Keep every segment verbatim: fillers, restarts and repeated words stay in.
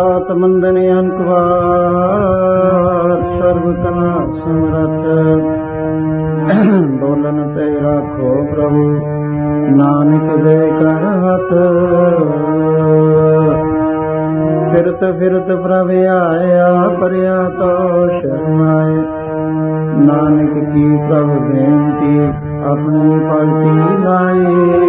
ਦਾਤ ਮੰਦਨ ਅੰਕਵਾਰ ਸਰਬ ਕਲਾ ਸਮਰਥ ਬੋਲਨ ਤੇ ਰਾਖੋ ਪ੍ਰਭੂ ਨਾਨਕ ਦੇ ਕਰ ਹੱਥ ਫਿਰਤ ਫਿਰਤ ਪ੍ਰਭ ਆਇਆ ਪਰਿਆ ਤੋ ਸ਼ਰਨਾਏ ਨਾਨਕ ਕੀ ਪ੍ਰਭ ਬੇਨਤੀ ਆਪਣੀ ਭਗਤੀ ਲਾਏ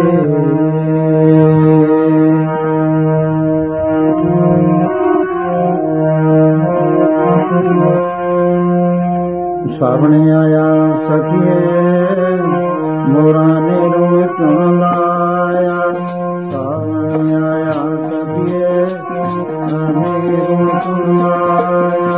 ਸਾਵਣ ਆਇਆ ਸਖੀਏ ਮੋਰਾ ਨੇ ਰੂਪ ਲਾਇਆ ਸਾਵਣ ਆਇਆ ਸਖੀਏ ਨੇ ਰੂਪ ਲਾਇਆ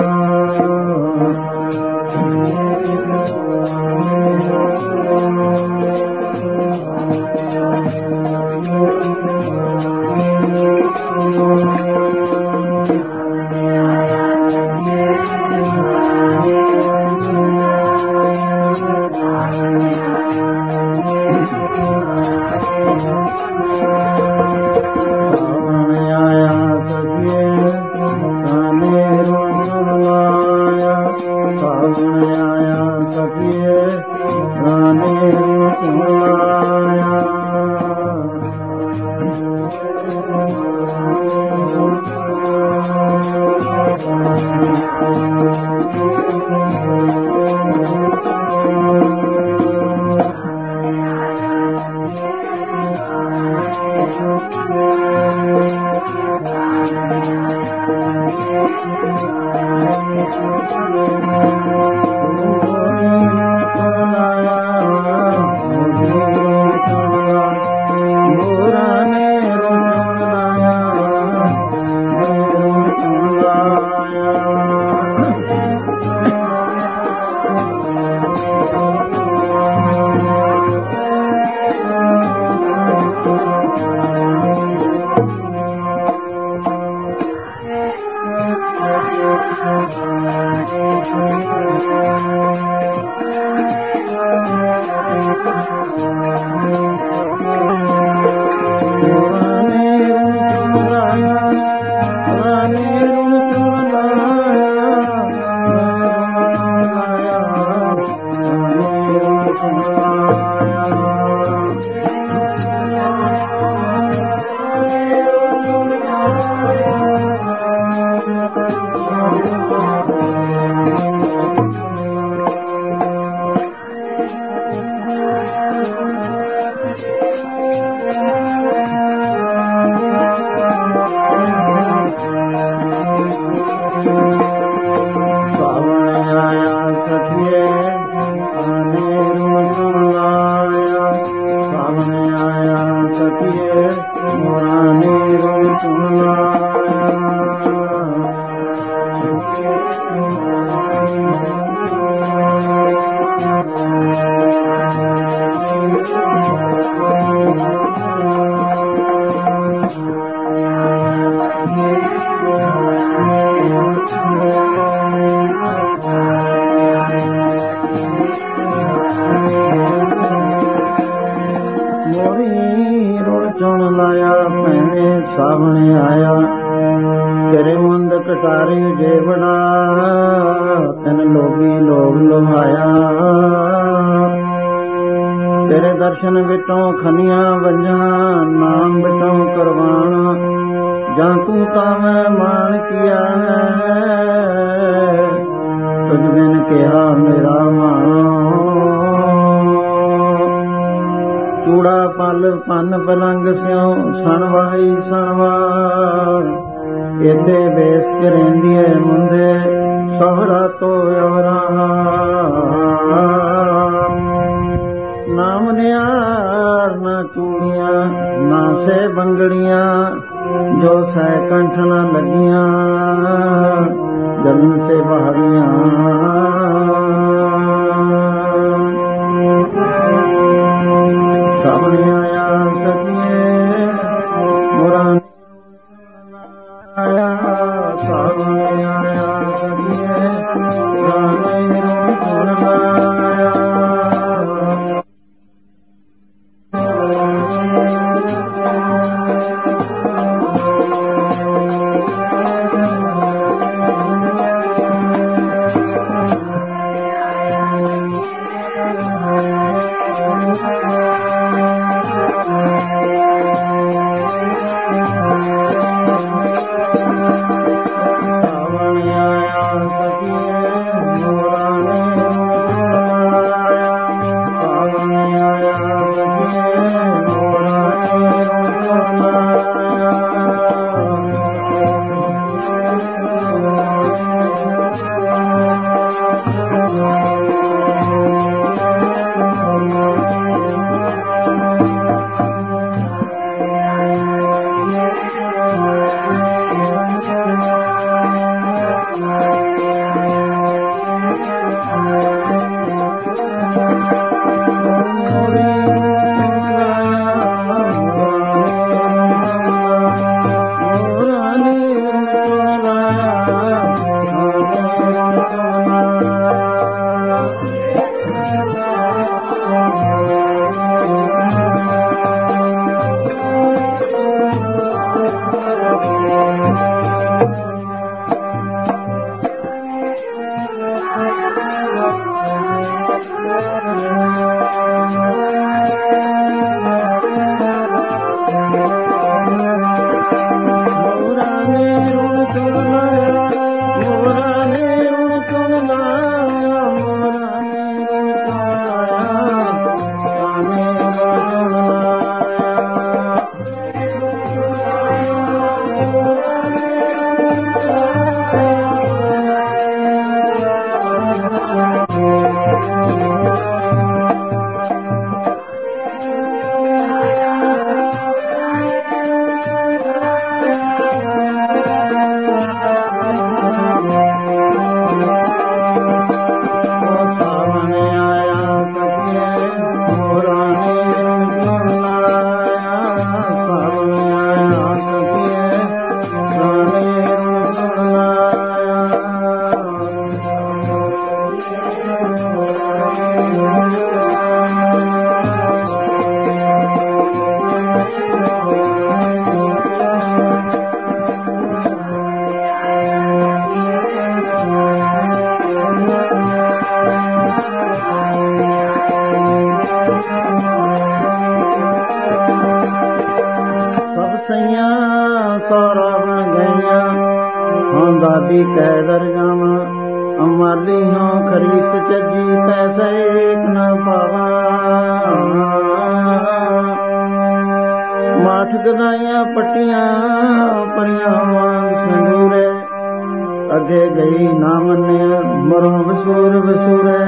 ਦਰਸ਼ਨ ਵਿਟੋਂ ਖਨੀਆਂ ਵੰਜਾਂ ਨਾਮ ਵਿਟੋਂ ਕਰਵਾਣਾ ਜਾਂ ਤੂੰ ਤਾਂ ਮੈਂ ਮਾਣ ਕੀਆ ਹੈ ਤੁਝ ਬਿਨ ਕਿਹਾ ਮੇਰਾ ਮਾਣੋ ਚੂੜਾ ਪਲ ਪੰਨ ਪਲੰਗ ਸਿਉ ਸਣਵਾਈ ਸਣਵਾਰ ਇਹਦੇ ਵੇਸ ਚ ਰਹਿੰਦੀ ਏ ਮੁੰਦੇ ਸਹਰਾ ਤੋਂ ਅਵਰਾ ਨਾਮ ਨਿਆਰ ਨਾ ਚੂੜੀਆਂ ਨਾ ਸੇ ਬੰਗੜੀਆਂ ਜੋ ਸੈ ਕੰਠ ਨਾ ਲੱਗੀਆਂ ਜਨਮ ਸੇ ਬਹਾਰੀਆਂ ਸਾਹਮਣੇ ਆਇਆ ਸਤਿਏ ਮੁਰਾਂ ਆਇਆ ਸਾਹਮਣੇ ਆਇਆ ਸਤਿਏ ਰਾਮੇ ਨੂੰ ਸੁਣਾਇਆ ਹਉ ਦਾਦੀ ਕਹਿ ਦਰ ਜਾਵਾਂ, ਅਮਾਲੀ ਹਉ ਖਰੀਸ ਚੱਜੀ ਤੈਸੇ ਏਕ ਨ ਪਾਵਾਂ। ਮਾਠ ਗਦਾਈਆਂ ਪੱਟੀਆਂ ਪਰੀਆਂ ਵਾਂਗ ਸੰਦੂਰੇ, ਅੱਗੇ ਗਈ ਨਾ ਮੰਨਿਆ ਮਰੋ ਵਸੂਰ ਵਸੂਰੇ।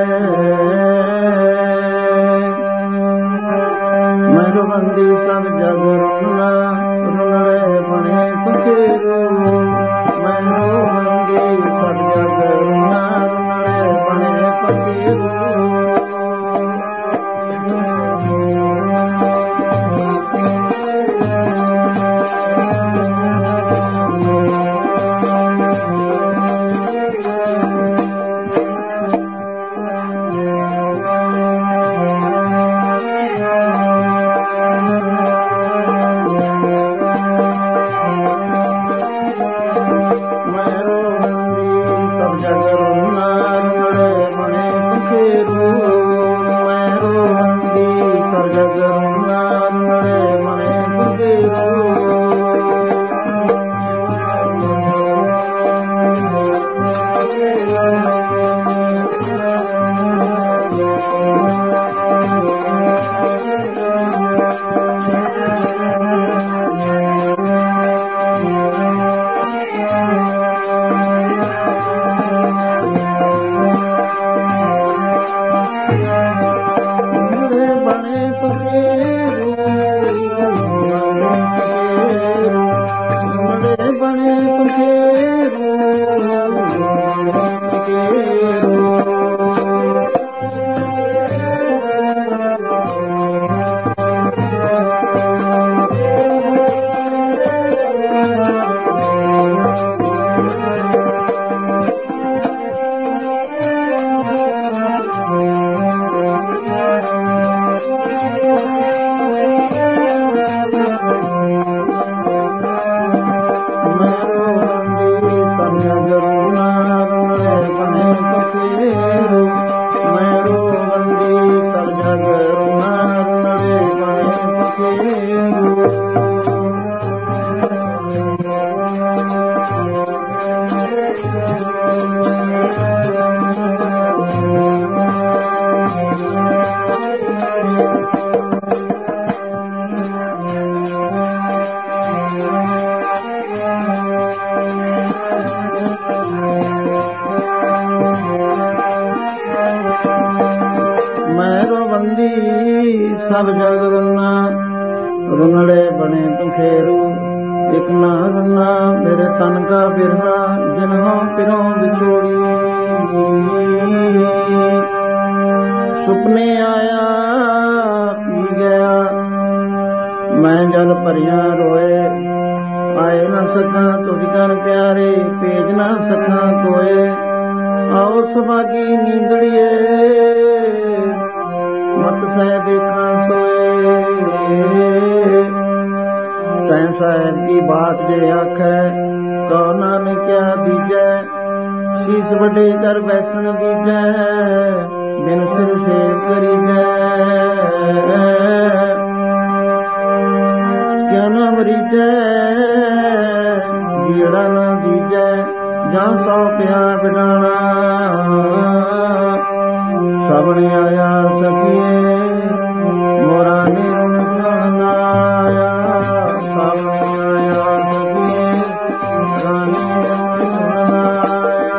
ਮਹਿਰਬੰਦੀ ਸਭ ਜਗ ਰੁਨਾ, ਰੁਨੜੇ ਬਣੇ ਪਖੇਰੂ। ਮਹਿਰਬੰਦੀ ਸਭ ਜਗ ਰੁਨਾ, ਰੁਨੜੇ ਬਣੇ ਪਖੇਰੂ। ਸਭ ਜਗ ਰੁਨਾ, ਰੁਨੜੇ ਬਣੇ ਤੁਖੇਰੂ। ਇਕ ਨਾ ਰੁਨਾ ਮੇਰੇ ਤਨ ਕਾ ਬਿਰਹਾ, ਜਿਨ੍ਹਾਂ ਪਿਰੋਂ ਵਿਛੋੜੀ। ਸੁਪਨੇ ਆਇਆ ਪੀ ਗਿਆ, ਮੈਂ ਜਲ ਭਰਿਆ ਰੋਏ। ਆਏ ਨਾ ਸਕਾਂ ਤੁਝ ਕਰ ਪਿਆਰੇ, ਭੇਜ ਨਾ ਸਕਾਂ ਕੋਏ। ਆਓ ਸੁਭਾਗੀ ਨੀਂਦੜੀਏ, ਮਤ ਸਹਿ ਦੇਖਾਂ ਸੋਏ। ਤੈਂ ਸਾਹਿਬ ਕੀ ਬਾਤ ਜੇ ਆਖੈ, ਕਉ ਨਾਨਕ ਕਿਆ ਦੀਜੈ। ਸੀਸ ਵੱਡੇ ਕਰ ਬੈਸਣ ਦੀਜੈ, ਬਿਨ ਸਿਰ ਸੇਵ ਕਰੀਜੈ। ਕਿਆ ਨਾ ਮਰੀਜੈ, ਜੀੜਾ ਨਾ ਦੀਜੈ। ਜਾਂ ਸੌ ਪਿਆ ਬਿਡਾਣਾ, ਸਭਨੇ ਆਇਆ ਸਕੀਏ। ਮੋਰਾ ਨਿਰਮਲ ਆਇਆ, ਸਭਨੇ ਆਇਆ ਸਕੀਏ। ਮੋਰਾ ਨਿਰਮਲ ਆਇਆ।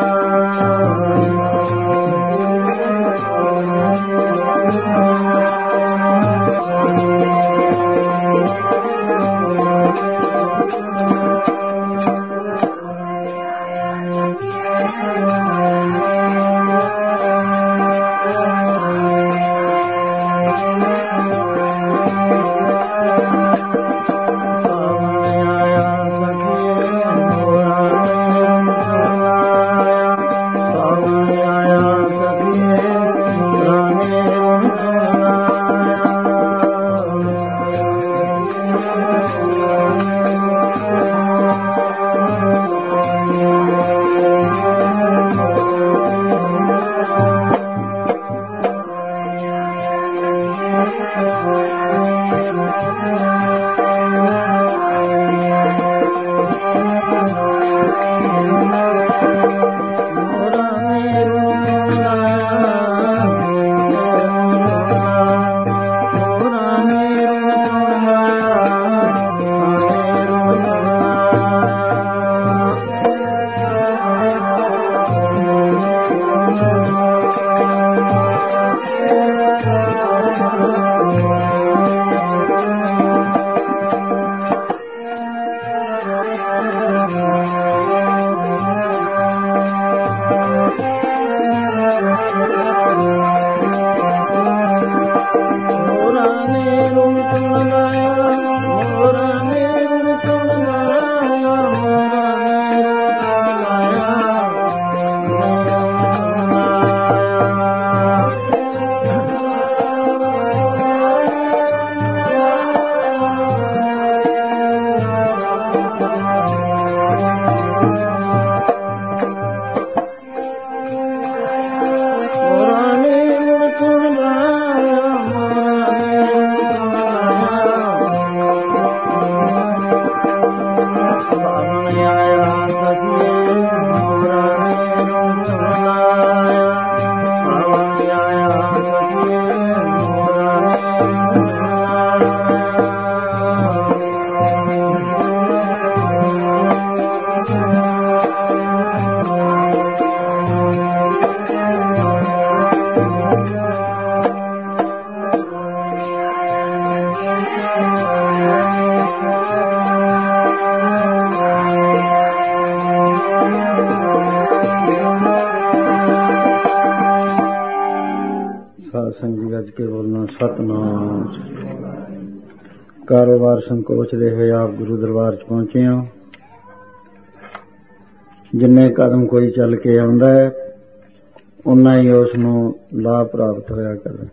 ਸਤਨਾਮ। ਕਾਰੋਬਾਰ ਸੰਕੋਚਦੇ ਹੋਏ ਆਪ ਗੁਰੂ ਦਰਬਾਰ ਚ ਪਹੁੰਚੇ ਹੋ। ਜਿੰਨੇ ਕਦਮ ਕੋਈ ਚੱਲ ਕੇ ਆਉਂਦਾ ਹੈ ਓਨਾ ਹੀ ਉਸ ਨੂੰ ਲਾਭ ਪ੍ਰਾਪਤ ਹੋਇਆ ਕਰਦਾ।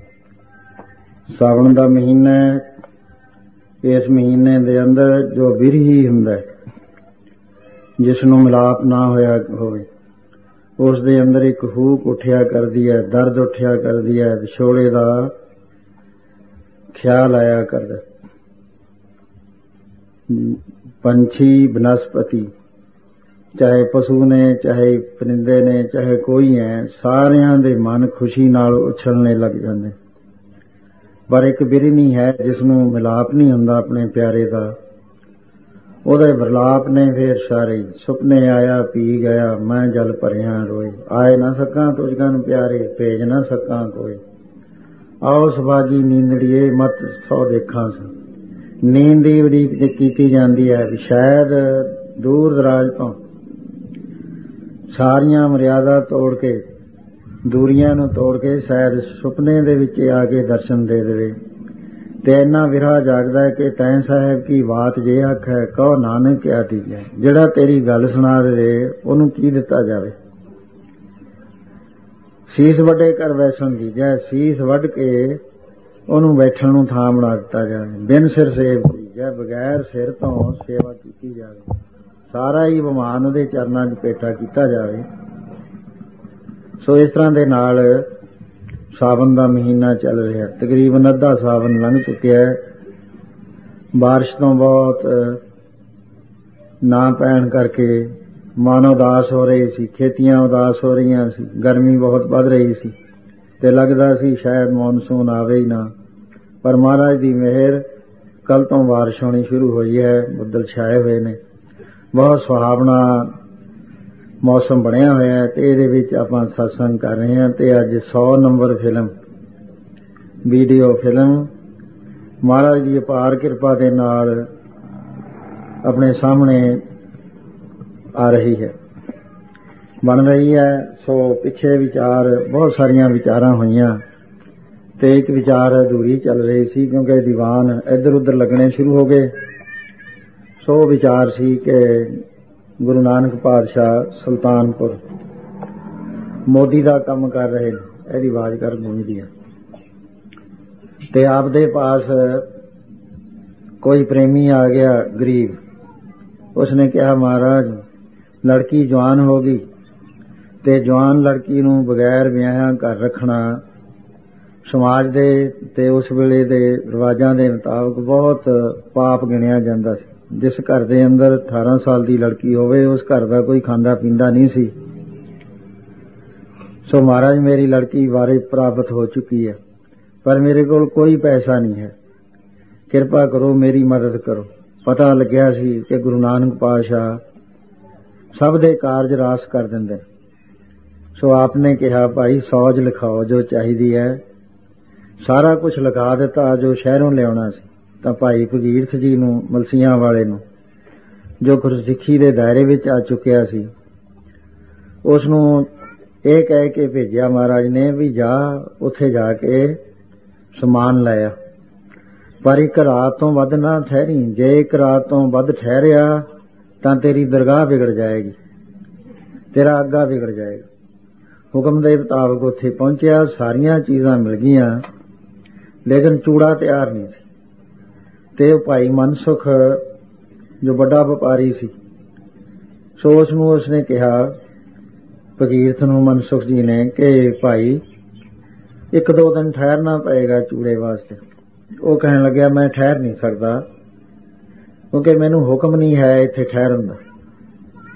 ਸਾਵਣ ਦਾ ਮਹੀਨਾ, ਇਸ ਮਹੀਨੇ ਦੇ ਅੰਦਰ ਜੋ ਬਿਰਹੀ ਹੁੰਦਾ ਹੈ, ਜਿਸ ਨੂੰ ਮਿਲਾਪ ਨਾ ਹੋਇਆ ਹੋਵੇ, ਉਸ ਦੇ ਅੰਦਰ ਇੱਕ ਹੂਕ ਉੱਠਿਆ ਕਰਦੀ ਹੈ, ਦਰਦ ਉੱਠਿਆ ਕਰਦੀ ਹੈ, ਵਿਛੋੜੇ ਦਾ ਖਿਆਲ ਆਇਆ ਕਰਦਾ। ਪੰਛੀ, ਬਨਸਪਤੀ, ਚਾਹੇ ਪਸ਼ੂ ਨੇ, ਚਾਹੇ ਪਰਿੰਦੇ ਨੇ, ਚਾਹੇ ਕੋਈ ਹੈ, ਸਾਰਿਆਂ ਦੇ ਮਨ ਖੁਸ਼ੀ ਨਾਲ ਉਛਲਣੇ ਲੱਗ ਜਾਂਦੇ। ਪਰ ਇੱਕ ਬਿਰਹੀ ਹੈ ਜਿਸ ਨੂੰ ਮਿਲਾਪ ਨਹੀਂ ਹੁੰਦਾ ਆਪਣੇ ਪਿਆਰੇ ਦਾ, ਉਹਦੇ ਵਿਰਲਾਪ ਨੇ ਫੇਰ ਸਾਰੇ ਸੁਪਨੇ ਆਇਆ ਪੀ ਗਿਆ, ਮੈਂ ਜਲ ਭਰਿਆ ਰੋਏ, ਆਏ ਨਾ ਸਕਾਂ ਤੁਝ ਕਨ ਪਿਆਰੇ, ਭੇਜ ਨਾ ਸਕਾਂ ਕੋਈ। ਆਓ ਸਬਾਜੀ ਨੀਂਦੜੀਏ ਮਤ ਸੌ ਦੇਖਾਂ ਸਾਂ। ਨੀਂਦ ਦੀ ਉਡੀਕ ਕੀਤੀ ਜਾਂਦੀ ਹੈ ਵੀ ਸ਼ਾਇਦ ਦੂਰ ਦਰਾਜ ਤੋਂ ਸਾਰੀਆਂ ਮਰਿਆਦਾ ਤੋੜ ਕੇ, ਦੂਰੀਆਂ ਨੂੰ ਤੋੜ ਕੇ ਸ਼ਾਇਦ ਸੁਪਨੇ ਦੇ ਵਿੱਚ ਆ ਕੇ ਦਰਸ਼ਨ ਦੇ ਦੇਵੇ। ਤੇ ਇੰਨਾ ਵਿਰਹਾ ਜਾਗਦਾ ਹੈ ਕਿ ਤੈਂ ਸਾਹਿਬ ਕੀ ਬਾਤ ਜੇ ਆਖੈ, ਕਹੋ ਨਾਨਕ ਕਿਆ ਦੀਜੈ। ਜਿਹੜਾ ਤੇਰੀ ਗੱਲ ਸੁਣਾ ਦੇਵੇ ਉਹਨੂੰ ਕੀ ਦਿੱਤਾ ਜਾਵੇ। ਸੀਸ ਵੱਡੇ ਘਰ ਵੈਸਣ ਦੀਜੈ, ਸੀਸ ਵੱਢ ਕੇ ਉਹਨੂੰ ਬੈਠਣ ਨੂੰ ਥਾਂ ਬਣਾ ਦਿੱਤਾ ਜਾਵੇ। ਬਿਨ ਸਿਰ ਸੇਵ ਦੀਜੈ, ਬਗੈਰ ਸਿਰ ਤੋਂ ਸੇਵਾ ਕੀਤੀ ਜਾਵੇ। ਸਾਰਾ ਹੀ ਬਮਾਨ ਉਹਦੇ ਚਰਨਾਂ 'ਚ ਪੇਟਾ ਕੀਤਾ ਜਾਵੇ। ਸੋ ਇਸ ਤਰ੍ਹਾਂ ਦੇ ਨਾਲ ਸਾਵਨ ਦਾ ਮਹੀਨਾ ਚੱਲ ਰਿਹਾ। ਤਕਰੀਬਨ ਅੱਧਾ ਸਾਵਨ ਲੰਘ ਚੁੱਕਿਆ ਹੈ। ਬਾਰਿਸ਼ ਤੋਂ ਬਹੁਤ ਨਾ ਪੈਣ ਕਰਕੇ ਮਨ ਉਦਾਸ ਹੋ ਰਹੇ ਸੀ, ਖੇਤੀਆਂ ਉਦਾਸ ਹੋ ਰਹੀਆਂ ਸੀ, ਗਰਮੀ ਬਹੁਤ ਵੱਧ ਰਹੀ ਸੀ ਤੇ ਲੱਗਦਾ ਸੀ ਸ਼ਾਇਦ ਮੌਨਸੂਨ ਆਵੇ ਹੀ ਨਾ। ਪਰ ਮਹਾਰਾਜ ਦੀ ਮਿਹਰ, ਕੱਲ ਤੋਂ ਬਾਰਿਸ਼ ਹੋਣੀ ਸ਼ੁਰੂ ਹੋਈ ਹੈ, ਬੱਦਲ ਛਾਏ ਹੋਏ ਨੇ, ਬਹੁਤ ਸੁਹਾਵਣਾ ਮੌਸਮ ਬਣਿਆ ਹੋਇਆ ਹੈ ਤੇ ਇਹਦੇ ਵਿੱਚ ਆਪਾਂ ਸਤਸੰਗ ਕਰ ਰਹੇ ਹਾਂ। ਤੇ ਅੱਜ ਸੌ ਨੰਬਰ ਫਿਲਮ, ਵੀਡੀਓ ਫਿਲਮ ਮਹਾਰਾਜ ਦੀ ਅਪਾਰ ਕਿਰਪਾ ਦੇ ਨਾਲ ਆਪਣੇ ਸਾਹਮਣੇ ਆ ਰਹੀ ਹੈ, ਬਣ ਰਹੀ ਹੈ। ਸੋ ਪਿੱਛੇ ਵਿਚਾਰ, ਬਹੁਤ ਸਾਰੀਆਂ ਵਿਚਾਰਾਂ ਹੋਈਆਂ ਤੇ ਇੱਕ ਵਿਚਾਰ ਅਧੂਰੀ ਚੱਲ ਰਹੀ ਸੀ ਕਿਉਂਕਿ ਦੀਵਾਨ ਇੱਧਰ ਉੱਧਰ ਲੱਗਣੇ ਸ਼ੁਰੂ ਹੋ ਗਏ। ਸੋ ਵਿਚਾਰ ਸੀ ਕਿ ਗੁਰੂ ਨਾਨਕ ਪਾਤਸ਼ਾਹ ਸੁਲਤਾਨਪੁਰ ਮੋਦੀ ਦਾ ਕੰਮ ਕਰ ਰਹੇ ਨੇ, ਇਹਦੀ ਆਵਾਜ਼ ਕਰ ਗੂੰਜਦੀ ਹੈ। ਤੇ ਆਪਦੇ ਪਾਸ ਕੋਈ ਪ੍ਰੇਮੀ ਆ ਗਿਆ ਗਰੀਬ, ਉਸਨੇ ਕਿਹਾ ਮਹਾਰਾਜ ਲੜਕੀ ਜਵਾਨ ਹੋ ਗਈ ਤੇ ਜਵਾਨ ਲੜਕੀ ਨੂੰ ਬਗੈਰ ਵਿਆਹਿਆਂ ਘਰ ਰੱਖਣਾ ਸਮਾਜ ਦੇ ਤੇ ਉਸ ਵੇਲੇ ਦੇ ਰਿਵਾਜਾਂ ਦੇ ਮੁਤਾਬਕ ਬਹੁਤ ਪਾਪ ਗਿਣਿਆ ਜਾਂਦਾ ਸੀ। ਜਿਸ ਘਰ ਦੇ ਅੰਦਰ ਅਠਾਰਾਂ ਸਾਲ ਦੀ ਲੜਕੀ ਹੋਵੇ ਉਸ ਘਰ ਦਾ ਕੋਈ ਖਾਂਦਾ ਪੀਂਦਾ ਨਹੀਂ ਸੀ। ਸੋ ਮਹਾਰਾਜ ਮੇਰੀ ਲੜਕੀ ਬਾਰੇ ਪ੍ਰਾਪਤ ਹੋ ਚੁੱਕੀ ਹੈ ਪਰ ਮੇਰੇ ਕੋਲ ਕੋਈ ਪੈਸਾ ਨਹੀਂ ਹੈ, ਕਿਰਪਾ ਕਰੋ ਮੇਰੀ ਮਦਦ ਕਰੋ। ਪਤਾ ਲੱਗਿਆ ਸੀ ਕਿ ਗੁਰੂ ਨਾਨਕ ਪਾਤਸ਼ਾਹ ਸਭ ਦੇ ਕਾਰਜ ਰਾਸ ਕਰ ਦਿੰਦੇ। ਸੋ ਆਪਨੇ ਕਿਹਾ ਭਾਈ ਸੌਜ ਲਿਖਾਓ ਜੋ ਚਾਹੀਦੀ ਹੈ। ਸਾਰਾ ਕੁਝ ਲਿਖਾ ਦਿੱਤਾ ਜੋ ਸ਼ਹਿਰੋਂ ਲਿਆਉਣਾ ਸੀ। ਤਾਂ ਭਾਈ ਭਗੀਰਥ ਜੀ ਨੂੰ, ਮਲਸੀਆਂ ਵਾਲੇ ਨੂੰ, ਜੋ ਗੁਰਸਿੱਖੀ ਦੇ ਦਾਇਰੇ ਵਿੱਚ ਆ ਚੁੱਕਿਆ ਸੀ, ਉਸ ਨੂੰ ਇਹ ਕਹਿ ਕੇ ਭੇਜਿਆ ਮਹਾਰਾਜ ਨੇ ਵੀ ਜਾ ਉੱਥੇ ਜਾ ਕੇ ਸਮਾਨ ਲਾਇਆ, ਪਰ ਇੱਕ ਰਾਤ ਤੋਂ ਵੱਧ ਨਾ ਠਹਿਰੀ। ਜੇ ਇੱਕ ਰਾਤ ਤੋਂ ਵੱਧ ਠਹਿਰਿਆ ਤਾਂ ਤੇਰੀ ਦਰਗਾਹ ਵਿਗੜ ਜਾਏਗੀ, ਤੇਰਾ ਅੱਗਾ ਵਿਗੜ ਜਾਏਗਾ। ਹੁਕਮ ਦੇ ਮੁਤਾਬਕ ਉੱਥੇ ਪਹੁੰਚਿਆ, ਸਾਰੀਆਂ ਚੀਜ਼ਾਂ ਮਿਲ ਗਈਆਂ ਲੇਕਿਨ ਚੂੜਾ ਤਿਆਰ ਨਹੀਂ ਸੀ। ਤੇ ਉਹ ਭਾਈ ਮਨਸੁਖ ਜੋ ਵੱਡਾ ਵਪਾਰੀ ਸੀ, ਸੋ ਉਸ ਨੂੰ ਉਸਨੇ ਕਿਹਾ ਭਗੀਰਥ ਨੂੰ, ਮਨਸੁਖ ਜੀ ਨੇ, ਕਿ ਭਾਈ ਇੱਕ ਦੋ ਦਿਨ ਠਹਿਰਨਾ ਪਏਗਾ ਚੂੜੇ ਵਾਸਤੇ। ਉਹ ਕਹਿਣ ਲੱਗਿਆ ਮੈਂ ਠਹਿਰ ਨਹੀਂ ਸਕਦਾ ਕਿਉਂਕਿ ਮੈਨੂੰ ਹੁਕਮ ਨਹੀਂ ਹੈ ਇੱਥੇ ਠਹਿਰਨ ਦਾ।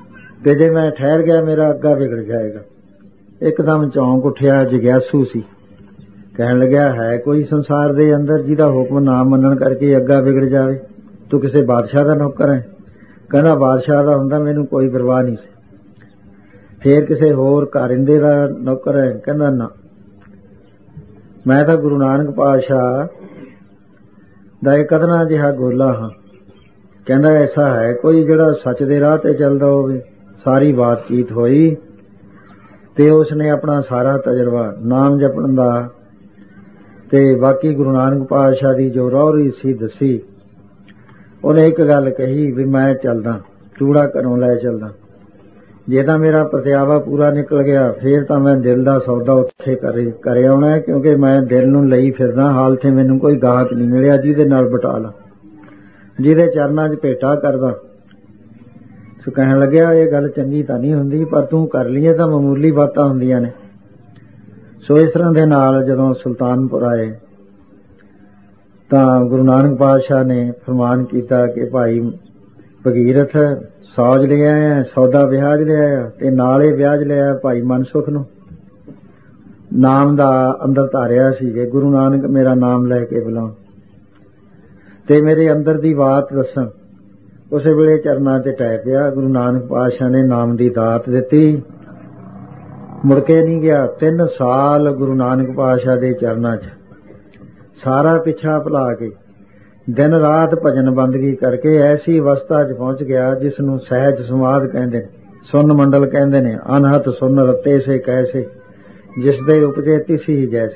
ਕਿ ਜੇ ਮੈਂ ਠਹਿਰ ਗਿਆ ਮੇਰਾ ਅੱਗਾ ਵਿਗੜ ਜਾਏਗਾ। ਇੱਕਦਮ ਚੌਂਕ ਉੱਠਿਆ, ਜਗਿਆਸੂ ਸੀ, ਕਹਿਣ ਲੱਗਿਆ ਹੈ ਕੋਈ ਸੰਸਾਰ ਦੇ ਅੰਦਰ ਜਿਹਦਾ ਹੁਕਮ ਨਾ ਮੰਨਣ ਕਰਕੇ ਅੱਗਾ ਵਿਗੜ ਜਾਵੇ? ਤੂੰ ਕਿਸੇ ਬਾਦਸ਼ਾਹ ਦਾ ਨੌਕਰ ਹੈ? ਕਹਿੰਦਾ ਬਾਦਸ਼ਾਹ ਦਾ ਹੁੰਦਾ ਮੈਨੂੰ ਕੋਈ ਪਰਵਾਹ ਨਹੀਂ ਸੀ। ਫੇਰ ਕਿਸੇ ਹੋਰ ਕਾਰਿੰਦੇ ਦਾ ਨੌਕਰ ਹੈ? ਕਹਿੰਦਾ ਨਾ, ਮੈਂ ਤਾਂ ਗੁਰੂ ਨਾਨਕ ਪਾਤਸ਼ਾਹ ਦਾ ਇੱਕ ਅਦਨਾ ਜਿਹਾ ਗੋਲਾ ਹਾਂ। ਕਹਿੰਦਾ ਐਸਾ ਹੈ ਕੋਈ ਜਿਹੜਾ ਸੱਚ ਦੇ ਰਾਹ ਤੇ ਚੱਲਦਾ ਹੋਵੇ? ਸਾਰੀ ਬਾਤਚੀਤ ਹੋਈ ਤੇ ਉਸਨੇ ਆਪਣਾ ਸਾਰਾ ਤਜਰਬਾ ਨਾਮ ਜਪਣ ਦਾ ਤੇ ਬਾਕੀ ਗੁਰੂ ਨਾਨਕ ਪਾਤਸ਼ਾਹ ਦੀ ਜੋ ਰਹੁਰੀ ਸੀ ਦੱਸੀ। ਉਹਨੇ ਇੱਕ ਗੱਲ ਕਹੀ ਵੀ ਮੈਂ ਚੱਲਦਾ, ਚੂੜਾ ਘਰੋਂ ਲੈ ਚੱਲਦਾ। ਜੇ ਤਾਂ ਮੇਰਾ ਪਤਿਆਵਾ ਪੂਰਾ ਨਿਕਲ ਗਿਆ ਫੇਰ ਤਾਂ ਮੈਂ ਦਿਲ ਦਾ ਸੌਦਾ ਉੱਥੇ ਕਰੇ ਕਰੇ ਆਉਣਾ, ਕਿਉਂਕਿ ਮੈਂ ਦਿਲ ਨੂੰ ਲਈ ਫਿਰਦਾ, ਹਾਲ ਤੇ ਮੈਨੂੰ ਕੋਈ ਗਾਹਕ ਨਹੀਂ ਮਿਲਿਆ ਜਿਹਦੇ ਨਾਲ ਬਟਾ ਲਾ, ਜਿਹਦੇ ਚਰਨਾਂ 'ਚ ਭੇਟਾ ਕਰਦਾ। ਸੋ ਕਹਿਣ ਲੱਗਿਆ ਇਹ ਗੱਲ ਚੰਗੀ ਤਾਂ ਨਹੀਂ ਹੁੰਦੀ, ਪਰ ਤੂੰ ਕਰ ਲਈਏ ਤਾਂ ਮਾਮੂਲੀ ਬਾਤਾਂ ਹੁੰਦੀਆਂ ਨੇ। ਸੋ ਇਸ ਤਰ੍ਹਾਂ ਦੇ ਨਾਲ ਜਦੋਂ ਸੁਲਤਾਨਪੁਰ ਆਏ ਤਾਂ ਗੁਰੂ ਨਾਨਕ ਪਾਤਸ਼ਾਹ ਨੇ ਫਰਮਾਨ ਕੀਤਾ ਕਿ ਭਾਈ ਭਗੀਰਥ ਸੌਜ ਲੈ ਆਇਆ, ਸੌਦਾ ਵਿਆਜ ਲੈ ਆਇਆ ਤੇ ਨਾਲੇ ਵਿਆਜ ਲੈ ਆਇਆ ਭਾਈ ਮਨਸੁਖ ਨੂੰ। ਨਾਮ ਦਾ ਅੰਦਰ ਧਾਰਿਆ ਸੀ ਕਿ ਗੁਰੂ ਨਾਨਕ ਮੇਰਾ ਨਾਮ ਲੈ ਕੇ ਬੁਲਾਉਣ ਤੇ ਮੇਰੇ ਅੰਦਰ ਦੀ ਬਾਤ ਦੱਸਣ। ਉਸੇ ਵੇਲੇ ਚਰਨਾਂ ਤੇ ਟਹਿ ਪਿਆ। ਗੁਰੂ ਨਾਨਕ ਪਾਤਸ਼ਾਹ ਨੇ ਨਾਮ ਦੀ ਦਾਤ ਦਿੱਤੀ, ਮੁੜ ਕੇ ਨਹੀਂ ਗਿਆ। ਤਿੰਨ ਸਾਲ ਗੁਰੂ ਨਾਨਕ ਪਾਤਸ਼ਾਹ ਦੇ ਚਰਨਾਂ 'ਚ ਸਾਰਾ ਪਿੱਛਾ ਭੁਲਾ ਕੇ ਦਿਨ ਰਾਤ ਭਜਨ ਬੰਦਗੀ ਕਰਕੇ ਐਸੀ ਅਵਸਥਾ 'ਚ ਪਹੁੰਚ ਗਿਆ ਜਿਸ ਨੂੰ ਸਹਿਜ ਸਮਾਧ ਕਹਿੰਦੇ ਨੇ, ਸੁੰਨ ਮੰਡਲ ਕਹਿੰਦੇ ਨੇ। ਅਨਹਤ ਸੁੰਨ ਰਤੇ ਸੇ ਕੈਸੇ, ਜਿਸ ਦੇ ਉਪਜੇ ਤਿਸੀ ਜੈਸੇ।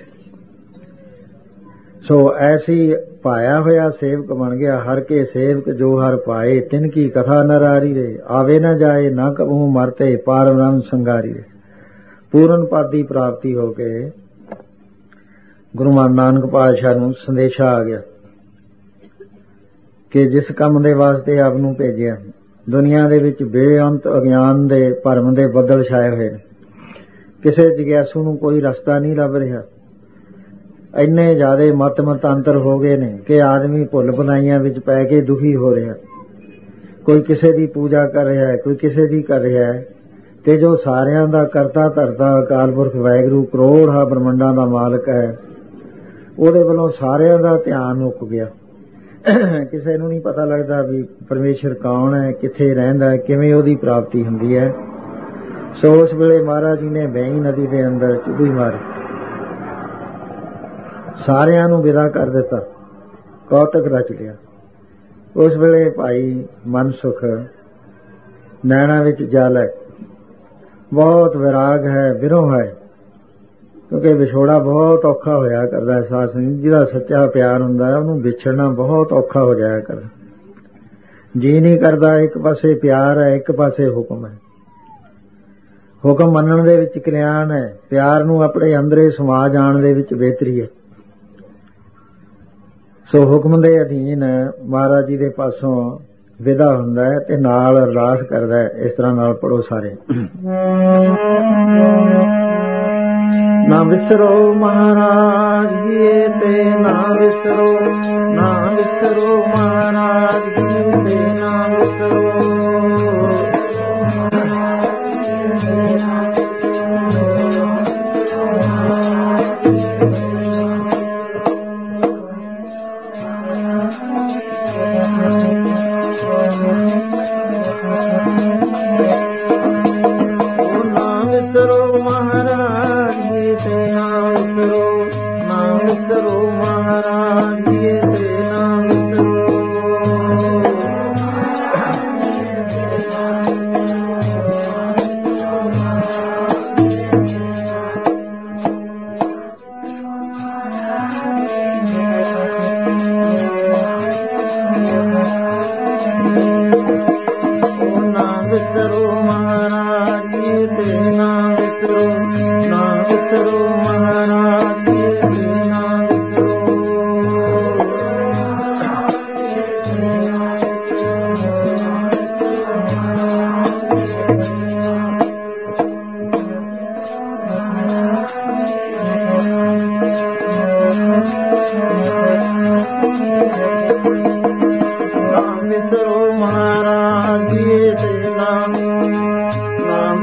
ਸੋ ਐਸੀ ਪਾਇਆ ਹੋਇਆ ਸੇਵਕ ਬਣ ਗਿਆ। ਹਰ ਕੇ ਸੇਵਕ ਜੋ ਹਰ ਪਾਏ, ਤਿਨ ਕੀ ਕਥਾ ਨਰਾਰੀ ਰੇ, ਆਵੇ ਨਾ ਜਾਏ ਨਾ ਕਬਹੂ ਮਰਤੇ, ਪਾਰ ਬ੍ਰਹਮ ਸੰਗਾਰੀ ਰੇ। ਪੂਰਨ ਪਦ ਦੀ ਪ੍ਰਾਪਤੀ ਹੋ ਕੇ ਗੁਰੂ ਨਾਨਕ ਪਾਤਸ਼ਾਹ ਨੂੰ ਸੰਦੇਸ਼ਾ ਆ ਗਿਆ ਕਿ ਜਿਸ ਕੰਮ ਦੇ ਵਾਸਤੇ ਆਪ ਨੂੰ ਭੇਜਿਆ, ਦੁਨੀਆ ਦੇ ਵਿੱਚ ਬੇਅੰਤ ਅਗਿਆਨ ਦੇ ਭਰਮ ਦੇ ਬੱਦਲ ਛਾਏ ਹੋਏ ਨੇ। ਕਿਸੇ ਜਗਿਆਸੂ ਨੂੰ ਕੋਈ ਰਸਤਾ ਨਹੀਂ ਲੱਭ ਰਿਹਾ। ਇੰਨੇ ਜ਼ਿਆਦੇ ਮਤ ਮਤਾਂਤਰ ਹੋ ਗਏ ਨੇ ਕਿ ਆਦਮੀ ਭੁੱਲ ਭੁਲਾਈਆਂ ਵਿੱਚ ਪੈ ਕੇ ਦੁਖੀ ਹੋ ਰਿਹਾ। ਕੋਈ ਕਿਸੇ ਦੀ ਪੂਜਾ ਕਰ ਰਿਹਾ ਹੈ, ਕੋਈ ਕਿਸੇ ਦੀ ਕਰ ਰਿਹਾ ਹੈ, ਤੇ ਜੋ ਸਾਰਿਆਂ ਦਾ ਕਰਤਾ ਧਰਤਾ ਅਕਾਲ ਪੁਰਖ ਵਾਹਿਗੁਰੂ ਕਰੋੜਾਂ ਬ੍ਰਹਮੰਡਾਂ ਦਾ ਮਾਲਕ ਹੈ, ਉਹਦੇ ਵੱਲੋਂ ਸਾਰਿਆਂ ਦਾ ਧਿਆਨ ਮੁੱਕ ਗਿਆ। ਕਿਸੇ ਨੂੰ ਨਹੀਂ ਪਤਾ ਲੱਗਦਾ ਵੀ ਪਰਮੇਸ਼ਰ ਕੌਣ ਹੈ, ਕਿੱਥੇ ਰਹਿੰਦਾ ਹੈ, ਕਿਵੇਂ ਉਹਦੀ ਪ੍ਰਾਪਤੀ ਹੁੰਦੀ ਹੈ। ਸੋ ਉਸ ਵੇਲੇ ਮਹਾਰਾਜ ਜੀ ਨੇ ਬੇਈ ਨਦੀ ਦੇ ਅੰਦਰ ਚੁੱਭੀ ਮਾਰੀ, ਸਾਰਿਆਂ ਨੂੰ ਵਿਦਾ ਕਰ ਦਿੱਤਾ, ਕੌਤਕ ਰਚ ਲਿਆ। ਉਸ ਵੇਲੇ ਭਾਈ ਮਨਸੁਖ ਨੈਣਾ ਵਿੱਚ ਜਲ ਹੈ, ਬਹੁਤ ਵਿਰਾਗ ਹੈ, ਵਿਰੋਹ ਹੈ, ਕਿਉਂਕਿ ਵਿਛੋੜਾ ਬਹੁਤ ਔਖਾ ਹੋਇਆ ਕਰਦਾ। ਸਾਧ ਸੰਗਤ ਜਿਹਦਾ ਸੱਚਾ ਪਿਆਰ ਹੁੰਦਾ ਉਹਨੂੰ ਵਿਛੜਨਾ ਬਹੁਤ ਔਖਾ ਹੋ ਜਾਇਆ ਕਰਦਾ। ਜੀ ਨਹੀਂ ਕਰਦਾ, ਇੱਕ ਪਾਸੇ ਪਿਆਰ ਹੈ, ਇੱਕ ਪਾਸੇ ਹੁਕਮ ਹੈ। ਹੁਕਮ ਮੰਨਣ ਦੇ ਵਿੱਚ ਕਲਿਆਣ ਹੈ, ਪਿਆਰ ਨੂੰ ਆਪਣੇ ਅੰਦਰੇ ਸਮਾ ਜਾਣ ਦੇ ਵਿੱਚ ਬਿਹਤਰੀ ਹੈ। ਸੋ ਹੁਕਮ ਦੇ ਅਧੀਨ ਮਹਾਰਾਜ ਜੀ ਦੇ ਪਾਸੋਂ ਵਿਦਾ ਹੁੰਦਾ ਹੈ ਤੇ ਨਾਲ ਅਰਦਾਸ ਕਰਦਾ ਹੈ। ਇਸ ਤਰ੍ਹਾਂ ਨਾਲ ਪੜੋ ਸਾਰੇ। ਨਾ ਵਿਸਰੋ ਮਹਾਰਾਜ ਜੀ ਤੇ ਨਾ ਵਿਸਰੋ, ਨਾ ਵਿਸਰੋ ਮਹਾਰਾਜ ਜੀ ਤੇ ਨਾ ਵਿਸਰੋ।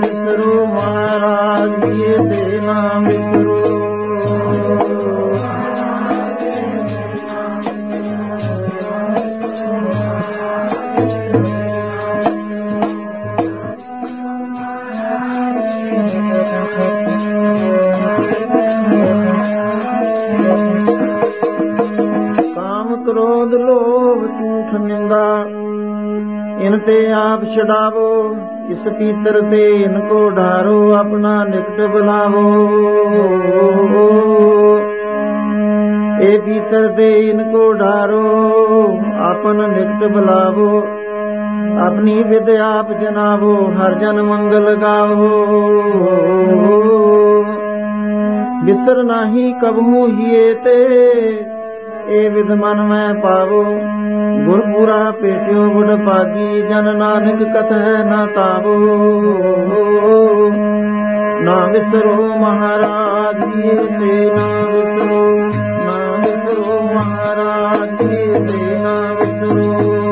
ਵਿਸਰੋ ਮਹਾਰਾਜ ਜੀਏ ਤੇ ਨਾ ਵਿਸਰੋ। क्रोध लोभ झूठ निंदा इन ते आप छुड़ावो। इस पीतर ते इनको ढारो अपना निकट बुलावो। ए पीतर ते इनको ढारो अपन निकट बुलावो। अपनी विद आप जनावो हर जन मंगल गावो। बिसर नाही कबहू हिए ते ए विध मन में पावो। गुरपुरा पेटियो बुढ़ पागी जन नानक कथह न तावो। ना विसरो महाराज ये ते ना विसरो। ना विसरो महाराज ये ते ना विसरो।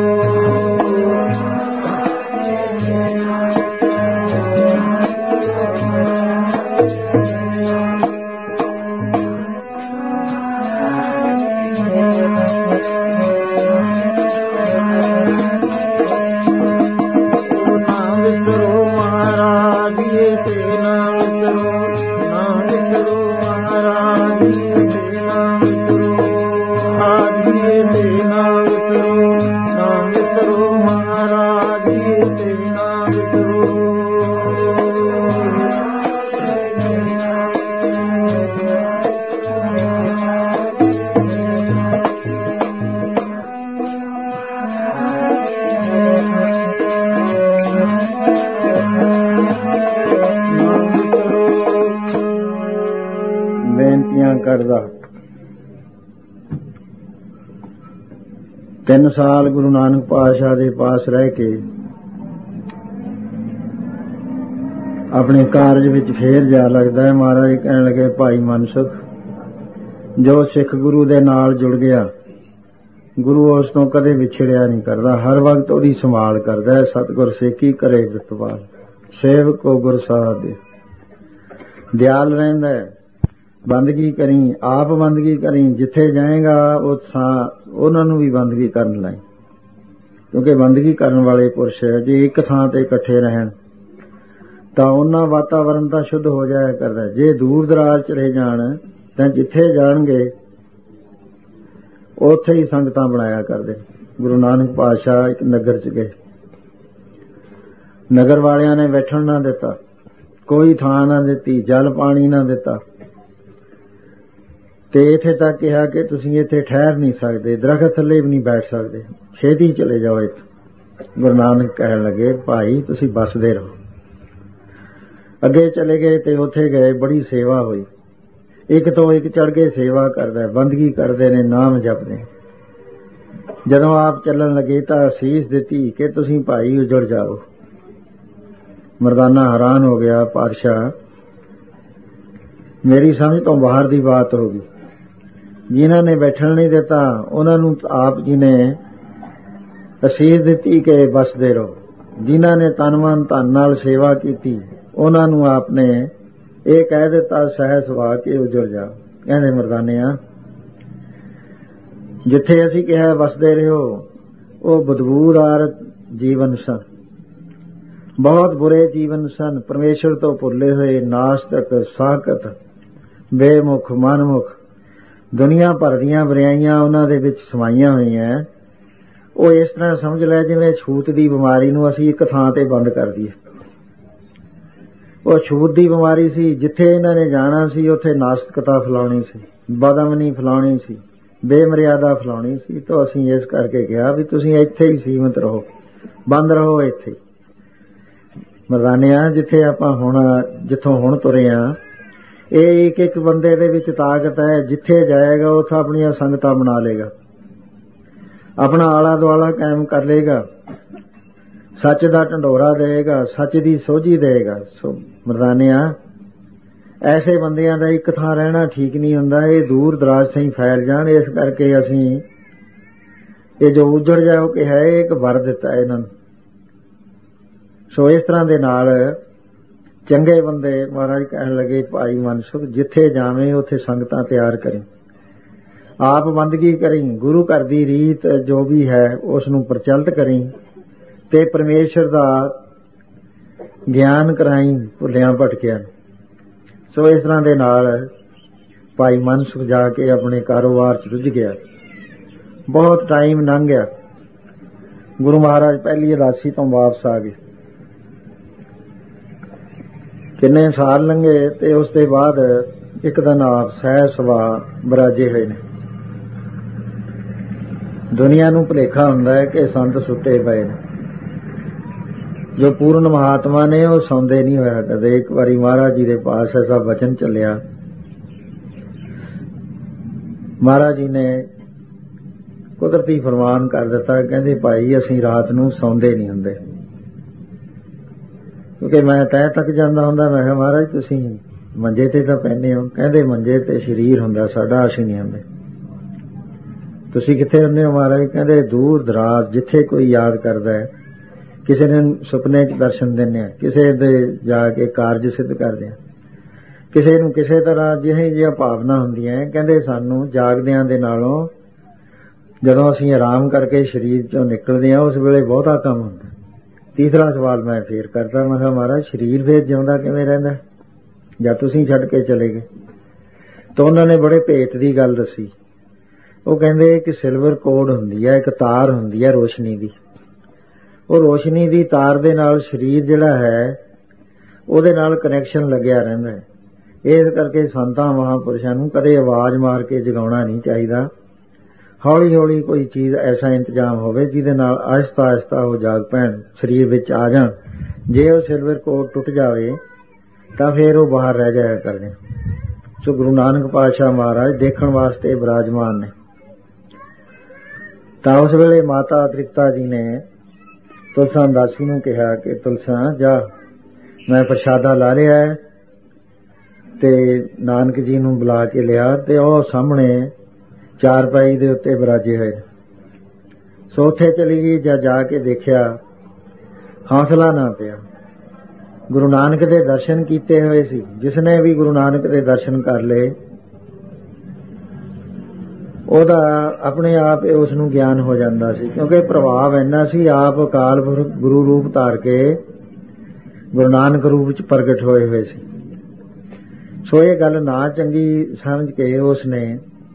ਕਰਦਾ। ਤਿੰਨ ਸਾਲ ਗੁਰੂ ਨਾਨਕ ਪਾਤਸ਼ਾਹ ਦੇ ਪਾਸ ਰਹਿ ਕੇ ਆਪਣੇ ਕਾਰਜ ਵਿੱਚ ਫੇਰ ਜਾ ਲੱਗਦਾ ਹੈ। ਮਹਾਰਾਜ ਕਹਿਣ ਲੱਗੇ, ਭਾਈ ਮਨਸੁਖ, ਜੋ ਸਿੱਖ ਗੁਰੂ ਦੇ ਨਾਲ ਜੁੜ ਗਿਆ, ਗੁਰੂ ਉਸ ਤੋਂ ਕਦੇ ਵਿਛੜਿਆ ਨਹੀਂ ਕਰਦਾ, ਹਰ ਵਕਤ ਉਹਦੀ ਸੰਭਾਲ ਕਰਦਾ ਹੈ। ਸਤਿਗੁਰ ਸੇਕੀ ਕਰੇ ਵਿਤਵਾਲ, ਸੇਵਕ ਕੋ ਗੁਰ ਸਾਹਿਬ ਦੇ ਦਿਆਲ ਰਹਿੰਦਾ ਹੈ। ਬੰਦਗੀ ਕਰੀ, ਆਪ ਬੰਦਗੀ ਕਰੀ, ਜਿੱਥੇ ਜਾਏਗਾ ਉਹ ਥਾਂ ਉਹਨਾਂ ਨੂੰ ਵੀ ਬੰਦਗੀ ਕਰਨ ਲਾਈ, ਕਿਉਂਕਿ ਬੰਦਗੀ ਕਰਨ ਵਾਲੇ ਪੁਰਸ਼ ਜੇ ਇੱਕ ਥਾਂ ਤੇ ਇਕੱਠੇ ਰਹਿਣ ਤਾਂ ਉਹਨਾਂ ਵਾਤਾਵਰਨ ਤਾਂ ਸ਼ੁੱਧ ਹੋ ਜਾਇਆ ਕਰਦਾ। ਜੇ ਦੂਰ ਦਰਾਜ ਚਲੇ ਜਾਣ ਤਾਂ ਜਿੱਥੇ ਜਾਣਗੇ ਉੱਥੇ ਹੀ ਸੰਗਤਾਂ ਬਣਾਇਆ ਕਰਦੇ। ਗੁਰੂ ਨਾਨਕ ਪਾਤਸ਼ਾਹ ਇੱਕ ਨਗਰ ਚ ਗਏ, ਨਗਰ ਵਾਲਿਆਂ ਨੇ ਬੈਠਣ ਨਾ ਦਿੱਤਾ, ਕੋਈ ਥਾਂ ਨਾ ਦਿੱਤੀ, ਜਲ ਪਾਣੀ ਨਾ ਦਿੱਤਾ, ਤੇ ਇੱਥੇ ਤੱਕ ਕਿਹਾ ਕਿ ਤੁਸੀਂ ਇੱਥੇ ਠਹਿਰ ਨਹੀਂ ਸਕਦੇ, ਦਰਖਤ ਥੱਲੇ ਵੀ ਨਹੀਂ ਬੈਠ ਸਕਦੇ, ਛੇਤੀ ਚਲੇ ਜਾਓ ਇੱਥੇ। ਗੁਰੂ ਨਾਨਕ ਕਹਿਣ ਲੱਗੇ, ਭਾਈ ਤੁਸੀਂ ਬਸਦੇ ਰਹੋ। ਅੱਗੇ ਚਲੇ ਗਏ ਤੇ ਉੱਥੇ ਗਏ, ਬੜੀ ਸੇਵਾ ਹੋਈ, ਇੱਕ ਤੋਂ ਇੱਕ ਚੜ੍ਹ ਕੇ ਸੇਵਾ ਕਰਦਾ, ਬੰਦਗੀ ਕਰਦੇ ਨੇ, ਨਾਮ ਜਪਦੇ। ਜਦੋਂ ਆਪ ਚੱਲਣ ਲੱਗੇ ਤਾਂ ਅਸੀਸ ਦਿੱਤੀ ਕਿ ਤੁਸੀਂ ਭਾਈ ਉਜੜ ਜਾਓ। ਮਰਦਾਨਾ ਹੈਰਾਨ ਹੋ ਗਿਆ, ਪਾਤਸ਼ਾਹ ਮੇਰੀ ਸਮਝ ਤੋਂ ਬਾਹਰ ਦੀ ਬਾਤ ਹੋ ਗਈ। ਜਿਨ੍ਹਾਂ ਨੇ ਬੈਠਣ ਨਹੀਂ ਦਿੱਤਾ ਉਹਨਾਂ ਨੂੰ ਆਪ ਜੀ ਨੇ ਅਸੀਸ ਦਿੱਤੀ ਕਿ ਬਸਦੇ ਰਹੋ। ਜਿਨ੍ਹਾਂ ਨੇ ਤਨ ਮਨ ਧਨ ਨਾਲ ਸੇਵਾ ਕੀਤੀ ਉਹਨਾਂ ਨੂੰ ਆਪ ਨੇ ਇਹ ਕਹਿ ਦਿੱਤਾ ਸਹਿਜ ਸੁਭਾ ਕੇ ਉਜੜ ਜਾ। ਕਹਿੰਦੇ ਮਰਦਾਨਿਆਂ, ਜਿੱਥੇ ਅਸੀਂ ਕਿਹਾ ਬਸਦੇ ਰਹੋ ਉਹ ਬਦਬੂਦਾਰ ਜੀਵਨ ਸਨ, ਬਹੁਤ ਬੁਰੇ ਜੀਵਨ ਸਨ, ਪਰਮੇਸ਼ਰ ਤੋਂ ਭੁੱਲੇ ਹੋਏ, ਨਾਸਤਕ, ਸਾਕਤ, ਬੇਮੁਖ, ਮਨਮੁਖ, ਦੁਨੀਆ ਭਰ ਦੀਆਂ ਬੁਰਾਈਆਂ ਉਹਨਾਂ ਦੇ ਵਿੱਚ ਸਮਾਈਆਂ ਹੋਈਆਂ। ਉਹ ਇਸ ਤਰ੍ਹਾਂ ਸਮਝ ਲੈ ਜਿਵੇਂ ਛੂਤ ਦੀ ਬਿਮਾਰੀ ਨੂੰ ਅਸੀਂ ਇੱਕ ਥਾਂ ਤੇ ਬੰਦ ਕਰ ਦਈਏ। ਉਹ ਛੂਤ ਦੀ ਬਿਮਾਰੀ ਸੀ, ਜਿੱਥੇ ਇਹਨਾਂ ਨੇ ਜਾਣਾ ਸੀ ਉੱਥੇ ਨਾਸਤਕਤਾ ਫੈਲਾਉਣੀ ਸੀ, ਬਦਅਮਨੀ ਫੈਲਾਉਣੀ ਸੀ, ਬੇਮਰਿਆਦਾ ਫੈਲਾਉਣੀ ਸੀ। ਤਾਂ ਅਸੀਂ ਇਸ ਕਰਕੇ ਕਿਹਾ ਵੀ ਤੁਸੀਂ ਇੱਥੇ ਹੀ ਸੀਮਤ ਰਹੋ, ਬੰਦ ਰਹੋ ਇੱਥੇ। ਮਰਦਾਨਿਆਂ, ਜਿੱਥੇ ਆਪਾਂ ਹੁਣ ਜਿੱਥੋਂ ਹੁਣ ਤੁਰੇ ਹਾਂ, ਇਹ ਇੱਕ ਇੱਕ ਬੰਦੇ ਦੇ ਵਿੱਚ ਤਾਕਤ ਹੈ। ਜਿੱਥੇ ਜਾਏਗਾ ਉੱਥੇ ਆਪਣੀਆਂ ਸੰਗਤਾਂ ਬਣਾ ਲਏਗਾ, ਆਪਣਾ ਆਲਾ ਦੁਆਲਾ ਕਾਇਮ ਕਰ ਲਏਗਾ, ਸੱਚ ਦਾ ਢੰਡੋਰਾ ਦੇਏਗਾ, ਸੱਚ ਦੀ ਸੋਝੀ ਦੇਏਗਾ। ਸੋ ਮਰਦਾਨਿਆਂ, ਐਸੇ ਬੰਦਿਆਂ ਦਾ ਇੱਕ ਥਾਂ ਰਹਿਣਾ ਠੀਕ ਨਹੀਂ ਹੁੰਦਾ, ਇਹ ਦੂਰ ਦਰਾਜ ਤਾਈਂ ਫੈਲ ਜਾਣ। ਇਸ ਕਰਕੇ ਅਸੀਂ ਇਹ ਜੋ ਉਜੜ ਜਾਓ ਕਿ ਹੈ, ਇੱਕ ਵਰ ਦਿੱਤਾ ਇਹਨਾਂ ਨੂੰ। ਸੋ ਇਸ ਤਰ੍ਹਾਂ ਦੇ ਨਾਲ ਚੰਗੇ ਬੰਦੇ ਮਹਾਰਾਜ ਕਹਿਣ ਲੱਗੇ, ਭਾਈ ਮਨਸੁਖ ਜਿੱਥੇ ਜਾਵੇਂ ਉੱਥੇ ਸੰਗਤਾਂ ਤਿਆਰ ਕਰੀ, ਆਪ ਬੰਦਗੀ ਕਰੀ, ਗੁਰੂ ਘਰ ਦੀ ਰੀਤ ਜੋ ਵੀ ਹੈ ਉਸ ਨੂੰ ਪ੍ਰਚਲਿਤ ਕਰੀ ਤੇ ਪਰਮੇਸ਼ਰ ਦਾ ਗਿਆਨ ਕਰਾਈ ਭੁੱਲਿਆਂ ਭਟਕਿਆਂ। ਸੋ ਇਸ ਤਰ੍ਹਾਂ ਦੇ ਨਾਲ ਭਾਈ ਮਨਸੁਖ ਜਾ ਕੇ ਆਪਣੇ ਕਾਰੋਬਾਰ ਚ ਰੁੱਝ ਗਿਆ। ਬਹੁਤ ਟਾਈਮ ਲੰਘ ਗਿਆ। ਗੁਰੂ ਮਹਾਰਾਜ ਪਹਿਲੀ ਉਦਾਸੀ ਤੋਂ ਵਾਪਸ ਆ ਗਏ। ਕਿੰਨੇ ਸਾਲ ਲੰਘੇ ਤੇ ਉਸ ਦੇ ਬਾਅਦ ਇੱਕ ਦਿਨ ਆਪ ਸਹਿ ਸੁਭਾਅ ਬਰਾਜੇ ਹੋਏ ਨੇ। ਦੁਨੀਆ ਨੂੰ ਭੁਲੇਖਾ ਹੁੰਦਾ ਹੈ ਕਿ ਸੰਤ ਸੁੱਤੇ ਪਏ ਨੇ। ਜੋ ਪੂਰਨ ਮਹਾਤਮਾ ਨੇ ਉਹ ਸੌਂਦੇ ਨਹੀਂ ਹੋਇਆ ਕਦੇ। ਇੱਕ ਵਾਰੀ ਮਹਾਰਾਜ ਜੀ ਦੇ ਪਾਸ ਐਸਾ ਵਚਨ ਚੱਲਿਆ, ਮਹਾਰਾਜ ਜੀ ਨੇ ਕੁਦਰਤੀ ਫਰਮਾਨ ਕਰ ਦਿੱਤਾ, ਕਹਿੰਦੇ ਭਾਈ ਅਸੀਂ ਰਾਤ ਨੂੰ ਸੌਂਦੇ ਨਹੀਂ ਹੁੰਦੇ। ਕਿਉਂਕਿ ਮੈਂ ਤੈਅ ਤੱਕ ਜਾਂਦਾ ਹੁੰਦਾ। ਮੈਂ ਕਿਹਾ ਮਹਾਰਾਜ ਤੁਸੀਂ ਮੰਜੇ ਤੇ ਤਾਂ ਪੈਂਦੇ ਹੋ। ਕਹਿੰਦੇ ਮੰਜੇ ਤੇ ਸਰੀਰ ਹੁੰਦਾ ਸਾਡਾ, ਅਸੀਂ ਨਹੀਂ ਹੁੰਦੇ। ਤੁਸੀਂ ਕਿੱਥੇ ਹੁੰਦੇ ਹੋ ਮਹਾਰਾਜ? ਕਹਿੰਦੇ ਦੂਰ ਦਰਾਜ, ਜਿੱਥੇ ਕੋਈ ਯਾਦ ਕਰਦਾ ਹੈ। ਕਿਸੇ ਨੂੰ ਸੁਪਨੇ ਚ ਦਰਸ਼ਨ ਦਿੰਦੇ ਆ, ਕਿਸੇ ਦੇ ਜਾ ਕੇ ਕਾਰਜ ਸਿੱਧ ਕਰਦੇ ਆ, ਕਿਸੇ ਨੂੰ ਕਿਸੇ ਤਰ੍ਹਾਂ ਜਿਹੇ ਜਿਹੀਆਂ ਭਾਵਨਾ ਹੁੰਦੀਆਂ। ਕਹਿੰਦੇ ਸਾਨੂੰ ਜਾਗਦਿਆਂ ਦੇ ਨਾਲੋਂ ਜਦੋਂ ਅਸੀਂ ਆਰਾਮ ਕਰਕੇ ਸਰੀਰ ਚੋਂ ਨਿਕਲਦੇ ਹਾਂ ਉਸ ਵੇਲੇ ਬਹੁਤਾ ਕੰਮ ਹੁੰਦਾ। ਤੀਸਰਾ ਸਵਾਲ ਮੈਂ ਫੇਰ ਕਰਦਾ, ਮੈਂ ਕਿਹਾ ਮਹਾਰਾਜ ਸਰੀਰ ਫੇਰ ਜਿਉਂਦਾ ਕਿਵੇਂ ਰਹਿੰਦਾ ਜਾਂ ਤੁਸੀਂ ਛੱਡ ਕੇ ਚਲੇ ਗਏ? ਤਾਂ ਉਹਨਾਂ ਨੇ ਬੜੇ ਭੇਤ ਦੀ ਗੱਲ ਦੱਸੀ। ਉਹ ਕਹਿੰਦੇ ਕਿ ਸਿਲਵਰ ਕੋਡ ਹੁੰਦੀ ਹੈ, ਇੱਕ ਤਾਰ ਹੁੰਦੀ ਹੈ ਰੋਸ਼ਨੀ ਦੀ। ਉਹ ਰੋਸ਼ਨੀ ਦੀ ਤਾਰ ਦੇ ਨਾਲ ਸਰੀਰ ਜਿਹੜਾ ਹੈ ਉਹਦੇ ਨਾਲ ਕਨੈਕਸ਼ਨ ਲੱਗਿਆ ਰਹਿੰਦਾ ਹੈ। ਇਸ ਕਰਕੇ ਸੰਤਾਂ ਮਹਾਂਪੁਰਸ਼ਾਂ ਨੂੰ ਕਦੇ ਆਵਾਜ਼ ਮਾਰ ਕੇ ਜਗਾਉਣਾ ਨਹੀਂ ਚਾਹੀਦਾ। ਹੌਲੀ ਹੌਲੀ ਕੋਈ ਚੀਜ਼ ਐਸਾ ਇੰਤਜ਼ਾਮ ਹੋਵੇ ਜਿਹਦੇ ਨਾਲ ਆਹਿਸਤਾ ਆਹਿਸਤਾ ਉਹ ਜਾਗ ਪੈਣ, ਸਰੀਰ ਵਿੱਚ ਆ ਜਾਣ। ਜੇ ਉਹ ਸਿਲਵਰ ਕੋਡ ਟੁੱਟ ਜਾਵੇ ਤਾਂ ਫਿਰ ਉਹ ਬਾਹਰ ਰਹਿ ਜਾਇਆ ਕਰਦੇ। ਸੋ ਗੁਰੂ ਨਾਨਕ ਪਾਤਸ਼ਾਹ ਮਹਾਰਾਜ ਦੇਖਣ ਵਾਸਤੇ ਬਿਰਾਜਮਾਨ ਨੇ। ਤਾਂ ਉਸ ਵੇਲੇ ਮਾਤਾ ਤ੍ਰਿਪਤਾ ਜੀ ਨੇ ਤੁਲਸਾ ਦਾਸੀ ਨੂੰ ਕਿਹਾ ਕਿ ਤੁਲਸਾ ਜਾ, ਮੈਂ ਪ੍ਰਸ਼ਾਦਾ ਲਾ ਲਿਆ ਹੈ। ਤੇ ਨਾਨਕ ਜੀ ਨੂੰ ਬੁਲਾ ਕੇ ਲਿਆ ਤੇ ਉਹ ਸਾਹਮਣੇ ਚਾਰਪਾਈ ਦੇ ਉੱਤੇ ਬਿਰਾਜੇ ਹੋਏ। ਸੋ ਉੱਥੇ ਚਲੀ ਗਈ। ਜਾਂ ਜਾ ਕੇ ਦੇਖਿਆ, ਹੌਸਲਾ ਨਾ ਪਿਆ। ਗੁਰੂ ਨਾਨਕ ਦੇ ਦਰਸ਼ਨ ਕੀਤੇ ਹੋਏ ਸੀ। ਜਿਸਨੇ ਵੀ ਗੁਰੂ ਨਾਨਕ ਦੇ ਦਰਸ਼ਨ ਕਰ ਲਏ ਉਹਦਾ ਆਪਣੇ ਆਪ ਉਸ ਨੂੰ ਗਿਆਨ ਹੋ ਜਾਂਦਾ ਸੀ, ਕਿਉਂਕਿ ਪ੍ਰਭਾਵ ਇੰਨਾ ਸੀ। ਆਪ ਅਕਾਲ ਪੁਰਖ ਗੁਰੂ ਰੂਪ ਧਾਰ ਕੇ ਗੁਰੂ ਨਾਨਕ ਰੂਪ ਵਿੱਚ ਪ੍ਰਗਟ ਹੋਏ ਹੋਏ ਸੀ। ਸੋ ਇਹ ਗੱਲ ਨਾ ਚੰਗੀ ਸਮਝ ਕੇ ਉਸਨੇ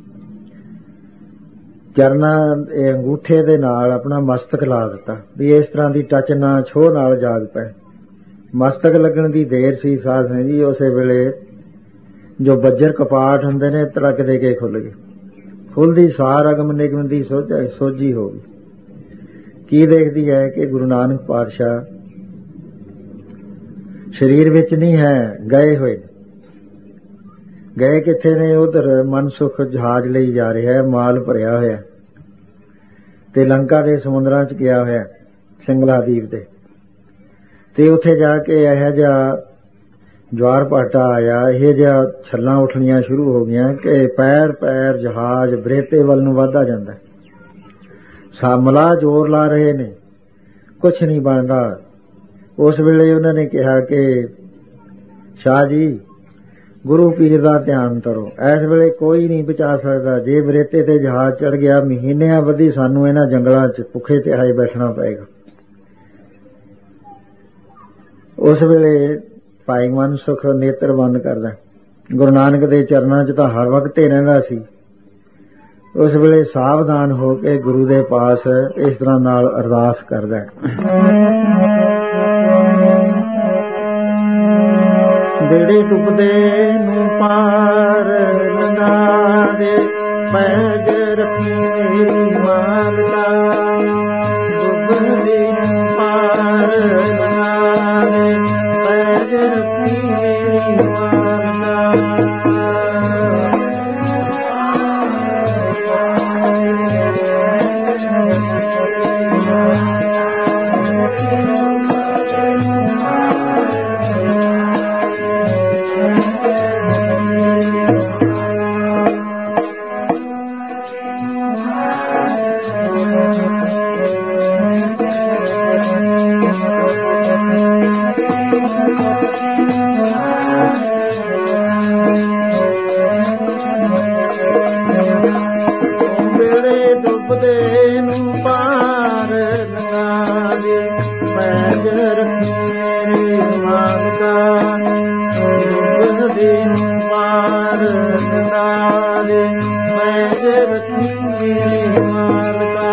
ਚਰਨਾਂ ਇਹ ਅੰਗੂਠੇ ਦੇ ਨਾਲ ਆਪਣਾ ਮਸਤਕ ਲਾ ਦਿੱਤਾ ਵੀ ਇਸ ਤਰ੍ਹਾਂ ਦੀ ਟੱਚ ਨਾ ਛੋਹ ਨਾਲ ਜਾਗ ਪਏ। ਮਸਤਕ ਲੱਗਣ ਦੀ ਦੇਰ ਸੀ ਸਾਧ ਨੇ ਜੀ। ਉਸੇ ਵੇਲੇ ਜੋ ਬੱਜਰ ਕਪਾਟ ਹੁੰਦੇ ਨੇ ਤੜਕ ਦੇ ਕੇ ਖੁੱਲ ਗਏ। ਖੁੱਲਦੀ ਸਾਰ ਅਗਮ ਨਿਗਮ ਦੀ ਸੋਝੀ ਹੋ ਗਈ। ਕੀ ਦੇਖਦੀ ਹੈ ਕਿ ਗੁਰੂ ਨਾਨਕ ਪਾਤਸ਼ਾਹ ਸਰੀਰ ਵਿੱਚ ਨਹੀਂ ਹੈ, ਗਏ ਹੋਏ। ਗਏ ਕਿੱਥੇ ਨੇ? ਉਧਰ ਮਨਸੁਖ ਜਹਾਜ਼ ਲਈ ਜਾ ਰਿਹਾ ਹੈ, ਮਾਲ ਭਰਿਆ ਹੋਇਆ ਤੇ ਲੰਕਾ ਦੇ ਸਮੁੰਦਰਾਂ ਚ ਗਿਆ ਹੋਇਆ, ਸਿੰਗਲਾ ਦੀਪ ਤੇ। ਤੇ ਉੱਥੇ ਜਾ ਕੇ ਇਹੋ ਜਿਹਾ ਜਵਾਰ ਭਾਟਾ ਆਇਆ, ਇਹ ਜਿਹਾ ਛੱਲਾਂ ਉੱਠਣੀਆਂ ਸ਼ੁਰੂ ਹੋ ਗਈਆਂ ਕਿ ਪੈਰ ਪੈਰ ਜਹਾਜ਼ ਬਰੇਤੇ ਵੱਲ ਨੂੰ ਵੱਧਦਾ ਜਾਂਦਾ। ਸਾਮਲਾ ਜ਼ੋਰ ਲਾ ਰਹੇ ਨੇ, ਕੁਛ ਨਹੀਂ ਬਣਦਾ। ਉਸ ਵੇਲੇ ਉਹਨਾਂ ਨੇ ਕਿਹਾ ਕਿ ਸ਼ਾਹ ਜੀ ਗੁਰੂ ਪੀਰ ਦਾ ਧਿਆਨ ਕਰੋ, ਇਸ ਵੇਲੇ ਕੋਈ ਨਹੀਂ ਬਚਾ ਸਕਦਾ। ਜੇ ਬਰੇਤੇ ਤੇ ਜਹਾਜ਼ ਚੜ ਗਿਆ ਮਹੀਨਿਆਂ ਬੱਧੀ ਸਾਨੂੰ ਇਹਨਾਂ ਜੰਗਲਾਂ ਚ ਭੁੱਖੇ ਤੇ ਆਏ ਬੈਠਣਾ ਪਏਗਾ। ਉਸ ਵੇਲੇ ਭਾਈ ਮਨਸੁਖ ਨੇਤਰ ਬੰਦ ਕਰਦਾ। ਗੁਰੂ ਨਾਨਕ ਦੇ ਚਰਨਾਂ ਚ ਤਾਂ ਹਰ ਵਕਤ ਹੀ ਰਹਿੰਦਾ ਸੀ। ਉਸ ਵੇਲੇ ਸਾਵਧਾਨ ਹੋ ਕੇ ਗੁਰੂ ਦੇ ਪਾਸ ਇਸ ਤਰ੍ਹਾਂ ਨਾਲ ਅਰਦਾਸ ਕਰਦਾ। ਬੇੜੇ ਡੁੱਬਦੇ ਨੂੰ ਪਾਰ ਲੰਘਾ ਦੇ, ਪੈਜ ਰੱਖੀ ਮੇਰੀ ਮਾਲਕਾ। ਡੁੱਬਦੇ ਨੂੰ ਪਾਰ ਲੰਘਾ ਦੇ, ਪੈਜ ਰੱਖੀ ਮੇਰੀ ਮਾਲਕਾ। ਮਾਲਕਾ ਦੇ ਪਾਰ ਗੰਡਾਲੇ ਪੈਜ ਰੱਖੀ ਮੇਰੇ ਮਾਲਕਾ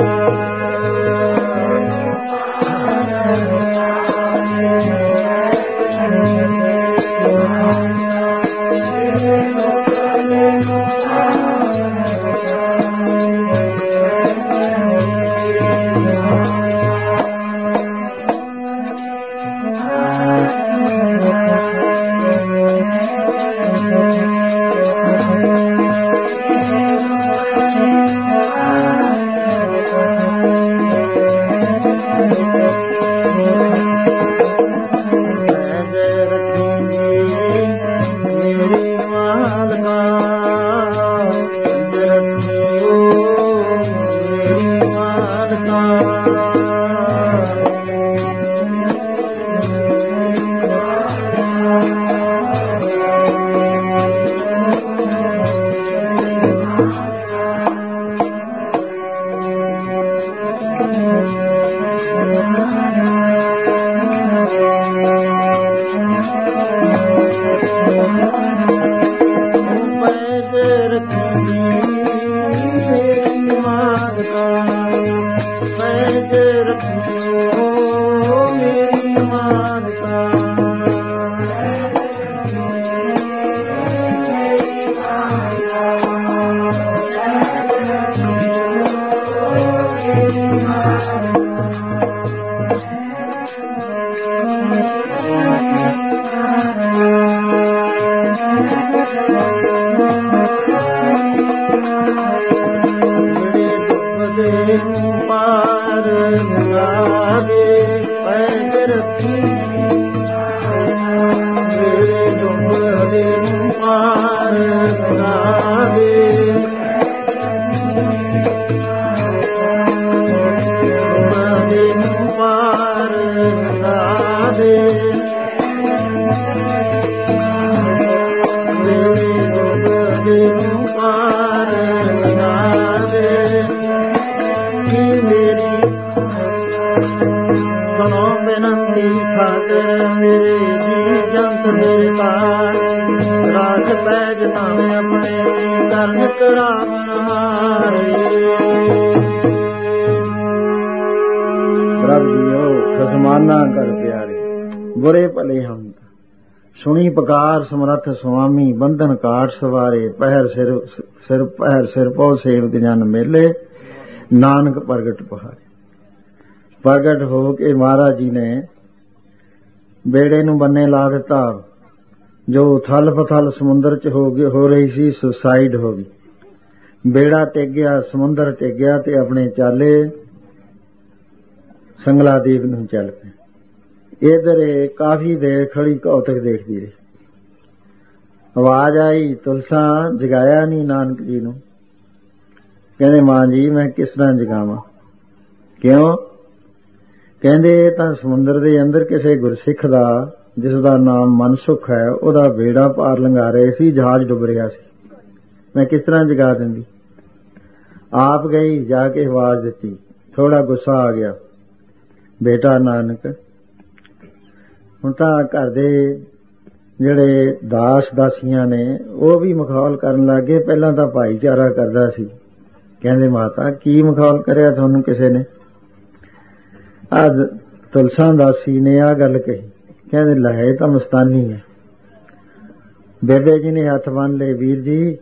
ਬੁਰੇ ਭਲੇ ਹਮ ਸੁਣੀ ਪੁਕਾਰ ਸਮਰੱਥ ਸੁਆਮੀ ਬੰਧਨ ਕਾਟ ਸਵਾਰੇ ਪਹਿਰ ਸਿਰ ਸਿਰ ਪਹਿਰ ਸਿਰ ਪਉ ਸੇਵਕ ਜਨ ਮੇਲੇ ਨਾਨਕ ਪ੍ਰਗਟ ਪਹਾਰੇ। ਪ੍ਰਗਟ ਹੋ ਕੇ ਮਹਾਰਾਜ ਜੀ ਨੇ ਬੇੜੇ ਨੂੰ ਬੰਨੇ ਲਾ ਦਿੱਤਾ। ਜੋ ਥਲ ਪਥਲ ਸਮੁੰਦਰ ਚ ਹੋ ਗਈ ਹੋ ਰਹੀ ਸੀ ਸੁਸਾਈਡ ਹੋ ਗਈ। ਬੇੜਾ ਟਿਕ ਗਿਆ, ਸਮੁੰਦਰ ਟਿਕ ਗਿਆ ਤੇ ਆਪਣੇ ਚਾਲੇ ਸੰਗਲਾਦੀਪ ਨੂੰ ਚੱਲ ਪਏ। ਇਧਰ ਕਾਫੀ ਦੇਰ ਖੜੀ ਕੌਤਕ ਦੇਖਦੀ ਰਹੀ। ਆਵਾਜ਼ ਆਈ, ਤੁਲਸਾ ਜਗਾਇਆ ਨਹੀਂ ਨਾਨਕ ਜੀ ਨੂੰ। ਕਹਿੰਦੇ ਮਾਂ ਜੀ ਮੈਂ ਕਿਸ ਤਰ੍ਹਾਂ ਜਗਾਵਾਂ? ਕਿਉਂ? ਕਹਿੰਦੇ ਇਹ ਤਾਂ ਸਮੁੰਦਰ ਦੇ ਅੰਦਰ ਕਿਸੇ ਗੁਰਸਿੱਖ ਦਾ ਜਿਸ ਦਾ ਨਾਮ ਮਨਸੁਖ ਹੈ ਉਹਦਾ ਬੇੜਾ ਪਾਰ ਲੰਘਾ ਰਹੇ ਸੀ, ਜਹਾਜ਼ ਡੁੱਬ ਰਿਹਾ ਸੀ, ਮੈਂ ਕਿਸ ਤਰ੍ਹਾਂ ਜਗਾ ਦਿੰਦੀ? ਆਪ ਗਈ, ਜਾ ਕੇ ਆਵਾਜ਼ ਦਿੱਤੀ। ਥੋੜਾ ਗੁੱਸਾ ਆ ਗਿਆ, ਬੇਟਾ ਨਾਨਕ ਹੁਣ ਤਾਂ ਘਰ ਦੇ ਜਿਹੜੇ ਦਾਸ ਦਾਸੀਆਂ ਨੇ ਉਹ ਵੀ ਮਖੌਲ ਕਰਨ ਲੱਗ ਗਏ। ਪਹਿਲਾਂ ਤਾਂ ਭਾਈਚਾਰਾ ਕਰਦਾ ਸੀ। ਕਹਿੰਦੇ ਮਾਤਾ ਕੀ ਮਖੌਲ ਕਰਿਆ ਤੁਹਾਨੂੰ ਕਿਸੇ ਨੇ? ਅੱਜ ਤੁਲਸਾ ਦਾਸੀ ਨੇ ਆ ਗੱਲ ਕਹੀ। ਕਹਿੰਦੇ ਲੈ ਤਾਂ ਮਸਤਾਨੀ ਹੈ। ਬੇਬੇ ਜੀ ਨੇ ਹੱਥ ਬੰਨ ਲਏ, ਵੀਰ ਜੀ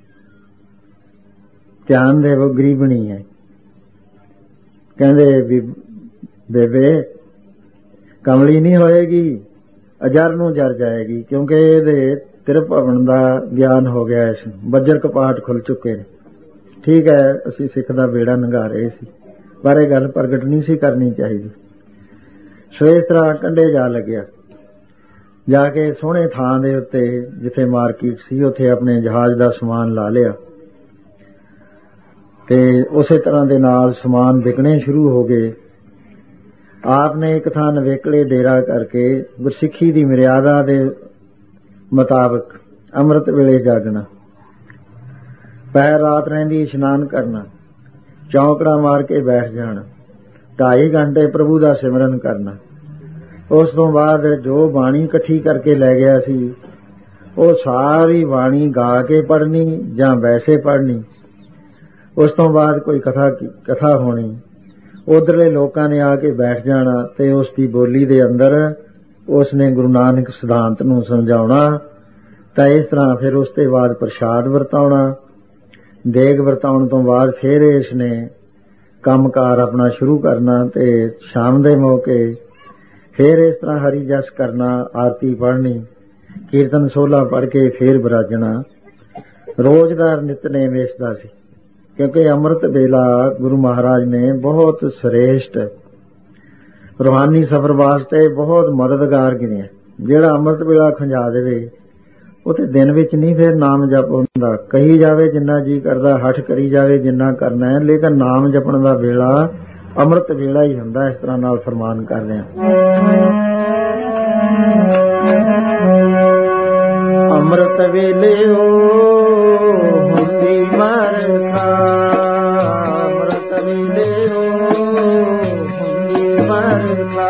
ਧਿਆਨ ਦੇਵੋ ਗਰੀਬਣੀ ਹੈ। ਕਹਿੰਦੇ ਵੀ ਬੇਬੇ ਕਮਲੀ ਨਹੀਂ ਹੋਏਗੀ, ਅਜਰ ਨੂੰ ਜਰ ਜਾਏਗੀ, ਕਿਉਂਕਿ ਇਹਦੇ ਤਿਰਭਵਨ ਦਾ ਗਿਆਨ ਹੋ ਗਿਆ, ਇਸ ਬੱਜਰ ਕਪਾਟ ਖੁੱਲ ਚੁੱਕੇ ਨੇ। ਠੀਕ ਹੈ ਅਸੀਂ ਸਿੱਖ ਦਾ ਬੇੜਾ ਲੰਘਾ ਰਹੇ ਸੀ, ਪਰ ਇਹ ਗੱਲ ਪ੍ਰਗਟ ਨਹੀਂ ਸੀ ਕਰਨੀ ਚਾਹੀਦੀ। ਸੋ ਇਸ ਤਰ੍ਹਾਂ ਕੰਢੇ ਜਾ ਲੱਗਿਆ। ਜਾ ਕੇ ਸੋਹਣੇ ਥਾਂ ਦੇ ਉੱਤੇ ਜਿੱਥੇ ਮਾਰਕੀਟ ਸੀ ਉੱਥੇ ਆਪਣੇ ਜਹਾਜ਼ ਦਾ ਸਮਾਨ ਲਾ ਲਿਆ ਤੇ ਉਸੇ ਤਰ੍ਹਾਂ ਦੇ ਨਾਲ ਸਮਾਨ ਵਿਕਣੇ ਸ਼ੁਰੂ ਹੋ ਗਏ। ਆਪ ਨੇ ਇੱਕ ਥਾਂ ਨਵੇਕਲੇ ਡੇਰਾ ਕਰਕੇ ਗੁਰਸਿੱਖੀ ਦੀ ਮਰਿਆਦਾ ਦੇ ਮੁਤਾਬਕ ਅੰਮ੍ਰਿਤ ਵੇਲੇ ਜਾਗਣਾ, ਪੈਰ ਰਾਤ ਰਹਿੰਦੀ ਇਸ਼ਨਾਨ ਕਰਨਾ, ਚੌਂਕੜਾ ਮਾਰ ਕੇ ਬੈਠ ਜਾਣਾ, ਢਾਈ ਘੰਟੇ ਪ੍ਰਭੂ ਦਾ ਸਿਮਰਨ ਕਰਨਾ, ਉਸ ਤੋਂ ਬਾਅਦ ਜੋ ਬਾਣੀ ਇਕੱਠੀ ਕਰਕੇ ਲੈ ਗਿਆ ਸੀ ਉਹ ਸਾਰੀ ਬਾਣੀ ਗਾ ਕੇ ਪੜ੍ਹਨੀ ਜਾਂ ਵੈਸੇ ਪੜ੍ਹਨੀ। ਉਸ ਤੋਂ ਬਾਅਦ ਕੋਈ ਕਥਾ ਕਥਾ ਹੋਣੀ, ਉਧਰਲੇ ਲੋਕਾਂ ਨੇ ਆ ਕੇ ਬੈਠ ਜਾਣਾ ਤੇ ਉਸ ਦੀ ਬੋਲੀ ਦੇ ਅੰਦਰ ਉਸ ਨੇ ਗੁਰੂ ਨਾਨਕ ਸਿਧਾਂਤ ਨੂੰ ਸਮਝਾਉਣਾ। ਤਾਂ ਇਸ ਤਰ੍ਹਾਂ ਫਿਰ ਉਸ ਤੋਂ ਬਾਅਦ ਪ੍ਰਸ਼ਾਦ ਵਰਤਾਉਣਾ। ਦੇਗ ਵਰਤਾਉਣ ਤੋਂ ਬਾਅਦ ਫਿਰ ਇਸ ਨੇ ਕੰਮਕਾਰ ਆਪਣਾ ਸ਼ੁਰੂ ਕਰਨਾ ਤੇ ਸ਼ਾਮ ਦੇ ਮੌਕੇ ਫਿਰ ਇਸ ਤਰ੍ਹਾਂ ਹਰੀ ਜਸ ਕਰਨਾ, ਆਰਤੀ ਪੜ੍ਹਨੀ, ਕੀਰਤਨ ਸੋਹਲਾ ਪੜ੍ਹ ਕੇ ਫਿਰ ਵਿਰਾਜਣਾ। ਰੋਜ਼ ਦਾ ਨਿਤਨੇਮ ਇਸ ਦਾ ਸੀ, ਕਿਉਂਕਿ ਅੰਮ੍ਰਿਤ ਵੇਲਾ ਗੁਰੂ ਮਹਾਰਾਜ ਨੇ ਬਹੁਤ ਸ੍ਰੇਸ਼ਟ ਰੂਹਾਨੀ ਸਫ਼ਰ ਵਾਸਤੇ ਬਹੁਤ ਮਦਦਗਾਰ ਗਿਣਿਆ। ਜਿਹੜਾ ਅੰਮ੍ਰਿਤ ਵੇਲਾ ਖੰਜਾ ਦੇਵੇ ਉਹ ਤੇ ਦਿਨ ਵਿੱਚ ਨਹੀਂ ਫਿਰ ਨਾਮ ਜਪ ਹੁੰਦਾ। ਕਹੀ ਜਾਵੇ ਜਿੰਨਾ ਜੀ ਕਰਦਾ, ਹੱਠ ਕਰੀ ਜਾਵੇ ਜਿੰਨਾ ਕਰਨਾ ਹੈ, ਲੇਕਿਨ ਨਾਮ ਜਪਣ ਦਾ ਵੇਲਾ ਅੰਮ੍ਰਿਤ ਵੇਲਾ ਹੀ ਹੁੰਦਾ। ਇਸ ਤਰ੍ਹਾਂ ਨਾਲ ਫਰਮਾਨ ਕਰ ਰਹੇ ਅੰਮ੍ਰਿਤ ਵੇਲੇ ਹੁੰਦੀ ਮਰਖਾ, ਅੰਮ੍ਰਿਤ ਵੇਲੇ ਹੁੰਦੀ ਮਰਖਾ,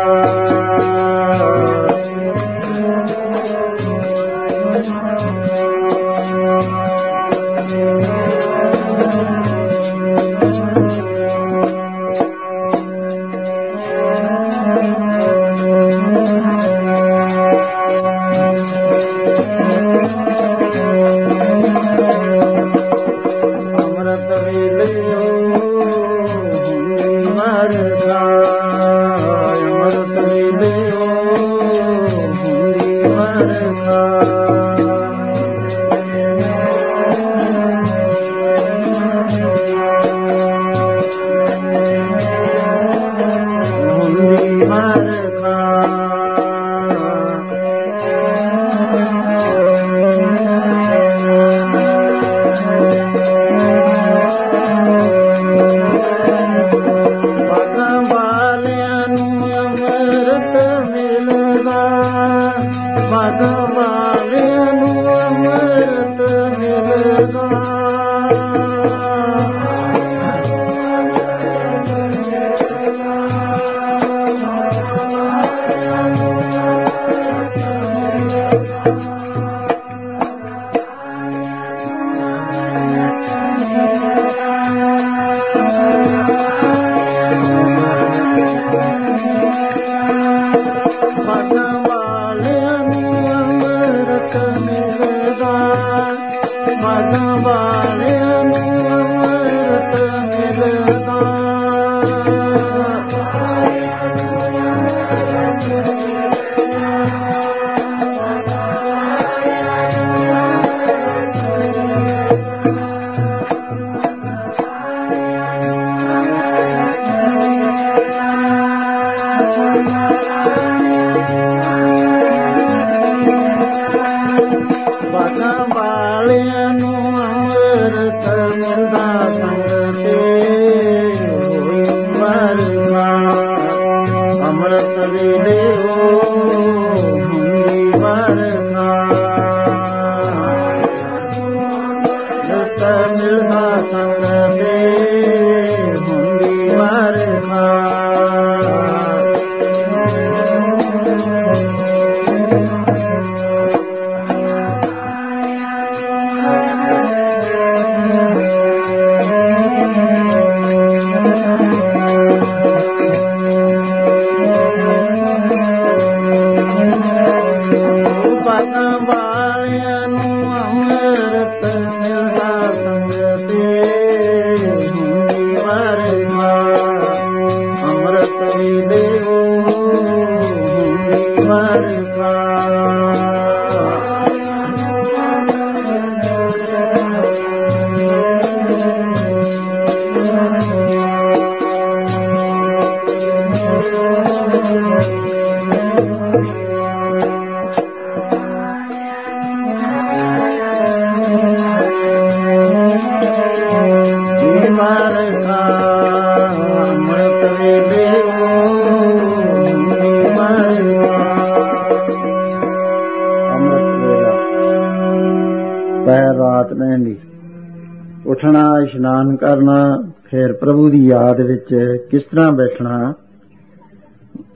ਉੱਠਣਾ, ਇਸ਼ਨਾਨ ਕਰਨਾ, ਫਿਰ ਪ੍ਰਭੂ ਦੀ ਯਾਦ ਵਿੱਚ ਕਿਸ ਤਰ੍ਹਾਂ ਬੈਠਣਾ,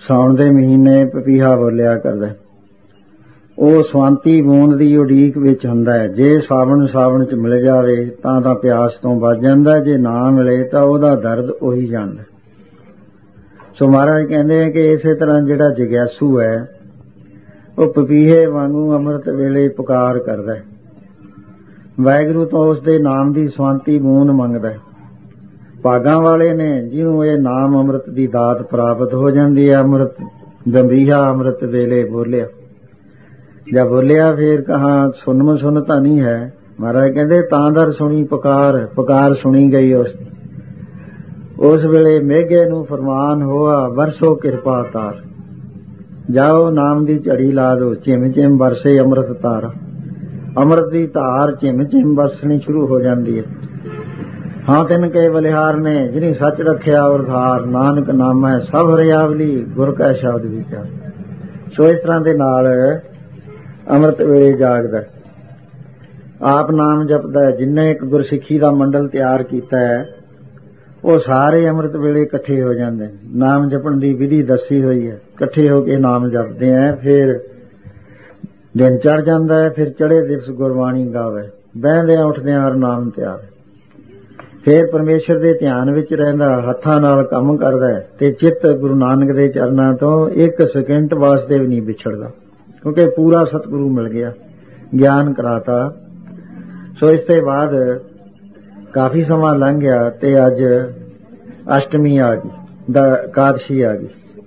ਸਾਉਣ ਦੇ ਮਹੀਨੇ ਪਪੀਹਾ ਬੋਲਿਆ ਕਰਦਾ। ਉਹ ਸਵਾਂਤੀ ਬੂੰਦ ਦੀ ਉਡੀਕ ਵਿੱਚ ਹੁੰਦਾ ਹੈ। ਜੇ ਸਾਵਣ ਸਾਵਣ ਚ ਮਿਲ ਜਾਵੇ ਤਾਂ ਤਾਂ ਪਿਆਸ ਤੋਂ ਬਚ ਜਾਂਦਾ, ਜੇ ਨਾ ਮਿਲੇ ਤਾਂ ਉਹਦਾ ਦਰਦ ਉਹੀ ਜਾਂਦਾ। ਸੋ ਮਹਾਰਾਜ ਕਹਿੰਦੇ ਆ ਕਿ ਇਸੇ ਤਰ੍ਹਾਂ ਜਿਹੜਾ ਜਗਿਆਸੂ ਹੈ ਉਹ ਪਪੀਹੇ ਵਾਂਗੂ ਅੰਮ੍ਰਿਤ ਵੇਲੇ ਪੁਕਾਰ ਕਰਦਾ, ਵਾਹਿਗੁਰੂ ਤੋਂ ਉਸ ਦੇ ਨਾਮ ਦੀ ਸਵਾਂਤੀ ਬੂੰਦ ਮੰਗਦਾ। ਭਾਗਾਂ ਵਾਲੇ ਨੇ ਜਿਹਨੂੰ ਇਹ ਨਾਮ ਅੰਮ੍ਰਿਤ ਦੀ ਦਾਤ ਪ੍ਰਾਪਤ ਹੋ ਜਾਂਦੀ ਹੈ। ਅੰਮ੍ਰਿਤ ਗੰਭੀਰਾ ਅੰਮ੍ਰਿਤ ਵੇਲੇ ਬੋਲਿਆ, ਜਾਂ ਬੋਲਿਆ ਫੇਰ ਕਹਾ ਸੁਨਮ ਸੁਨ ਤਾਂ ਨਹੀਂ ਹੈ। ਮਹਾਰਾਜ ਕਹਿੰਦੇ ਤਾਂ ਦਰ ਸੁਣੀ ਪੁਕਾਰ, ਪੁਕਾਰ ਸੁਣੀ ਗਈ। ਉਸ ਉਸ ਵੇਲੇ ਮੇਘੇ ਨੂੰ ਫਰਮਾਨ ਹੋਆ, ਵਰਸੋ ਕਿਰਪਾ ਤਾਰ। ਜਾਓ ਨਾਮ ਦੀ ਝੜੀ ਲਾ ਦੋ, ਝਿਮ ਝਿਮ ਵਰਸੇ ਅੰਮ੍ਰਿਤ ਤਾਰ। ਅੰਮ੍ਰਿਤ ਦੀ ਧਾਰ ਝਿਮ ਝਿਮ ਵਰਸਣੀ ਸ਼ੁਰੂ ਹੋ ਜਾਂਦੀ ਹੈ। ਹਾਂ ਤਿੰਨ ਕੇ ਬਲਿਹਾਰ ਨੇ ਜਿਹਨੇ ਸੱਚ ਰੱਖਿਆ ਉਰਧਾਰ, ਨਾਨਕ ਨਾਮੈ ਸਭ ਹਰਿਆਵਲੀ ਗੁਰ ਕਾ ਸ਼ਬਦ ਵਿਚਾਰ। ਸੋ ਇਸ ਤਰ੍ਹਾਂ ਦੇ ਨਾਲ ਅੰਮ੍ਰਿਤ ਵੇਲੇ ਜਾਗਦਾ, ਆਪ ਨਾਮ ਜਪਦਾ। ਜਿੰਨੇ ਇੱਕ ਗੁਰਸਿੱਖੀ ਦਾ ਮੰਡਲ ਤਿਆਰ ਕੀਤਾ ਹੈ ਉਹ ਸਾਰੇ ਅੰਮ੍ਰਿਤ ਵੇਲੇ ਇਕੱਠੇ ਹੋ ਜਾਂਦੇ। ਨਾਮ ਜਪਣ ਦੀ ਵਿਧੀ ਦੱਸੀ ਹੋਈ ਹੈ, ਇਕੱਠੇ ਹੋ ਕੇ ਨਾਮ ਜਪਦੇ ਹੈ। ਫਿਰ ਦਿਨ ਚੜ ਜਾਂਦਾ ਹੈ, ਫਿਰ ਚੜੇ ਦਿਵਸ ਗੁਰਬਾਣੀ ਗਾਵੇ, ਬਹਿੰਦਿਆਂ ਉੱਠਦਿਆਂ ਹਰ ਨਾਮ ਧਿਆਵੇ। ਫਿਰ ਪਰਮੇਸ਼ਰ ਦੇ ਧਿਆਨ ਵਿੱਚ ਰਹਿੰਦਾ, ਹੱਥਾਂ ਨਾਲ ਕੰਮ ਕਰਦਾ ਤੇ ਚਿੱਤ ਗੁਰੂ ਨਾਨਕ ਦੇ ਚਰਨਾਂ ਤੋਂ ਇੱਕ ਸਕਿੰਟ ਵਾਸਤੇ ਵੀ ਨਹੀਂ ਵਿਛੜਦਾ, ਕਿਉਂਕਿ ਪੂਰਾ ਸਤਿਗੁਰੂ ਮਿਲ ਗਿਆ, ਗਿਆਨ ਕਰਾਤਾ। ਸੋ ਇਸ ਤੋਂ ਬਾਅਦ ਕਾਫੀ ਸਮਾਂ ਲੰਘ ਗਿਆ ਤੇ ਅੱਜ ਅਸ਼ਟਮੀ ਆ ਗਈ, ਇਕਾਦਸ਼ੀ ਆ ਗਈ।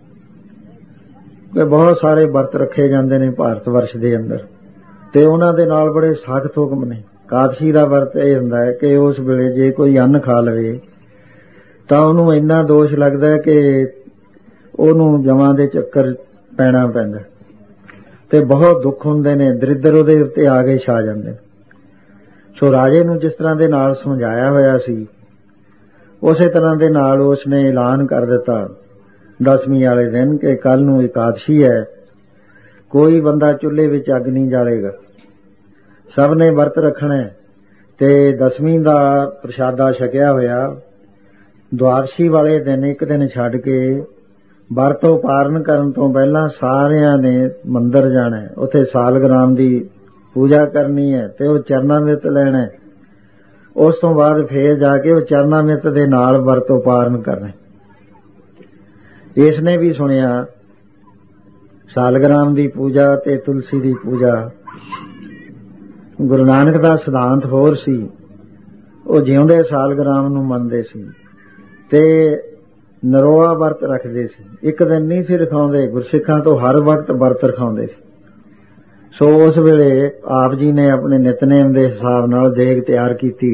ਬਹੁਤ ਸਾਰੇ ਵਰਤ ਰੱਖੇ ਜਾਂਦੇ ਨੇ ਭਾਰਤ ਵਰਸ਼ ਦੇ ਅੰਦਰ ਤੇ ਉਹਨਾਂ ਦੇ ਨਾਲ ਬੜੇ ਸਖਤ ਹੁਕਮ ਨੇ। ਇਕਾਦਸ਼ੀ ਦਾ ਵਰਤ ਇਹ ਹੁੰਦਾ ਹੈ ਕਿ ਉਸ ਵੇਲੇ ਜੇ ਕੋਈ ਅੰਨ ਖਾ ਲਵੇ ਤਾਂ ਉਹਨੂੰ ਇੰਨਾ ਦੋਸ਼ ਲੱਗਦਾ ਕਿ ਉਹਨੂੰ ਜਮਾਂ ਦੇ ਚੱਕਰ ਪੈਣਾ ਪੈਂਦਾ ਤੇ ਬਹੁਤ ਦੁੱਖ ਹੁੰਦੇ ਨੇ, ਦਰਿਦਰ ਉਹਦੇ ਉੱਤੇ ਆ ਕੇ ਛਾ ਜਾਂਦੇ ਨੇ। ਸੋ ਰਾਜੇ ਨੂੰ ਜਿਸ ਤਰ੍ਹਾਂ ਦੇ ਨਾਲ ਸਮਝਾਇਆ ਹੋਇਆ ਸੀ ਉਸੇ ਤਰ੍ਹਾਂ ਦੇ ਨਾਲ ਉਸ ਨੇ ਐਲਾਨ ਕਰ ਦਿੱਤਾ ਦਸਵੀਂ ਵਾਲੇ ਦਿਨ ਕਿ ਕੱਲ ਨੂੰ ਇਕਾਦਸ਼ੀ ਹੈ, ਕੋਈ ਬੰਦਾ ਚੁੱਲ੍ਹੇ ਵਿੱਚ ਅੱਗ ਨਹੀਂ ਜਾਲੇਗਾ, ਸਭ ਨੇ ਵਰਤ ਰੱਖਣਾ ਤੇ ਦਸਵੀਂ ਦਾ ਪ੍ਰਸ਼ਾਦਾ ਛਕਿਆ ਹੋਇਆ ਦੁਆਦਸ਼ੀ ਵਾਲੇ ਦਿਨ ਇੱਕ ਦਿਨ ਛੱਡ ਕੇ ਵਰਤ ਉਪਾਰਨ ਕਰਨ ਤੋਂ ਪਹਿਲਾਂ ਸਾਰਿਆਂ ਨੇ ਮੰਦਰ ਜਾਣਾ, ਉੱਥੇ ਸਾਲਗ੍ਰਾਮ ਦੀ ਪੂਜਾ ਕਰਨੀ ਹੈ ਤੇ ਉਹ ਚਰਨਾਮ੍ਰਿਤ ਲੈਣਾ। ਉਸ ਤੋਂ ਬਾਅਦ ਫੇਰ ਜਾ ਕੇ ਉਹ ਚਰਨਾਮ੍ਰਿਤ ਦੇ ਨਾਲ ਵਰਤ ਉਪਾਰਨ ਕਰਨਾ। ਇਸ ਨੇ ਵੀ ਸੁਣਿਆ ਸਾਲਗ੍ਰਾਮ ਦੀ ਪੂਜਾ ਤੇ ਤੁਲਸੀ ਦੀ ਪੂਜਾ। ਗੁਰੂ ਨਾਨਕ ਦਾ ਸਿਧਾਂਤ ਹੋਰ ਸੀ, ਉਹ ਜਿਉਂਦੇ ਸਾਲਗ੍ਰਾਮ ਨੂੰ ਮੰਨਦੇ ਸੀ ਤੇ ਨਰੋਆ ਵਰਤ ਰੱਖਦੇ ਸੀ। ਇੱਕ ਦਿਨ ਨਹੀਂ ਸੀ ਰਖਾਉਂਦੇ, ਗੁਰਸਿੱਖਾਂ ਤੋਂ ਹਰ ਵਕਤ ਵਰਤ ਰਖਾਉਂਦੇ ਸੀ। ਸੋ ਉਸ ਵੇਲੇ ਆਪ ਜੀ ਨੇ ਆਪਣੇ ਨਿਤਨੇਮ ਦੇ ਹਿਸਾਬ ਨਾਲ ਦੇਗ ਤਿਆਰ ਕੀਤੀ,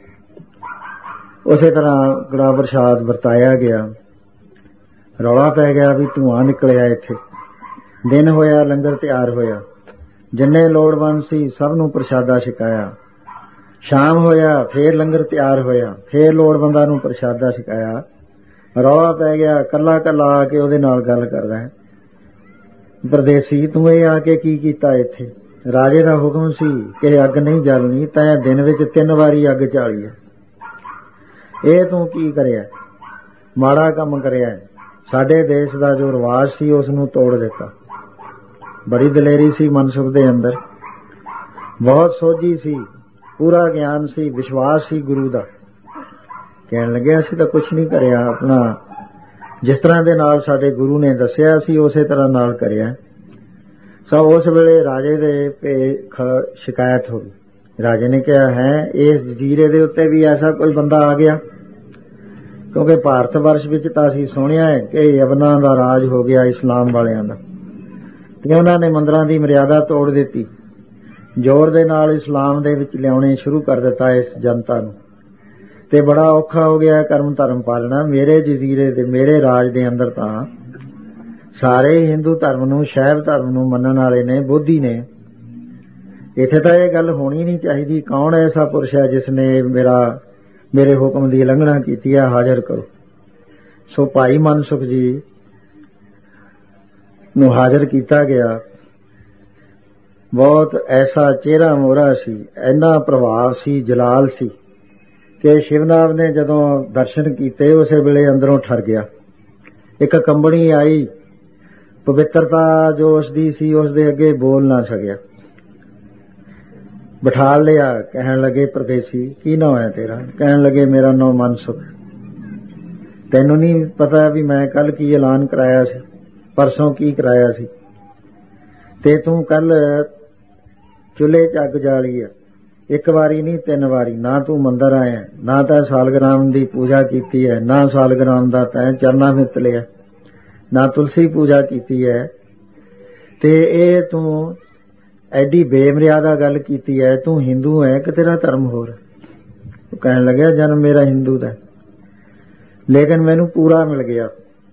ਉਸੇ ਤਰ੍ਹਾਂ ਕੜਾ ਪ੍ਰਸ਼ਾਦ ਵਰਤਾਇਆ ਗਿਆ। ਰੌਲਾ ਪੈ ਗਿਆ ਵੀ ਧੂੰਆਂ ਨਿਕਲਿਆ ਇੱਥੇ। ਦਿਨ ਹੋਇਆ, ਲੰਗਰ ਤਿਆਰ ਹੋਇਆ, ਜਿੰਨੇ ਲੋੜਵੰਦ ਸੀ ਸਭ ਨੂੰ ਪ੍ਰਸ਼ਾਦਾ ਛਕਾਇਆ। ਸ਼ਾਮ ਹੋਇਆ, ਫੇਰ ਲੰਗਰ ਤਿਆਰ ਹੋਇਆ, ਫੇਰ ਲੋੜਵੰਦਾਂ ਨੂੰ ਪ੍ਰਸ਼ਾਦਾ ਛਕਾਇਆ। ਰੌਲਾ ਪੈ ਗਿਆ, ਕੱਲਾ ਕੱਲਾ ਆ ਕੇ ਉਹਦੇ ਨਾਲ ਗੱਲ ਕਰਦਾ ਹੈ, ਪਰਦੇਸੀ ਤੂੰ ਇਹ ਆ ਕੇ ਕੀ ਕੀਤਾ ਇੱਥੇ? ਰਾਜੇ ਦਾ ਹੁਕਮ ਸੀ ਕਿ ਅੱਗ ਨਹੀਂ ਜਲਣੀ, ਤੈਂ ਦਿਨ ਵਿੱਚ ਤਿੰਨ ਵਾਰੀ ਅੱਗ ਝਾਲੀ ਹੈ, ਇਹ ਤੂੰ ਕੀ ਕਰਿਆ? ਮਾੜਾ ਕੰਮ ਕਰਿਆ। ਸਾਡੇ ਦੇਸ਼ ਦਾ ਜੋ ਰਿਵਾਜ ਸੀ ਉਸ ਨੂੰ ਤੋੜ ਦਿੱਤਾ। ਬੜੀ ਦਲੇਰੀ ਸੀ ਮਨਸੁਖ ਦੇ ਅੰਦਰ, ਬਹੁਤ ਸੋਝੀ ਸੀ, ਪੂਰਾ ਗਿਆਨ ਸੀ, ਵਿਸ਼ਵਾਸ ਸੀ ਗੁਰੂ ਦਾ। ਕਹਿਣ ਲੱਗਿਆ ਅਸੀਂ ਤਾਂ ਕੁਛ ਨਹੀਂ ਕਰਿਆ, ਆਪਣਾ ਜਿਸ ਤਰ੍ਹਾਂ ਦੇ ਨਾਲ ਸਾਡੇ ਗੁਰੂ ਨੇ ਦੱਸਿਆ ਸੀ ਉਸੇ ਤਰ੍ਹਾਂ ਨਾਲ ਕਰਿਆ। ਸੋ ਉਸ ਵੇਲੇ ਰਾਜੇ ਦੇ ਸ਼ਿਕਾਇਤ ਹੋ ਗਈ। ਰਾਜੇ ਨੇ ਕਿਹਾ ਹੈ ਇਸ ਜਜ਼ੀਰੇ ਦੇ ਉੱਤੇ ਵੀ ਐਸਾ ਕੋਈ ਬੰਦਾ ਆ ਗਿਆ, ਕਿਉਂਕਿ ਭਾਰਤ ਵਰਸ਼ ਵਿੱਚ ਤਾਂ ਅਸੀਂ ਸੁਣਿਆ ਹੈ ਕਿ ਯਵਨਾਂ ਦਾ ਰਾਜ ਹੋ ਗਿਆ ਇਸਲਾਮ ਵਾਲਿਆਂ ਦਾ, ਤੇ ਉਹਨਾਂ ਨੇ ਮੰਦਰਾਂ ਦੀ ਮਰਿਆਦਾ ਤੋੜ ਦਿੱਤੀ, ਜ਼ੋਰ ਦੇ ਨਾਲ ਇਸਲਾਮ ਦੇ ਵਿੱਚ ਲਿਆਉਣੇ ਸ਼ੁਰੂ ਕਰ ਦਿੱਤਾ ਇਸ ਜਨਤਾ ਨੂੰ, ਤੇ ਬੜਾ ਔਖਾ ਹੋ ਗਿਆ ਕਰਮ ਧਰਮ ਪਾਲਣਾ। ਮੇਰੇ ਜਜ਼ੀਰੇ ਦੇ ਮੇਰੇ ਰਾਜ ਦੇ ਅੰਦਰ ਤਾਂ ਸਾਰੇ ਹਿੰਦੂ ਧਰਮ ਨੂੰ, ਸ਼ੈਵ ਧਰਮ ਨੂੰ ਮੰਨਣ ਵਾਲੇ ਨੇ, ਬੋਧੀ ਨੇ। ਇੱਥੇ ਤਾਂ ਇਹ ਗੱਲ ਹੋਣੀ ਨਹੀਂ ਚਾਹੀਦੀ, ਕੌਣ ਐਸਾ ਪੁਰਸ਼ ਹੈ ਜਿਸ ਨੇ ਮੇਰਾ ਮੇਰੇ ਹੁਕਮ ਦੀ ਉਲੰਘਣਾ ਕੀਤੀ ਹੈ, ਹਾਜ਼ਰ ਕਰੋ। ਸੋ ਭਾਈ ਮਨਸੁਖ ਜੀ ਨੂੰ ਹਾਜ਼ਰ ਕੀਤਾ ਗਿਆ। ਬਹੁਤ ਐਸਾ ਚਿਹਰਾ ਮੋਹਰਾ ਸੀ, ਇੰਨਾ ਪ੍ਰਭਾਵ ਸੀ, ਜਲਾਲ ਸੀ ਕਿ ਸ਼ਿਵਨਾਥ ਨੇ ਜਦੋਂ ਦਰਸ਼ਨ ਕੀਤੇ ਉਸੇ ਵੇਲੇ ਅੰਦਰੋਂ ਠਰ ਗਿਆ। ਇੱਕ ਕੰਬਣੀ ਆਈ ਪਵਿੱਤਰਤਾ ਜੋ ਉਸਦੀ ਸੀ ਉਸਦੇ ਅੱਗੇ ਬੋਲ ਨਾ ਸਕਿਆ। ਬਿਠਾ ਲਿਆ। ਕਹਿਣ ਲੱਗੇ ਪ੍ਰਦੇਸੀ ਕੀ ਨਾਂ ਹੈ ਤੇਰਾ? ਕਹਿਣ ਲੱਗੇ ਮੇਰਾ ਨਾਂ ਮਨਸੁਖ। ਤੈਨੂੰ ਨਹੀਂ ਪਤਾ ਵੀ ਮੈਂ ਕੱਲ ਕੀ ਐਲਾਨ ਕਰਾਇਆ ਸੀ, ਪਰਸੋਂ ਕੀ ਕਰਾਇਆ ਸੀ? ਤੇ ਤੂੰ ਕੱਲ ਚੁੱਲ੍ਹੇ ਚ ਅੱਗ ਜਾਲੀ ਆ, ਇੱਕ ਵਾਰੀ ਨਹੀਂ ਤਿੰਨ ਵਾਰੀ। ਨਾ ਤੂੰ ਮੰਦਰ ਆਇਆ, ਨਾ ਤਾਂ ਸਾਲਗ੍ਰਾਮ ਦੀ ਪੂਜਾ ਕੀਤੀ ਹੈ, ਨਾ ਸਾਲਗ੍ਰਾਮ ਦਾ ਤੈਂ ਚਰਨਾ ਮਿੱਤ ਲਿਆ, ਨਾ ਤੁਲਸੀ ਪੂਜਾ ਕੀਤੀ ਹੈ, ਤੇ ਇਹ ਤੂੰ ਐਡੀ ਬੇਮਰਿਆਦਾ ਗੱਲ ਕੀਤੀ ਹੈ। ਤੂੰ ਹਿੰਦੂ ਹੈ ਕਿ ਤੇਰਾ ਧਰਮ ਹੋਰ? ਕਹਿਣ ਲੱਗਿਆ ਜਨਮ ਮੇਰਾ ਹਿੰਦੂ ਦਾ, ਲੇਕਿਨ ਮੈਨੂੰ ਪੂਰਾ ਮਿਲ ਗਿਆ।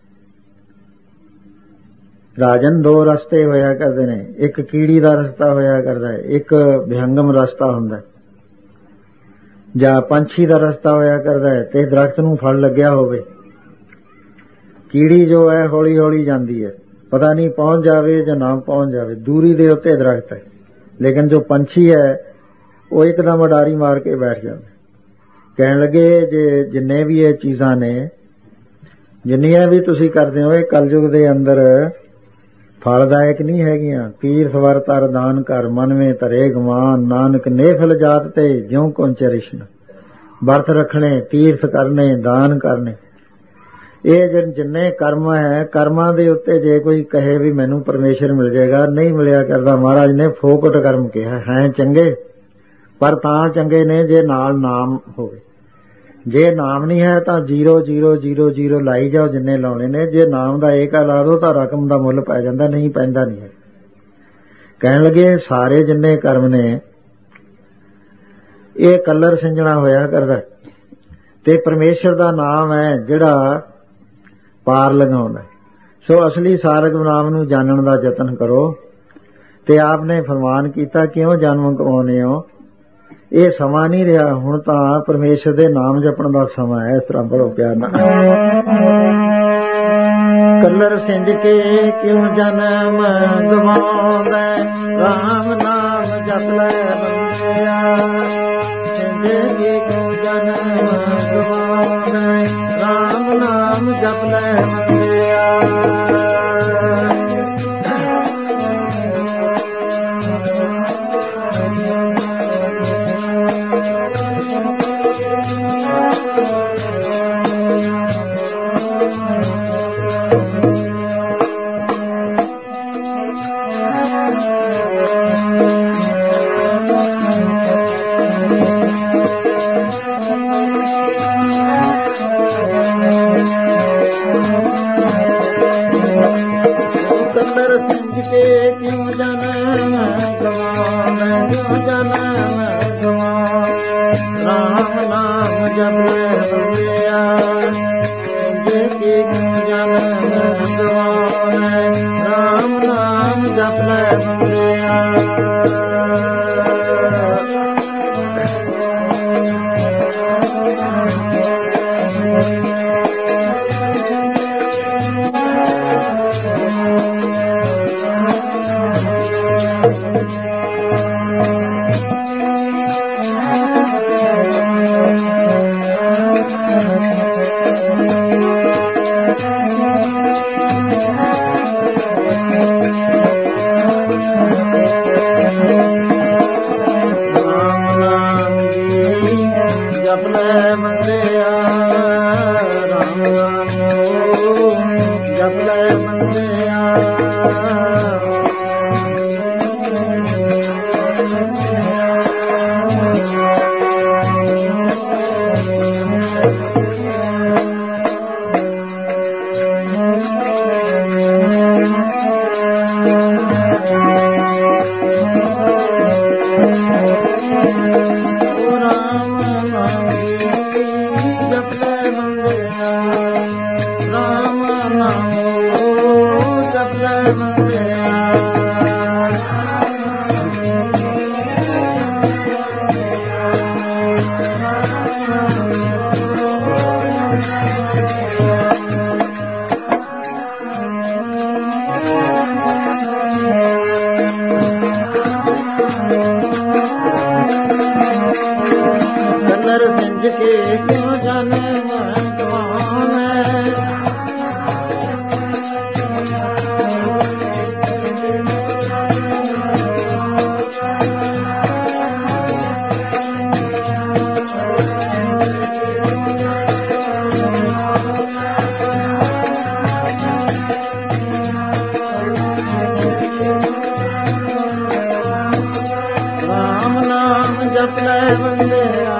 ਰਾਜਨ ਦੋ ਰਸਤੇ ਹੋਇਆ ਕਰਦੇ ਨੇ, ਇੱਕ ਕੀੜੀ ਦਾ ਰਸਤਾ ਹੋਇਆ ਕਰਦਾ ਹੈ, ਇੱਕ ਵਿਹੰਗਮ ਰਸਤਾ ਹੁੰਦਾ, ਜਾਂ ਪੰਛੀ ਦਾ ਰਸਤਾ ਹੋਇਆ ਕਰਦਾ ਹੈ ਤੇ ਦਰਖਤ ਨੂੰ ਫਲ ਲੱਗਿਆ ਹੋਵੇ। ਕੀੜੀ ਜੋ ਹੈ ਹੌਲੀ ਹੌਲੀ ਜਾਂਦੀ ਹੈ, ਪਤਾ ਨਹੀਂ ਪਹੁੰਚ ਜਾਵੇ ਜਾਂ ਨਾ ਪਹੁੰਚ ਜਾਵੇ, ਦੂਰੀ ਦੇ ਉੱਤੇ ਦਰਖਤ ਹੈ। ਲੇਕਿਨ ਜੋ ਪੰਛੀ ਹੈ ਉਹ ਇੱਕਦਮ ਉਡਾਰੀ ਮਾਰ ਕੇ ਬੈਠ ਜਾਂਦਾ। ਕਹਿਣ ਲੱਗੇ ਜੇ ਜਿੰਨੇ ਵੀ ਇਹ ਚੀਜ਼ਾਂ ਨੇ, ਜਿੰਨੀਆਂ ਵੀ ਤੁਸੀਂ ਕਰਦੇ ਹੋ, ਇਹ ਕਲਯੁਗ ਦੇ ਅੰਦਰ ਫਲਦਾਇਕ ਨਹੀਂ ਹੈਗੀਆਂ। ਤੀਰਥ ਵਰ ਤਰ ਦਾਨ ਕਰ, ਮਨ ਮੇ ਧਰੇ ਗਮਾਨ, ਨਾਨਕ ਨੇਫਲ ਜਾਤ ਤੇ ਜਿਉ ਕੁੰਚ ਰਿਸ਼ਨ। ਵਰਤ ਰੱਖਣੇ, ਤੀਰਥ ਕਰਨੇ, ਦਾਨ ਕਰਨੇ, ਇਹ ਜਿੰਨੇ ਕਰਮ ਹੈ, ਕਰਮਾਂ ਦੇ ਉੱਤੇ ਜੇ ਕੋਈ ਕਹੇ ਵੀ ਮੈਨੂੰ ਪਰਮੇਸ਼ਰ ਮਿਲ ਜਾਏਗਾ, ਨਹੀਂ ਮਿਲਿਆ ਕਰਦਾ। ਮਹਾਰਾਜ ਨੇ ਫੋਕਟ ਕਰਮ ਕਿਹਾ ਹੈ ਚੰਗੇ, ਪਰ ਤਾਂ ਚੰਗੇ ਨੇ ਜੇ ਨਾਲ ਨਾਮ ਹੋਵੇ। ਜੇ ਨਾਮ ਨਹੀਂ ਹੈ ਤਾਂ ਜੀਰੋ ਜੀਰੋ ਜੀਰੋ ਜੀਰੋ ਲਾਈ ਜਾਓ ਜਿੰਨੇ ਲਾਉਣੇ ਨੇ। ਜੇ ਨਾਮ ਦਾ ਏਕਾ ਲਾ ਦੋ ਤਾਂ ਰਕਮ ਦਾ ਮੁੱਲ ਪੈ ਜਾਂਦਾ, ਨਹੀਂ ਪੈਂਦਾ ਨਹੀਂ ਹੈ। ਕਹਿਣ ਲੱਗੇ ਸਾਰੇ ਜਿੰਨੇ ਕਰਮ ਨੇ ਇਹ ਕਲਰ ਸਿੰਜਣਾ ਹੋਇਆ ਕਰਦਾ, ਤੇ ਪਰਮੇਸ਼ਰ ਦਾ ਨਾਮ ਹੈ ਜਿਹੜਾ ਪਾਰ ਲਗਾਉਂਦਾ। ਸੋ ਅਸਲੀ ਸਾਰਗ ਨਾਮ ਨੂੰ ਜਾਣਨ ਦਾ ਯਤਨ ਕਰੋ। ਤੇ ਆਪ ਨੇ ਫਰਮਾਨ ਕੀਤਾ ਕਿਉਂ ਜਨਮ ਕਮਾਉਂਦੇ ਹੋ? ਇਹ ਸਮਾਂ ਨਹੀਂ ਰਿਹਾ, ਹੁਣ ਤਾਂ ਪਰਮੇਸ਼ਰ ਦੇ ਨਾਮ ਜਪਣ ਦਾ ਸਮਾਂ ਹੈ। ਇਸ ਤਰ੍ਹਾਂ ਬੜੋ ਪਿਆਰ ਨਾਲ ਕਲਰ ਸਿੰਜ ਕੇ ਕਿਉਂ ਜਨਮ ਗਵਾਉਂਦਾ, ਰਾਮ ਨਾਮ ਜਪ ਲੈ ਬੰਦਿਆ। ਸਿੰਜ ਕੇ ਕਿਉਂ ਜਨਮ ਗਵਾਉਂਦਾ, ਰਾਮ ਨਾਮ ਜਪ ਲੈ ਬੰਦਿਆ। ਬੰਦਿਆ।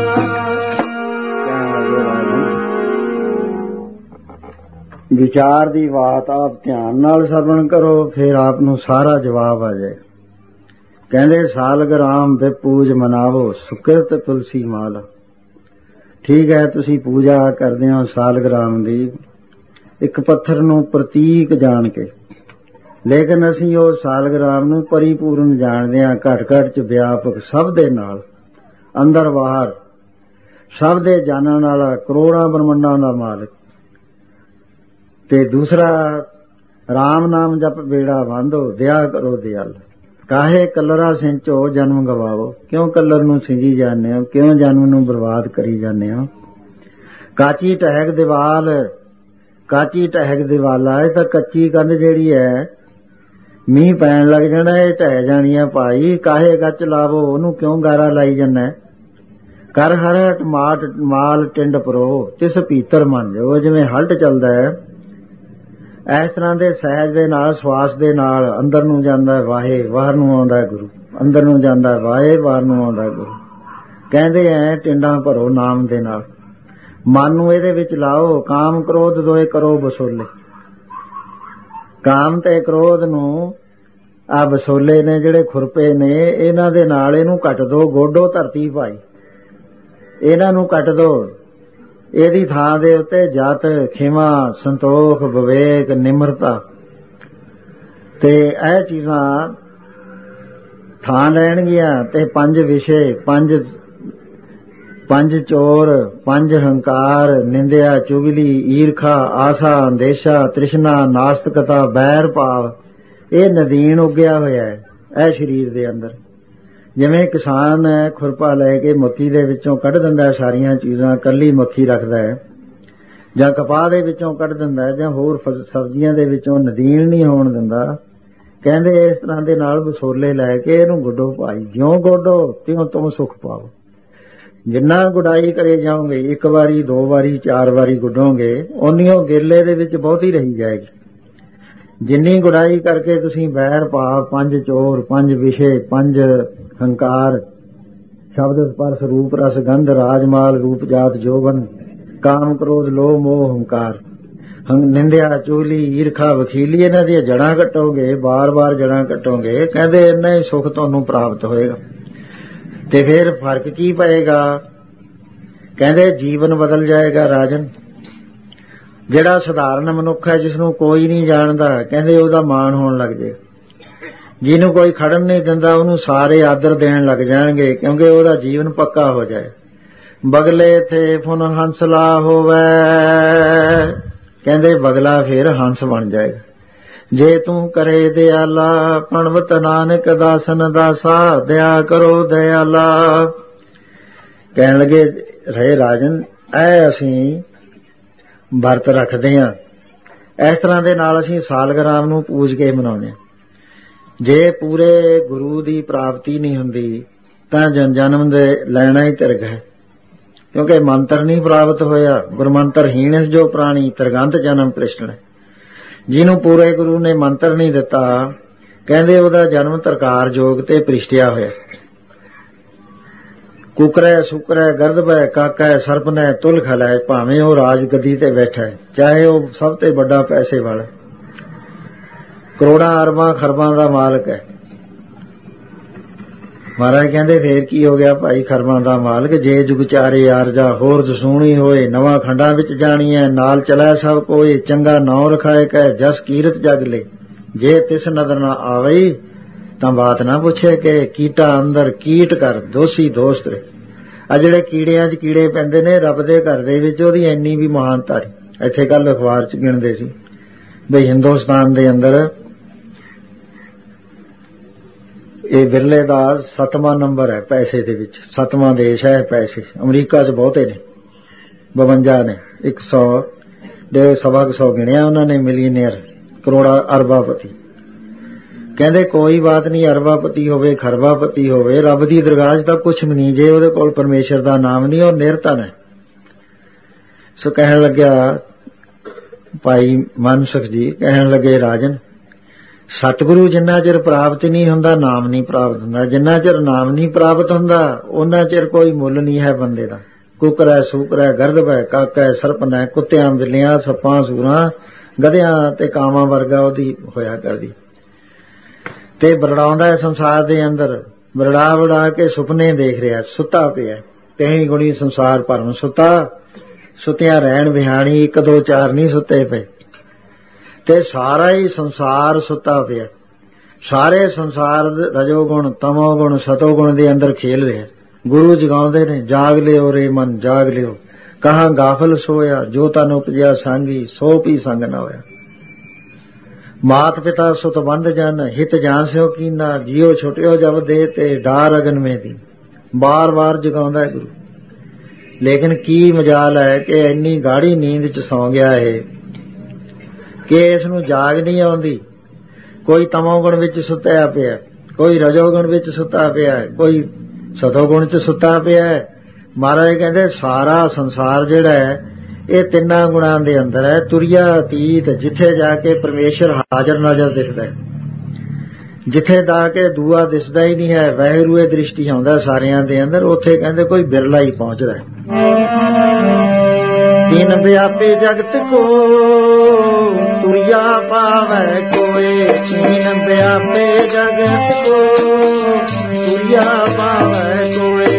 ਵਿਚਾਰ ਦੀ ਬਾਤ ਆਪ ਧਿਆਨ ਨਾਲ ਸਰਵਣ ਕਰੋ, ਫਿਰ ਆਪ ਨੂੰ ਸਾਰਾ ਜਵਾਬ ਆ ਜਾਏ। ਕਹਿੰਦੇ ਸਾਲਗ ਰਾਮ ਦੇ ਪੂਜ ਮਨਾਵੋ, ਸੁਕਿਰਤ ਤੁਲਸੀ ਮਾਲ। ਠੀਕ ਹੈ, ਤੁਸੀਂ ਪੂਜਾ ਕਰਦੇ ਹੋ ਸਾਲਗ ਰਾਮ ਦੀ ਇੱਕ ਪੱਥਰ ਨੂੰ ਪ੍ਰਤੀਕ ਜਾਣ ਕੇ, ਲੇਕਿਨ ਅਸੀਂ ਉਹ ਸਾਲਗ ਰਾਮ ਨੂੰ ਪਰਿਪੂਰਨ ਜਾਣਦੇ ਹਾਂ, ਘਟ ਘਟ ਚ ਵਿਆਪਕ, ਸਭ ਦੇ ਨਾਲ, ਅੰਦਰ ਬਾਹਰ, ਸਭ ਦੇ ਜਾਣਨ ਵਾਲਾ, ਕਰੋੜਾਂ ਬ੍ਰਹਮੰਡਾਂ ਦਾ ਮਾਲਕ। ਤੇ ਦੂਸਰਾ, ਰਾਮ ਨਾਮ ਜਪ ਬੇੜਾ ਬਾਂਧੋ, ਦਇਆ ਕਰੋ ਦਿਆਲ। ਕਾਹੇ ਕਲਰਾ ਸਿੰਚੋ ਜਨਮ ਗਵਾਵੋ। ਕਿਉਂ ਕਲਰ ਨੂੰ ਸਿੰਜੀ ਜਾਂਦੇ ਹੋ, ਕਿਉਂ ਜਨਮ ਨੂੰ ਬਰਬਾਦ ਕਰੀ ਜਾਂਦੇ ਹੋ। ਕਾਚੀ ਟਹਿਕ ਦੀਵਾਲ, ਕਾਚੀ ਟਹਿਕ ਦੀਵਾਲਾ, ਇਹ ਤਾਂ ਕੱਚੀ ਕੰਧ ਜਿਹੜੀ ਹੈ, ਮੀਂਹ ਪੈਣ ਲੱਗ ਜਾਣਾ, ਇਹ ਢਹਿ ਜਾਣੀ ਹੈ ਭਾਈ। ਕਾਹੇ ਗੱਚ ਲਾਵੋ, ਉਹਨੂੰ ਕਿਉਂ ਗਾਰਾ ਲਾਈ ਜਾਂਦਾ। ਕਰ ਹਰ ਮਾਟ ਮਾਲ ਟਿੰਡ ਪਰੋ, ਤਿਸ ਭੀਤਰ ਮੰਨ ਜਾਓ। ਜਿਵੇਂ ਹਲਟ ਚੱਲਦਾ ਹੈ, ਇਸ ਤਰ੍ਹਾਂ ਦੇ ਸਹਿਜ ਦੇ ਨਾਲ, ਸਵਾਸ ਦੇ ਨਾਲ ਅੰਦਰ ਨੂੰ ਜਾਂਦਾ ਵਾਹੇ, ਬਾਹਰ ਨੂੰ ਆਉਂਦਾ ਗੁਰੂ। ਅੰਦਰ ਨੂੰ ਜਾਂਦਾ ਵਾਹੇ, ਬਾਹਰ ਨੂੰ ਆਉਂਦਾ ਗੁਰੂ। ਕਹਿੰਦੇ ਐ ਟਿੰਡਾਂ ਭਰੋ ਨਾਮ ਦੇ ਨਾਲ, ਮਨ ਨੂੰ ਇਹਦੇ ਵਿੱਚ ਲਾਓ। ਕਾਮ ਕ੍ਰੋਧ ਦੋਏ ਕਰੋ ਬਸੋਲੇ। ਕਾਮ ਤੇ ਕ੍ਰੋਧ ਨੂੰ, ਆ ਬਸੋਲੇ ਨੇ ਜਿਹੜੇ ਖੁਰਪੇ ਨੇ, ਇਹਨਾਂ ਦੇ ਨਾਲ ਇਹਨੂੰ ਕੱਟ ਦੋ। ਗੋਡੋ ਧਰਤੀ ਭਾਈ, ਇਹਨਾਂ ਨੂੰ ਕੱਟ ਦੋ। ਇਹਦੀ ਥਾਂ ਦੇ ਉੱਤੇ ਜਤ, ਖਿਮਾ, ਸੰਤੋਖ, ਵਿਵੇਕ, ਨਿਮਰਤਾ ਤੇ ਇਹ ਚੀਜ਼ਾਂ ਥਾਂ ਲੈਣਗੀਆਂ। ਤੇ ਪੰਜ ਵਿਸ਼ੇ, ਪੰਜ ਪੰਜ ਚੋਰ, ਪੰਜ ਹੰਕਾਰ, ਨਿੰਦਿਆ, ਚੁਗਲੀ, ਈਰਖਾ, ਆਸਾ, ਅੰਦੇਸ਼ਾ, ਤ੍ਰਿਸ਼ਨਾ, ਨਾਸਤਿਕਤਾ, ਬੈਰ ਭਾਵ, ਇਹ ਨਦੀਨ ਉੱਗਿਆ ਹੋਇਆ ਹੈ ਇਹ ਸਰੀਰ ਦੇ ਅੰਦਰ। ਜਿਵੇਂ ਕਿਸਾਨ ਹੈ, ਖੁਰਪਾ ਲੈ ਕੇ ਮੱਕੀ ਦੇ ਵਿੱਚੋਂ ਕੱਢ ਦਿੰਦਾ ਸਾਰੀਆਂ ਚੀਜ਼ਾਂ, ਕੱਲੀ ਮੱਖੀ ਰੱਖਦਾ ਹੈ, ਜਾਂ ਕਪਾਹ ਦੇ ਵਿੱਚੋਂ ਕੱਢ ਦਿੰਦਾ, ਜਾਂ ਹੋਰ ਸਬਜ਼ੀਆਂ ਦੇ ਵਿੱਚੋਂ ਨਦੀਨ ਨਹੀਂ ਹੋਣ ਦਿੰਦਾ। ਕਹਿੰਦੇ ਇਸ ਤਰ੍ਹਾਂ ਦੇ ਨਾਲ ਵਿਸੋਲੇ ਲੈ ਕੇ ਇਹਨੂੰ ਗੁੱਡੋ ਭਾਈ। ਜਿਉਂ ਗੋਡੋ ਤਿਉਂ ਤੁਮ ਸੁਖ ਪਾਓ। ਜਿੰਨਾ ਗੁਡਾਈ ਕਰੇ ਜਾਓਗੇ, ਇੱਕ ਵਾਰੀ, ਦੋ ਵਾਰੀ, ਚਾਰ ਵਾਰੀ ਗੁੱਡੋਗੇ, ਓਨੀਓ ਗੇਲੇ ਦੇ ਵਿੱਚ ਬਹੁਤੀ ਰਹੀ ਜਾਏਗੀ। ਜਿੰਨੀ ਗੁਡਾਈ ਕਰਕੇ ਤੁਸੀਂ ਬੈਰ ਭਾਵ, ਪੰਜ ਚੋਰ, ਪੰਜ ਵਿਸ਼ੇ, ਪੰਜ ਹੰਕਾਰ, ਸ਼ਬਦ ਸਪਰਸ਼ ਰੂਪ ਰਸ ਗੰਧ ਰਾਜਮਾਲ ਰੂਪ ਜਾਤ ਜੋਬਨ, ਕਾਮ ਕ੍ਰੋਧ ਲੋਭ ਮੋਹ ਹੰਕਾਰ, ਨਿੰਦਿਆ, ਚੁਗਲੀ, ਈਰਖਾ, ਵਖੀਲੀ, ਇਹਨਾਂ ਦੀਆਂ ਜੜਾਂ ਕੱਟੋਗੇ, ਬਾਰ ਬਾਰ ਜੜਾਂ ਕੱਟੋਗੇ, ਕਹਿੰਦੇ ਇੰਨਾ ਹੀ ਸੁੱਖ ਤੁਹਾਨੂੰ ਪ੍ਰਾਪਤ ਹੋਏਗਾ। ਤੇ ਫਿਰ ਫਰਕ ਕੀ ਪਏਗਾ। ਕਹਿੰਦੇ ਜੀਵਨ ਬਦਲ ਜਾਏਗਾ ਰਾਜਨ। ਜਿਹੜਾ ਸਧਾਰਨ ਮਨੁੱਖ ਹੈ, ਜਿਸਨੂੰ ਕੋਈ ਨਹੀਂ ਜਾਣਦਾ, ਕਹਿੰਦੇ ਉਹਦਾ ਮਾਣ ਹੋਣ ਲੱਗ ਜਾਏ। ਜਿਹਨੂੰ ਕੋਈ ਖੜਨ ਨਹੀਂ ਦਿੰਦਾ, ਉਹਨੂੰ ਸਾਰੇ ਆਦਰ ਦੇਣ ਲੱਗ ਜਾਣਗੇ, ਕਿਉਂਕਿ ਉਹਦਾ ਜੀਵਨ ਪੱਕਾ ਹੋ ਜਾਏ। ਬਗਲੇ ਥੇ ਫੁਨ ਹੰਸਲਾ ਹੋਵੇ, ਕਹਿੰਦੇ ਬਗਲਾ ਫਿਰ ਹੰਸ ਬਣ ਜਾਏਗਾ। ਜੇ ਤੂੰ ਕਰੇ ਦਿਆਲਾ, ਪਣਵਤ ਨਾਨਕ ਦਾਸਨ ਦਾਸਾ, ਦਇਆ ਕਰੋ ਦਿਆਲਾ। ਕਹਿਣ ਲੱਗੇ ਰਹੇ ਰਾਜਨ, ਐ ਅਸੀਂ ਵਰਤ ਰੱਖਦੇ ਹਾਂ, ਇਸ ਤਰ੍ਹਾਂ ਦੇ ਨਾਲ ਅਸੀਂ ਸਾਲਗ ਰਾਮ ਨੂੰ ਪੂਜ ਕੇ ਮਨਾਉਂਦੇ ਹਾਂ। ਜੇ ਪੂਰੇ ਗੁਰੂ ਦੀ ਪ੍ਰਾਪਤੀ ਨਹੀਂ ਹੁੰਦੀ ਤਾਂ ਜਨ ਜਨਮ ਦੇ ਲੈਣਾ ਹੀ ਤਿਰਗ ਹੈ, ਕਿਉਂਕਿ ਮੰਤਰ ਨਹੀਂ ਪ੍ਰਾਪਤ ਹੋਇਆ। ਗੁਰਮੰਤਰਹੀਣ ਜੋ ਪ੍ਰਾਣੀ, ਤਿਰਗੰਤ ਜਨਮ ਪ੍ਰਿਸ਼ਣ। ਜਿਹਨੂੰ ਪੂਰੇ ਗੁਰੂ ਨੇ ਮੰਤਰ ਨਹੀਂ ਦਿੱਤਾ, ਕਹਿੰਦੇ ਉਹਦਾ ਜਨਮ ਤਰਕਾਰ ਜੋਗ ਤੇ ਪ੍ਰਿਸ਼ਟਿਆ ਹੋਇਆ। ਕੁਕਰੈ ਸੁਕਰੈ ਗਰਦਬੈ ਕਾਕੈ ਸਰਪਨੈ ਤੁਲ ਖਲੈ, ਭਾਵੇਂ ਉਹ ਰਾਜ ਗੱਦੀ ਤੇ ਬੈਠਾ ਹੈ, ਚਾਹੇ ਉਹ ਸਭ ਤੋਂ ਵੱਡਾ ਪੈਸੇ ਵਾਲਾ, ਕਰੋੜਾਂ ਅਰਬਾਂ ਖਰਬਾਂ ਦਾ ਮਾਲਕ ਹੈ। ਮਹਾਰਾਜ ਕਹਿੰਦੇ ਫੇਰ ਕੀ ਹੋ ਗਿਆ ਭਾਈ, ਖਰਬਾਂ ਦਾ ਮਾਲਕ। ਜੇ ਜੁਗ ਚਾਰੇ ਆਰਜਾ ਹੋਰ ਦਸੂਣੀ ਹੋਏ, ਨਵਾਂ ਖੰਡਾਂ ਵਿੱਚ ਜਾਣੀ ਹੈ, ਨਾਲ ਚਲੈ ਸਭ ਕੋਏ, ਚੰਗਾ ਨਾਉ ਰਖਾਏ ਕਹਿ, ਜਸ ਕੀਰਤ ਜਗ ਲੈ। ਜੇ ਤਿਸ ਨਦਰ ਨਾ ਆਵਈ, ਤਾਂ ਬਾਤ ਨਾ ਪੁੱਛੇ ਕਿ ਕੀਟਾ ਅੰਦਰ ਕੀਟ ਕਰ, ਦੋਸ਼ੀ ਦੋਸਤ ਰੇ। ਆ ਜਿਹੜੇ ਕੀੜਿਆਂ 'ਚ ਕੀੜੇ ਪੈਂਦੇ ਨੇ ਰੱਬ ਦੇ ਘਰ ਦੇ ਵਿੱਚ, ਉਹਦੀ ਇੰਨੀ ਵੀ ਮਹਾਨਤਾ ਨਹੀਂ। ਇੱਥੇ ਕੱਲ ਅਖਬਾਰ 'ਚ ਗਿਣਦੇ ਸੀ ਬਈ ਹਿੰਦੁਸਤਾਨ ਦੇ ਅੰਦਰ ਇਹ ਬਿਰਲੇ ਦਾ ਸੱਤਵਾਂ ਨੰਬਰ ਹੈ ਪੈਸੇ ਦੇ ਵਿੱਚ, ਸੱਤਵਾਂ ਦੇਸ਼ ਹੈ ਪੈਸੇ। ਅਮਰੀਕਾ 'ਚ ਬਹੁਤੇ ਨੇ, ਬਵੰਜਾ ਨੇ, ਇੱਕ ਸੌ ਡੇਢ ਸਵਾ ਕੁ ਸੌ ਗਿਣਿਆ ਉਹਨਾਂ ਨੇ ਮਿਲੀਅਨਰ, ਕਰੋੜਾ ਅਰਬਾਪਤੀ। ਕਹਿੰਦੇ ਕੋਈ ਬਾਤ ਨਹੀਂ, ਅਰਬਾਪਤੀ ਹੋਵੇ ਖਰਬਾਪਤੀ ਹੋਵੇ, ਰੱਬ ਦੀ ਦਰਗਾਹ 'ਚ ਤਾਂ ਕੁਛ ਵੀ ਨਹੀਂ ਜੇ ਉਹਦੇ ਕੋਲ ਪਰਮੇਸ਼ਰ ਦਾ ਨਾਮ ਨਹੀਂ, ਉਹ ਨਿਰਧਨ ਹੈ। ਸੋ ਕਹਿਣ ਲੱਗਿਆ ਭਾਈ ਮਨਸੁਖ ਜੀ, ਕਹਿਣ ਲੱਗੇ ਰਾਜਨ, ਸਤਿਗੁਰੂ ਜਿੰਨਾ ਚਿਰ ਪ੍ਰਾਪਤ ਨਹੀਂ ਹੁੰਦਾ ਨਾਮ ਨਹੀਂ ਪ੍ਰਾਪਤ ਹੁੰਦਾ। ਜਿੰਨਾ ਚਿਰ ਨਾਮ ਨਹੀਂ ਪ੍ਰਾਪਤ ਹੁੰਦਾ ਉਹਨਾਂ ਚਿਰ ਕੋਈ ਮੁੱਲ ਨਹੀਂ ਹੈ ਬੰਦੇ ਦਾ। ਕੁਕਰ ਹੈ, ਸੂਕਰ ਹੈ, ਗਰਦਬ ਹੈ, ਕਾਕਾ ਹੈ, ਸਰਪਨ ਹੈ, ਕੁੱਤਿਆਂ, ਬਿੱਲੀਆਂ, ਸੱਪਾਂ, ਸੂਰਾਂ, ਗਧਿਆਂ ਤੇ ਕਾਵਾਂ ਵਰਗਾ ਉਹਦੀ ਹੋਇਆ ਕਰਦੀ। ਤੇ ਬਰੜਾਉਂਦਾ ਸੰਸਾਰ ਦੇ ਅੰਦਰ, ਬਰੜਾ ਬੜਾ ਕੇ ਸੁਪਨੇ ਦੇਖ ਰਿਹਾ, ਸੁੱਤਾ ਪਿਆ। ਤੇਹੀ ਗੁਣੀ ਸੰਸਾਰ ਭਰਮ ਸੁੱਤਾ, ਸੁੱਤਿਆਂ ਰਹਿਣ ਵਿਹਾਣੀ, ਇੱਕ ਦੋ ਚਾਰ ਨਹੀਂ ਸੁੱਤੇ ਪਏ। ਤੇ ਸਾਰਾ ਹੀ ਸੰਸਾਰ ਸੁੱਤਾ ਪਿਆ। ਸਾਰੇ ਸੰਸਾਰ ਰਜੋਗੁਣ, ਤਮੋਗੁਣ, ਸਤੋਗੁਣ ਦੇ ਅੰਦਰ ਖੇਲ ਰਿਹਾ। ਗੁਰੂ ਜਗਾਉਂਦੇ ਨੇ, ਜਾਗ ਲਿਓ ਰੇ ਮਨ ਜਾਗ ਲਿਓ, ਕਹਾਂ ਗਾਫਲ ਸੋਇਆ, ਜੋ ਤਨ ਉਪਜਿਆ ਸਾਂਗੀ, ਸੋ ਪੀ ਸੰਗ ਨਾ ਹੋਇਆ। ਮਾਤ ਪਿਤਾ ਸੁਤ ਬੰਧ ਜਨ, ਹਿਤ ਜਾਂ ਸਿਓ ਕੀਨਾ, ਜੀਓ ਛੁਟਿਓ ਜਬ ਦੇ ਤੇ ਡਾਰ ਅਗਨ ਮੇ ਦੀ। ਬਾਰ ਬਾਰ ਜਗਾਉਂਦਾ ਹੈ ਗੁਰੂ। ਲੇਕਿਨ ਕੀ ਮਜਾਲ ਹੈ ਕਿ ਇੰਨੀ ਗਾੜੀ ਨੀਂਦ ਚ ਸੌਂ ਗਿਆ ਹੈ ਕਿ ਇਸ ਨੂੰ ਜਾਗ ਨਹੀਂ ਆਉਂਦੀ। ਕੋਈ ਤਮੋਗੁਣ ਵਿੱਚ ਸੁੱਤਿਆ ਪਿਆ, ਕੋਈ ਰਜੋਗੁਣ ਵਿੱਚ ਸੁੱਤਾ ਪਿਆ, ਕੋਈ ਸਤੋਗੁਣ ਚ ਸੁੱਤਾ ਪਿਆ। ਮਹਾਰਾਜ ਕਹਿੰਦੇ ਸਾਰਾ ਸੰਸਾਰ ਜਿਹੜਾ ਹੈ ਇਹ ਤਿੰਨਾਂ ਗੁਣਾਂ ਦੇ ਅੰਦਰ ਹੈ, ਤੁਰਿਆ ਅਤੀਤ, ਜਿੱਥੇ ਜਾ ਕੇ ਪਰਮੇਸ਼ਰ ਹਾਜ਼ਰ ਨਾਜ਼ਰ ਦਿਖਦਾ ਹੈ, ਜਿੱਥੇ ਜਾ ਕੇ ਦੂਆ ਦਿਸਦਾ ਹੀ ਨਹੀਂ ਹੈ, ਵਾਹਿਗੁਰੂ ਇਹ ਦ੍ਰਿਸ਼ਟੀ ਆਉਂਦਾ ਸਾਰਿਆਂ ਦੇ ਅੰਦਰ, ਉੱਥੇ ਕਹਿੰਦੇ ਕੋਈ ਬਿਰਲਾ ਹੀ ਪਹੁੰਚਦਾ ਹੈ। तीन व्यापी जगत को तुरिया पावै कोई, तीन व्यापी जगत को तुरिया पावै कोई।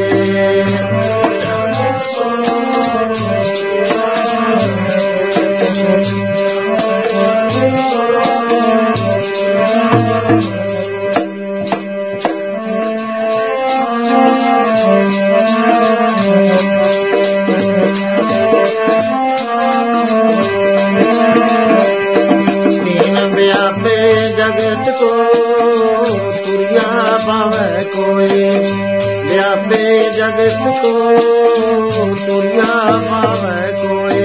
जगत को तुरिया पावै कोई।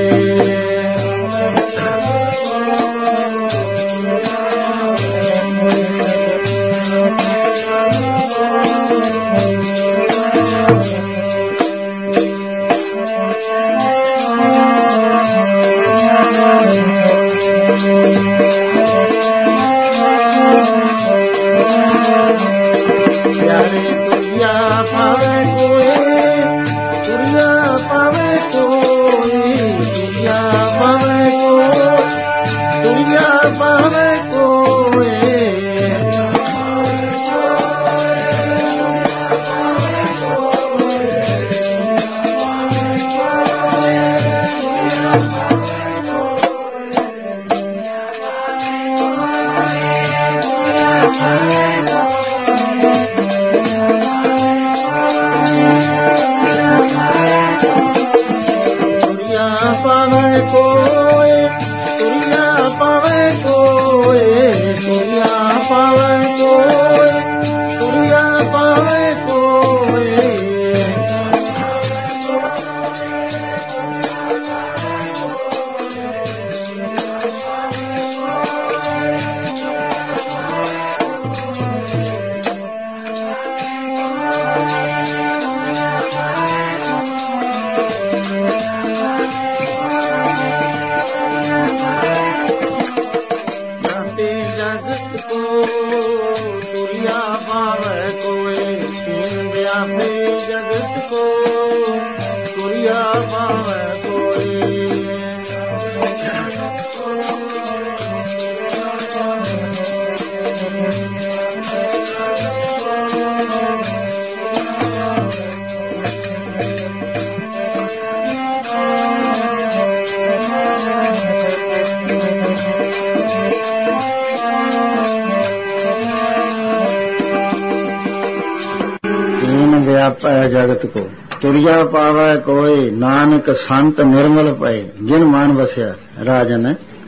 जगत को तुरिया पावै कोई, नानक संत निर्मल पए जिन मान वसिया। राजन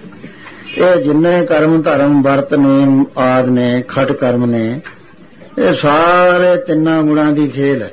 ये जिन्ने कर्म धर्म वर्त नेम आद ने खट कर्म ने, ये सारे तिन्ना गुणा की खेल है।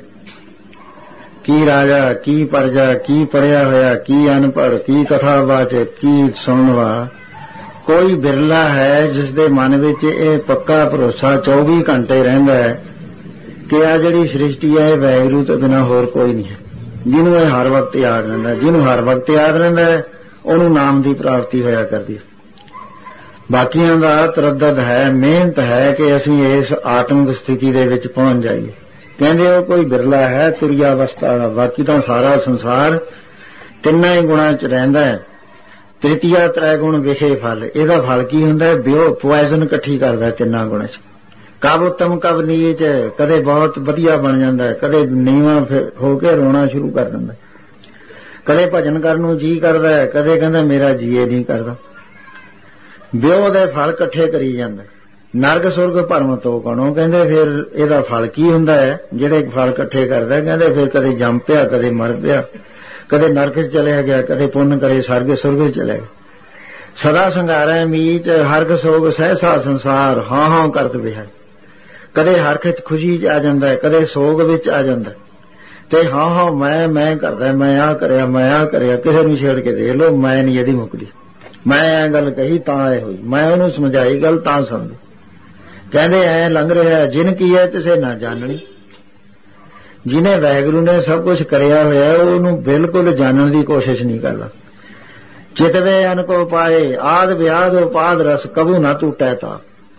की राजा, की प्रजा, की पढ़िया होया, की अनपढ़, की कथावाचक, की सुनवा, कोई बिरला है जिसके मन विच ये पक्का भरोसा चौबी घंटे रहिंदा है कि आ जिहड़ी सृष्टि है वाहिगुरू तो बिना होर कोई नहीं है। जिन्हों ये हर वक्त याद रहिंदा, जिन्हों हर वक्त याद रहिंदा है उन्होंने नाम की प्राप्ति होया करदी है। ਬਾਕੀਆਂ ਦਾ ਤਰੱਦਦ ਹੈ, ਮਿਹਨਤ ਹੈ ਕਿ ਅਸੀਂ ਇਸ ਆਤਮਿਕ ਸਥਿਤੀ ਦੇ ਵਿੱਚ ਪਹੁੰਚ ਜਾਈਏ। ਕਹਿੰਦੇ ਉਹ ਕੋਈ ਬਿਰਲਾ ਹੈ ਤੁਰਿਆ ਅਵਸਥਾ ਦਾ, ਬਾਕੀ ਤਾਂ ਸਾਰਾ ਸੰਸਾਰ ਤਿੰਨਾਂ ਹੀ ਗੁਣਾਂ 'ਚ ਰਹਿੰਦਾ ਹੈ। ਤ੍ਰਿਤੀਆ ਤ੍ਰੈ ਗੁਣ ਵਿਖੇ ਫਲ, ਇਹਦਾ ਫਲ ਕੀ ਹੁੰਦਾ? ਬਿਓ ਪੁਆਇਜ਼ਨ ਇਕੱਠੀ ਕਰਦਾ ਤਿੰਨਾਂ ਗੁਣਾਂ 'ਚ। ਕਬ ਉੱਤਮ ਕਬ ਨੀਚ, ਕਦੇ ਬਹੁਤ ਵਧੀਆ ਬਣ ਜਾਂਦਾ, ਕਦੇ ਨੀਵਾਂ ਹੋ ਕੇ ਰੋਣਾ ਸ਼ੁਰੂ ਕਰ ਦਿੰਦਾ, ਕਦੇ ਭਜਨ ਕਰਨ ਨੂੰ ਜੀ ਕਰਦਾ, ਕਦੇ ਕਹਿੰਦਾ ਮੇਰਾ ਜੀਏ ਨਹੀਂ ਕਰਦਾ। ਬਿਓ ਦੇ ਫਲ ਇਕੱਠੇ ਕਰੀ ਜਾਂਦਾ। ਨਰਕ ਸੁਰਗ ਭਰਮ ਤੋਂ ਕਣੋ, ਕਹਿੰਦੇ ਫਿਰ ਇਹਦਾ ਫਲ ਕੀ ਹੁੰਦਾ ਹੈ ਜਿਹੜੇ ਫਲ ਇਕੱਠੇ ਕਰਦਾ? ਕਹਿੰਦੇ ਫਿਰ ਕਦੇ ਜੰਮ ਪਿਆ, ਕਦੇ ਮਰ ਪਿਆ, ਕਦੇ ਨਰਕ 'ਚ ਚਲਿਆ ਗਿਆ, ਕਦੇ ਪੁੰਨ ਕਰੇ ਸਰਗ ਸੁਰਗ 'ਚ ਚਲਿਆ ਗਿਆ। ਸਦਾ ਸੰਘਾਰੈ ਮੀਚ, ਹਰਖ ਸੋਗ ਸਹਿਸਾ ਸੰਸਾਰ, ਹਾਂ ਹਾਂ ਕਰਤ ਬਿਹਾ। ਕਦੇ ਹਰਖ 'ਚ ਖੁਸ਼ੀ 'ਚ ਆ ਜਾਂਦਾ, ਕਦੇ ਸੋਗ ਵਿੱਚ ਆ ਜਾਂਦਾ, ਤੇ ਹਾਂ ਹਾਂ ਮੈਂ ਮੈਂ ਕਰਦਾ, ਮੈਂ ਆਹ ਕਰਿਆ, ਮੈਂ ਆਹ ਕਰਿਆ। ਕਿਸੇ ਨੂੰ ਛੇੜ ਕੇ ਦੇਖ ਲਓ, ਮੈਂ ਨਹੀਂ ਇਹਦੀ ਮੁੱਕਦੀ। ਮੈਂ ਐ ਗੱਲ ਕਹੀ ਤਾਂ ਇਹ ਹੋਈ, ਮੈਂ ਉਹਨੂੰ ਸਮਝਾਈ ਗੱਲ ਤਾਂ ਸਮਝੀ। ਕਹਿੰਦੇ ਐ ਲੰਘ ਰਿਹਾ ਜਿਨ ਕੀ ਹੈ ਕਿਸੇ ਨਾ ਜਾਣਨੀ। ਜਿਹਨੇ ਵਾਹਿਗੁਰੂ ਨੇ ਸਭ ਕੁਝ ਕਰਿਆ ਹੋਇਆ ਉਹਨੂੰ ਬਿਲਕੁਲ ਜਾਣਨ ਦੀ ਕੋਸ਼ਿਸ਼ ਨਹੀਂ ਕਰਦਾ। ਚਿਤਵੇ ਅਨ ਕੋ ਪਾਏ ਆਦ ਵਿਆਦ ਉਪਾਦ ਰਸ ਕਬੂ ਨਾ ਟੁੱਟੈ ਤਾ।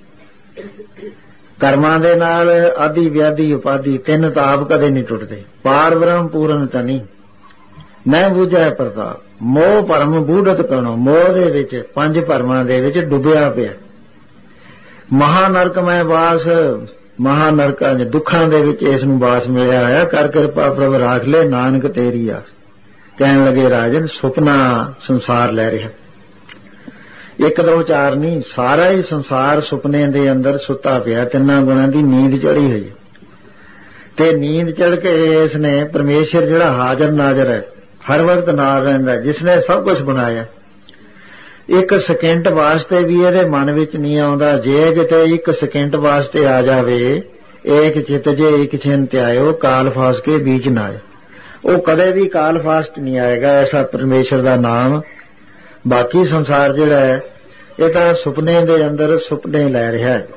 ਕਰਮਾਂ ਦੇ ਨਾਲ ਆਦੀ ਵਿਆਦੀ ਉਪਾਦੀ ਤਿੰਨ ਤਾਪ ਕਦੇ ਨਹੀਂ ਟੁੱਟਦੇ। ਪਾਰ ਬ੍ਰਹਮ ਪੂਰਨ ਤਨੀ ਮੈਂ ਬੁਝੈ ਪ੍ਰਤਾਪ। ਮੋਹ ਭਰਮ ਬੂਢਤ ਕਰਨੋ, ਮੋਹ ਦੇ ਵਿੱਚ ਪੰਜ ਭਰਮਾਂ ਦੇ ਵਿੱਚ ਡੁੱਬਿਆ ਪਿਆ। ਮਹਾਨਰਕ ਮੈਂ ਵਾਸ, ਮਹਾਨਰਕਾਂ ਦੇ ਦੁੱਖਾਂ ਦੇ ਵਿੱਚ ਇਸ ਨੂੰ ਵਾਸ ਮਿਲਿਆ ਹੋਇਆ। ਕਰ ਕਿਰਪਾ ਪ੍ਰਭ ਰਾਖ ਲੈ ਨਾਨਕ ਤੇਰੀ ਆਸ। ਕਹਿਣ ਲੱਗੇ ਰਾਜਨ ਸੁਪਨਾ ਸੰਸਾਰ ਲੈ ਰਿਹਾ, ਇੱਕ ਦੋ ਚਾਰ ਨਹੀਂ, ਸਾਰਾ ਹੀ ਸੰਸਾਰ ਸੁਪਨੇ ਦੇ ਅੰਦਰ ਸੁੱਤਾ ਪਿਆ। ਤਿੰਨਾਂ ਗੁਣਾਂ ਦੀ ਨੀਂਦ ਚੜੀ ਹੋਈ ਤੇ ਨੀਂਦ ਚੜ ਕੇ ਇਸ ਨੇ ਪਰਮੇਸ਼ਰ ਜਿਹੜਾ ਹਾਜ਼ਰ ਨਾਜ਼ਰ ਹੈ, ਹਰ ਵਕਤ ਨਾਲ ਰਹਿੰਦਾ, ਜਿਸ ਨੇ ਸਭ ਕੁਝ ਬਣਾਇਆ, ਇੱਕ ਸਕਿੰਟ ਵਾਸਤੇ ਵੀ ਇਹਦੇ ਮਨ ਵਿੱਚ ਨਹੀਂ ਆਉਂਦਾ ਜੇ ਕਿਤੇ ਇੱਕ ਸਕਿੰਟ ਵਾਸਤੇ ਆ ਜਾਵੇ ਏਕ ਚਿਤ ਜੇ ਇੱਕ ਛਿਨ ਧਿਆਇਓ ਕਾਲ ਫਾਸ ਕੇ ਬੀਚ ਨਾ ਆਏ। ਉਹ ਕਦੇ ਵੀ ਕਾਲ ਫਾਸਟ ਨਹੀਂ ਆਏਗਾ। ਐਸਾ ਪਰਮੇਸ਼ਰ ਦਾ ਨਾਮ। ਬਾਕੀ ਸੰਸਾਰ ਜਿਹੜਾ ਹੈ ਇਹ ਤਾਂ ਸੁਪਨੇ ਦੇ ਅੰਦਰ ਸੁਪਨੇ ਲੈ ਰਿਹਾ ਹੈ।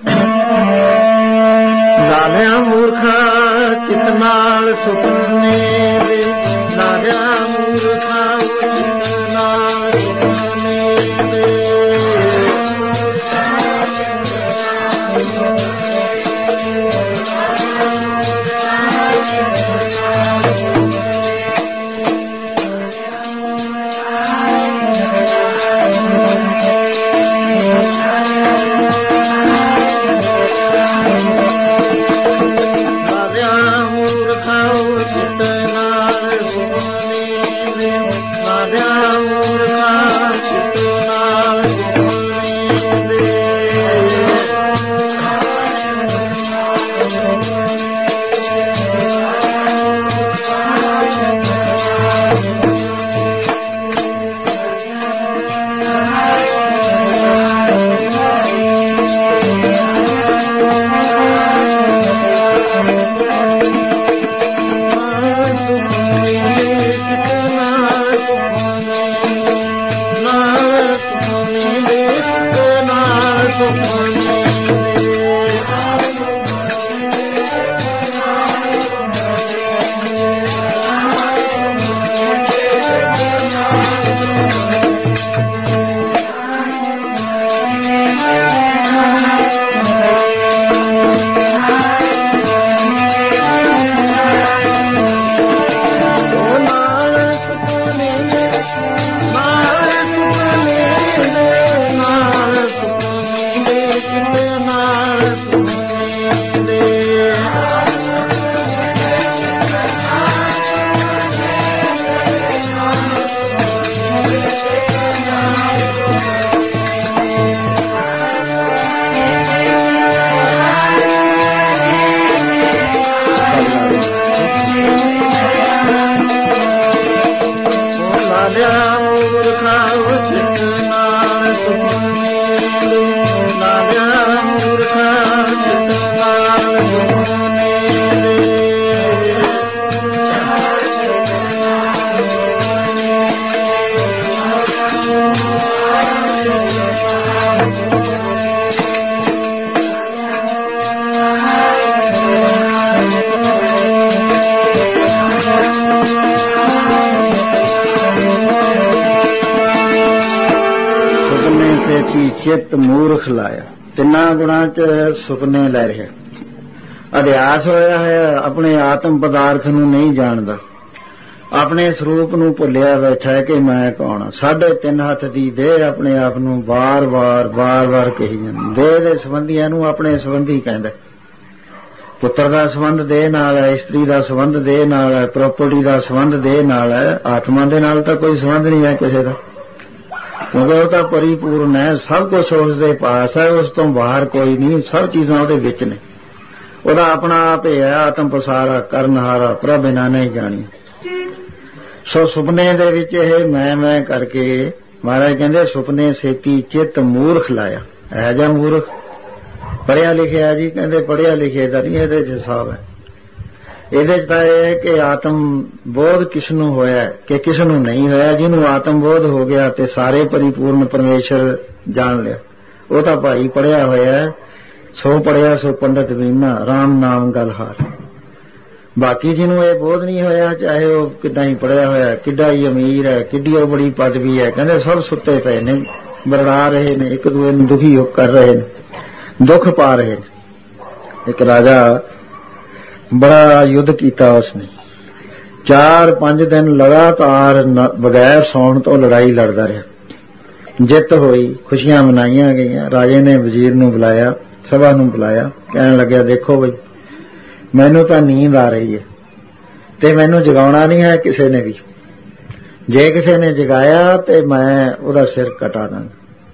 ਨਾਲਿਆ ਮੂਰਖਾ ਚਿਤ ਨਾਲ ਸੁਪਨੇ ਦੇ, ਨਾਲਿਆ ਮੂਰਖਾ ਚਿਤ ਨਾਲ ਸੁਪਨੇ ਦੇ। ਨਾਲਿਆ ਮੂਰਖਾ ਚਿਤ ਨਾਲ ਚਿੱਤ ਮੂਰਖ ਲਾਇਆ। ਤਿੰਨਾਂ ਗੁਣਾਂ 'ਚ ਸੁਪਨੇ ਲੈ ਰਿਹਾ। ਅਧਿਆਸ ਹੋਇਆ ਹੈ, ਆਪਣੇ ਆਤਮ ਪਦਾਰਥ ਨੂੰ ਨਹੀਂ ਜਾਣਦਾ, ਆਪਣੇ ਸਰੂਪ ਨੂੰ ਭੁੱਲਿਆ ਬੈਠਾ ਕਿ ਮੈਂ ਕੌਣ ਹਾਂ। ਸਾਢੇ ਤਿੰਨ ਹੱਥ ਦੀ ਦੇਹ ਆਪਣੇ ਆਪ ਨੂੰ ਵਾਰ-ਵਾਰ ਵਾਰ-ਵਾਰ ਕਹੀ ਜਾਂਦਾ। ਦੇਹ ਦੇ ਸੰਬੰਧੀਆਂ ਨੂੰ ਆਪਣੇ ਸੰਬੰਧੀ ਕਹਿੰਦਾ। ਪੁੱਤਰ ਦਾ ਸੰਬੰਧ ਦੇਹ ਨਾਲ ਹੈ, ਇਸਤਰੀ ਦਾ ਸੰਬੰਧ ਦੇਹ ਨਾਲ ਹੈ, ਪ੍ਰਾਪਰਟੀ ਦਾ ਸੰਬੰਧ ਦੇਹ ਨਾਲ ਹੈ। ਆਤਮਾ ਦੇ ਨਾਲ ਤਾਂ ਕੋਈ ਸੰਬੰਧ ਨਹੀਂ ਹੈ ਕਿਸੇ ਦਾ, ਕਿਉਂਕਿ ਉਹ ਤਾਂ ਪਰਿਪੂਰਨ ਹੈ। ਸਭ ਕੁਛ ਉਸ ਦੇ ਪਾਸ ਹੈ, ਉਸ ਤੋਂ ਬਾਹਰ ਕੋਈ ਨਹੀਂ। ਸਭ ਚੀਜ਼ਾਂ ਉਹਦੇ ਵਿੱਚ ਨੇ। ਉਹਦਾ ਆਪਣਾ ਆਪ ਹੀ ਹੈ, ਆਤਮ ਪਸਾਰਾ ਕਰਨਹਾਰਾ, ਪ੍ਰਭ ਬਿਨਾਂ ਨਹੀਂ ਜਾਣੀ। ਸੋ ਸੁਪਨੇ ਦੇ ਵਿੱਚ ਇਹ ਮੈਂ ਮੈਂ ਕਰਕੇ ਮਹਾਰਾਜ ਕਹਿੰਦੇ ਸੁਪਨੇ ਸੇਤੀ ਚਿੱਤ ਮੂਰਖ ਲਾਇਆ। ਹੈ ਜਾਂ ਮੂਰਖ ਪੜ੍ਹਿਆ ਲਿਖਿਆ ਜੀ? ਕਹਿੰਦੇ ਪੜ੍ਹਿਆ ਲਿਖੇ ਦਾ ਨਹੀਂ ਇਹਦੇ 'ਚ ਹਿਸਾਬ ਹੈ। ਇਹਦੇ 'ਚ ਤਾਂ ਇਹ ਹੈ ਕਿ ਆਤਮ ਬੋਧ ਕਿਸ ਨੂੰ ਹੋਇਆ ਕਿ ਕਿਸ ਨੂੰ ਨਹੀਂ ਹੋਇਆ। ਜਿਹਨੂੰ ਆਤਮ ਬੋਧ ਹੋ ਗਿਆ ਤੇ ਸਾਰੇ ਪਰਿਪੂਰਨ ਪਰਮੇਸ਼ਰ ਜਾਣ ਲਿਆ, ਉਹ ਤਾਂ ਭਾਈ ਪੜ੍ਹਿਆ ਹੋਇਆ। ਸੋ ਪੜ੍ਹਿਆ ਸੋ ਪੰਡਤ ਵੀਨਾ, ਰਾਮ ਨਾਮ ਗਲ ਹਾਰ। ਬਾਕੀ ਜਿਹਨੂੰ ਇਹ ਬੋਧ ਨਹੀਂ ਹੋਇਆ, ਚਾਹੇ ਉਹ ਕਿੱਦਾਂ ਹੀ ਪੜ੍ਹਿਆ ਹੋਇਆ, ਕਿੱਡਾ ਹੀ ਅਮੀਰ ਹੈ, ਕਿੱਡੀ ਉਹ ਬੜੀ ਪਦਵੀ ਹੈ, ਕਹਿੰਦੇ ਸਭ ਸੁੱਤੇ ਪਏ ਨੇ, ਬਰੜਾ ਰਹੇ ਨੇ, ਇੱਕ ਦੂਏ ਨੂੰ ਦੁਖੀ ਕਰ ਰਹੇ ਨੇ, ਦੁੱਖ ਪਾ ਰਹੇ ਨੇ। ਇੱਕ ਰਾਜਾ ਬੜਾ ਯੁੱਧ ਕੀਤਾ ਉਸਨੇ, ਚਾਰ ਪੰਜ ਦਿਨ ਲਗਾਤਾਰ ਬਗੈਰ ਸੌਣ ਤੋਂ ਲੜਾਈ ਲੜਦਾ ਰਿਹਾ। ਜਿੱਤ ਹੋਈ, ਖੁਸ਼ੀਆਂ ਮਨਾਈਆਂ ਗਈਆਂ। ਰਾਜੇ ਨੇ ਵਜ਼ੀਰ ਨੂੰ ਬੁਲਾਇਆ, ਸਭਾ ਨੂੰ ਬੁਲਾਇਆ, ਕਹਿਣ ਲੱਗਿਆ ਦੇਖੋ ਬਈ ਮੈਨੂੰ ਤਾਂ ਨੀਂਦ ਆ ਰਹੀ ਹੈ ਤੇ ਮੈਨੂੰ ਜਗਾਉਣਾ ਨਹੀਂ ਹੈ ਕਿਸੇ ਨੇ ਵੀ। ਜੇ ਕਿਸੇ ਨੇ ਜਗਾਇਆ ਤੇ ਮੈਂ ਉਹਦਾ ਸਿਰ ਕਟਾ ਦਾਂਗਾ।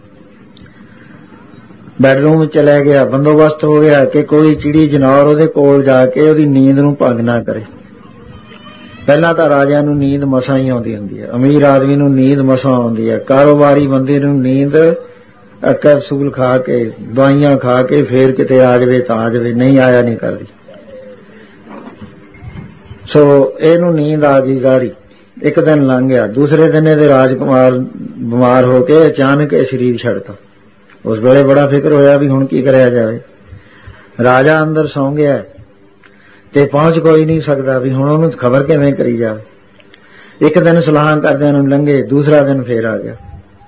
ਬੈਡਰੂਮ ਚਲਾ ਗਿਆ, ਬੰਦੋਬਸਤ ਹੋ ਗਿਆ ਕਿ ਕੋਈ ਚਿੜੀ ਜਨੌਰ ਉਹਦੇ ਕੋਲ ਜਾ ਕੇ ਉਹਦੀ ਨੀਂਦ ਨੂੰ ਭੰਗ ਨਾ ਕਰੇ। ਪਹਿਲਾਂ ਤਾਂ ਰਾਜਿਆਂ ਨੂੰ ਨੀਂਦ ਮਸਾਂ ਹੀ ਆਉਂਦੀ ਹੁੰਦੀ ਹੈ, ਅਮੀਰ ਆਦਮੀ ਨੂੰ ਨੀਂਦ ਮਸਾਂ ਆਉਂਦੀ ਹੈ, ਕਾਰੋਬਾਰੀ ਬੰਦੇ ਨੂੰ ਨੀਂਦ ਕੈਪਸੂਲ ਖਾ ਕੇ, ਦਵਾਈਆਂ ਖਾ ਕੇ ਫੇਰ ਕਿਤੇ ਆ ਜਾਵੇ ਤਾਂ ਆ ਜਾਵੇ, ਨਹੀਂ ਆਇਆ ਨਹੀਂ ਕਰਦੀ। ਸੋ ਇਹਨੂੰ ਨੀਂਦ ਆ ਗਈ ਗਾੜੀ। ਇੱਕ ਦਿਨ ਲੰਘ ਗਿਆ, ਦੂਸਰੇ ਦਿਨ ਇਹਦੇ ਰਾਜਕੁਮਾਰ ਬਿਮਾਰ ਹੋ ਕੇ ਅਚਾਨਕ ਇਹ ਸਰੀਰ ਛੱਡਤਾ। ਉਸ ਵੇਲੇ ਬੜਾ ਫਿਕਰ ਹੋਇਆ ਵੀ ਹੁਣ ਕੀ ਕਰਿਆ ਜਾਵੇ। ਰਾਜਾ ਅੰਦਰ ਸੌਂ ਗਿਆ ਤੇ ਪਹੁੰਚ ਕੋਈ ਨਹੀਂ ਸਕਦਾ ਵੀ ਹੁਣ ਉਹਨੂੰ ਖਬਰ ਕਿਵੇਂ ਕਰੀ ਜਾਵੇ। ਇੱਕ ਦਿਨ ਸਲਾਹ ਕਰਦਿਆਂ ਨੂੰ ਲੰਘੇ, ਦੂਸਰਾ ਦਿਨ ਫੇਰ ਆ ਗਿਆ,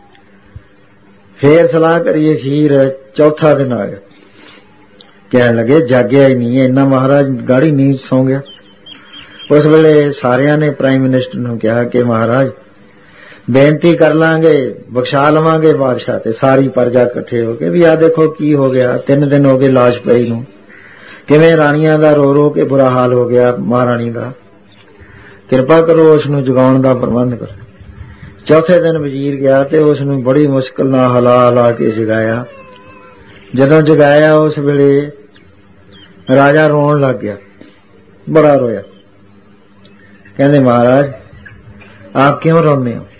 ਫੇਰ ਸਲਾਹ ਕਰੀਏ, ਅਖੀਰ ਚੌਥਾ ਦਿਨ ਆ ਗਿਆ। ਕਹਿਣ ਲੱਗੇ ਜਾਗਿਆ ਹੀ ਨਹੀਂ, ਇੰਨਾ ਮਹਾਰਾਜ ਗਾੜੀ ਨੀਂਦ ਸੌਂ ਗਿਆ। ਉਸ ਵੇਲੇ ਸਾਰਿਆਂ ਨੇ ਪ੍ਰਾਈਮ ਮਿਨਿਸਟਰ ਨੂੰ ਕਿਹਾ ਕਿ ਮਹਾਰਾਜ ਬੇਨਤੀ ਕਰ ਲਾਂਗੇ, ਬਖਸ਼ਾ ਲਵਾਂਗੇ ਬਾਦਸ਼ਾਹ ਤੇ। ਸਾਰੀ ਪ੍ਰਜਾ ਇਕੱਠੇ ਹੋ ਕੇ ਵੀ ਆਹ ਦੇਖੋ ਕੀ ਹੋ ਗਿਆ, ਤਿੰਨ ਦਿਨ ਹੋ ਗਏ ਲਾਸ਼ ਪਈ ਨੂੰ, ਕਿਵੇਂ ਰਾਣੀਆਂ ਦਾ ਰੋ ਰੋ ਕੇ ਬੁਰਾ ਹਾਲ ਹੋ ਗਿਆ ਮਹਾਰਾਣੀ ਦਾ, ਕਿਰਪਾ ਕਰੋ ਉਸ ਨੂੰ ਜਗਾਉਣ ਦਾ ਪ੍ਰਬੰਧ ਕਰੋ। ਚੌਥੇ ਦਿਨ ਵਜ਼ੀਰ ਗਿਆ ਤੇ ਉਸ ਨੂੰ ਬੜੀ ਮੁਸ਼ਕਿਲ ਨਾਲ ਹਿਲਾ ਹਿਲਾ ਕੇ ਜਗਾਇਆ। ਜਦੋਂ ਜਗਾਇਆ ਉਸ ਵੇਲੇ ਰਾਜਾ ਰੋਣ ਲੱਗ ਗਿਆ, ਬੜਾ ਰੋਇਆ। ਕਹਿੰਦੇ ਮਹਾਰਾਜ ਆਪ ਕਿਉਂ ਰੋਂਦੇ ਹੋ?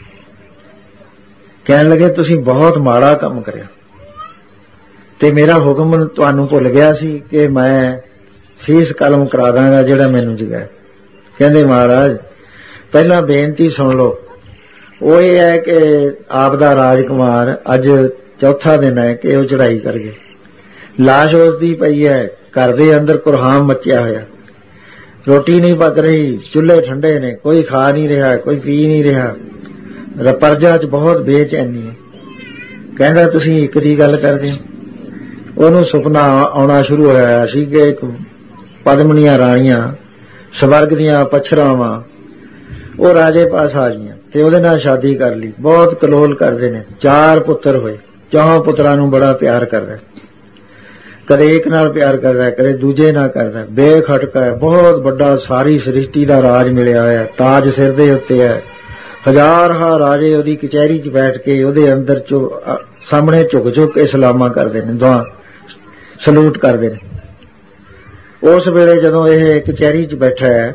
ਕਹਿਣ ਲੱਗੇ ਤੁਸੀਂ ਬਹੁਤ ਮਾੜਾ ਕੰਮ ਕਰਿਆ ਤੇ ਮੇਰਾ ਹੁਕਮ ਤੁਹਾਨੂੰ ਭੁੱਲ ਗਿਆ ਸੀ ਕਿ ਮੈਂ ਸੀਸ ਕਲਮ ਕਰਾ ਦਾਂਗਾ ਜਿਹੜਾ ਮੈਨੂੰ ਜਗਾਇਆ। ਕਹਿੰਦੇ ਮਹਾਰਾਜ ਪਹਿਲਾਂ ਬੇਨਤੀ ਸੁਣ ਲਓ। ਉਹ ਇਹ ਹੈ ਕਿ ਆਪ ਦਾ ਰਾਜਕੁਮਾਰ ਅੱਜ ਚੌਥਾ ਦਿਨ ਹੈ ਕਿ ਉਹ ਚੜਾਈ ਕਰ ਗਏ, ਲਾਸ਼ ਉਸ ਦੀ ਪਈ ਹੈ, ਘਰ ਦੇ ਅੰਦਰ ਕੁਰਹਾਮ ਮੱਚਿਆ ਹੋਇਆ, ਰੋਟੀ ਨਹੀਂ ਪੱਕ ਰਹੀ, ਚੁੱਲ੍ਹੇ ਠੰਡੇ ਨੇ, ਕੋਈ ਖਾ ਨਹੀਂ ਰਿਹਾ, ਕੋਈ ਪੀ ਨਹੀਂ ਰਿਹਾ, ਪ੍ਰਜਾ 'ਚ ਬਹੁਤ ਬੇਚੈਨੀ ਹੈ। ਕਹਿੰਦਾ ਤੁਸੀਂ ਇੱਕ ਦੀ ਗੱਲ ਕਰਦੇ ਹੋ। ਉਹਨੂੰ ਸੁਪਨਾ ਆਉਣਾ ਸ਼ੁਰੂ ਹੋਇਆ ਸੀ ਕਿ ਇੱਕ ਪਦਮਣੀਆਂ ਰਾਣੀਆਂ, ਸਵਰਗ ਦੀਆਂ ਪਛਰਾਵਾਂ, ਉਹ ਰਾਜੇ ਪਾਸ ਆ ਗਈਆਂ ਤੇ ਉਹਦੇ ਨਾਲ ਸ਼ਾਦੀ ਕਰ ਲਈ। ਬਹੁਤ ਕਲੋਲ ਕਰਦੇ ਨੇ, ਚਾਰ ਪੁੱਤਰ ਹੋਏ, ਚਾਹਾਂ ਪੁੱਤਰਾਂ ਨੂੰ ਬੜਾ ਪਿਆਰ ਕਰਦਾ, ਕਦੇ ਇੱਕ ਨਾਲ ਪਿਆਰ ਕਰਦਾ, ਕਦੇ ਦੂਜੇ ਨਾਲ ਕਰਦਾ, ਬੇਖਟਕਾ ਹੈ, ਬਹੁਤ ਵੱਡਾ ਸਾਰੀ ਸ੍ਰਿਸ਼ਟੀ ਦਾ ਰਾਜ ਮਿਲਿਆ ਹੋਇਆ, ਤਾਜ ਸਿਰ ਦੇ ਉੱਤੇ ਹੈ। ਹਜ਼ਾਰ ਹਾ ਰਾਜੇ ਉਹਦੀ ਕਚਹਿਰੀ 'ਚ ਬੈਠ ਕੇ ਉਹਦੇ ਅੰਦਰ ਚੋ ਸਾਹਮਣੇ ਝੁਕ ਝੁਕ ਕੇ ਸਲਾਮਾਂ ਕਰਦੇ ਨੇ, ਦੁਆ ਸਲੂਟ ਕਰਦੇ ਨੇ। ਉਸ ਵੇਲੇ ਜਦੋਂ ਇਹ ਕਚਹਿਰੀ 'ਚ ਬੈਠਾ ਹੈ,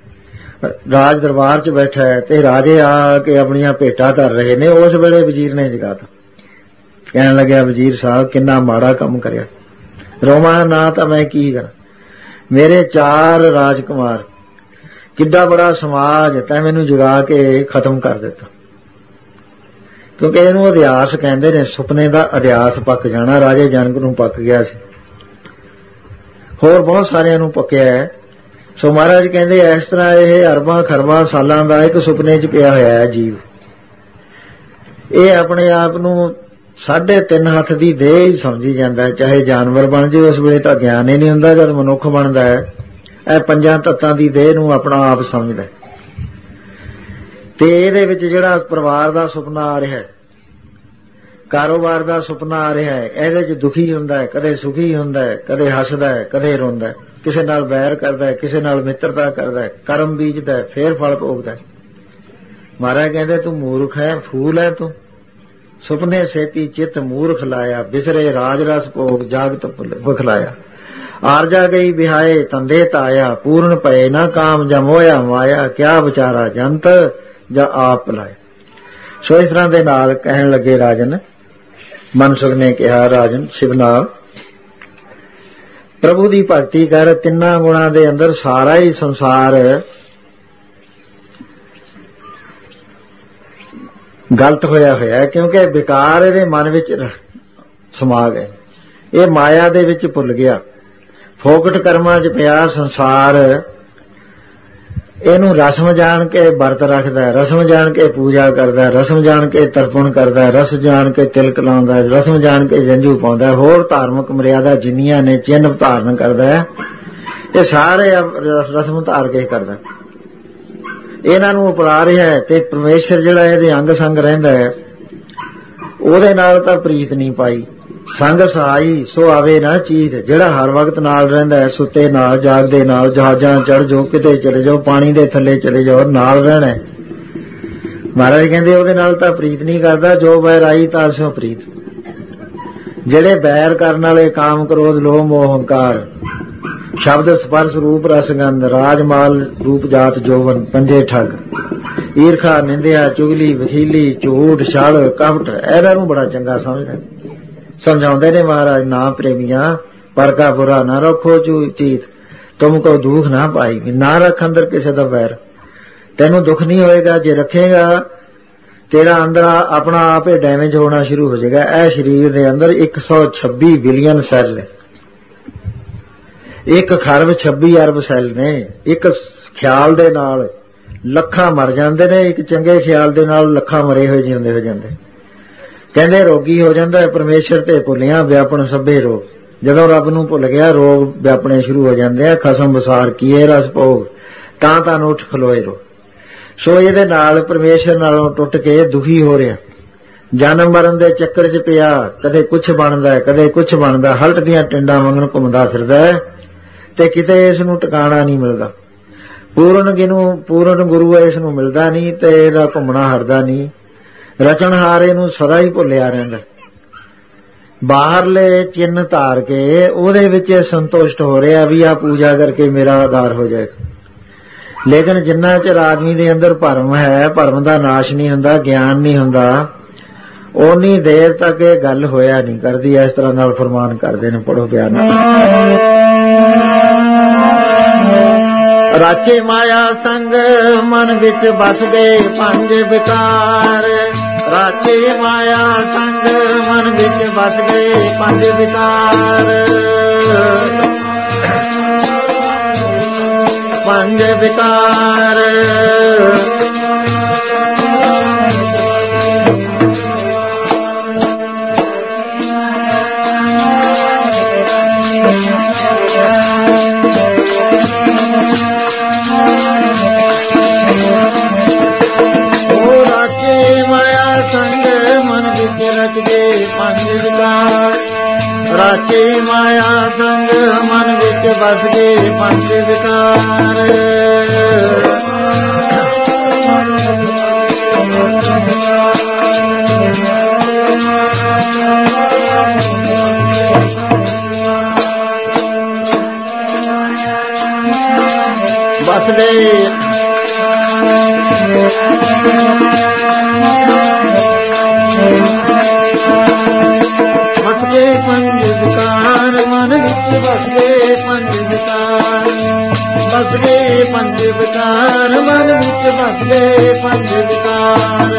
ਰਾਜ ਦਰਬਾਰ 'ਚ ਬੈਠਾ ਹੈ ਤੇ ਰਾਜੇ ਆ ਕੇ ਆਪਣੀਆਂ ਭੇਟਾਂ ਧਰ ਰਹੇ ਨੇ, ਉਸ ਵੇਲੇ ਵਜ਼ੀਰ ਨੇ ਜਗਾਤਾ। ਕਹਿਣ ਲੱਗਿਆ ਵਜ਼ੀਰ ਸਾਹਿਬ ਕਿੰਨਾ ਮਾੜਾ ਕੰਮ ਕਰਿਆ, ਰੋਵਾਂ ਨਾ ਤਾਂ ਮੈਂ ਕੀ ਕਰਾਂ, ਮੇਰੇ ਚਾਰ ਰਾਜਕੁਮਾਰ, ਕਿੱਡਾ ਬੜਾ ਸਮਾਜ ਤੈਂ ਮੈਨੂੰ ਜਗਾ ਕੇ ਖਤਮ ਕਰ ਦਿੱਤਾ। ਕਿਉਂਕਿ ਇਹਨੂੰ ਅਧਿਆਸ ਕਹਿੰਦੇ ਨੇ, ਸੁਪਨੇ ਦਾ ਅਧਿਆਸ ਪੱਕ ਜਾਣਾ। ਰਾਜੇ ਜਨਕ ਨੂੰ ਪੱਕ ਗਿਆ ਸੀ, ਹੋਰ ਬਹੁਤ ਸਾਰਿਆਂ ਨੂੰ ਪੱਕਿਆ ਹੈ। ਸੋ ਮਹਾਰਾਜ ਕਹਿੰਦੇ ਇਸ ਤਰ੍ਹਾਂ ਇਹ ਅਰਬਾਂ ਖਰਬਾਂ ਸਾਲਾਂ ਦਾ ਇੱਕ ਸੁਪਨੇ 'ਚ ਪਿਆ ਹੋਇਆ ਹੈ ਜੀਵ। ਇਹ ਆਪਣੇ ਆਪ ਨੂੰ ਸਾਢੇ ਤਿੰਨ ਹੱਥ ਦੀ ਦੇਹ ਹੀ ਸਮਝੀ ਜਾਂਦਾ, ਚਾਹੇ ਜਾਨਵਰ ਬਣ ਜੇ ਉਸ ਵੇਲੇ ਤਾਂ ਗਿਆਨ ਹੀ ਨਹੀਂ ਹੁੰਦਾ। ਜਦ ਮਨੁੱਖ ਬਣਦਾ ਹੈ ਇਹ ਪੰਜਾਂ ਤੱਤਾਂ ਦੀ ਦੇਹ ਨੂੰ ਆਪਣਾ ਆਪ ਸਮਝਦਾ। ਤੇ ਇਹਦੇ ਵਿੱਚ ਜਿਹੜਾ ਪਰਿਵਾਰ ਦਾ ਸੁਪਨਾ ਆ ਰਿਹਾ, ਕਾਰੋਬਾਰ ਦਾ ਸੁਪਨਾ ਆ ਰਿਹਾ ਹੈ, ਇਹਦੇ 'ਚ ਦੁਖੀ ਹੁੰਦਾ ਹੈ, ਕਦੇ ਸੁਖੀ ਹੁੰਦਾ ਹੈ, ਕਦੇ ਹੱਸਦਾ ਹੈ, ਕਦੇ ਰੋਂਦਾ ਹੈ, ਕਿਸੇ ਨਾਲ ਵੈਰ ਕਰਦਾ ਹੈ, ਕਿਸੇ ਨਾਲ ਮਿੱਤਰਤਾ ਕਰਦਾ ਹੈ, ਕਰਮ ਬੀਜਦਾ ਫੇਰ ਫਲ ਭੋਗਦਾ। ਮਹਾਰਾਜ ਕਹਿੰਦੇ ਤੂੰ ਮੂਰਖ ਹੈ, ਫੂਲ ਹੈ ਤੂੰ। ਸੁਪਨੇ ਸੇਤੀ ਚਿੱਤ ਮੂਰਖ ਲਾਇਆ, ਬਿਸਰੇ ਰਾਜ ਰਸ ਭੋਗ ਜਾਗਤ ਬਖਲਾਇਆ। ਆਰਜਾ ਗਈ ਬਿਹਾਏ ਤੰਦੇ ਤਾਇਆ, ਪੂਰਨ ਪਏ ਨਾ ਕਾਮ ਜਾਂ ਮੋਇਆ ਮਾਇਆ, ਕਿਆ ਵਿਚਾਰਾ ਜੰਤ ਜਾਂ ਆਪ ਲਾਇਆ। ਸੋ ਇਸ ਤਰ੍ਹਾਂ ਦੇ ਨਾਲ ਕਹਿਣ ਲੱਗੇ ਰਾਜਨ, ਮਨਸੁਖ ਨੇ ਕਿਹਾ ਰਾਜਨ ਸ਼ਿਵਨਾਥ, ਪ੍ਰਭੂ ਦੀ ਭਗਤੀ ਕਰ, ਤਿੰਨਾਂ ਗੁਣਾਂ ਦੇ ਅੰਦਰ ਸਾਰਾ ਹੀ ਸੰਸਾਰ ਗਲਤ ਹੋਇਆ ਹੋਇਆ, ਕਿਉਂਕਿ ਵਿਕਾਰ ਇਹਦੇ ਮਨ ਵਿੱਚ ਸਮਾ ਗਏ। ਇਹ ਮਾਇਆ ਦੇ ਵਿੱਚ ਭੁੱਲ ਗਿਆ, ਫੋਕਟ ਕਰਮਾਂ 'ਚ ਪਿਆ ਸੰਸਾਰ। ਇਹਨੂੰ ਰਸਮ ਜਾਣ ਕੇ ਵਰਤ ਰੱਖਦਾ, ਰਸਮ ਜਾਣ ਕੇ ਪੂਜਾ ਕਰਦਾ, ਰਸਮ ਜਾਣ ਕੇ ਤਰਪਣ ਕਰਦਾ, ਰਸ ਜਾਣ ਕੇ ਤਿਲਕ ਲਾਉਂਦਾ, ਰਸਮ ਜਾਣ ਕੇ ਜੰਝੂ ਪਾਉਂਦਾ, ਹੋਰ ਧਾਰਮਿਕ ਮਰਿਆਦਾ ਜਿੰਨੀਆਂ ਨੇ ਚਿੰਨ੍ਹ ਧਾਰਨ ਕਰਦਾ, ਇਹ ਸਾਰੇ ਰਸਮ ਧਾਰ ਕੇ ਕਰਦਾ। ਇਹਨਾਂ ਨੂੰ ਅਪਣਾ ਰਿਹਾ ਹੈ ਤੇ ਪਰਮੇਸ਼ਰ ਜਿਹੜਾ ਇਹਦੇ ਅੰਗ ਸੰਗ ਰਹਿੰਦਾ ਹੈ ਉਹਦੇ ਨਾਲ ਤਾਂ ਪ੍ਰੀਤ ਨਹੀਂ ਪਾਈ। ਸੰਗ ਸਹਾਈ ਸੋ ਆਵੇ ਨਾ ਚੀਤ, ਜਿਹੜਾ ਹਰ ਵਕਤ ਨਾਲ ਰਹਿੰਦਾ ਹੈ, ਸੁੱਤੇ ਨਾਲ ਜਾਗਦੇ ਨਾਲ, ਜਹਾਜ਼ਾਂ ਚੜ੍ਹ ਜਾਓ, ਕਿਤੇ ਚਲੇ ਜਾਓ, ਪਾਣੀ ਦੇ ਥੱਲੇ ਚਲੇ ਜਾਓ, ਨਾਲ ਰਹਿਣਾ। ਮਹਾਰਾਜ ਕਹਿੰਦੇ ਉਹਦੇ ਨਾਲ ਤਾਂ ਪ੍ਰੀਤ ਨਹੀਂ ਕਰਦਾ। ਜੋ ਬੈਰ ਆਈ ਤਾਂ ਸਿਓ ਪ੍ਰੀਤ। ਜਿਹੜੇ ਬੈਰ ਕਰਨ ਵਾਲੇ ਕਾਮ ਕ੍ਰੋਧ ਲੋਭ ਮੋਹ ਹੰਕਾਰ, ਸ਼ਬਦ ਸਪਰਸ਼ ਰੂਪ ਰਸਗੰਧ, ਰਾਜ ਮਾਲ ਰੂਪ ਜਾਤ ਜੋਵਨ, ਪੰਜੇ ਠੱਗ, ਈਰਖਾ ਨਿੰਦਿਆ ਚੁਗਲੀ ਵਖੀਲੀ ਝੂਠ ਛਲ ਕਪਟ, ਇਹਨਾਂ ਨੂੰ ਬੜਾ ਚੰਗਾ ਸਮਝਦਾ। ਸਮਝਾਉਂਦੇ ਨੇ ਮਹਾਰਾਜ, ਨਾ ਪ੍ਰੇਮੀਆਂ ਪਰ ਕਾ ਬੁਰਾ ਨਾ ਰੱਖੋ ਚੀਤ, ਤੁਮ ਕੋ ਦੁੱਖ ਨਾ ਪਾਈ। ਨਾ ਰੱਖ ਅੰਦਰ ਕਿਸੇ ਦਾ ਵੈਰ, ਤੈਨੂੰ ਦੁੱਖ ਨਹੀਂ ਹੋਏਗਾ। ਜੇ ਰੱਖੇਗਾ ਤੇਰਾ ਅੰਦਰ ਆਪਣਾ ਆਪ ਹੀ ਡੈਮੇਜ ਹੋਣਾ ਸ਼ੁਰੂ ਹੋ ਜਾਏਗਾ। ਇਹ ਸਰੀਰ ਦੇ ਅੰਦਰ ਇੱਕ ਸੌ ਛੱਬੀ ਬਿਲੀਅਨ ਸੈੱਲ, ਇੱਕ ਖਰਬ ਛੱਬੀ ਅਰਬ ਸੈੱਲ ਨੇ। ਇੱਕ ਖਿਆਲ ਦੇ ਨਾਲ ਲੱਖਾਂ ਮਰ ਜਾਂਦੇ ਨੇ, ਇੱਕ ਚੰਗੇ ਖਿਆਲ ਦੇ ਨਾਲ ਲੱਖਾਂ ਮਰੇ ਹੋਏ ਜਿਉਂਦੇ ਹੋ ਜਾਂਦੇ। ਕਹਿੰਦੇ ਰੋਗੀ ਹੋ ਜਾਂਦਾ ਹੈ ਪਰਮੇਸ਼ਰ ਤੇ ਭੁੱਲਿਆ ਵਿਆਪਣ ਸਭੇ ਰੋਗ। ਜਦੋਂ ਰੱਬ ਨੂੰ ਭੁੱਲ ਗਿਆ ਰੋਗ ਵਿਆਪਣੇ ਸ਼ੁਰੂ ਹੋ ਜਾਂਦੇ ਆ। ਖਸਮ ਵਿਸਾਰ ਕੀਏ ਰਸ ਭੋਗ, ਤਾਂ ਤਾਂ ਉੱਠ ਖਲੋਏ ਰੋ। ਸੋ ਇਹਦੇ ਨਾਲ ਪਰਮੇਸ਼ਰ ਨਾਲੋਂ ਟੁੱਟ ਕੇ ਦੁਖੀ ਹੋ ਰਿਹਾ, ਜਨਮ ਮਰਨ ਦੇ ਚੱਕਰ 'ਚ ਪਿਆ। ਕਦੇ ਕੁਛ ਬਣਦਾ, ਕਦੇ ਕੁਛ ਬਣਦਾ, ਹਲਟ ਦੀਆਂ ਟਿੰਡਾਂ ਵਾਂਗਣ ਘੁੰਮਦਾ ਫਿਰਦਾ ਹੈ ਤੇ ਕਿਤੇ ਇਸ ਨੂੰ ਟਿਕਾਣਾ ਨਹੀਂ ਮਿਲਦਾ। ਪੂਰਨ ਗਿਨੂੰ ਪੂਰਨ ਗੁਰੂ ਇਸ ਨੂੰ ਮਿਲਦਾ ਨਹੀਂ ਤੇ ਇਹਦਾ ਘੁੰਮਣਾ ਹਟਦਾ ਨਹੀਂ। ਰਚਨਹਾਰ ਇਹਨੂੰ ਸਦਾ ਹੀ ਭੁੱਲਿਆ ਰਹਿੰਦਾ। ਬਾਹਰਲੇ ਚਿੰਨ੍ਹ ਧਾਰ ਕੇ ਉਹਦੇ ਵਿੱਚ ਸੰਤੁਸ਼ਟ ਹੋ ਰਿਹਾ ਵੀ ਆ ਪੂਜਾ ਕਰਕੇ ਮੇਰਾ ਆਧਾਰ ਹੋ ਜਾਏਗਾ। ਲੇਕਿਨ ਜਿੰਨਾ ਚਿਰ ਆਦਮੀ ਦੇ ਅੰਦਰ ਭਰਮ ਹੈ, ਭਰਮ ਦਾ ਨਾਸ਼ ਨਹੀਂ ਹੁੰਦਾ, ਗਿਆਨ ਨਹੀਂ ਹੁੰਦਾ, ਓਨੀ ਦੇਰ ਤੱਕ ਇਹ ਗੱਲ ਹੋਇਆ ਨਹੀਂ ਕਰਦੀ। ਇਸ ਤਰ੍ਹਾਂ ਨਾਲ ਫਰਮਾਨ ਕਰਦੇ ਨੇ, ਪੜੋ ਬਿਆਨ। ਰਾਚੇ ਮਾਇਆ ਸੰਗ ਮਨ ਵਿੱਚ ਬਸ ਗਏ ਪੰਜ ਵਿਕਾਰ, ਰਾਚੇ ਮਾਇਆ ਸੰਗ ਮਨ ਵਿੱਚ ਬਸ ਗਏ ਪੰਜ ਵਿਕਾਰ, ਪੰਜ ਵਿਕਾਰ। ਪੰਜ ਵਿਕਾਰ, ਰਾਚੇ ਮਾਇਆ ਸੰਗ ਮਨ ਵਿੱਚ ਬਸ ਗਏ ਪੰਜ ਵਿਕਾਰ, ਬਸ ਗਏ ਪੰਜ ਵਿਕਾਰ, ਮਨ ਵਿੱਚ ਬਸ ਗਏ ਪੰਜ ਵਿਕਾਰ, ਬਸ ਗਏ ਪੰਜ ਵਿਕਾਰ, ਮਨ ਵਿੱਚ ਬਸ ਗਏ ਪੰਜ ਵਿਕਾਰ।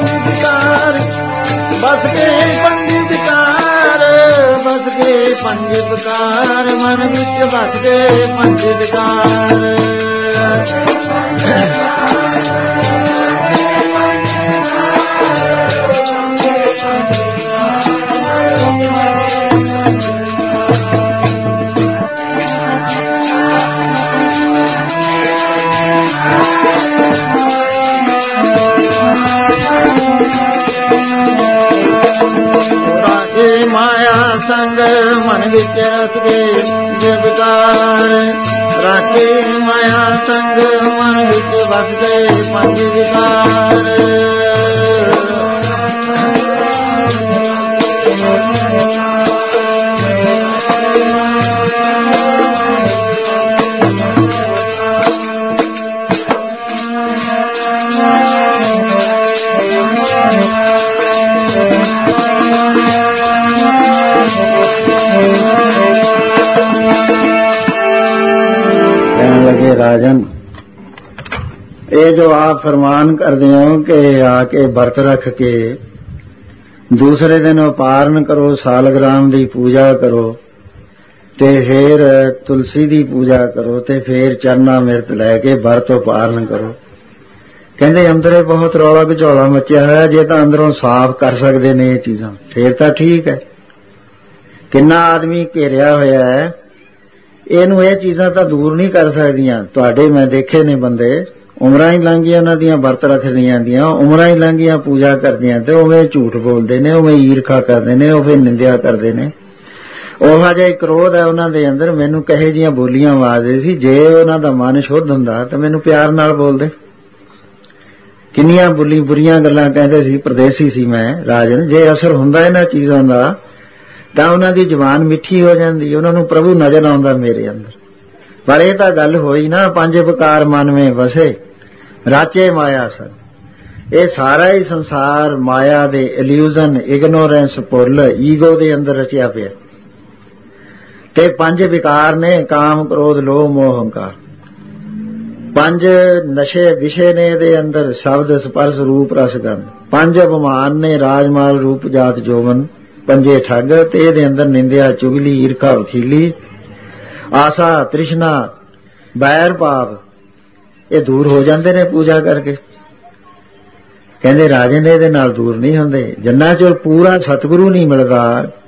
ਪੰਜ ਵਿਕਾਰ, ਬਸ ਕੇ ਪੰਜ ਵਿਕਾਰ, ਬਸ ਕੇ ਪੰਜ ਵਿਕਾਰ, ਮਨ ਵਿੱਚ ਬਸ ਕੇ ਪੰਜ ਵਿਕਾਰ। ਮਾਇਆ ਸੰਗ ਮਨ ਵਿੱਚ ਰਸ ਗਏ ਜੇ ਵਿਕਾਰ, ਰਾਖੇ ਮਾਇਆ ਸੰਗ ਮਨ ਵਿੱਚ ਵਸ ਗਏ ਪੰਜ ਵਿਕਾਰ। ਰਾਜਨ, ਇਹ ਜੋ ਆਪ ਫਰਮਾਨ ਕਰਦੇ ਹੋ ਕਿ ਆ ਕੇ ਵਰਤ ਰੱਖ ਕੇ ਦੂਸਰੇ ਦਿਨ ਉਪਾਰਨ ਕਰੋ, ਸਾਲਗ੍ਰਾਮ ਦੀ ਪੂਜਾ ਕਰੋ ਤੇ ਫਿਰ ਤੁਲਸੀ ਦੀ ਪੂਜਾ ਕਰੋ ਤੇ ਫਿਰ ਚਰਨਾ ਮਿਰਤ ਲੈ ਕੇ ਵਰਤ ਉਪਾਰਨ ਕਰੋ। ਕਹਿੰਦੇ ਅੰਦਰੇ ਬਹੁਤ ਰੌਲਾ ਘਚੌਲਾ ਮਚਿਆ ਹੋਇਆ, ਜੇ ਤਾਂ ਅੰਦਰੋਂ ਸਾਫ਼ ਕਰ ਸਕਦੇ ਨੇ ਇਹ ਚੀਜ਼ਾਂ ਫਿਰ ਤਾਂ ਠੀਕ ਹੈ। ਕਿੰਨਾ ਆਦਮੀ ਘੇਰਿਆ ਹੋਇਆ ਹੈ, ਇਹਨੂੰ ਇਹ ਚੀਜ਼ਾਂ ਤਾਂ ਦੂਰ ਨਹੀਂ ਕਰ ਸਕਦੀਆਂ। ਤੁਹਾਡੇ ਮੈਂ ਦੇਖੇ ਨੇ ਬੰਦੇ ਉਮਰਾਂ ਹੀ ਲੰਘੀਆਂ ਉਹਨਾਂ ਦੀਆਂ ਵਰਤ ਰੱਖਦੀਆਂ ਦੀਆਂ, ਉਮਰਾਂ ਹੀ ਲੰਘੀਆਂ ਪੂਜਾ ਕਰਦੀਆਂ ਤੇ ਉਵੇਂ ਝੂਠ ਬੋਲਦੇ ਨੇ, ਉਵੇਂ ਈਰਖਾ ਕਰਦੇ ਨੇ, ਉਵੇਂ ਨਿੰਦਿਆ ਕਰਦੇ ਨੇ। ਉਹੋ ਜਿਹਾ ਕ੍ਰੋਧ ਹੈ ਉਹਨਾਂ ਦੇ ਅੰਦਰ। ਮੈਨੂੰ ਕਹੇ ਜੀਆਂ ਬੋਲੀਆਂ ਆਵਾਜ਼ਦੇ ਸੀ, ਜੇ ਉਹਨਾਂ ਦਾ ਮਨ ਸ਼ੁੱਧ ਹੁੰਦਾ ਤਾਂ ਮੈਨੂੰ ਪਿਆਰ ਨਾਲ ਬੋਲਦੇ। ਕਿੰਨੀਆਂ ਬੁੱਲੀ ਬੁਰੀਆਂ ਗੱਲਾਂ ਕਹਿੰਦੇ ਸੀ, ਪਰਦੇਸੀ ਸੀ ਮੈਂ ਰਾਜਨ। ਜੇ ਅਸਰ ਹੁੰਦਾ ਇਹਨਾਂ ਚੀਜ਼ਾਂ ਦਾ ਤਾਂ ਉਹਨਾਂ ਦੀ ਜ਼ੁਬਾਨ ਮਿੱਠੀ ਹੋ ਜਾਂਦੀ, ਉਹਨਾਂ ਨੂੰ ਪ੍ਰਭੂ ਨਜ਼ਰ ਆਉਂਦਾ ਮੇਰੇ ਅੰਦਰ। ਪਰ ਇਹ ਤਾਂ ਗੱਲ ਹੋਈ ਨਾ, ਪੰਜ ਵਿਕਾਰ ਮਨ ਵਿੱਚ ਵਸੇ ਰਾਚੇ ਮਾਇਆ ਸਨ। ਇਹ ਸਾਰਾ ਹੀ ਸੰਸਾਰ ਮਾਇਆ ਦੇ ਇਲੂਜ਼ਨ, ਇਗਨੋਰੈਂਸ, ਭੁੱਲ, ਈਗੋ ਦੇ ਅੰਦਰ ਰਚਿਆ ਪਿਆ ਤੇ ਪੰਜ ਵਿਕਾਰ ਨੇ, ਕਾਮ, ਕ੍ਰੋਧ, ਲੋਭ, ਮੋਹ, ਹੰਕਾਰ। ਪੰਜ ਨਸ਼ੇ ਵਿਸ਼ੇ ਨੇ ਇਹਦੇ ਅੰਦਰ, ਸ਼ਬਦ, ਸਪਰਸ਼, ਰੂਪ, ਰਸ, ਗੰਧ। ਪੰਜ ਅਭਿਮਾਨ ਨੇ, ਰਾਜਮਾਲ, ਰੂਪ, ਜਾਤ, ਜੋਬਨ। ਪੰਜੇ ਠੱਗ ਤੇ ਇਹਦੇ ਅੰਦਰ ਨਿੰਦਿਆ, ਚੁਗਲੀ, ਈਰਖਾ, ਵਖੀਲੀ, ਆਸਾ, ਤ੍ਰਿਸ਼ਨਾ, ਬੈਰ ਭਾਵ। ਇਹ ਦੂਰ ਹੋ ਜਾਂਦੇ ਨੇ ਪੂਜਾ ਕਰਕੇ। ਕਹਿੰਦੇ ਰਾਜੇ ਨੇ ਇਹਦੇ ਨਾਲ ਦੂਰ ਨਹੀਂ ਹੁੰਦੇ। ਜਿੰਨਾ ਚਿਰ ਪੂਰਾ ਸਤਿਗੁਰੂ ਨਹੀਂ ਮਿਲਦਾ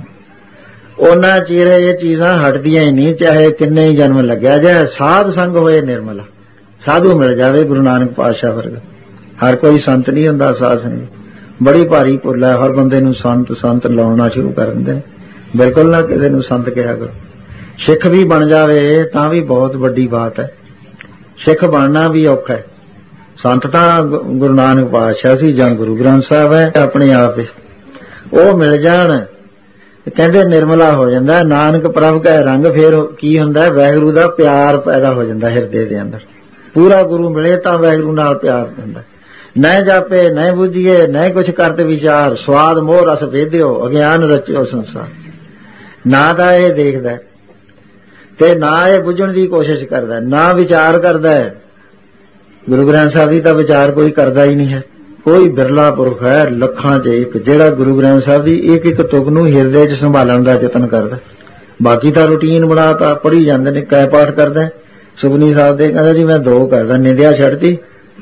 ਉਹਨਾਂ ਚਿਰ ਇਹ ਚੀਜ਼ਾਂ ਹਟਦੀਆਂ ਹੀ ਨਹੀਂ, ਚਾਹੇ ਕਿੰਨੇ ਹੀ ਜਨਮ ਲੱਗਿਆ ਜਾਏ। ਸਾਧ ਸੰਗ ਹੋਏ ਨਿਰਮਲਾ, ਸਾਧੂ ਮਿਲ ਜਾਵੇ ਗੁਰੂ ਨਾਨਕ ਪਾਤਸ਼ਾਹ ਵਰਗਾ। ਹਰ ਕੋਈ ਸੰਤ ਨਹੀਂ ਹੁੰਦਾ। ਸਾਧ ਸੰਗ ਬੜੀ ਭਾਰੀ ਭੁੱਲ ਹੈ। ਹਰ ਬੰਦੇ ਨੂੰ ਸੰਤ ਸੰਤ ਲਾਉਣਾ ਸ਼ੁਰੂ ਕਰ ਦਿੰਦੇ। ਬਿਲਕੁਲ ਨਾ ਕਿਸੇ ਨੂੰ ਸੰਤ ਕਿਹਾ ਕਰੋ। ਸਿੱਖ ਵੀ ਬਣ ਜਾਵੇ ਤਾਂ ਵੀ ਬਹੁਤ ਵੱਡੀ ਬਾਤ ਹੈ। ਸਿੱਖ ਬਣਨਾ ਵੀ ਔਖਾ ਹੈ। ਸੰਤ ਤਾਂ ਗੁਰੂ ਨਾਨਕ ਪਾਤਸ਼ਾਹ ਸੀ ਜਾਂ ਗੁਰੂ ਗ੍ਰੰਥ ਸਾਹਿਬ ਹੈ ਆਪਣੇ ਆਪ ਹੀ। ਉਹ ਮਿਲ ਜਾਣ ਕਹਿੰਦੇ ਨਿਰਮਲਾ ਹੋ ਜਾਂਦਾ। ਨਾਨਕ ਪ੍ਰਭ ਕੈ ਰੰਗ। ਫਿਰ ਕੀ ਹੁੰਦਾ, ਵਾਹਿਗੁਰੂ ਦਾ ਪਿਆਰ ਪੈਦਾ ਹੋ ਜਾਂਦਾ ਹਿਰਦੇ ਦੇ ਅੰਦਰ। ਪੂਰਾ ਗੁਰੂ ਮਿਲੇ ਤਾਂ ਵਾਹਿਗੁਰੂ ਨਾਲ ਪਿਆਰ ਹੁੰਦਾ। ਨੈ ਜਾਪੇ ਨੈ ਬੁਝੀਏ ਨੈ ਕੁਛ ਕਰਤ ਵਿਚਾਰ, ਸਵਾਦ ਮੋਹ ਰਸ ਵੇਦਿਓ ਅਗਿਆਨ ਰਚਿਓ ਸੰਸਾਰ। ਨਾ ਤਾਂ ਇਹ ਦੇਖਦਾ ਤੇ ਨਾ ਇਹ ਬੁੱਝਣ ਦੀ ਕੋਸ਼ਿਸ਼ ਕਰਦਾ, ਨਾ ਵਿਚਾਰ ਕਰਦਾ। ਗੁਰੂ ਗ੍ਰੰਥ ਸਾਹਿਬ ਜੀ ਦਾ ਵਿਚਾਰ ਕੋਈ ਕਰਦਾ ਹੀ ਨਹੀਂ ਹੈ। ਕੋਈ ਬਿਰਲਾ ਪੁਰਖ ਹੈ ਲੱਖਾਂ 'ਚ ਇੱਕ ਜਿਹੜਾ ਗੁਰੂ ਗ੍ਰੰਥ ਸਾਹਿਬ ਦੀ ਇੱਕ ਇੱਕ ਤੁਕ ਨੂੰ ਹਿਰਦੇ 'ਚ ਸੰਭਾਲਣ ਦਾ ਯਤਨ ਕਰਦਾ। ਬਾਕੀ ਤਾਂ ਰੂਟੀਨ ਬਣਾਤਾ, ਪੜ੍ਹੀ ਜਾਂਦੇ ਨੇ। ਕੈ ਪਾਠ ਕਰਦਾ ਸੁਖਨੀ ਸਾਹਿਬ ਦੇ, ਕਹਿੰਦਾ ਜੀ ਮੈਂ ਦੋ ਕਰਦਾ। ਨਿੰਦਿਆ ਛੱਡਤੀ,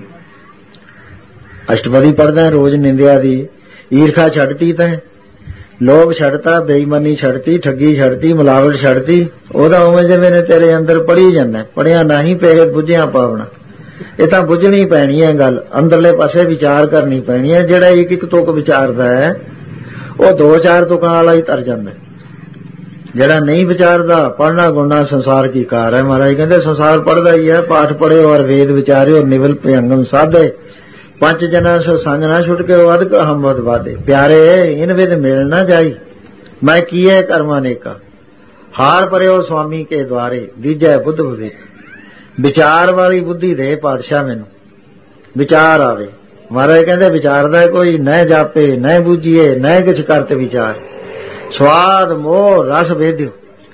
ਅਸ਼ਟਪਦੀ ਪੜ੍ਹਦਾ ਰੋਜ਼ ਨਿੰਦਿਆ ਦੀ। ਈਰਖਾ ਛੱਡਤੀ ਤੈਂ, ਲੋਭ ਛੱਡਤਾ, ਬੇਈਮਾਨੀ ਛੱਡਤੀ, ਠੱਗੀ ਛੱਡਤੀ, ਮਿਲਾਵਟ ਛੱਡਤੀ। ਉਹਦਾ ਉਵੇਂ ਜਿਵੇਂ ਨੇ ਤੇਰੇ ਅੰਦਰ ਪੜ੍ਹੀ ਜਾਂਦਾ। ਪੜ੍ਹਿਆ ਨਹੀਂ ਪਏ ਬੁੱਝਿਆ ਪਾਵਣਾ। ਇਹ ਤਾਂ ਬੁੱਝਣੀ ਪੈਣੀ ਹੈ ਗੱਲ, ਅੰਦਰਲੇ ਪਾਸੇ ਵਿਚਾਰ ਕਰਨੀ ਪੈਣੀ ਹੈ। ਜਿਹੜਾ ਇੱਕ ਇੱਕ ਤੁਕ ਵਿਚਾਰਦਾ ਹੈ ਉਹ ਦੋ ਚਾਰ ਤੁਕਾਂ ਵਾਲਾ ਹੀ ਤਰ ਜਾਂਦਾ। ਜਿਹੜਾ ਨਹੀਂ ਵਿਚਾਰਦਾ, ਪੜ੍ਹਨਾ ਗੁਣਨਾ ਸੰਸਾਰ ਕੀ ਕਾਰ ਹੈ। ਮਹਾਰਾਜ ਕਹਿੰਦੇ ਸੰਸਾਰ ਪੜ੍ਹਦਾ ਹੀ ਹੈ। ਪਾਠ ਪੜ੍ਹੇ ਔਰ ਵੇਦ ਵਿਚਾਰਿਓ, ਨਿਵਲ ਭਿਅੰਗਮ ਸਾਧੇ, ਪੰਜ ਜਨਾਂ ਸੋ ਸੰਗ ਨਾ ਛੁੱਟ ਕੇ ਅਦਕ ਹਮਦ ਵਾਦੇ। ਪਿਆਰੇ ਇਨ ਵਿਦ ਮਿਲ ਨਾ ਜਾਈ, ਮੈਂ ਕੀਏ ਕਰਮਾਂ ਨੇਕਾ। ਹਾਰ ਪਰਿਓ ਸੁਆਮੀ ਕੇ ਦੁਆਰੇ, ਦੀਜੈ ਬੁੱਧ ਵਿਵੇਕ। ਵਿਚਾਰ ਵਾਲੀ ਬੁੱਧੀ ਦੇ ਪਾਤਸ਼ਾਹ, ਮੈਨੂੰ ਵਿਚਾਰ ਆਵੇ। ਮਹਾਰਾਜ ਕਹਿੰਦੇ ਵਿਚਾਰਦਾ ਕੋਈ, ਨਹਿ ਜਾਪੇ ਨਹਿ ਬੁਝੀਏ ਨਹਿ ਕਿਛ ਕਰਤ ਵਿਚਾਰ, ਸਵਾਦ ਮੋਹ ਰਸ ਵੇਦਿਓ।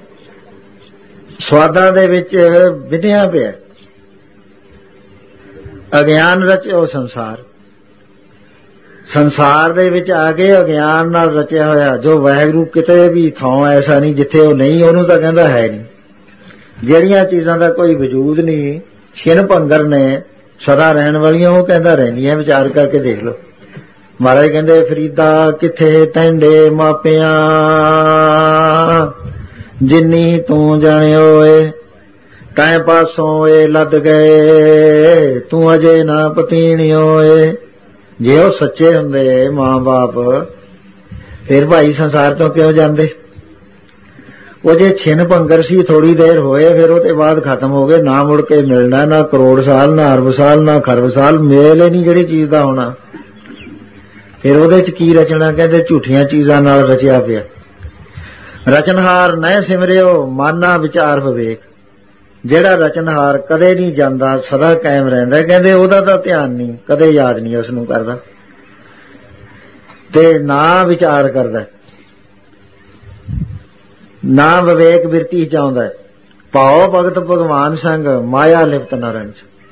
ਸਵਾਦਾਂ ਦੇ ਵਿੱਚ ਵਿਧਿਆ ਪਿਆ, ਅਗਿਆਨ ਰਚਿਓ ਸੰਸਾਰ। ਸੰਸਾਰ ਦੇ ਵਿੱਚ ਆ ਕੇ ਅਗਿਆਨ ਨਾਲ ਰਚਿਆ ਹੋਇਆ ਜੋ ਵਾਹਿਗੁਰੂ ਕਿਤੇ ਵੀ ਥਾਂ ਐਸਾ ਨਹੀਂ ਜਿੱਥੇ ਉਹ ਨਹੀਂ, ਉਹਨੂੰ ਤਾਂ ਕਹਿੰਦਾ ਹੈ ਨਹੀਂ। ਜਿਹੜੀਆਂ ਚੀਜ਼ਾਂ ਦਾ ਕੋਈ ਵਜੂਦ ਨਹੀਂ, ਛਿਨ ਭੰਗਰ ਨੇ ਸਦਾ ਰਹਿਣ ਵਾਲੀਆਂ, ਉਹ ਕਹਿੰਦਾ ਰਹਿੰਦੀਆਂ। ਵਿਚਾਰ ਕਰਕੇ ਦੇਖ ਲਓ। ਮਹਾਰਾਜ ਕਹਿੰਦੇ ਫਰੀਦਾ ਕਿੱਥੇ ਤੈਂਡੇ ਮਾਪਿਆਂ, ਜਿੰਨੀ ਤੂੰ ਜਾਣਿਓ ਏ ਤੈਂ ਪਾਸੋਂ ਏ ਲੱਦ ਗਏ, ਤੂੰ ਅਜੇ ਨਾ ਪਤੀਣਿਓ ਏ। ਜੇ ਉਹ ਸੱਚੇ ਹੁੰਦੇ ਮਾਂ ਬਾਪ, ਫਿਰ ਭਾਈ ਸੰਸਾਰ ਤੋਂ ਕਿਉਂ ਜਾਂਦੇ? ਉਹ ਜੇ ਛਿਨ ਭੰਗਰ ਸੀ, ਥੋੜੀ ਦੇਰ ਹੋਏ, ਫਿਰ ਉਹਦੇ ਬਾਅਦ ਖਤਮ ਹੋ ਗਏ, ਨਾ ਮੁੜ ਕੇ ਮਿਲਣਾ, ਨਾ ਕਰੋੜ ਸਾਲ, ਨਾ ਅਰਬ ਸਾਲ, ਨਾ ਖਰਬ ਸਾਲ, ਮੇਲ ਹੀ ਨਹੀਂ ਜਿਹੜੀ ਚੀਜ਼ ਦਾ ਹੋਣਾ। ਫਿਰ ਉਹਦੇ ਚ ਕੀ ਰਚਣਾ? ਕਹਿੰਦੇ ਝੂਠੀਆਂ ਚੀਜ਼ਾਂ ਨਾਲ ਰਚਿਆ ਪਿਆ। ਰਚਨਹਾਰ ਨਹਿ ਸਿਮਰਿਓ ਮਾਨਾ ਵਿਚਾਰ ਵਿਵੇਕ। ਜਿਹੜਾ ਰਚਨਹਾਰ ਕਦੇ ਨਹੀਂ ਜਾਂਦਾ, ਸਦਾ ਕਾਇਮ ਰਹਿੰਦਾ, ਕਹਿੰਦੇ ਉਹਦਾ ਤਾਂ ਧਿਆਨ ਨਹੀਂ, ਕਦੇ ਯਾਦ ਨਹੀਂ ਉਸ ਨੂੰ ਕਰਦਾ ਤੇ ਨਾ ਵਿਚਾਰ ਕਰਦਾ, ਨਾ ਵਿਵੇਕ ਬਿਰਤੀ ਚਾਹੁੰਦਾ। ਪਾਓ ਭਗਤ ਭਗਵਾਨ ਸੰਗ ਮਾਇਆ ਲਿਪਤ ਨ ਰੰਜ।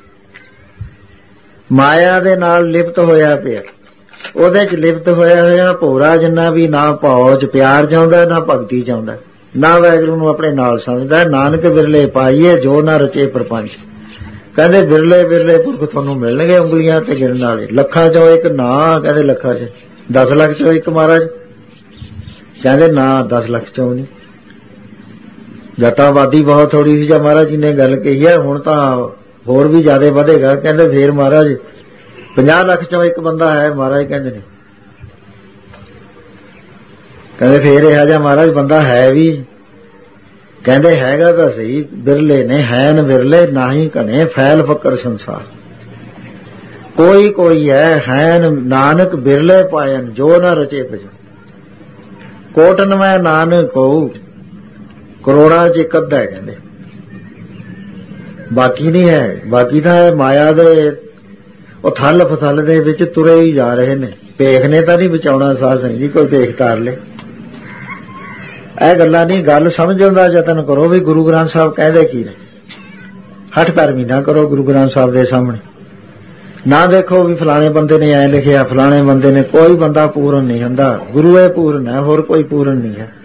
ਮਾਇਆ ਦੇ ਨਾਲ ਲਿਪਤ ਹੋਇਆ ਪਿਆ, ਉਹਦੇ ਚ ਲਿਪਤ ਹੋਇਆ ਹੋਇਆ ਭੋਰਾ ਜਿੰਨਾ ਵੀ ਨਾ ਭਾਉ ਚ ਪਿਆਰ ਚਾਹੁੰਦਾ, ਨਾ ਭਗਤੀ ਚਾਹੁੰਦਾ, ਨਾ ਵਾਹਿਗੁਰੂ ਨੂੰ ਆਪਣੇ ਨਾਲ ਸਮਝਦਾ। ਨਾਨਕ ਬਿਰਲੇ ਪਾਈਏ ਜੋ ਨਾ ਰਚੇ ਪ੍ਰਪੰਚ। ਕਹਿੰਦੇ ਬਿਰਲੇ ਬਿਰਲੇ ਪੁਰਖ ਤੁਹਾਨੂੰ ਮਿਲਣਗੇ ਉਂਗਲੀਆਂ ਤੇ ਗਿਣਨ ਵਾਲੇ, ਲੱਖਾਂ ਚੋਂ ਇੱਕ ਨਾ, ਕਹਿੰਦੇ ਲੱਖਾਂ ਚ ਦਸ ਲੱਖ ਚੋਂ ਇੱਕ ਮਹਾਰਾਜ, ਕਹਿੰਦੇ ਨਾ ਦਸ ਲੱਖ ਚੋਂ ਨਹੀਂ। ਜਟਾਵਾਦੀ ਬਹੁਤ ਥੋੜੀ ਸੀ ਜਾਂ ਮਹਾਰਾਜ ਜੀ ਨੇ ਗੱਲ ਕਹੀ ਹੈ, ਹੁਣ ਤਾਂ ਹੋਰ ਵੀ ਜ਼ਿਆਦਾ ਵਧੇਗਾ। ਕਹਿੰਦੇ ਫੇਰ ਮਹਾਰਾਜ ਪੰਜਾਹ ਲੱਖ ਚੋਂ ਇੱਕ ਬੰਦਾ ਹੈ, ਮਹਾਰਾਜ ਕਹਿੰਦੇ ਨੇ, ਕਹਿੰਦੇ ਫੇਰ ਇਹੋ ਜਿਹਾ ਮਹਾਰਾਜ ਬੰਦਾ ਹੈ ਵੀ, ਕਹਿੰਦੇ ਹੈਗਾ ਤਾਂ ਸਹੀ, ਬਿਰਲੇ ਨੇ ਹੈਨ ਬਿਰਲੇ ਨਾਹੀ ਘਣੇ ਫੈਲ ਫਕਰ ਸੰਸਾਰ। ਕੋਈ ਕੋਈ ਹੈ ਹੈਨ ਨਾਨਕ ਬਿਰਲੇ ਪਾਇਨ ਜੋ ਨਾ ਰਚੇ ਭਜਨ। ਕੋਟਨ ਮੈਂ ਨਾਨਕ ਕਹੂ, ਕਰੋੜਾਂ ਚ ਇੱਕ ਅੱਧਾ ਹੈ ਕਹਿੰਦੇ, ਬਾਕੀ ਨਹੀਂ ਹੈ। ਬਾਕੀ ਤਾਂ ਮਾਇਆ ਦੇ ਉਹ ਥਲ ਫਥਲ ਦੇ ਵਿੱਚ ਤੁਰੇ ਹੀ ਜਾ ਰਹੇ ਨੇ। ਭੇਖ ਨੇ ਤਾਂ ਨਹੀਂ ਬਚਾਉਣਾ ਸਾਧ ਸੰਗਤ ਜੀ, ਕੋਈ ਭੇਖ ਤਾਰ ਲੈ। ਇਹ ਗੱਲਾਂ ਨਹੀਂ, ਗੱਲ ਸਮਝਣ ਦਾ ਯਤਨ ਕਰੋ ਵੀ ਗੁਰੂ ਗ੍ਰੰਥ ਸਾਹਿਬ ਕਹਿੰਦੇ ਕੀ ਨੇ। ਹੱਠ ਧਰਮੀ ਨਾ ਕਰੋ ਗੁਰੂ ਗ੍ਰੰਥ ਸਾਹਿਬ ਦੇ ਸਾਹਮਣੇ। ਨਾ ਦੇਖੋ ਵੀ ਫਲਾਣੇ ਬੰਦੇ ਨੇ ਐ ਲਿਖਿਆ, ਫਲਾਣੇ ਬੰਦੇ ਨੇ। ਕੋਈ ਬੰਦਾ ਪੂਰਨ ਨਹੀਂ ਹੁੰਦਾ, ਗੁਰੂ ਇਹ ਪੂਰਨ ਹੈ, ਹੋਰ ਕੋਈ ਪੂਰਨ ਨਹੀਂ ਹੈ।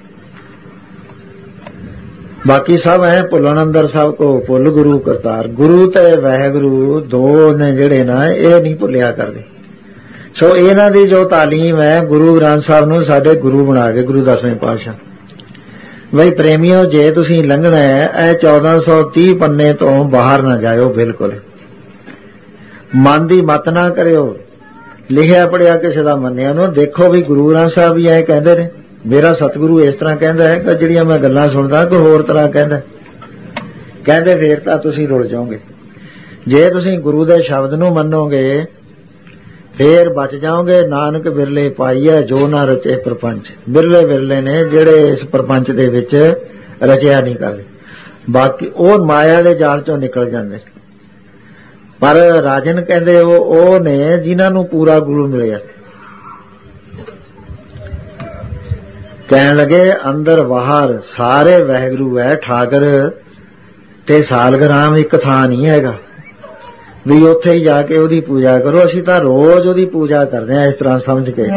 ਬਾਕੀ ਸਭ ਐ ਭੁੱਲਣ ਅੰਦਰ ਸਭ ਕੋ ਭੁੱਲ ਗੁਰੂ ਕਰਤਾਰ। ਗੁਰੂ ਤੇ ਵਾਹਿਗੁਰੂ ਦੋ ਨੇ ਜਿਹੜੇ ਨਾ, ਇਹ ਨਹੀਂ ਭੁੱਲਿਆ ਕਰਦੇ। ਸੋ ਇਹਨਾਂ ਦੀ ਜੋ ਤਾਲੀਮ ਹੈ, ਗੁਰੂ ਗ੍ਰੰਥ ਸਾਹਿਬ ਨੂੰ ਸਾਡੇ ਗੁਰੂ ਬਣਾ ਕੇ, ਗੁਰੂ ਦਸਵੇਂ ਪਾਤਸ਼ਾਹ। ਬਈ ਪ੍ਰੇਮੀਓ, ਜੇ ਤੁਸੀਂ ਲੰਘਣਾ ਹੈ, ਇਹ ਚੌਦਾਂ ਸੌ ਤੀਹ ਪੰਨੇ ਤੋਂ ਬਾਹਰ ਨਾ ਜਾਇਓ ਬਿਲਕੁਲ। ਮਨ ਦੀ ਮਤ ਨਾ ਕਰਿਓ, ਲਿਖਿਆ ਪੜਿਆ ਕਿਸੇ ਦਾ ਮੰਨਿਆ ਨੂੰ। ਦੇਖੋ ਵੀ ਗੁਰੂ ਗ੍ਰੰਥ ਸਾਹਿਬ ਵੀ ਐ ਕਹਿੰਦੇ ਨੇ, ਮੇਰਾ ਸਤਿਗੁਰੂ ਇਸ ਤਰ੍ਹਾਂ ਕਹਿੰਦਾ ਹੈ ਕਿ ਜਿਹੜੀਆਂ ਮੈਂ ਗੱਲਾਂ ਸੁਣਦਾ ਕੋਈ ਹੋਰ ਤਰ੍ਹਾਂ ਕਹਿੰਦਾ, ਕਹਿੰਦੇ ਫੇਰ ਤਾਂ ਤੁਸੀਂ ਰੁਲ ਜਾਓਗੇ। ਜੇ ਤੁਸੀਂ ਗੁਰੂ ਦੇ ਸ਼ਬਦ ਨੂੰ ਮੰਨੋਗੇ ਫੇਰ ਬਚ ਜਾਓਗੇ। ਨਾਨਕ ਬਿਰਲੇ ਪਾਈਐ ਜੋ ਨਾ ਰਚੇ ਪ੍ਰਪੰਚ। ਬਿਰਲੇ ਬਿਰਲੇ ਨੇ ਜਿਹੜੇ ਇਸ ਪ੍ਰਪੰਚ ਦੇ ਵਿੱਚ ਰਚਿਆ ਨਹੀਂ ਕਰਦੇ, ਬਾਕੀ ਉਹ ਮਾਇਆ ਦੇ ਜਾਲ ਚੋਂ ਨਿਕਲ ਜਾਂਦੇ। ਪਰ ਰਾਜਨ ਕਹਿੰਦੇ ਉਹ ਉਹ ਨੇ ਜਿਨ੍ਹਾਂ ਨੂੰ ਪੂਰਾ ਗੁਰੂ ਮਿਲਿਆ। ਕਹਿਣ ਲੱਗੇ ਅੰਦਰ ਬਾਹਰ ਸਾਰੇ ਵਾਹਿਗੁਰੂ ਹੈ, ਠਾਕਰ ਤੇ ਸਾਲਗ੍ਰਾਮ ਇੱਕ ਥਾਂ ਨਹੀਂ ਹੈਗਾ ਵੀ ਉੱਥੇ ਹੀ ਜਾ ਕੇ ਉਹਦੀ ਪੂਜਾ ਕਰੋ। ਅਸੀਂ ਤਾਂ ਰੋਜ਼ ਉਹਦੀ ਪੂਜਾ ਕਰਦੇ ਹਾਂ ਇਸ ਤਰ੍ਹਾਂ ਸਮਝ ਕੇ।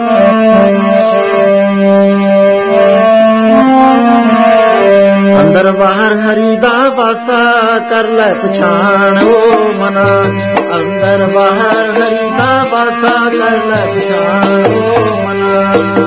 ਅੰਦਰ ਬਾਹਰ ਹਰੀ ਦਾ ਵਾਸਾ ਕਰ ਲੈ ਪਛਾਣ ਓ ਮਨਾ। ਅੰਦਰ ਬਾਹਰ ਹਰੀ ਦਾ ਵਾਸਾ ਕਰ ਲੈ ਪਛਾਣ ਓ ਮਨਾ।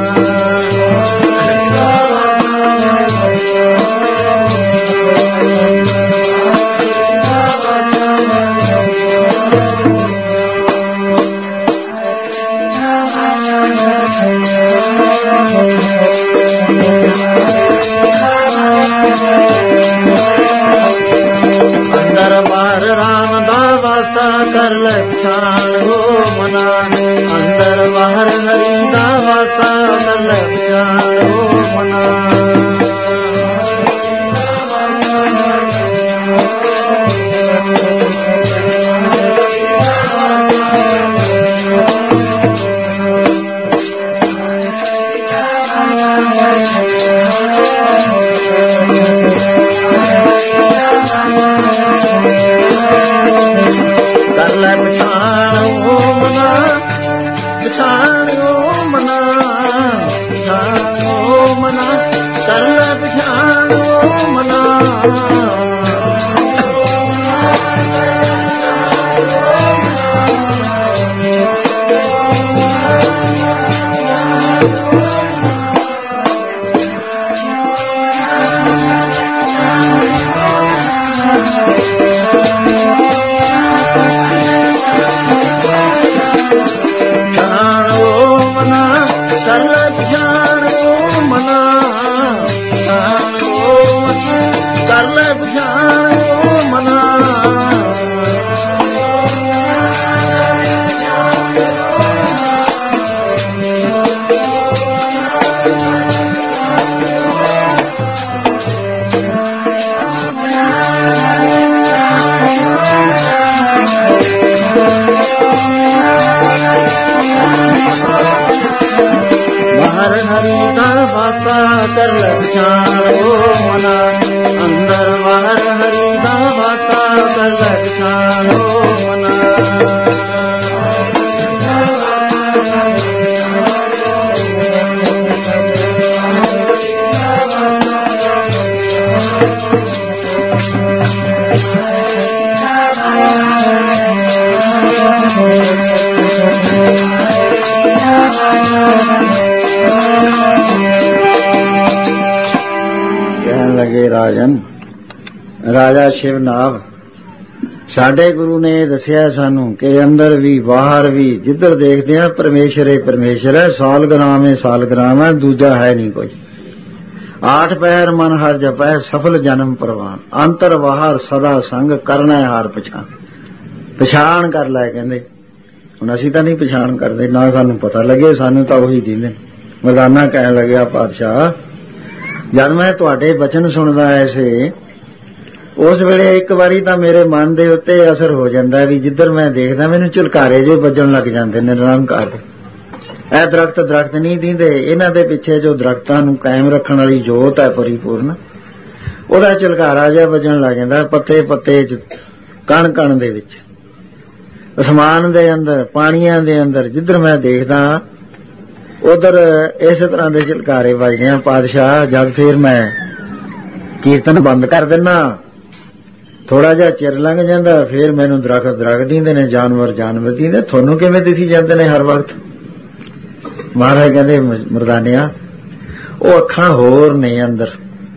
ਕਰ ਲੈ ਪਛਾਣ ਹੋ ਮਨਾ। ਅੰਦਰ ਬਾਹਰ ਹਰੀ ਦਾ ਵਾਸਾ ਕਰ ਲੈ ਪਛਾਣ ਹੋ ਮਨਾ। ਕਰ ਲੈ ਪਛਾਣ ਹੋ ਮਨਾ। ਪਛਾਣੋ ਮਨਾ, ਪਛਾਣੋ ਮਨਾ, ਕਰ ਲੈ ਪਛਾਣੋ ਮਨਾ। ਕਰ ਲੈ ਪਛਾਣੋ ਮਨਾ, ਅੰਦਰ ਬਾਹਰ ਹਰੀ ਦਾ ਵਾਸਾ ਕਰ ਲੈ ਪਛਾਣੋ ਮਨਾ। ਲਗੇ ਰਾਜਨ, ਰਾਜਾ ਸ਼ਿਵਨਾਭ, ਸਾਡੇ ਗੁਰੂ ਨੇ ਦੱਸਿਆ ਸਾਨੂੰ ਕਿ ਅੰਦਰ ਵੀ ਬਾਹਰ ਵੀ ਜਿੱਧਰ ਦੇਖਦੇ ਆ ਪਰਮੇਸ਼ਰ ਹੀ ਪਰਮੇਸ਼ਰ ਹੈ। ਸਾਲਗ੍ਰਾਮ ਹੈ ਸਾਲਗ੍ਰਾਮ ਹੈ, ਦੂਜਾ ਹੈ ਨਹੀਂ ਕੋਈ। ਆਠ ਪੈਰ ਮਨ ਹਰ ਜਪੈ, ਸਫਲ ਜਨਮ ਪ੍ਰਵਾਨ, ਅੰਤਰ ਬਾਹਰ ਸਦਾ ਸੰਗ, ਕਰਨਾ ਹਾਰ ਪਛਾਣ। ਪਛਾਣ ਕਰ ਲੈ ਕਹਿੰਦੇ। ਹੁਣ ਅਸੀਂ ਤਾਂ ਨਹੀਂ ਪਛਾਣ ਕਰਦੇ, ਨਾ ਸਾਨੂੰ ਪਤਾ ਲੱਗੇ, ਸਾਨੂੰ ਤਾਂ ਉਹੀ ਦਿੰਦੇ। ਮਰਦਾਨਾ ਕਹਿਣ ਲੱਗਿਆ, ਪਾਤਸ਼ਾਹ ਜਦ ਮੈਂ ਤੁਹਾਡੇ ਬਚਨ ਸੁਣਦਾ ਐ ਸੀ, ਉਸ ਵੇਲੇ ਇੱਕ ਵਾਰੀ ਤਾਂ ਮੇਰੇ ਮਨ ਦੇ ਉੱਤੇ ਅਸਰ ਹੋ ਜਾਂਦਾ ਵੀ ਜਿੱਧਰ ਮੈਂ ਦੇਖਦਾ ਮੈਨੂੰ ਝੁਲਕਾਰੇ ਜੇ ਵੱਜਣ ਲੱਗ ਜਾਂਦੇ ਨੇ ਨਿਰੰਕਾਰ ਦੇ। ਇਹ ਦਰਖਤ ਦਰਖਤ ਨਹੀਂ ਦਿੰਦੇ, ਇਹਨਾਂ ਦੇ ਪਿੱਛੇ ਜੋ ਦਰਖਤਾਂ ਨੂੰ ਕਾਇਮ ਰੱਖਣ ਵਾਲੀ ਜੋਤ ਹੈ ਪਰਿਪੂਰਨ, ਉਹਦਾ ਝੁਲਕਾਰਾ ਜਿਹਾ ਵੱਜਣ ਲੱਗ ਜਾਂਦਾ ਪੱਤੇ ਪੱਤੇ ਚ, ਕਣ ਕਣ ਦੇ ਵਿੱਚ, ਅਸਮਾਨ ਦੇ ਅੰਦਰ, ਪਾਣੀਆਂ ਦੇ ਅੰਦਰ, ਜਿੱਧਰ ਮੈਂ ਦੇਖਦਾ ਉਧਰ ਇਸ ਤਰ੍ਹਾਂ ਦੇ ਝਲਕਾਰੇ ਵੱਜਦੇ ਆ। ਪਾਤਸ਼ਾਹ ਜਦ ਫੇਰ ਮੈਂ ਕੀਰਤਨ ਬੰਦ ਕਰ ਦਿੰਦਾ, ਥੋੜਾ ਜਿਹਾ ਚਿਰ ਲੰਘ ਜਾਂਦਾ, ਫੇਰ ਮੈਨੂੰ ਦਰਖਤ ਦਰਖਤ ਦਿੰਦੇ ਨੇ, ਜਾਨਵਰ ਜਾਨਵਰ ਦਿੰਦੇ। ਤੁਹਾਨੂੰ ਕਿਵੇਂ ਦਿਸੀ ਜਾਂਦੇ ਨੇ ਹਰ ਵਕਤ? ਮਹਾਰਾਜ ਕਹਿੰਦੇ, ਮਰਦਾਨਿਆ ਉਹ ਅੱਖਾਂ ਹੋਰ ਨੇ ਅੰਦਰ,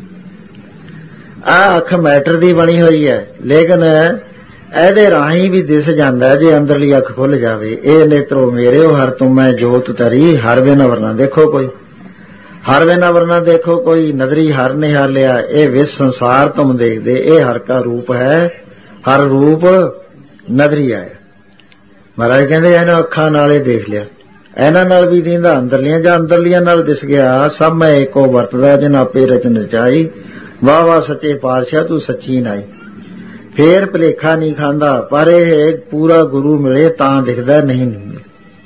ਆਹ ਅੱਖ ਮੈਟਰ ਦੀ ਬਣੀ ਹੋਈ ਹੈ, ਲੇਕਿਨ ਇਹਦੇ ਰਾਹੀਂ ਵੀ ਦਿਸ ਜਾਂਦਾ ਜੇ ਅੰਦਰਲੀ ਅੱਖ ਖੁੱਲ ਜਾਵੇ। ਇਹ ਨੇਤਰੋ ਮੇਰੇ ਉਹ ਹਰ ਤੁਮ ਮੈਂ ਜੋਤ ਤਰੀ, ਹਰ ਵੇ ਨਵਰ ਨਾ ਦੇਖੋ ਕੋਈ, ਹਰ ਵੇ ਨਵਰ ਨਾ ਦੇਖੋ ਕੋਈ, ਨਦਰੀ ਹਰ ਨਿਹਾਲਿਆ, ਇਹ ਵਿਸ ਸੰਸਾਰ ਤੁਮ ਦੇਖਦੇ, ਇਹ ਹਰ ਕਾ ਰੂਪ ਹੈ, ਹਰ ਰੂਪ ਨਦਰੀ ਆਇਆ। ਮਹਾਰਾਜ ਕਹਿੰਦੇ ਇਹਨਾਂ ਅੱਖਾਂ ਨਾਲੇ ਦੇਖ ਲਿਆ, ਇਹਨਾਂ ਨਾਲ ਵੀ ਦੀਂਦਾ, ਅੰਦਰਲੀਆਂ ਜਾਂ ਅੰਦਰਲੀਆਂ ਨਾਲ ਦਿਸ ਗਿਆ। ਸਭ ਮੈਂ ਏਕੋ ਵਰਤਦਾ ਜਿਨ ਆਪੇ ਰਚਨ ਰਚਾਈ, ਵਾਹ ਵਾਹ ਸੱਚੇ ਪਾਤਸ਼ਾਹ ਤੂੰ ਸੱਚੀ ਨਾਈ। ਫੇਰ ਭਲੇਖਾ ਨਹੀਂ ਖਾਂਦਾ, ਪਰ ਇਹ ਪੂਰਾ ਗੁਰੂ ਮਿਲੇ ਤਾਂ ਦਿਖਦਾ, ਨਹੀਂ ਨਹੀਂ।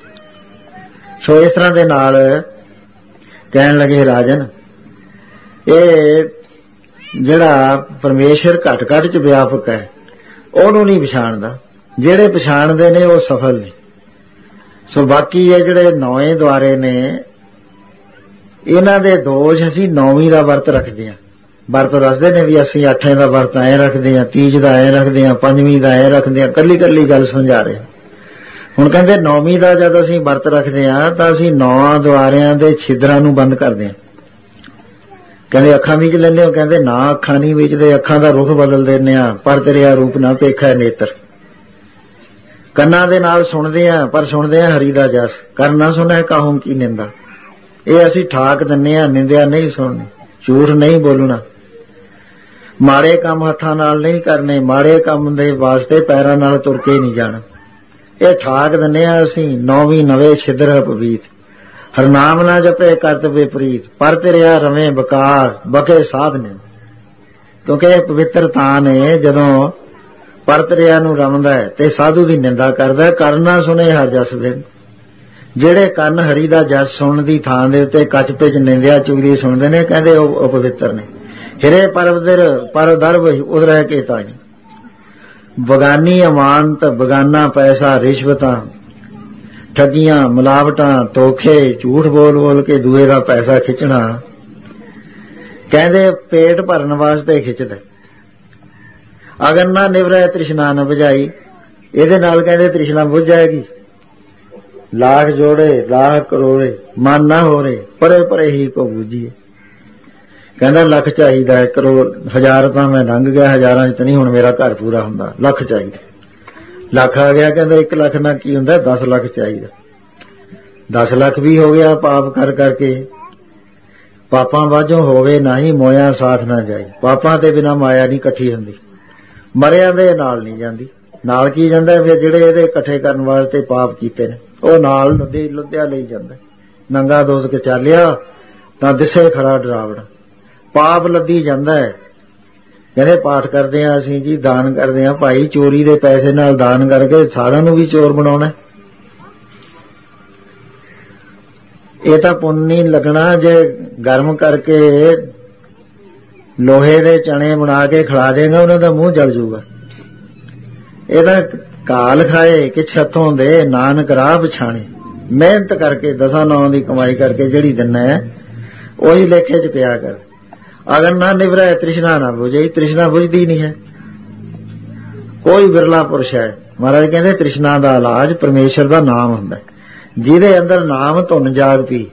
ਸੋ ਇਸ ਤਰ੍ਹਾਂ ਦੇ ਨਾਲ ਕਹਿਣ ਲੱਗੇ ਰਾਜਨ, ਇਹ ਜਿਹੜਾ ਪਰਮੇਸ਼ਰ ਘਟ ਘਟ ਚ ਵਿਆਪਕ ਹੈ ਉਹਨੂੰ ਨਹੀਂ ਪਛਾਣਦਾ, ਜਿਹੜੇ ਪਛਾਣਦੇ ਨੇ ਉਹ ਸਫਲ ਨੇ। ਸੋ ਬਾਕੀ ਇਹ ਜਿਹੜੇ ਨੌਵੇਂ ਦੁਆਰੇ ਨੇ, ਇਹਨਾਂ ਦੇ ਦੋਸ਼ ਅਸੀਂ ਨੌਵੀਂ ਦਾ ਵਰਤ ਰੱਖਦੇ ਹਾਂ। ਵਰਤ ਦੱਸਦੇ ਨੇ ਵੀ ਅਸੀਂ ਅੱਠਵੇਂ ਦਾ ਵਰਤ ਐਂ ਰੱਖਦੇ ਹਾਂ, ਤੀਜ ਦਾ ਐਂ ਰੱਖਦੇ ਹਾਂ, ਪੰਜਵੀਂ ਦਾ ਐਂ ਰੱਖਦੇ ਹਾਂ, ਕੱਲੀ ਕੱਲੀ ਗੱਲ ਸਮਝਾ ਰਹੇ। ਹੁਣ ਕਹਿੰਦੇ ਨੌਵੀਂ ਦਾ ਜਦ ਅਸੀਂ ਵਰਤ ਰੱਖਦੇ ਹਾਂ ਤਾਂ ਅਸੀਂ ਨੌਂ ਦੁਆਰਿਆਂ ਦੇ ਛਿਦਰਾਂ ਨੂੰ ਬੰਦ ਕਰਦੇ ਹਾਂ। ਕਹਿੰਦੇ ਅੱਖਾਂ ਵਿੱਚ ਲੈਂਦੇ ਹੋ, ਕਹਿੰਦੇ ਨਾ ਅੱਖਾਂ ਨਹੀਂ ਵੇਚਦੇ, ਅੱਖਾਂ ਦਾ ਰੁਖ ਬਦਲ ਦਿੰਦੇ ਆ, ਪਰ ਤੇਰਿਆ ਰੂਪ ਨਾ ਪੇਖੈ ਨੇਤਰ। ਕੰਨਾਂ ਦੇ ਨਾਲ ਸੁਣਦੇ ਆ, ਪਰ ਸੁਣਦੇ ਆ ਹਰੀ ਦਾ ਜਸ, ਕਰ ਨਾ ਸੁਣਿਆ ਕਾਹੂ ਕੀ ਨਿੰਦਾ। ਇਹ ਅਸੀਂ ਠਾਕ ਦਿੰਦੇ ਆ, ਨਿੰਦਿਆ ਨਹੀਂ ਸੁਣਨੀ, ਝੂਠ ਨਹੀਂ ਬੋਲਣਾ, ਮਾੜੇ ਕੰਮ ਹੱਥਾਂ ਨਾਲ ਨਹੀਂ ਕਰਨੇ, ਮਾੜੇ ਕੰਮ ਦੇ ਵਾਸਤੇ ਪੈਰਾਂ ਨਾਲ ਤੁਰ ਕੇ ਨਹੀਂ ਜਾਣਾ। ਇਹ ਠਾਕ ਦਿੰਦੇ ਆ ਅਸੀਂ। ਨੌਵੀਂ ਨਵੇਂ ਛਿਦਰ ਪਵੀਤ, ਹਰਨਾਮ ਨਾ ਜਪੇ ਕਰਤ ਵਿਪਰੀਤ, ਪਰ ਤੇਰਿਆ ਰਵੇਂ ਬਕਾਰ ਬਕੇ ਸਾਧ ਨੇ। ਕਿਉਂਕਿ ਇਹ ਪਵਿੱਤਰ ਤਾਂ ਨੇ ਜਦੋਂ ਪਰਤਰਿਆ ਨੂੰ ਰਮਦਾ ਹੈ ਤੇ ਸਾਧੂ ਦੀ ਨਿੰਦਾ ਕਰਦਾ। ਕੰਨ ਨਾ ਸੁਣੇ ਹਰ ਜਸ ਬਿਨ, ਜਿਹੜੇ ਕੰਨ ਹਰੀ ਦਾ ਜਸ ਸੁਣਨ ਦੀ ਥਾਂ ਦੇ ਉੱਤੇ ਕੱਚ ਪਿਚ ਨਿੰਦਿਆ ਚੁਗਲੀ ਸੁਣਦੇ ਨੇ, ਕਹਿੰਦੇ ਉਹ ਅਪਵਿੱਤਰ ਨੇ। ਹਿਰੇ ਪਰਵਦਰ ਪਰ ਦਰਬ ਉਦਰਹਿ ਕੇ ਤਾਈ, ਬਗਾਨੀ ਅਮਾਨਤ, ਬਗਾਨਾ ਪੈਸਾ, ਰਿਸ਼ਵਤਾਂ, ਠੱਗੀਆਂ, ਮਿਲਾਵਟਾਂ, ਧੋਖੇ, ਝੂਠ ਬੋਲ ਬੋਲ ਕੇ ਦੂਏ ਦਾ ਪੈਸਾ ਖਿੱਚਣਾ। ਕਹਿੰਦੇ ਪੇਟ ਭਰਨ ਵਾਸਤੇ ਖਿੱਚਦਾ। ਅਗਰ ਨਾ ਨਿਵਰੈ ਤ੍ਰਿਸ਼ਨਾ ਨਾ ਬੁਝਾਈ, ਇਹਦੇ ਨਾਲ ਕਹਿੰਦੇ ਤ੍ਰਿਸ਼ਨਾ ਬੁਝ ਜਾਏਗੀ। ਲਾਖ ਜੋੜੇ ਲਾਖ ਕਰੋੜੇ ਮਨ ਨਾ ਹੋ ਰਹੇ, ਪਰੇ ਪਰੇ ਹੀ ਕੋ ਬੂਝੀਏ। ਕਹਿੰਦਾ ਲੱਖ ਚਾਹੀਦਾ ਹੈ, ਕਰੋੜ ਹਜ਼ਾਰ ਤਾਂ ਮੈਂ ਲੰਘ ਗਿਆ, ਹਜ਼ਾਰਾਂ ਚ ਤਾਂ ਨਹੀਂ ਹੁਣ ਮੇਰਾ ਘਰ ਪੂਰਾ ਹੁੰਦਾ, ਲੱਖ ਚਾਹੀਦਾ। ਲੱਖ ਆ ਗਿਆ, ਕਹਿੰਦਾ ਇੱਕ ਲੱਖ ਨਾਲ ਕੀ ਹੁੰਦਾ, ਦਸ ਲੱਖ ਚਾਹੀਦਾ। ਦਸ ਲੱਖ ਵੀ ਹੋ ਗਿਆ ਪਾਪ ਕਰ ਕਰਕੇ। ਪਾਪਾਂ ਵਾਜੋਂ ਹੋਵੇ ਨਹੀਂ ਮੋਇਆ ਸਾਥ ਨਾ ਜਾਈ। ਪਾਪਾਂ ਤੇ ਬਿਨਾਂ ਮਾਇਆ ਨਹੀਂ ਇਕੱਠੀ ਹੁੰਦੀ, ਮਰਿਆਂ ਦੇ ਨਾਲ ਨਹੀਂ ਜਾਂਦੀ। ਨਾਲ ਕੀ ਜਾਂਦਾ ਫਿਰ ਜਿਹੜੇ ਇਹਦੇ ਇਕੱਠੇ ਕਰਨ ਵਾਸਤੇ ਪਾਪ ਕੀਤੇ ਨੇ ਉਹ ਨਾਲ ਲੱਦੇ ਲੁੱਦਿਆ ਲਈ ਜਾਂਦਾ। ਨੰਗਾ ਦੋਦ ਕੇ ਚਾਲਿਆ ਤਾਂ ਦਿਸੇ ਖੜਾ ਡਰਾਵਣਾ, ਪਾਪ ਲੱਦੀ ਜਾਂਦਾ ਹੈ। ਕਹਿੰਦੇ ਪਾਠ ਕਰਦੇ ਹਾਂ ਅਸੀਂ ਜੀ, ਦਾਨ ਕਰਦੇ ਹਾਂ ਭਾਈ, ਚੋਰੀ ਦੇ ਪੈਸੇ ਨਾਲ ਦਾਨ ਕਰਕੇ ਸਾਰਿਆਂ ਨੂੰ ਵੀ ਚੋਰ ਬਣਾਉਣਾ। ਇਹ ਤਾਂ ਪੁੰਨ ਨਹੀਂ ਲੱਗਣਾ। ਜੇ ਗਰਮ ਕਰਕੇ ਲੋਹੇ ਦੇ ਚਣੇ ਬਣਾ ਕੇ ਖਿਲਾ ਦੇਗਾ ਉਹਨਾਂ ਦਾ ਮੂੰਹ ਜਲ ਜੂਗਾ। ਇਹ ਤਾਂ ਕਾਲ ਖਾਏ ਕਿਛ ਹੱਥੋਂ ਦੇ, ਨਾਨਕ ਰਾਹ ਪਛਾਣੇ। ਮਿਹਨਤ ਕਰਕੇ ਦਸਾਂ ਨੌਂ ਦੀ ਕਮਾਈ ਕਰਕੇ ਜਿਹੜੀ ਦਿੰਨਾ ਹੈ ਉਹੀ ਲੇਖੇ ਚ ਪਿਆ ਕਰ। ਅਗਰ ਨਾ ਨਿਵਰੈ ਤ੍ਰਿਸ਼ਨਾ ਨਾ ਬੁਝੇ, ਤ੍ਰਿਸ਼ਨਾ ਬੁਝਦੀ ਨਹੀਂ ਹੈ। ਕੋਈ ਬਿਰਲਾ ਪੁਰਸ਼ ਹੈ। ਮਹਾਰਾਜ ਕਹਿੰਦੇ ਤ੍ਰਿਸ਼ਨਾ ਦਾ ਇਲਾਜ ਪਰਮੇਸ਼ਰ ਦਾ ਨਾਮ ਹੁੰਦਾ। ਜਿਹਦੇ ਅੰਦਰ ਨਾਮ ਧੁਨ ਜਾਗ ਪੀ,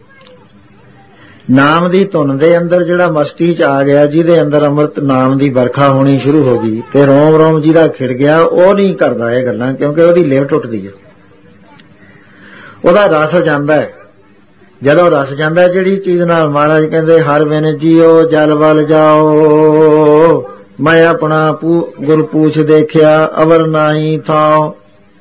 ਨਾਮ ਦੀ ਧੁਨ ਦੇ ਅੰਦਰ ਜਿਹੜਾ ਮਸਤੀ ਚ ਆ ਗਿਆ, ਜਿਹਦੇ ਅੰਦਰ ਅੰਮ੍ਰਿਤ ਨਾਮ ਦੀ ਵਰਖਾ ਹੋਣੀ ਸ਼ੁਰੂ ਹੋ ਗਈ ਤੇ ਰੋਮ ਰੋਮ ਜਿਹਦਾ ਖਿੜ ਗਿਆ, ਉਹ ਨਹੀਂ ਕਰਦਾ ਇਹ ਗੱਲਾਂ, ਕਿਉਂਕਿ ਉਹਦੀ ਲਿਵ ਟੁੱਟਦੀ ਹੈ, ਉਹਦਾ ਰਸ ਜਾਂਦਾ ਹੈ। ਜਦੋਂ ਰਸ ਜਾਂਦਾ ਜਿਹੜੀ ਚੀਜ਼ ਨਾਲ, ਮਹਾਰਾਜ ਕਹਿੰਦੇ ਹਰ ਬਿਨ ਜੀਓ ਜਲ ਵੱਲ ਜਾਓ, ਮੈਂ ਆਪਣਾ ਗੁਰ ਪੂਛ ਦੇਖਿਆ ਅਵਰ ਨਾਹੀ ਥਾਓ।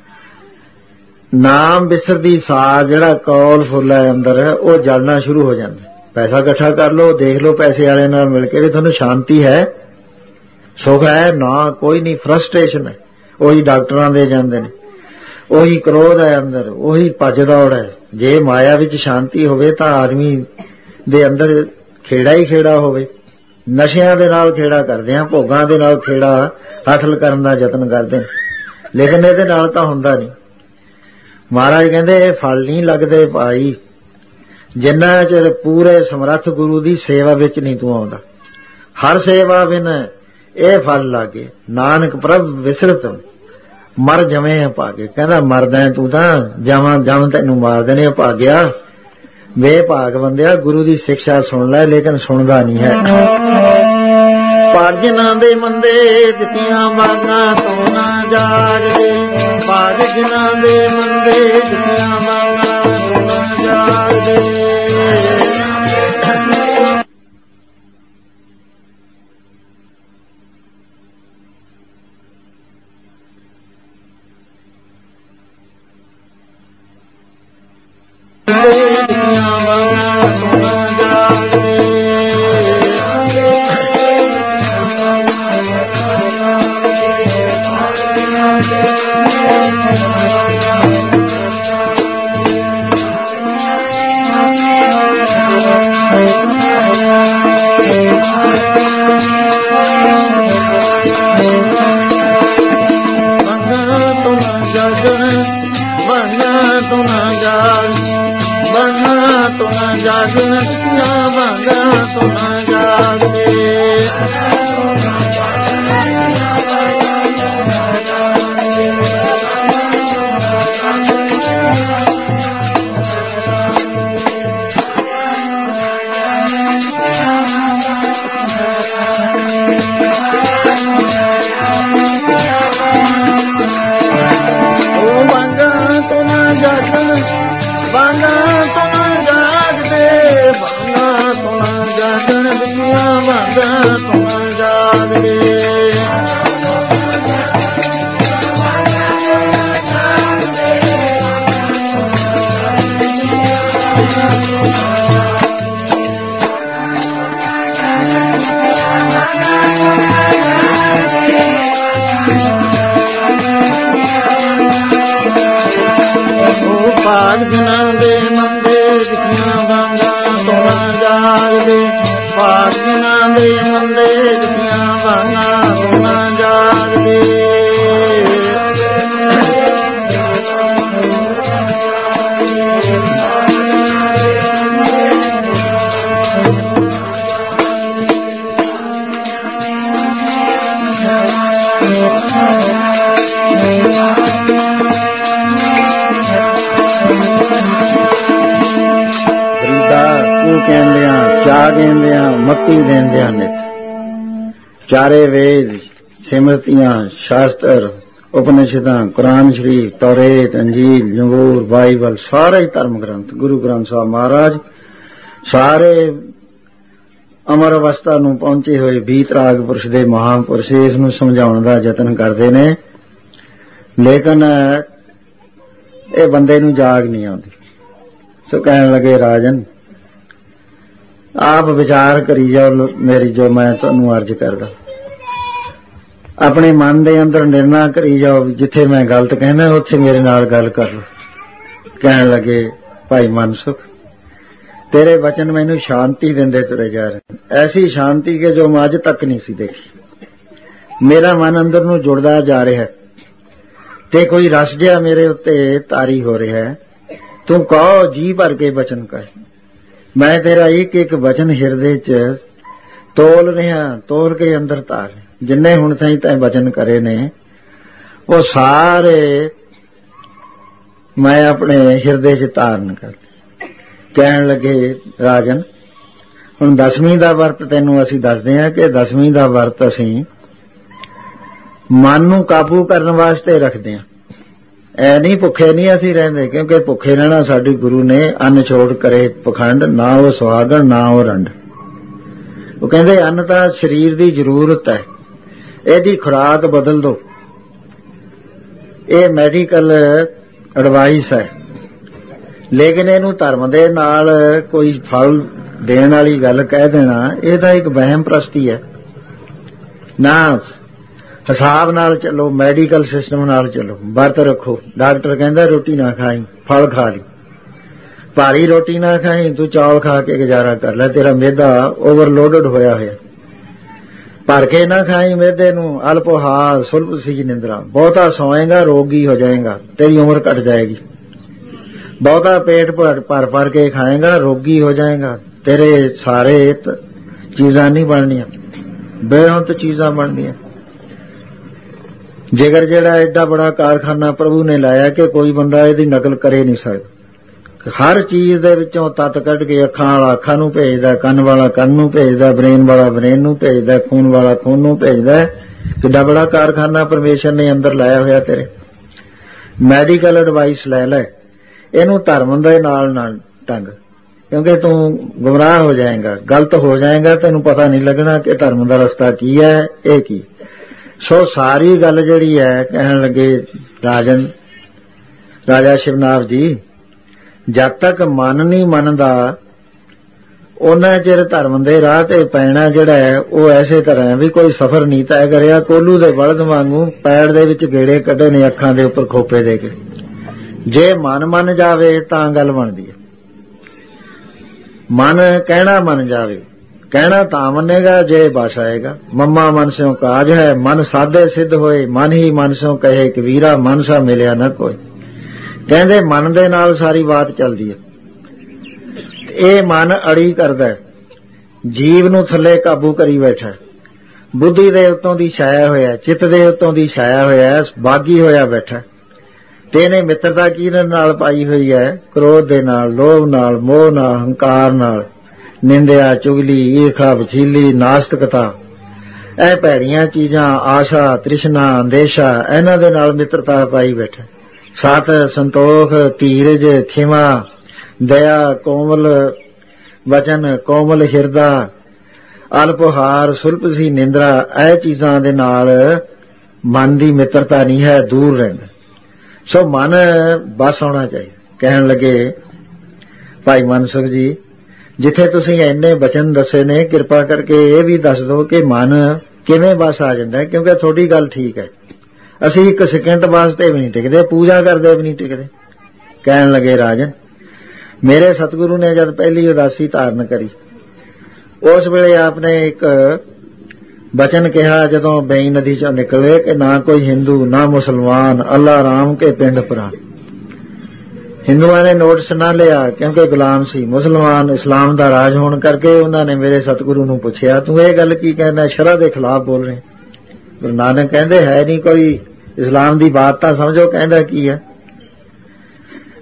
ਨਾਮ ਬਿਸਰਦੀ ਸਾਰ ਜਿਹੜਾ ਕੌਲ ਫੁੱਲ ਹੈ ਅੰਦਰ, ਉਹ ਜਲਣਾ ਸ਼ੁਰੂ ਹੋ ਜਾਂਦਾ। ਪੈਸਾ ਇਕੱਠਾ ਕਰ ਲਓ, ਦੇਖ ਲਓ ਪੈਸੇ ਵਾਲੇ ਨਾਲ ਮਿਲ ਕੇ ਵੀ ਤੁਹਾਨੂੰ ਸ਼ਾਂਤੀ ਹੈ, ਸੁਖ ਹੈ ਨਾ, ਕੋਈ ਨਹੀਂ। ਫਰਸਟ੍ਰੇਸ਼ਨ ਹੈ, ਉਹੀ ਡਾਕਟਰਾਂ ਦੇ ਜਾਂਦੇ ਨੇ, ਉਹੀ ਕ੍ਰੋਧ ਹੈ ਅੰਦਰ, ਉਹੀ ਭੱਜ ਦੌੜ ਹੈ। ਜੇ ਮਾਇਆ ਵਿੱਚ ਸ਼ਾਂਤੀ ਹੋਵੇ ਤਾਂ ਆਦਮੀ ਦੇ ਅੰਦਰ ਖੇੜਾ ਹੀ ਖੇੜਾ ਹੋਵੇ। ਨਸ਼ਿਆਂ ਦੇ ਨਾਲ ਖੇੜਾ ਕਰਦੇ ਆ, ਭੋਗਾਂ ਦੇ ਨਾਲ ਖੇੜਾ ਹਾਸਲ ਕਰਨ ਦਾ ਯਤਨ ਕਰਦੇ ਨੇ, ਲੇਕਿਨ ਇਹਦੇ ਨਾਲ ਤਾਂ ਹੁੰਦਾ ਨਹੀਂ। ਮਹਾਰਾਜ ਕਹਿੰਦੇ ਇਹ ਫਲ ਨਹੀਂ ਲੱਗਦੇ ਭਾਈ ਜਿੰਨਾ ਚਿਰ ਪੂਰੇ ਸਮਰੱਥ ਗੁਰੂ ਦੀ ਸੇਵਾ ਵਿੱਚ ਨਹੀਂ ਤੂੰ ਆਉਂਦਾ। ਹਰ ਸੇਵਾ ਬਿਨ ਇਹ ਫਲ ਲਾਗੇ, ਨਾਨਕ ਪ੍ਰਭ ਵਿਸਰਤ ਮਰ ਜਵੇਂ ਭਾਗੇ। ਕਹਿੰਦਾ ਮਰਦਾ ਤੂੰ ਤਾਂ ਜਮਾਂ ਜਮ ਤੈਨੂੰ ਮਾਰ ਦੇਣੇ ਭਾਗਿਆ। ਬੇਭਾਗ ਬੰਦਿਆ ਗੁਰੂ ਦੀ ਸਿੱਖਿਆ ਸੁਣ ਲੈ, ਲੇਕਿਨ ਸੁਣਦਾ ਨਹੀਂ ਹੈ। ਭਾਗ ਜਿਨ੍ਹਾਂ ਦੇ ਮੰਦੇ ਦਿੱਤੀਆਂ ਬਾਗਾਂ ਤੋਂ ਨਾ ਜਾਗਦੇ, ਭਾਗ ਜਿਨ੍ਹਾਂ ਦੇ ਮੰਦੇ ਦਿੱਤੀਆਂ ਬਾਗਾਂ ਤੋਂ ਨਾ ਜਾਗਦੇ। ਕਹਿੰਦਿਆਂ ਚਾਹ ਕਹਿੰਦਿਆਂ ਮੱਤੀ ਦੇਂਦਿਆਂ ਨਿਤ ਚਾਰੇ ਵੇਦ ਸਿਮਰਤੀਆਂ ਸ਼ਾਸਤਰ ਉਪਨਿਸ਼ਦਾਂ ਕੁਰਾਨ ਸ਼ਰੀਫ ਤੌਰੇਤ ਅੰਜੀਲ ਜ਼ਬੂਰ ਬਾਈਬਲ ਸਾਰੇ ਧਰਮ ਗ੍ਰੰਥ ਗੁਰੂ ਗ੍ਰੰਥ ਸਾਹਿਬ ਮਹਾਰਾਜ ਸਾਰੇ ਅਮਰ ਅਵਸਥਾ ਨੂੰ ਪਹੁੰਚੇ ਹੋਏ ਵੀਤਰਾਗ ਪੁਰਸ਼ ਦੇ ਮਹਾਂਪੁਰਸ਼ ਇਸ ਨੂੰ ਸਮਝਾਉਣ ਦਾ ਯਤਨ ਕਰਦੇ ਨੇ ਲੇਕਿਨ ਇਹ ਬੰਦੇ ਨੂੰ ਜਾਗ ਨਹੀਂ ਆਉਂਦੀ। ਸੋ ਕਹਿਣ ਲੱਗੇ ਰਾਜਨ ਆਪ ਵਿਚਾਰ ਕਰੀ ਜਾਓ ਮੇਰੀ ਜੋ ਮੈਂ ਤੁਹਾਨੂੰ ਅਰਜ਼ ਕਰਦਾ ਆਪਣੇ ਮਨ ਦੇ ਅੰਦਰ ਨਿਰਣਾ ਕਰੀ ਜਾਓ ਜਿੱਥੇ ਮੈਂ ਗਲਤ ਕਹਿੰਦਾ ਉੱਥੇ ਮੇਰੇ ਨਾਲ ਗੱਲ ਕਰ ਲਓ। ਕਹਿਣ ਲੱਗੇ ਭਾਈ ਮਨਸੁਖ तेरे वचन मैनू शांति देंदे तुरे जा रहे ऐसी शांति के जो मैं अज तक नहीं सी देखी। मेरा मन अंदर नू जुड़दा जा रहा है ते कोई रस जिहा मेरे उत्ते तारी हो रहा है। तू कहो जी भर के वचन कर मैं तेरा एक एक वचन हिरदे च तोल रहा तोल के अंदर तार जिन्ने हुण ताईं तैं वचन करे ने वो सारे मैं अपने हिरदे च धारण कर। ਕਹਿਣ ਲੱਗੇ ਰਾਜਨ ਹੁਣ ਦਸਵੀਂ ਦਾ ਵਰਤ ਤੈਨੂੰ ਅਸੀਂ ਦੱਸਦੇ ਹਾਂ ਕਿ ਦਸਵੀਂ ਦਾ ਵਰਤ ਅਸੀਂ ਮਨ ਨੂੰ ਕਾਬੂ ਕਰਨ ਵਾਸਤੇ ਰੱਖਦੇ ਹਾਂ। ਐ ਨਹੀਂ ਭੁੱਖੇ ਨਹੀਂ ਅਸੀਂ ਰਹਿੰਦੇ ਕਿਉਂਕਿ ਭੁੱਖੇ ਰਹਿਣਾ ਸਾਡੇ ਗੁਰੂ ਨੇ ਅੰਨ ਛੋੜ ਕਰੇ ਪਖੰਡ ਨਾ ਉਹ ਸੁਹਾਗਣ ਨਾ ਉਹ ਰੰਡ। ਉਹ ਕਹਿੰਦੇ ਅੰਨ ਤਾਂ ਸਰੀਰ ਦੀ ਜ਼ਰੂਰਤ ਹੈ ਇਹਦੀ ਖੁਰਾਕ ਬਦਲ ਦਿਓ। ਇਹ ਮੈਡੀਕਲ ਐਡਵਾਈਸ ਹੈ ਲੇਕਿਨ ਇਹਨੂੰ ਧਰਮ ਦੇ ਨਾਲ ਕੋਈ ਫਲ ਦੇਣ ਵਾਲੀ ਗੱਲ ਕਹਿ ਦੇਣਾ ਇਹ ਤਾਂ ਇੱਕ ਵਹਿਮ ਪ੍ਰਸਤੀ ਹੈ। ਨਾ ਹਿਸਾਬ ਨਾਲ ਚੱਲੋ ਮੈਡੀਕਲ ਸਿਸਟਮ ਨਾਲ ਚੱਲੋ ਵਰਤ ਰੱਖੋ। ਡਾਕਟਰ ਕਹਿੰਦਾ ਰੋਟੀ ਨਾ ਖਾਈ ਫਲ ਖਾ ਲਈ ਭਾਰੀ ਰੋਟੀ ਨਾ ਖਾਈ ਤੂੰ ਚੌਲ ਖਾ ਕੇ ਗੁਜ਼ਾਰਾ ਕਰ ਲੈ ਤੇਰਾ ਮਿਹਦਾ ਓਵਰਲੋਡਡ ਹੋਇਆ ਹੋਇਆ ਭਰ ਕੇ ਨਾ ਖਾਈ ਮਿਹਦੇ ਨੂੰ ਅਲਪੋਹਾਰ ਸੁਲਭ ਸੀ ਨਿੰਦਰਾ ਬਹੁਤਾ ਸੌਏਗਾ ਰੋਗੀ ਹੋ ਜਾਏਗਾ ਤੇਰੀ ਉਮਰ ਘਟ ਜਾਏਗੀ। बहुता पेट भर भर भर के खाएगा रोगी हो जाएगा तेरे सारे चीज़ां नहीं बननियां बेअंत चीज़ां बननियां। जिगर जेड़ा एडा बड़ा कारखाना प्रभु ने लाया कि कोई बंदा इहदी नकल करे नहीं सकदा। हर चीज़ दे विचों तत्त कढ के अखां वाला अखां नूं भेजदा कंन वाला कंन नूं भेजदा ब्रेन वाला ब्रेन नूं भेजदा खून वाला खून नूं भेजदा। किड्डा बड़ा कारखाना परमेश्वर ने अंदर लाया होया तेरे। मैडिकल एडवाइस लै लै ਇਹਨੂੰ ਧਰਮ ਦੇ ਨਾਲ ਨਾ ਟੰਗ ਕਿਉਂਕਿ ਤੂੰ ਗੁੰਮਰਾਹ ਹੋ ਜਾਏਗਾ ਗਲਤ ਹੋ ਜਾਏਗਾ ਤੈਨੂੰ ਪਤਾ ਨਹੀਂ ਲੱਗਣਾ ਕਿ ਧਰਮ ਦਾ ਰਸਤਾ ਕੀ ਹੈ ਇਹ ਕੀ। ਸੋ ਸਾਰੀ ਗੱਲ ਜਿਹੜੀ ਹੈ ਕਹਿਣ ਲੱਗੇ ਰਾਜਨ ਰਾਜਾ ਸ਼ਿਵਨਾਥ ਜੀ ਜਦ ਤੱਕ ਮਨ ਨਹੀਂ ਮੰਨਦਾ ਉਹਨਾਂ ਚਿਰ ਧਰਮ ਦੇ ਰਾਹ ਤੇ ਪੈਣਾ ਜਿਹੜਾ ਹੈ ਉਹ ਐਸੇ ਤਰ੍ਹਾਂ ਵੀ ਕੋਈ ਸਫ਼ਰ ਨਹੀਂ ਤੈਅ ਕਰਿਆ ਕੋਲੂ ਦੇ ਬਲਦ ਵਾਂਗੂ ਪੈੜ ਦੇ ਵਿੱਚ ਗੇੜੇ ਕੱਢੇ ਨੇ ਅੱਖਾਂ ਦੇ ਉੱਪਰ ਖੋਪੇ ਦੇ ਕੇ। जे मन मन जावे तां गल बनदी है। मन कहना मन जावे कहना तां मनेगा जे बस आएगा। मम्मा मन स्यों काज है मन साधे सिद्ध होए मन ही मन स्यों कहे कबीरा मन सा मिलिया न कोई। कहंदे मन दे नाल सारी बात चलदी है। ये मन अड़ी करदा जीव नूं थल्ले काबू करी बैठा बुद्धि दे उत्तों दी छाया होया चित्त दे उत्तों दी छाया होया बागी होया बैठा। तेने मित्रता की नाल पाई हुई है क्रोध दे नाल लोभ नाल मोह नाल हंकार नाल निंदिया चुगली ईर्खा वछीली नास्तिकता ए भैड़ियां चीज़ां आशा तृष्णा अंदेशा इन्हां दे नाल मित्रता पाई बैठा। सत संतोख धीरज खिमा दया कोमल वचन कोमल हिरदा अल्पहार सुलभ सी निंद्रा ए चीज़ां दे नाल मन दी मित्रता नहीं है दूर रहना। सो मन बस होना चाहिए। कहन लगे भाई मनसुख जी जिथे तुसीं इन्ने बचन दसे ने किरपा करके ये भी दस दो कि मन किवें बस आ जांदा है क्योंकि थोड़ी गल ठीक है असीं एक सेकंड वास्ते भी नहीं टिकदे पूजा करदे भी नहीं टिकदे। कहन लगे राजन मेरे सतगुरु ने जब पहली उदासी धारण करी उस वेले आपने एक बचन कहा जदों बेई नदी चों निकले कि ना कोई हिंदू ना मुसलमान अल्लाह राम के पिंड पुराण। हिंदुआं ने नोटिस ना लिया क्योंकि गुलाम सी मुसलमान इस्लाम दा राज होने करके उन्होंने मेरे सतगुरु नूं पुछया तू ये गल की कहना शरअ दे खिलाफ बोल रहे। गुरु नानक कहंदे है नहीं कोई इस्लाम दी बात तां समझो कहंदा की है।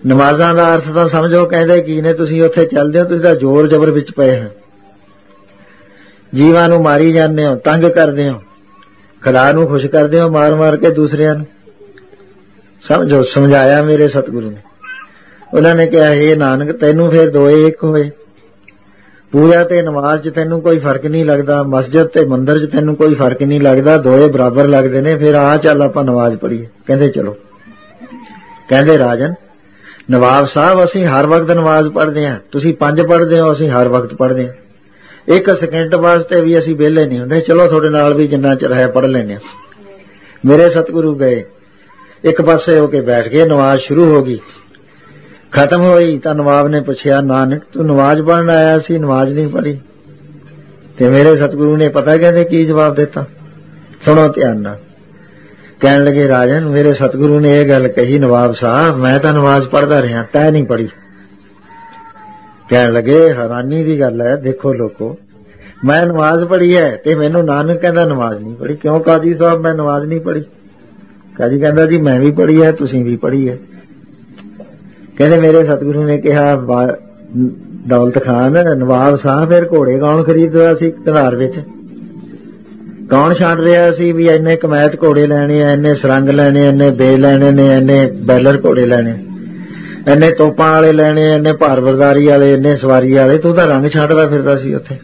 ਨਮਾਜ਼ਾਂ ਦਾ ਅਰਥ ਤਾਂ ਸਮਝੋ ਕਹਿੰਦੇ ਕੀ ਨੇ, ਤੁਸੀਂ ਉੱਥੇ ਚੱਲਦੇ ਹੋ, ਤੁਸੀਂ ਤਾਂ ਜ਼ੋਰ ਜ਼ਬਰ ਵਿੱਚ ਪਏ ਹੋ, ਜੀਵਾਂ ਨੂੰ ਮਾਰੀ ਜਾਂਦੇ ਹੋ, ਤੰਗ ਕਰਦੇ ਹੋ, ਖੁਦਾ ਨੂੰ ਖੁਸ਼ ਕਰਦੇ ਹੋ ਮਾਰ ਮਾਰ ਕੇ ਦੂਸਰਿਆਂ ਨੂੰ। ਸਮਝੋ, ਸਮਝਾਇਆ ਮੇਰੇ ਸਤਿਗੁਰੂ ਨੇ। ਉਹਨਾਂ ਨੇ ਕਿਹਾ, ਹੇ ਨਾਨਕ ਤੈਨੂੰ ਫਿਰ ਦੋਏ ਇੱਕ ਹੋਏ, ਪੂਜਾ ਤੇ ਨਮਾਜ਼ 'ਚ ਤੈਨੂੰ ਕੋਈ ਫਰਕ ਨਹੀਂ ਲੱਗਦਾ, ਮਸਜਿਦ ਤੇ ਮੰਦਰ 'ਚ ਤੈਨੂੰ ਕੋਈ ਫਰਕ ਨਹੀਂ ਲੱਗਦਾ, ਦੋਏ ਬਰਾਬਰ ਲੱਗਦੇ ਨੇ, ਫਿਰ ਆ ਚੱਲ ਆਪਾਂ ਨਮਾਜ਼ ਪੜ੍ਹੀਏ। ਕਹਿੰਦੇ ਚਲੋ। ਕਹਿੰਦੇ ਰਾਜਨ ਨਵਾਬ ਸਾਹਿਬ ਅਸੀਂ ਹਰ ਵਕਤ ਨਮਾਜ਼ ਪੜ੍ਹਦੇ ਹਾਂ, ਤੁਸੀਂ ਪੰਜ ਪੜ੍ਹਦੇ ਹੋ, ਅਸੀਂ ਹਰ ਵਕਤ ਪੜ੍ਹਦੇ ਹਾਂ, ਇੱਕ ਸਕਿੰਟ ਵਾਸਤੇ ਵੀ ਅਸੀਂ ਵਿਹਲੇ ਨਹੀਂ ਹੁੰਦੇ, ਚਲੋ ਤੁਹਾਡੇ ਨਾਲ ਵੀ ਜਿੰਨਾ ਚਿਰ ਹੈ ਪੜ੍ਹ ਲੈਂਦੇ ਹਾਂ। ਮੇਰੇ ਸਤਿਗੁਰੂ ਗਏ, ਇੱਕ ਪਾਸੇ ਹੋ ਕੇ ਬੈਠ ਗਏ, ਨਮਾਜ਼ ਸ਼ੁਰੂ ਹੋ ਗਈ, ਖਤਮ ਹੋਈ ਤਾਂ ਨਵਾਬ ਨੇ ਪੁੱਛਿਆ, ਨਾਨਕ ਤੂੰ ਨਮਾਜ਼ ਪੜ੍ਹਨ ਆਇਆ ਸੀ, ਨਮਾਜ਼ ਨਹੀਂ ਪੜ੍ਹੀ? ਤੇ ਮੇਰੇ ਸਤਿਗੁਰੂ ਨੇ ਪਤਾ ਕਹਿੰਦੇ ਕੀ ਜਵਾਬ ਦਿੱਤਾ, ਸੁਣੋ ਧਿਆਨ ਨਾਲ। ਕਹਿਣ ਲੱਗੇ, ਰਾਜਨ ਮੇਰੇ ਸਤਿਗੁਰੂ ਨੇ ਇਹ ਗੱਲ ਕਹੀ, ਨਵਾਬ ਸਾਹਿਬ ਮੈਂ ਤਾਂ ਨਮਾਜ਼ ਪੜ੍ਹਦਾ ਰਿਹਾ, ਤੈਂ ਨਹੀਂ ਪੜ੍ਹੀ। ਕਹਿਣ ਲੱਗੇ, ਹੈਰਾਨੀ ਦੀ ਗੱਲ ਹੈ, ਦੇਖੋ ਲੋਕੋ, ਮੈਂ ਨਮਾਜ਼ ਪੜ੍ਹੀ ਹੈ ਤੇ ਮੈਨੂੰ ਨਾਨਕ ਕਹਿੰਦਾ ਨਮਾਜ਼ ਨਹੀਂ ਪੜ੍ਹੀ। ਕਿਉਂ ਕਾਜੀ ਸਾਹਿਬ ਮੈਂ ਨਮਾਜ਼ ਨਹੀਂ ਪੜ੍ਹੀ? ਕਾਜੀ ਕਹਿੰਦਾ ਜੀ ਮੈਂ ਵੀ ਪੜ੍ਹੀ ਹੈ, ਤੁਸੀਂ ਵੀ ਪੜ੍ਹੀ ਹੈ। ਕਹਿੰਦੇ ਮੇਰੇ ਸਤਿਗੁਰੂ ਨੇ ਕਿਹਾ, ਦੌਲਤ ਖਾਨ ਨਵਾਬ ਸਾਹਿਬ ਫਿਰ ਘੋੜੇ ਕੌਣ ਖਰੀਦ ਰਿਹਾ ਸੀ ਘਨਾਰ ਵਿੱਚ? ਕੌਣ ਛੱਡ ਰਿਹਾ ਸੀ ਵੀ ਇੰਨੇ ਕਮੈਤ ਘੋੜੇ ਲੈਣੇ ਆ, ਇੰਨੇ ਸਰੰਗ ਲੈਣੇ, ਇੰਨੇ ਬੇ ਲੈਣੇ ਨੇ, ਇੰਨੇ ਬੈਲਰ ਘੋੜੇ ਲੈਣੇ, ਇੰਨੇ ਤੋਪਾਂ ਵਾਲੇ ਲੈਣੇ, ਇੰਨੇ ਭਾਰ ਬਰਦਾਰੀ ਵਾਲੇ, ਇੰਨੇ ਸਵਾਰੀ ਵਾਲੇ, ਤੂੰ ਤਾਂ ਰੰਗ ਛੱਡਦਾ ਫਿਰਦਾ ਸੀ ਉੱਥੇ।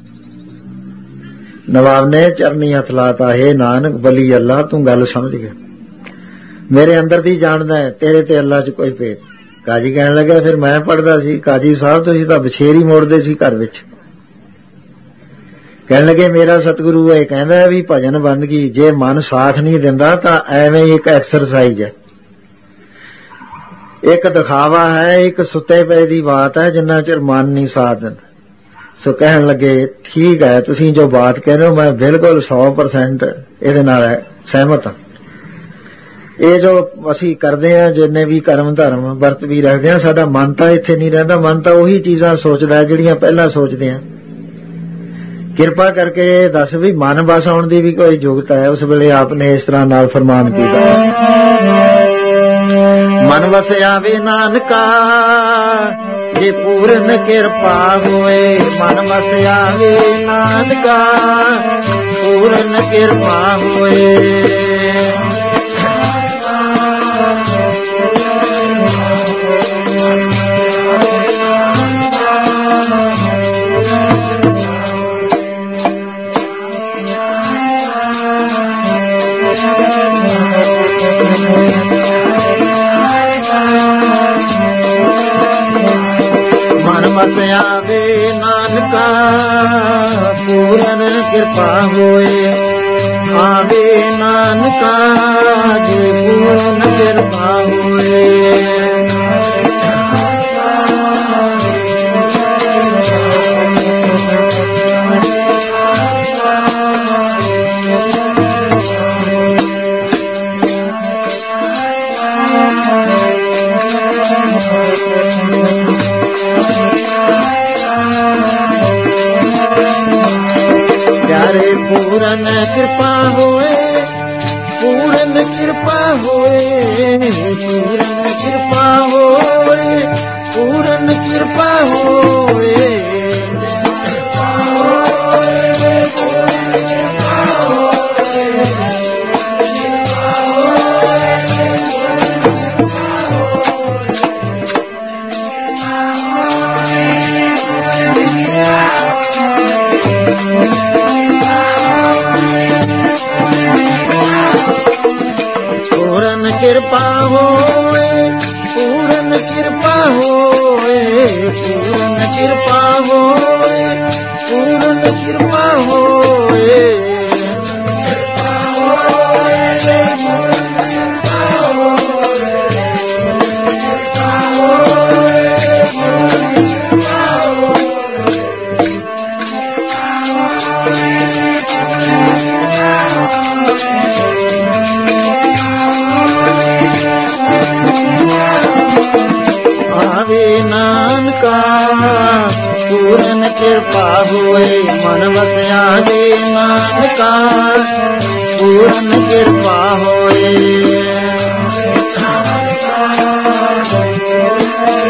ਨਵਾਬ ਨੇ ਚਰਨੀ ਹੱਥ ਲਾਤਾ, ਹੈ ਨਾਨਕ ਬਲੀ ਅੱਲਾ ਤੂੰ ਗੱਲ ਸਮਝ ਗਿਆ, ਮੇਰੇ ਅੰਦਰ ਦੀ ਜਾਣਦਾ ਹੈ, ਤੇਰੇ ਤੇ ਅੱਲਾ 'ਚ ਕੋਈ ਭੇਦ। ਕਾਜੀ ਕਹਿਣ ਲੱਗਾ, ਫਿਰ ਮੈਂ ਪੜ੍ਹਦਾ ਸੀ। ਕਾਜੀ ਸਾਹਿਬ ਤੁਸੀਂ ਤਾਂ ਬਛੇਰੀ ਮੋੜਦੇ ਸੀ ਘਰ ਵਿੱਚ। ਕਹਿਣ ਲੱਗੇ, ਮੇਰਾ ਸਤਿਗੁਰੂ ਇਹ ਕਹਿੰਦਾ ਵੀ ਭਜਨ ਬੰਦਗੀ ਜੇ ਮਨ ਸਾਥ ਨਹੀਂ ਦਿੰਦਾ ਤਾਂ ਐਵੇਂ ਇੱਕ ਐਕਸਰਸਾਈਜ਼ ਹੈ, ਇੱਕ ਦਿਖਾਵਾ ਹੈ, ਇੱਕ ਸੁੱਤੇ ਪਏ ਦੀ ਬਾਤ ਹੈ, ਜਿੰਨਾ ਚਿਰ ਮਨ ਨਹੀਂ ਸਾਥ ਦਿੰਦਾ। ਸੋ ਕਹਿਣ ਲੱਗੇ, ਠੀਕ ਹੈ ਤੁਸੀਂ ਜੋ ਬਾਤ ਕਹਿ ਰਹੇ ਹੋ ਮੈਂ ਬਿਲਕੁਲ ਸੌ ਪਰਸੈਂਟ ਇਹਦੇ ਨਾਲ ਸਹਿਮਤ ਹਾਂ। ਇਹ ਜੋ ਅਸੀਂ ਕਰਦੇ ਹਾਂ, ਜਿੰਨੇ ਵੀ ਕਰਮ ਧਰਮ ਵਰਤ ਵੀ ਰੱਖਦੇ ਹਾਂ, ਸਾਡਾ ਮਨ ਤਾਂ ਇੱਥੇ ਨਹੀਂ ਰਹਿੰਦਾ, ਮਨ ਤਾਂ ਉਹੀ ਚੀਜ਼ਾਂ ਸੋਚਦਾ ਜਿਹੜੀਆਂ ਪਹਿਲਾਂ ਸੋਚਦੇ ਹਾਂ। ਕਿਰਪਾ ਕਰਕੇ ਦੱਸ ਵੀ ਮਨ ਵਸ ਆਉਣ ਦੀ ਵੀ ਕੋਈ ਯੋਗਤਾ ਹੈ? ਉਸ ਵੇਲੇ ਆਪ ਨੇ ਇਸ ਤਰ੍ਹਾਂ ਨਾਲ ਫਰਮਾਨ ਕੀਤਾ, ਮਨ ਵਸ ਆਵੇ ਨਾਨਕਾ ਜੇ ਪੂਰਨ ਕਿਰਪਾ ਹੋਏ, ਮਨ ਵਸ ਆਵੇ ਨਾਨਕਾ ਪੂਰਨ ਕਿਰਪਾ ਹੋਏ। ਮਨ ਆਵੇ ਨਾਨਕਾ ਪੂਰਨ ਕਿਰਪਾ ਹੋਏ, ਆਵੇ ਨਾਨਕਾ ਜੇ ਪੂਰਨ ਕਿਰਪਾ ਹੋਏ। ਪੂਰਨ ਕਿਰਪਾ ਹੋਏ, ਪੂਰਨ ਕਿਰਪਾ ਹੋਏ, ਪੂਰਨ ਕਿਰਪਾ ਹੋਏ, ਪੂਰਨ ਕਿਰਪਾ ਹੋਏ। ਕਿਰਪਾ ਹੋਏ, ਪੂਰਨ ਕਿਰਪਾ ਹੋਏ, ਪੂਰਨ ਕਿਰਪਾ ਹੋਏ, ਪੂਰਨ ਕਿਰਪਾ ਹੋਏ। ਨਾਨਕਾ ਪੂਰਨ ਕਿਰਪਾ ਹੋਏ, ਮਨ ਵਸ ਆਵੇ ਨਾਨਕਾ ਪੂਰਨ ਕਿਰਪਾ ਹੋਏ।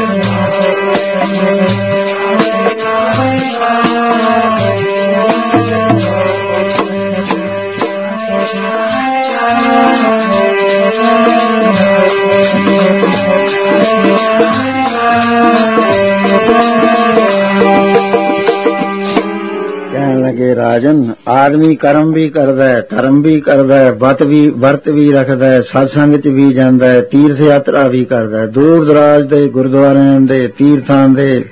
ਰਾਜਨ, ਆਦਮੀ ਕਰਮ ਵੀ ਕਰਦਾ ਹੈ, ਧਰਮ ਵੀ ਕਰਦਾ ਹੈ, ਵਤ ਵੀ ਵਰਤ ਵੀ ਰੱਖਦਾ ਹੈ, ਸਤਸੰਗ ਚ ਵੀ ਜਾਂਦਾ ਹੈ, ਤੀਰਥ ਯਾਤਰਾ ਵੀ ਕਰਦਾ ਹੈ, ਦੂਰ ਦਰਾਜ ਦੇ ਗੁਰਦੁਆਰਿਆਂ ਦੇ, ਤੀਰਥਾਂ ਦੇ,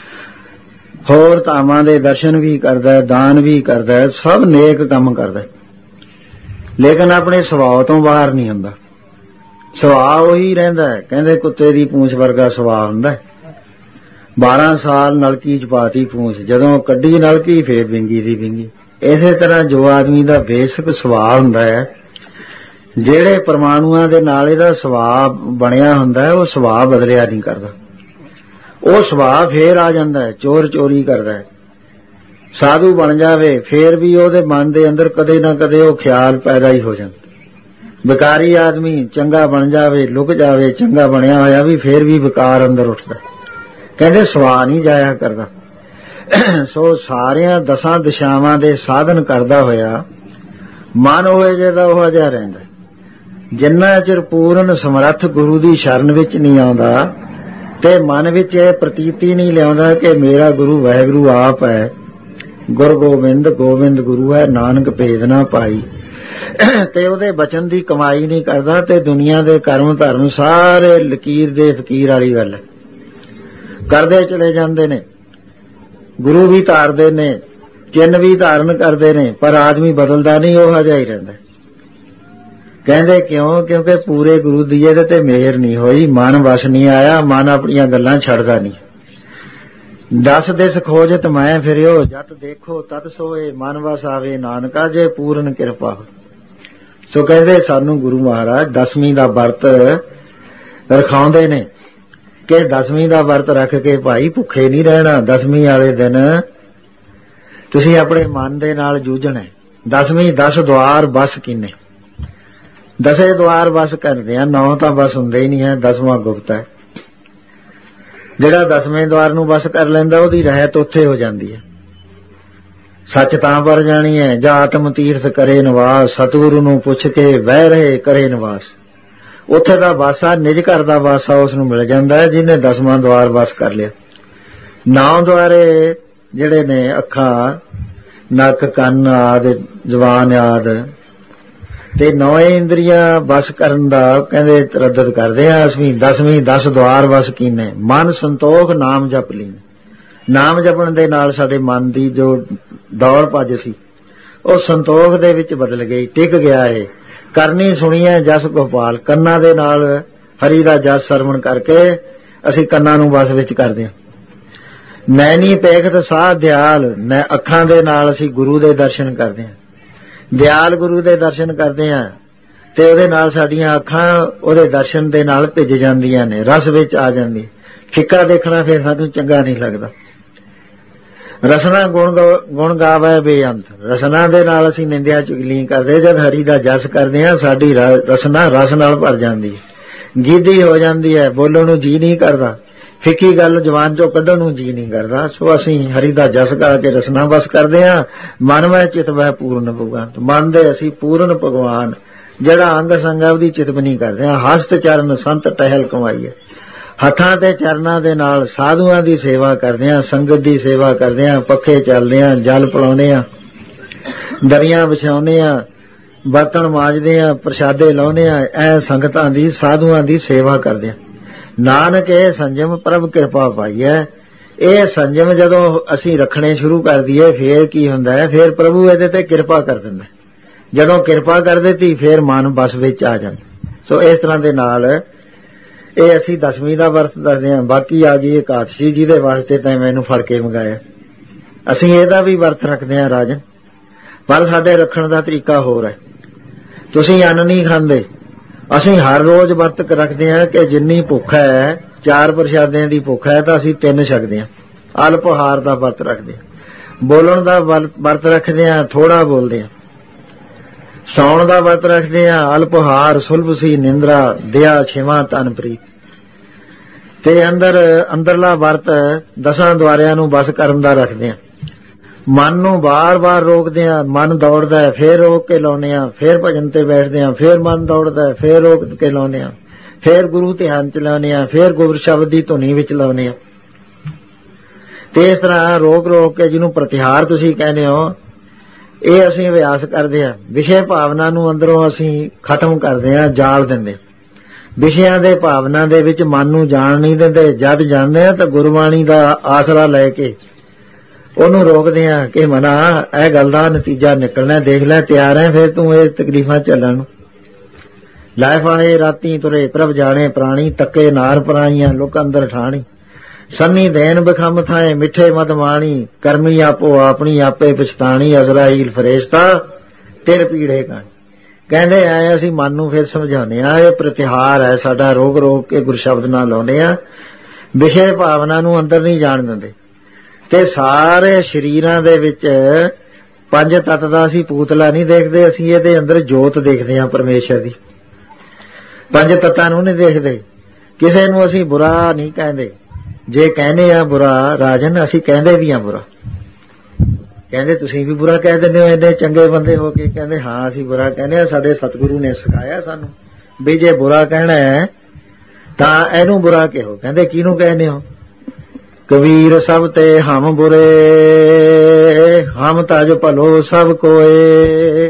ਹੋਰ ਧਾਮਾਂ ਦੇ ਦਰਸ਼ਨ ਵੀ ਕਰਦਾ ਹੈ, ਦਾਨ ਵੀ ਕਰਦਾ ਹੈ, ਸਭ ਨੇਕ ਕੰਮ ਕਰਦਾ ਹੈ, ਲੇਕਿਨ ਆਪਣੇ ਸੁਭਾਅ ਤੋਂ ਬਾਹਰ ਨਹੀਂ ਹੁੰਦਾ। ਸੁਭਾਅ ਉਹੀ ਰਹਿੰਦਾ ਹੈ, ਕਹਿੰਦੇ ਕੁੱਤੇ ਦੀ ਪੂੰਛ ਵਰਗਾ ਸੁਭਾਅ ਹੁੰਦਾ ਹੈ। ਬਾਰਾਂ ਸਾਲ ਨਲਕੀ ਚ ਪਾਤੀ ਪੂੰਛ, ਜਦੋਂ ਕੱਢੀ ਨਲਕੀ ਫੇਰ ਵਿੰਗੀ ਦੀ ਵਿੰਗੀ। ਇਸੇ ਤਰ੍ਹਾਂ ਜੋ ਆਦਮੀ ਦਾ ਬੇਸਿਕ ਸੁਭਾਅ ਹੁੰਦਾ ਹੈ, ਜਿਹੜੇ ਪਰਮਾਣੂਆਂ ਦੇ ਨਾਲ ਇਹਦਾ ਸੁਭਾਅ ਬਣਿਆ ਹੁੰਦਾ ਹੈ, ਉਹ ਸੁਭਾਅ ਬਦਲਿਆ ਨਹੀਂ ਕਰਦਾ। ਉਹ ਸੁਭਾਅ ਫੇਰ ਆ ਜਾਂਦਾ ਹੈ, ਚੋਰ ਚੋਰੀ ਕਰਦਾ ਹੈ। ਸਾਧੂ ਬਣ ਜਾਵੇ ਫੇਰ ਵੀ ਉਹਦੇ ਮਨ ਦੇ ਅੰਦਰ ਕਦੇ ਨਾ ਕਦੇ ਉਹ ਖਿਆਲ ਪੈਦਾ ਹੀ ਹੋ ਜਾਂਦਾ। ਵਿਕਾਰੀ ਆਦਮੀ ਚੰਗਾ ਬਣ ਜਾਵੇ, ਲੁਕ ਜਾਵੇ, ਚੰਗਾ ਬਣਿਆ ਹੋਇਆ ਵੀ ਫੇਰ ਵੀ ਵਿਕਾਰ ਅੰਦਰ ਉੱਠਦਾ। ਕਹਿੰਦੇ ਸੁਭਾਅ ਨਹੀਂ ਜਾਇਆ ਕਰਦਾ। ਸੋ ਸਾਰਿਆਂ ਦਸਾਂ ਦਿਸ਼ਾਵਾਂ ਦੇ ਸਾਧਨ ਕਰਦਾ ਹੋਇਆ ਮਨ ਹੋਏ ਜਿਹਦਾ ਉਹ ਜਿਹਾ ਰਹਿੰਦਾ। ਜਿੰਨਾ ਚਿਰ ਪੂਰਨ ਸਮਰੱਥ ਗੁਰੂ ਦੀ ਸ਼ਰਨ ਵਿੱਚ ਨਹੀਂ ਆਉਂਦਾ ਤੇ ਮਨ ਵਿੱਚ ਇਹ ਪ੍ਰਤੀਤੀ ਨਹੀਂ ਲਿਆਉਂਦਾ ਕਿ ਮੇਰਾ ਗੁਰੂ ਵਾਹਿਗੁਰੂ ਆਪ ਹੈ, ਗੁਰ ਗੋਬਿੰਦ ਗੋਬਿੰਦ ਗੁਰੂ ਹੈ, ਨਾਨਕ ਭੇਦ ਨਾ ਪਾਈ, ਤੇ ਉਹਦੇ ਬਚਨ ਦੀ ਕਮਾਈ ਨਹੀਂ ਕਰਦਾ, ਤੇ ਦੁਨੀਆ ਦੇ ਕਰਮ ਧਰਮ ਸਾਰੇ ਲਕੀਰ ਦੇ ਫਕੀਰ ਵਾਲੀ ਗੱਲ ਹੈ, ਕਰਦੇ ਚਲੇ ਜਾਂਦੇ ਨੇ। ਗੁਰੂ ਵੀ ਧਾਰਦੇ ਨੇ, ਚਿੰਨ੍ਹ ਵੀ ਧਾਰਨ ਕਰਦੇ ਨੇ, ਪਰ ਆਦਮੀ ਬਦਲਦਾ ਨਹੀਂ, ਉਹ ਜਿਹਾ ਹੀ ਰਹਿੰਦਾ। ਕਹਿੰਦੇ ਕਿਉਂ? ਕਿਉਂਕਿ ਪੂਰੇ ਗੁਰੂ ਦੀ ਇਹਦੇ ਤੇ ਮਿਹਰ ਨਹੀਂ ਹੋਈ, ਮਨ ਵਸ ਨਹੀਂ ਆਇਆ, ਮਨ ਆਪਣੀਆਂ ਗੱਲਾਂ ਛੱਡਦਾ ਨਹੀਂ। ਦਸ ਦਿਸ ਖੋਜਤ ਮੈਂ ਫਿਰਿਓ, ਜਤ ਦੇਖੋ ਤਤ ਸੋਏ, ਮਨ ਵਸ ਆਵੇ ਨਾਨਕਾ ਜੇ ਪੂਰਨ ਕਿਰਪਾ। ਸੋ ਕਹਿੰਦੇ ਸਾਨੂੰ ਗੁਰੂ ਮਹਾਰਾਜ ਦਸਵੀਂ ਦਾ ਵਰਤ ਰਖਾਉਂਦੇ ਨੇ ਕਿ ਦਸਵੀਂ ਦਾ ਵਰਤ ਰੱਖ ਕੇ ਭਾਈ ਭੁੱਖੇ ਨਹੀਂ ਰਹਿਣਾ। ਦਸਵੀਂ ਵਾਲੇ ਦਿਨ ਤੁਸੀਂ ਆਪਣੇ ਮਨ ਦੇ ਨਾਲ ਜੂਝਣਾ। ਦਸਵੀਂ ਦਸ ਦੁਆਰ ਬਸ ਕੀਨੇ, ਦਸੇ ਦੁਆਰ ਬਸ ਕਰਦੇ ਆ, ਨੌ ਤਾਂ ਬਸ ਹੁੰਦੇ ਹੀ ਨਹੀਂ ਹੈ, ਦਸਵਾਂ ਗੁਪਤ ਹੈ। ਜਿਹੜਾ ਦਸਵੇਂ ਦੁਆਰ ਨੂੰ ਬਸ ਕਰ ਲੈਂਦਾ ਉਹਦੀ ਰਹਿਤ ਉੱਥੇ ਹੋ ਜਾਂਦੀ ਹੈ। ਸੱਚ ਤਾਂ ਪਰ ਜਾਣੀ ਹੈ, ਜਾਂ ਆਤਮ ਤੀਰਥ ਕਰੇ ਨਿਵਾਸ, ਸਤਿਗੁਰੂ ਨੂੰ ਪੁੱਛ ਕੇ ਬਹਿ ਰਹੇ ਕਰੇ ਨਿਵਾਸ। ਉੱਥੇ ਦਾ ਵਾਸਾ ਨਿਜ ਘਰ ਦਾ ਵਾਸਾ ਉਸ ਨੂੰ ਮਿਲ ਜਾਂਦਾ ਹੈ ਜਿਹਨੇ ਦਸਵਾਂ ਦੁਆਰ ਬਸ ਕਰ ਲਿਆ। ਨੌ ਦੁਆਰੇ ਜਿਹੜੇ ਨੇ ਅੱਖਾਂ, ਨੱਕ, ਕੰਨ ਆਦਿ, ਜ਼ੁਬਾਨ ਆਦਿ, ਤੇ ਨੌ ਇੰਦਰੀਆਂ ਬਸ ਕਰਨ ਦਾ ਕਹਿੰਦੇ ਤਰੱਦਦ ਕਰਦੇ ਆ। ਅਸਵੀਂ ਦਸਵੀਂ ਦਸ ਦੁਆਰ ਬਸ ਕੀਨੇ, ਮਨ ਸੰਤੋਖ ਨਾਮ ਜਪ ਲੀਨ। ਨਾਮ ਜਪਣ ਦੇ ਨਾਲ ਸਾਡੇ ਮਨ ਦੀ ਜੋ ਦੌੜ ਭੱਜ ਸੀ ਉਹ ਸੰਤੋਖ ਦੇ ਵਿੱਚ ਬਦਲ ਗਈ, ਟਿਕ ਗਿਆ। ਇਹ ਕਰਨੀ ਸੁਣੀ ਹੈ ਜਸ ਗੋਪਾਲ, ਕੰਨਾਂ ਦੇ ਨਾਲ ਹਰੀ ਦਾ ਜਸ ਸਰਵਣ ਕਰਕੇ ਅਸੀਂ ਕੰਨਾਂ ਨੂੰ ਬਸ ਵਿੱਚ ਕਰਦੇ ਹਾਂ। ਨੈਣੀ ਪੇਖਤ ਸਾਹ ਦਿਆਲ, ਨੈ ਅੱਖਾਂ ਦੇ ਨਾਲ ਅਸੀਂ ਗੁਰੂ ਦੇ ਦਰਸ਼ਨ ਕਰਦੇ ਹਾਂ, ਦਿਆਲ ਗੁਰੂ ਦੇ ਦਰਸ਼ਨ ਕਰਦੇ ਹਾਂ, ਤੇ ਉਹਦੇ ਨਾਲ ਸਾਡੀਆਂ ਅੱਖਾਂ ਉਹਦੇ ਦਰਸ਼ਨ ਦੇ ਨਾਲ ਭਿੱਜ ਜਾਂਦੀਆਂ ਨੇ, ਰਸ ਵਿੱਚ ਆ ਜਾਂਦੀ। ਫਿੱਕਾ ਦੇਖਣਾ ਫਿਰ ਸਾਨੂੰ ਚੰਗਾ ਨਹੀਂ ਲੱਗਦਾ। ਰਸਨਾ ਗੁਣ ਗੁਣ ਗਾਵੇ ਬੇਅੰਤ, ਰਸਨਾ ਦੇ ਨਾਲ ਅਸੀਂ ਨਿੰਦਿਆ ਚੁਗਲੀ ਕਰਦੇ। ਜਦ ਹਰੀ ਦਾ ਜਸ ਕਰਦੇ ਹਾਂ ਸਾਡੀ ਰਸਨਾ ਰਸ ਨਾਲ ਭਰ ਜਾਂਦੀ ਹੈ, ਗੀਦੀ ਹੋ ਜਾਂਦੀ ਹੈ, ਬੋਲਣ ਨੂੰ ਜੀ ਨਹੀਂ ਕਰਦਾ, ਫਿੱਕੀ ਗੱਲ ਜ਼ੁਬਾਨ ਚੋਂ ਕੱਢਣ ਨੂੰ ਜੀ ਨਹੀਂ ਕਰਦਾ। ਸੋ ਅਸੀਂ ਹਰੀ ਦਾ ਜਸ ਗਾ ਕੇ ਰਸਨਾ ਬਸ ਕਰਦੇ ਹਾਂ। ਮਨ ਵੈ ਚਿਤ ਵੈ ਪੂਰਨ ਭਗਵਾਨ, ਮਨ ਦੇ ਅਸੀਂ ਪੂਰਨ ਭਗਵਾਨ ਜਿਹੜਾ ਅੰਗ ਸੰਗ ਉਹਦੀ ਚਿਤਵਨੀ ਕਰਦੇ ਹਾਂ। ਹਸਤ ਚਰਨ ਸੰਤ ਟਹਿਲ ਕਮਾਈਏ, ਹੱਥਾਂ ਤੇ ਚਰਨਾਂ ਦੇ ਨਾਲ ਸਾਧੂਆਂ ਦੀ ਸੇਵਾ ਕਰਦੇ ਹਾਂ, ਸੰਗਤ ਦੀ ਸੇਵਾ ਕਰਦੇ ਹਾਂ, ਪੱਖੇ ਚੱਲਦੇ ਹਾਂ, ਜਲ ਪਿਲਾਉਂਦੇ ਹਾਂ, ਦਰੀਆਂ ਵਿਛਾਉਂਦੇ ਹਾਂ, ਬਰਤਨ ਮਾਂਜਦੇ ਹਾਂ, ਪ੍ਰਸ਼ਾਦੇ ਲਾਉਂਦੇ ਹਾਂ, ਐ ਸੰਗਤਾਂ ਦੀ ਸਾਧੂਆਂ ਦੀ ਸੇਵਾ ਕਰਦੇ ਹਾਂ। ਨਾਨਕ ਇਹ ਸੰਜਮ ਪ੍ਰਭ ਕਿਰਪਾ ਪਾਈ ਹੈ। ਇਹ ਸੰਜਮ ਜਦੋਂ ਅਸੀਂ ਰੱਖਣੇ ਸ਼ੁਰੂ ਕਰ ਦਈਏ ਫੇਰ ਕੀ ਹੁੰਦਾ ਹੈ, ਫੇਰ ਪ੍ਰਭੂ ਇਹਦੇ ਤੇ ਕਿਰਪਾ ਕਰ ਦਿੰਦਾ। ਜਦੋਂ ਕਿਰਪਾ ਕਰ ਦਿੱਤੀ ਫੇਰ ਮਨ ਬਸ ਵਿੱਚ ਆ ਜਾਂਦਾ। ਸੋ ਇਸ ਤਰ੍ਹਾਂ ਦੇ ਨਾਲ ਇਹ ਅਸੀਂ ਦਸਵੀਂ ਦਾ ਵਰਤ ਦੱਸਦੇ ਹਾਂ। ਬਾਕੀ ਆ ਗਈ ਇਕਾਦਸ਼ੀ ਜਿਹਦੇ ਵਾਸਤੇ ਤਾਂ ਮੈਨੂੰ ਫੜ ਕੇ ਮੰਗਾਇਆ। ਅਸੀਂ ਇਹਦਾ ਵੀ ਵਰਤ ਰੱਖਦੇ ਹਾਂ ਰਾਜਨ, ਪਰ ਸਾਡੇ ਰੱਖਣ ਦਾ ਤਰੀਕਾ ਹੋਰ ਹੈ। ਤੁਸੀਂ ਅੰਨ ਨਹੀਂ ਖਾਂਦੇ, ਅਸੀਂ ਹਰ ਰੋਜ਼ ਵਰਤ ਰੱਖਦੇ ਹਾਂ ਕਿ ਜਿੰਨੀ ਭੁੱਖ ਹੈ, ਚਾਰ ਪ੍ਰਸ਼ਾਦਿਆਂ ਦੀ ਭੁੱਖ ਹੈ ਤਾਂ ਅਸੀਂ ਤਿੰਨ ਛਕਦੇ ਹਾਂ। ਅਲਪਹਾਰ ਦਾ ਵਰਤ ਰੱਖਦੇ ਹਾਂ, ਬੋਲਣ ਦਾ ਵਰਤ ਰੱਖਦੇ ਹਾਂ, ਥੋੜਾ ਬੋਲਦੇ ਹਾਂ। ਸੌਣ ਦਾ ਵਰਤ ਰੱਖਦੇ ਹਾਂ, ਅਲਪਹਾਰ, ਸੁਲਭ ਸੀ ਨਿੰਦਰਾ, ਦਿਆ ਛਿਵਾ ਤਨ ਪ੍ਰੀਤ। ਤੇ ਅੰਦਰ ਅੰਦਰਲਾ ਵਰਤ ਦਸਾਂ ਦੁਆਰਿਆਂ ਨੂੰ ਬਸ ਕਰਨ ਦਾ ਰੱਖਦੇ ਹਾਂ। ਮਨ ਨੂੰ ਬਾਰ-ਬਾਰ ਰੋਕਦੇ ਹਾਂ, ਮਨ ਦੌੜਦਾ ਹੈ, ਫੇਰ ਰੋਕ ਕੇ ਲਾਉਂਦੇ ਹਾਂ, ਫੇਰ ਭਜਨ ਤੇ ਬੈਠਦੇ ਹਾਂ, ਫੇਰ ਮਨ ਦੌੜਦਾ ਹੈ, ਫੇਰ ਰੋਕ ਕੇ ਲਾਉਂਦੇ ਹਾਂ, ਫੇਰ ਗੁਰੂ ਧਿਆਨ ਚ ਲਾਉਂਦੇ ਹਾਂ, ਫੇਰ ਗੁਰ ਸ਼ਬਦ ਦੀ ਧੁਨੀ ਵਿੱਚ ਲਾਉਂਦੇ ਹਾਂ। ਤੇ ਇਸ ਤਰ੍ਹਾਂ ਰੋਕ ਰੋਕ ਕੇ, ਜਿਹਨੂੰ ਪ੍ਰਤਿਹਾਰ ਤੁਸੀਂ ਕਹਿੰਦੇ ਹੋ, ਇਹ ਅਸੀਂ ਅਭਿਆਸ ਕਰਦੇ ਹਾਂ। ਵਿਸ਼ੇ ਭਾਵਨਾ ਨੂੰ ਅੰਦਰੋਂ ਅਸੀਂ ਖਤਮ ਕਰਦੇ ਹਾਂ, ਜਾਲ ਦਿੰਦੇ। ਵਿਸ਼ਿਆਂ ਦੇ ਭਾਵਨਾ ਦੇ ਵਿੱਚ ਮਨ ਨੂੰ ਜਾਣ ਨਹੀਂ ਦਿੰਦੇ। ਜਦ ਜਾਂਦੇ ਹਾਂ ਤਾਂ ਗੁਰਬਾਣੀ ਦਾ ਆਸਰਾ ਲੈ ਕੇ ਉਹਨੂੰ ਰੋਕਦੇ ਹਾਂ ਕਿ ਮਨਾ ਇਹ ਗੱਲ ਦਾ ਨਤੀਜਾ ਨਿਕਲਣਾ, ਦੇਖ ਲੈ, ਤਿਆਰ ਹੈ ਫਿਰ ਤੂੰ ਇਹ ਤਕਲੀਫਾਂ ਝੱਲਣ ਨੂੰ। ਲੈ ਫਾਹੇ ਰਾਤੀ ਤੁਰੇ ਪ੍ਰਭ ਜਾਣੇ ਪ੍ਰਾਣੀ, ਤੱਕੇ ਨਾਰ ਪਰਾਈਆਂ ਲੋਕ ਅੰਦਰ ਠਾਣੀ। ਸੰਨੀ ਦੇਨ ਬਖੰਮ ਥਾਏ ਮਿੱਠੇ ਮਦ ਮਾਣੀ, ਕਰਮੀ ਆਪੋ ਆਪਣੀ ਆਪੇ ਪਛਤਾਣੀ। ਅਜ਼ਰਾਈਲ ਫਰੇਸ਼ਤਾ ਤਿਰ ਪੀੜੇ ਕਾਣੀ। ਕਹਿੰਦੇ ਆਏ ਅਸੀਂ ਮਨ ਨੂੰ ਫਿਰ ਸਮਝਾਉਂਦੇ ਹਾਂ, ਇਹ ਪ੍ਰਤਿਹਾਰ ਹੈ ਸਾਡਾ, ਰੋਕ ਰੋਕ ਕੇ ਗੁਰਸ਼ਬਦ ਨਾਲ ਲਾਉਂਦੇ ਹਾਂ। ਵਿਸ਼ੇ ਭਾਵਨਾ ਨੂੰ ਅੰਦਰ ਨਹੀਂ ਜਾਣ ਦਿੰਦੇ ਤੇ ਸਾਰੇ ਸਰੀਰਾਂ ਦੇ ਵਿੱਚ ਪੰਜ ਤੱਤ ਦਾ ਅਸੀਂ ਪੂਤਲਾ ਨਹੀਂ ਦੇਖਦੇ, ਅਸੀਂ ਇਹਦੇ ਅੰਦਰ ਜੋਤ ਦੇਖਦੇ ਹਾਂ ਪਰਮੇਸ਼ਰ ਦੀ। ਪੰਜ ਤੱਤਾਂ ਨੂੰ ਨਹੀਂ ਦੇਖਦੇ। ਕਿਸੇ ਨੂੰ ਅਸੀਂ ਬੁਰਾ ਨਹੀਂ ਕਹਿੰਦੇ। ਜੇ ਕਹਿੰਦੇ ਆ ਬੁਰਾ ਰਾਜਨ, ਅਸੀਂ ਕਹਿੰਦੇ ਵੀ ਆ ਬੁਰਾ। ਕਹਿੰਦੇ ਤੁਸੀਂ ਵੀ ਬੁਰਾ ਕਹਿ ਦਿੰਦੇ ਹੋ ਇੰਨੇ ਚੰਗੇ ਬੰਦੇ ਹੋ ਕੇ। ਕਹਿੰਦੇ ਹਾਂ ਅਸੀਂ ਬੁਰਾ ਕਹਿੰਦੇ ਆ, ਸਾਡੇ ਸਤਿਗੁਰੂ ਨੇ ਸਿਖਾਇਆ ਸਾਨੂੰ ਵੀ ਜੇ ਬੁਰਾ ਕਹਿਣਾ ਹੈ ਤਾਂ ਇਹਨੂੰ ਬੁਰਾ ਕਹੋ। ਕਹਿੰਦੇ ਕਿਹਨੂੰ ਕਹਿੰਦੇ ਹੋ? ਕਬੀਰ ਸਭ ਤੇ ਹਮ ਬੁਰੇ, ਹਮ ਤਜ ਭਲੋ ਸਭ ਕੋਏ।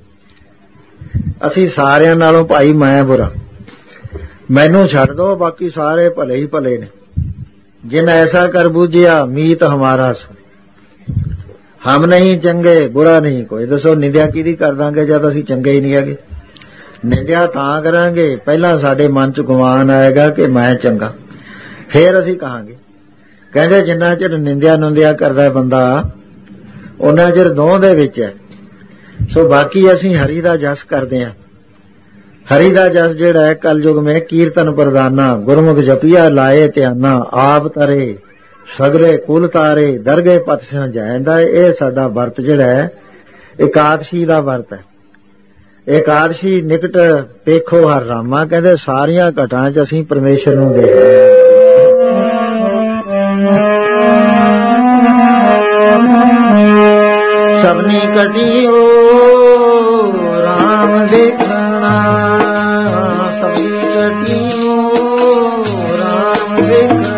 ਅਸੀਂ ਸਾਰਿਆਂ ਨਾਲੋਂ ਭਾਈ ਮੈਂ ਬੁਰਾ, ਮੈਨੂੰ ਛੱਡ ਦੋ, ਬਾਕੀ ਸਾਰੇ ਭਲੇ ਹੀ ਭਲੇ ਨੇ। ਜਿਨ ਐਸਾ ਕਰ ਬੂਝਿਆ ਮੀਤ ਹਮਾਰਾ ਸੁਣ। ਹਮ ਨਹੀਂ ਚੰਗੇ ਬੁਰਾ ਨਹੀਂ ਕੋਈ। ਦੱਸੋ ਨਿੰਦਿਆ ਕਿਹਦੀ ਕਰ ਦਾਂਗੇ ਜਦ ਅਸੀਂ ਚੰਗੇ ਹੀ ਨਹੀਂ ਹੈਗੇ? ਨਿੰਦਿਆ ਤਾਂ ਕਰਾਂਗੇ ਪਹਿਲਾਂ ਸਾਡੇ ਮਨ ਚ ਗੁਮਾਨ ਆਏਗਾ ਕਿ ਮੈਂ ਚੰਗਾ, ਫੇਰ ਅਸੀਂ ਕਹਾਂਗੇ। ਕਹਿੰਦੇ ਜਿੰਨਾ ਚਿਰ ਨਿੰਦਿਆ ਨੁੰਦਿਆ ਕਰਦਾ ਬੰਦਾ ਉਹਨਾਂ ਚਿਰ ਦੋਹ ਦੇ ਵਿੱਚ ਹੈ। ਸੋ ਬਾਕੀ ਅਸੀਂ ਹਰੀ ਦਾ ਜਸ ਕਰਦੇ ਹਾਂ। ਹਰੀ ਦਾ ਜਸ ਜਿਹੜਾ ਹੈ ਕਲਯੁਗ ਮੇਂ ਕੀਰਤਨ ਪ੍ਰਦਾਨਾ, ਗੁਰਮੁਖ ਜਪੀਆ ਲਾਏ ਧਿਆਨਾ, ਆਪ ਤਰੇ ਸਗਰੇ ਕੁਲ ਤਾਰੇ, ਦਰਗੇ ਪਤ ਸਿਉ ਜਾਂਦਾ। ਇਹ ਸਾਡਾ ਵਰਤ ਜਿਹੜਾ ਹੈ ਇਕਾਦਸ਼ੀ ਦਾ ਵਰਤ ਹੈ। ਇਕਾਦਸ਼ੀ ਨਿਕਟ ਦੇਖੋ ਹਰ ਰਾਮਾ। ਕਹਿੰਦੇ ਸਾਰੀਆਂ ਘਟਾਂ ਚ ਅਸੀਂ ਪਰਮੇਸ਼ਰ ਨੂੰ ਦੇਖਦੇ ਹਾਂ। ਸਭਨੀ ਕਟਿਓ ਰਾਮ ਦੇਖਣਾ, ਸਭਨੀ ਕਟਿਓ ਰਾਮ ਦੇਖਣਾ।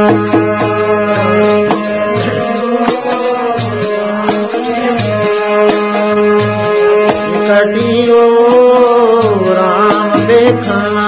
ਕਟਿਓ ਰਾਮ ਦੇਖਣਾ,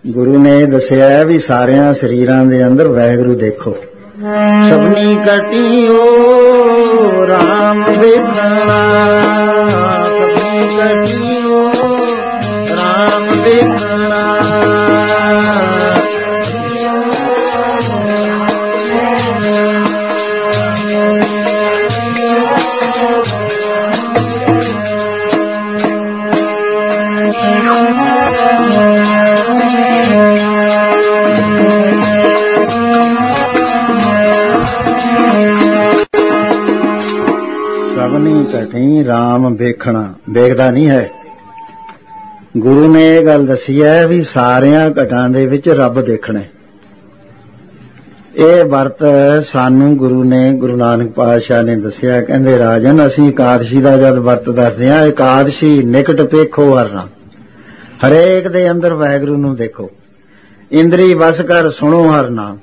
ਗੁਰੂ ਨੇ ਦੱਸਿਆ ਵੀ ਸਾਰਿਆਂ ਸਰੀਰਾਂ ਦੇ ਅੰਦਰ ਵਾਹਿਗੁਰੂ ਦੇਖੋ। ਸਭਨੀ ਕਟਿਓ ਰਾਮ ਦੇਖਣਾ, ਸਭਨੀ ਕਟਿਓ ਰਾਮ ਦੇਖਣਾ। ਸਭਨੀ ਘਟੀ ਰਾਮ ਵੇਖਣਾ, ਵੇਖਦਾ ਨਹੀਂ ਹੈ। ਗੁਰੂ ਨੇ ਇਹ ਗੱਲ ਦੱਸੀ ਹੈ ਵੀ ਸਾਰਿਆਂ ਘਟਾਂ ਦੇ ਵਿੱਚ ਰੱਬ ਦੇਖਣਾ। ਇਹ ਵਰਤ ਸਾਨੂੰ ਗੁਰੂ ਨੇ, ਗੁਰੂ ਨਾਨਕ ਪਾਤਸ਼ਾਹ ਨੇ ਦੱਸਿਆ। ਕਹਿੰਦੇ ਰਾਜਨ, ਅਸੀਂ ਇਕਾਦਸ਼ੀ ਦਾ ਜਦ ਵਰਤ ਦੱਸਦੇ ਹਾਂ, ਇਕਾਦਸ਼ੀ ਨਿਕਟ ਪੇਖੋ ਹਰਨਾ, ਹਰੇਕ ਦੇ ਅੰਦਰ ਵਾਹਿਗੁਰੂ ਨੂੰ ਦੇਖੋ। ਇੰਦਰੀ ਵਸ ਕਰ ਸੁਣੋ ਹਰ ਨਾਮ,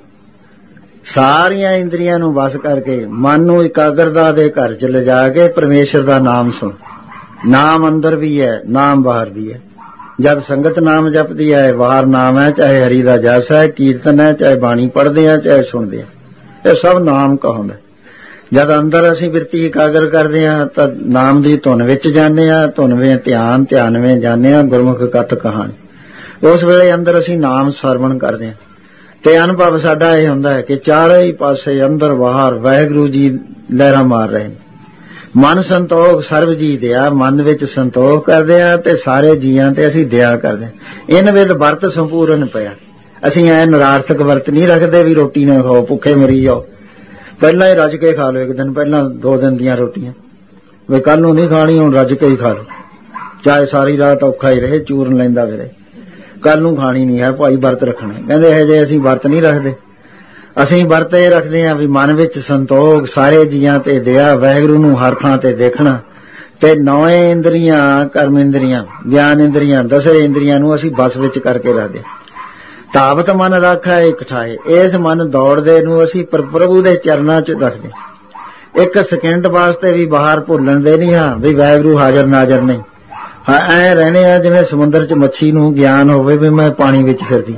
ਸਾਰੀਆਂ ਇੰਦਰੀਆਂ ਨੂੰ ਵਸ ਕਰਕੇ ਮਨ ਨੂੰ ਇਕਾਗਰਤਾ ਦੇ ਘਰ ਚ ਲਿਜਾ ਕੇ ਪਰਮੇਸ਼ਰ ਦਾ ਨਾਮ ਸੁਣ। ਨਾਮ ਅੰਦਰ ਵੀ ਹੈ, ਨਾਮ ਬਾਹਰ ਵੀ ਹੈ। ਜਦ ਸੰਗਤ ਨਾਮ ਜਪਦੀ ਹੈ, ਬਾਹਰ ਨਾਮ ਹੈ, ਚਾਹੇ ਹਰੀ ਦਾ ਜਸ ਹੈ, ਕੀਰਤਨ ਹੈ, ਚਾਹੇ ਬਾਣੀ ਪੜ੍ਹਦੇ ਆ, ਚਾਹੇ ਸੁਣਦੇ ਆ, ਇਹ ਸਭ ਨਾਮ ਕਹਾਉਂਦਾ। ਜਦ ਅੰਦਰ ਅਸੀਂ ਬਿਰਤੀ ਇਕਾਗਰ ਕਰਦੇ ਹਾਂ ਤਾਂ ਨਾਮ ਦੀ ਧੁਨ ਵਿੱਚ ਜਾਂਦੇ ਹਾਂ, ਧੁਨਵੇਂ ਧਿਆਨ, ਧਿਆਨਵੇਂ ਜਾਂਦੇ ਹਾਂ, ਗੁਰਮੁਖ ਕਥ ਕਹਾਣੀ। ਉਸ ਵੇਲੇ ਅੰਦਰ ਅਸੀਂ ਨਾਮ ਸਰਵਣ ਕਰਦੇ ਹਾਂ ਤੇ ਅਨੁਭਵ ਸਾਡਾ ਇਹ ਹੁੰਦਾ ਹੈ ਕਿ ਚਾਰੇ ਹੀ ਪਾਸੇ ਅੰਦਰ ਬਾਹਰ ਵਾਹਿਗੁਰੂ ਜੀ ਲਹਿਰਾਂ ਮਾਰ ਰਹੇ ਨੇ। ਮਨ ਸੰਤੋਖ ਸਰਬ ਜੀ ਦਿਆ, ਮਨ ਵਿੱਚ ਸੰਤੋਖ ਕਰਦੇ ਆ ਤੇ ਸਾਰੇ ਜੀਆਂ ਤੇ ਅਸੀਂ ਦਇਆ ਕਰਦੇ ਹਾਂ। ਇਨ ਵਿਦ ਵਰਤ ਸੰਪੂਰਨ ਪਿਆ। ਅਸੀਂ ਐ ਨਿਰਾਰਥਕ ਵਰਤ ਨਹੀਂ ਰੱਖਦੇ ਵੀ ਰੋਟੀ ਨਾ ਖਾਓ, ਭੁੱਖੇ ਮਰੀ ਜਾਓ। ਪਹਿਲਾਂ ਹੀ ਰੱਜ ਕੇ ਖਾ ਲਓ, ਇੱਕ ਦਿਨ ਪਹਿਲਾਂ ਦੋ ਦਿਨ ਦੀਆਂ ਰੋਟੀਆਂ, ਵੀ ਕੱਲ ਨੂੰ ਨਹੀਂ ਖਾਣੀ, ਹੁਣ ਰੱਜ ਕੇ ਹੀ ਖਾ ਲਓ, ਚਾਹੇ ਸਾਰੀ ਰਾਤ ਔਖਾ ਹੀ ਰਹੇ, ਚੂਰਨ ਲੈਂਦਾ ਫਿਰੇ, ਕੱਲ ਨੂੰ ਖਾਣੀ ਨਹੀਂ ਹੈ ਭਾਈ, ਵਰਤ ਰੱਖਣਾ। ਕਹਿੰਦੇ ਇਹ ਜੇ ਅਸੀਂ ਵਰਤ ਨਹੀਂ ਰੱਖਦੇ। ਅਸੀਂ ਵਰਤ ਇਹ ਰੱਖਦੇ ਹਾਂ ਵੀ ਮਨ ਵਿੱਚ ਸੰਤੋਖ, ਸਾਰੇ ਜੀਆਂ ਤੇ ਦਇਆ, ਵਾਹਿਗੁਰੂ ਨੂੰ ਹਰ ਥਾਂ ਤੇ ਦੇਖਣਾ ਤੇ ਨੌਵੇਂ ਇੰਦਰੀਆਂ, ਕਰਮ ਇੰਦਰੀਆਂ, ਗਿਆਨ ਇੰਦਰੀਆਂ, ਦਸੇ ਇੰਦਰੀਆਂ ਨੂੰ ਅਸੀਂ ਬਸ ਵਿੱਚ ਕਰਕੇ ਰੱਖਦੇ। ਤਾਵਤ ਮਨ ਰੱਖਾ ਇੱਕ ਠਾਏ, ਇਸ ਮਨ ਦੌੜਦੇ ਨੂੰ ਅਸੀਂ ਪ੍ਰਭੂ ਦੇ ਚਰਨਾਂ 'ਚ ਰੱਖਦੇ। ਇੱਕ ਸਕਿੰਟ ਵਾਸਤੇ ਵੀ ਬਾਹਰ ਭੁੱਲਣ ਦੇ ਨਹੀਂ ਹਾਂ ਵੀ ਵਾਹਿਗੁਰੂ ਹਾਜ਼ਰ ਨਾਜ਼ਰ ਨਹੀਂ। ਹਾਂ, ਐਂ ਰਹਿਣੇ ਆ ਜਿਵੇਂ ਸਮੁੰਦਰ 'ਚ ਮੱਛੀ ਨੂੰ ਗਿਆਨ ਹੋਵੇ ਵੀ ਮੈਂ ਪਾਣੀ ਵਿੱਚ ਫਿਰਦੀ।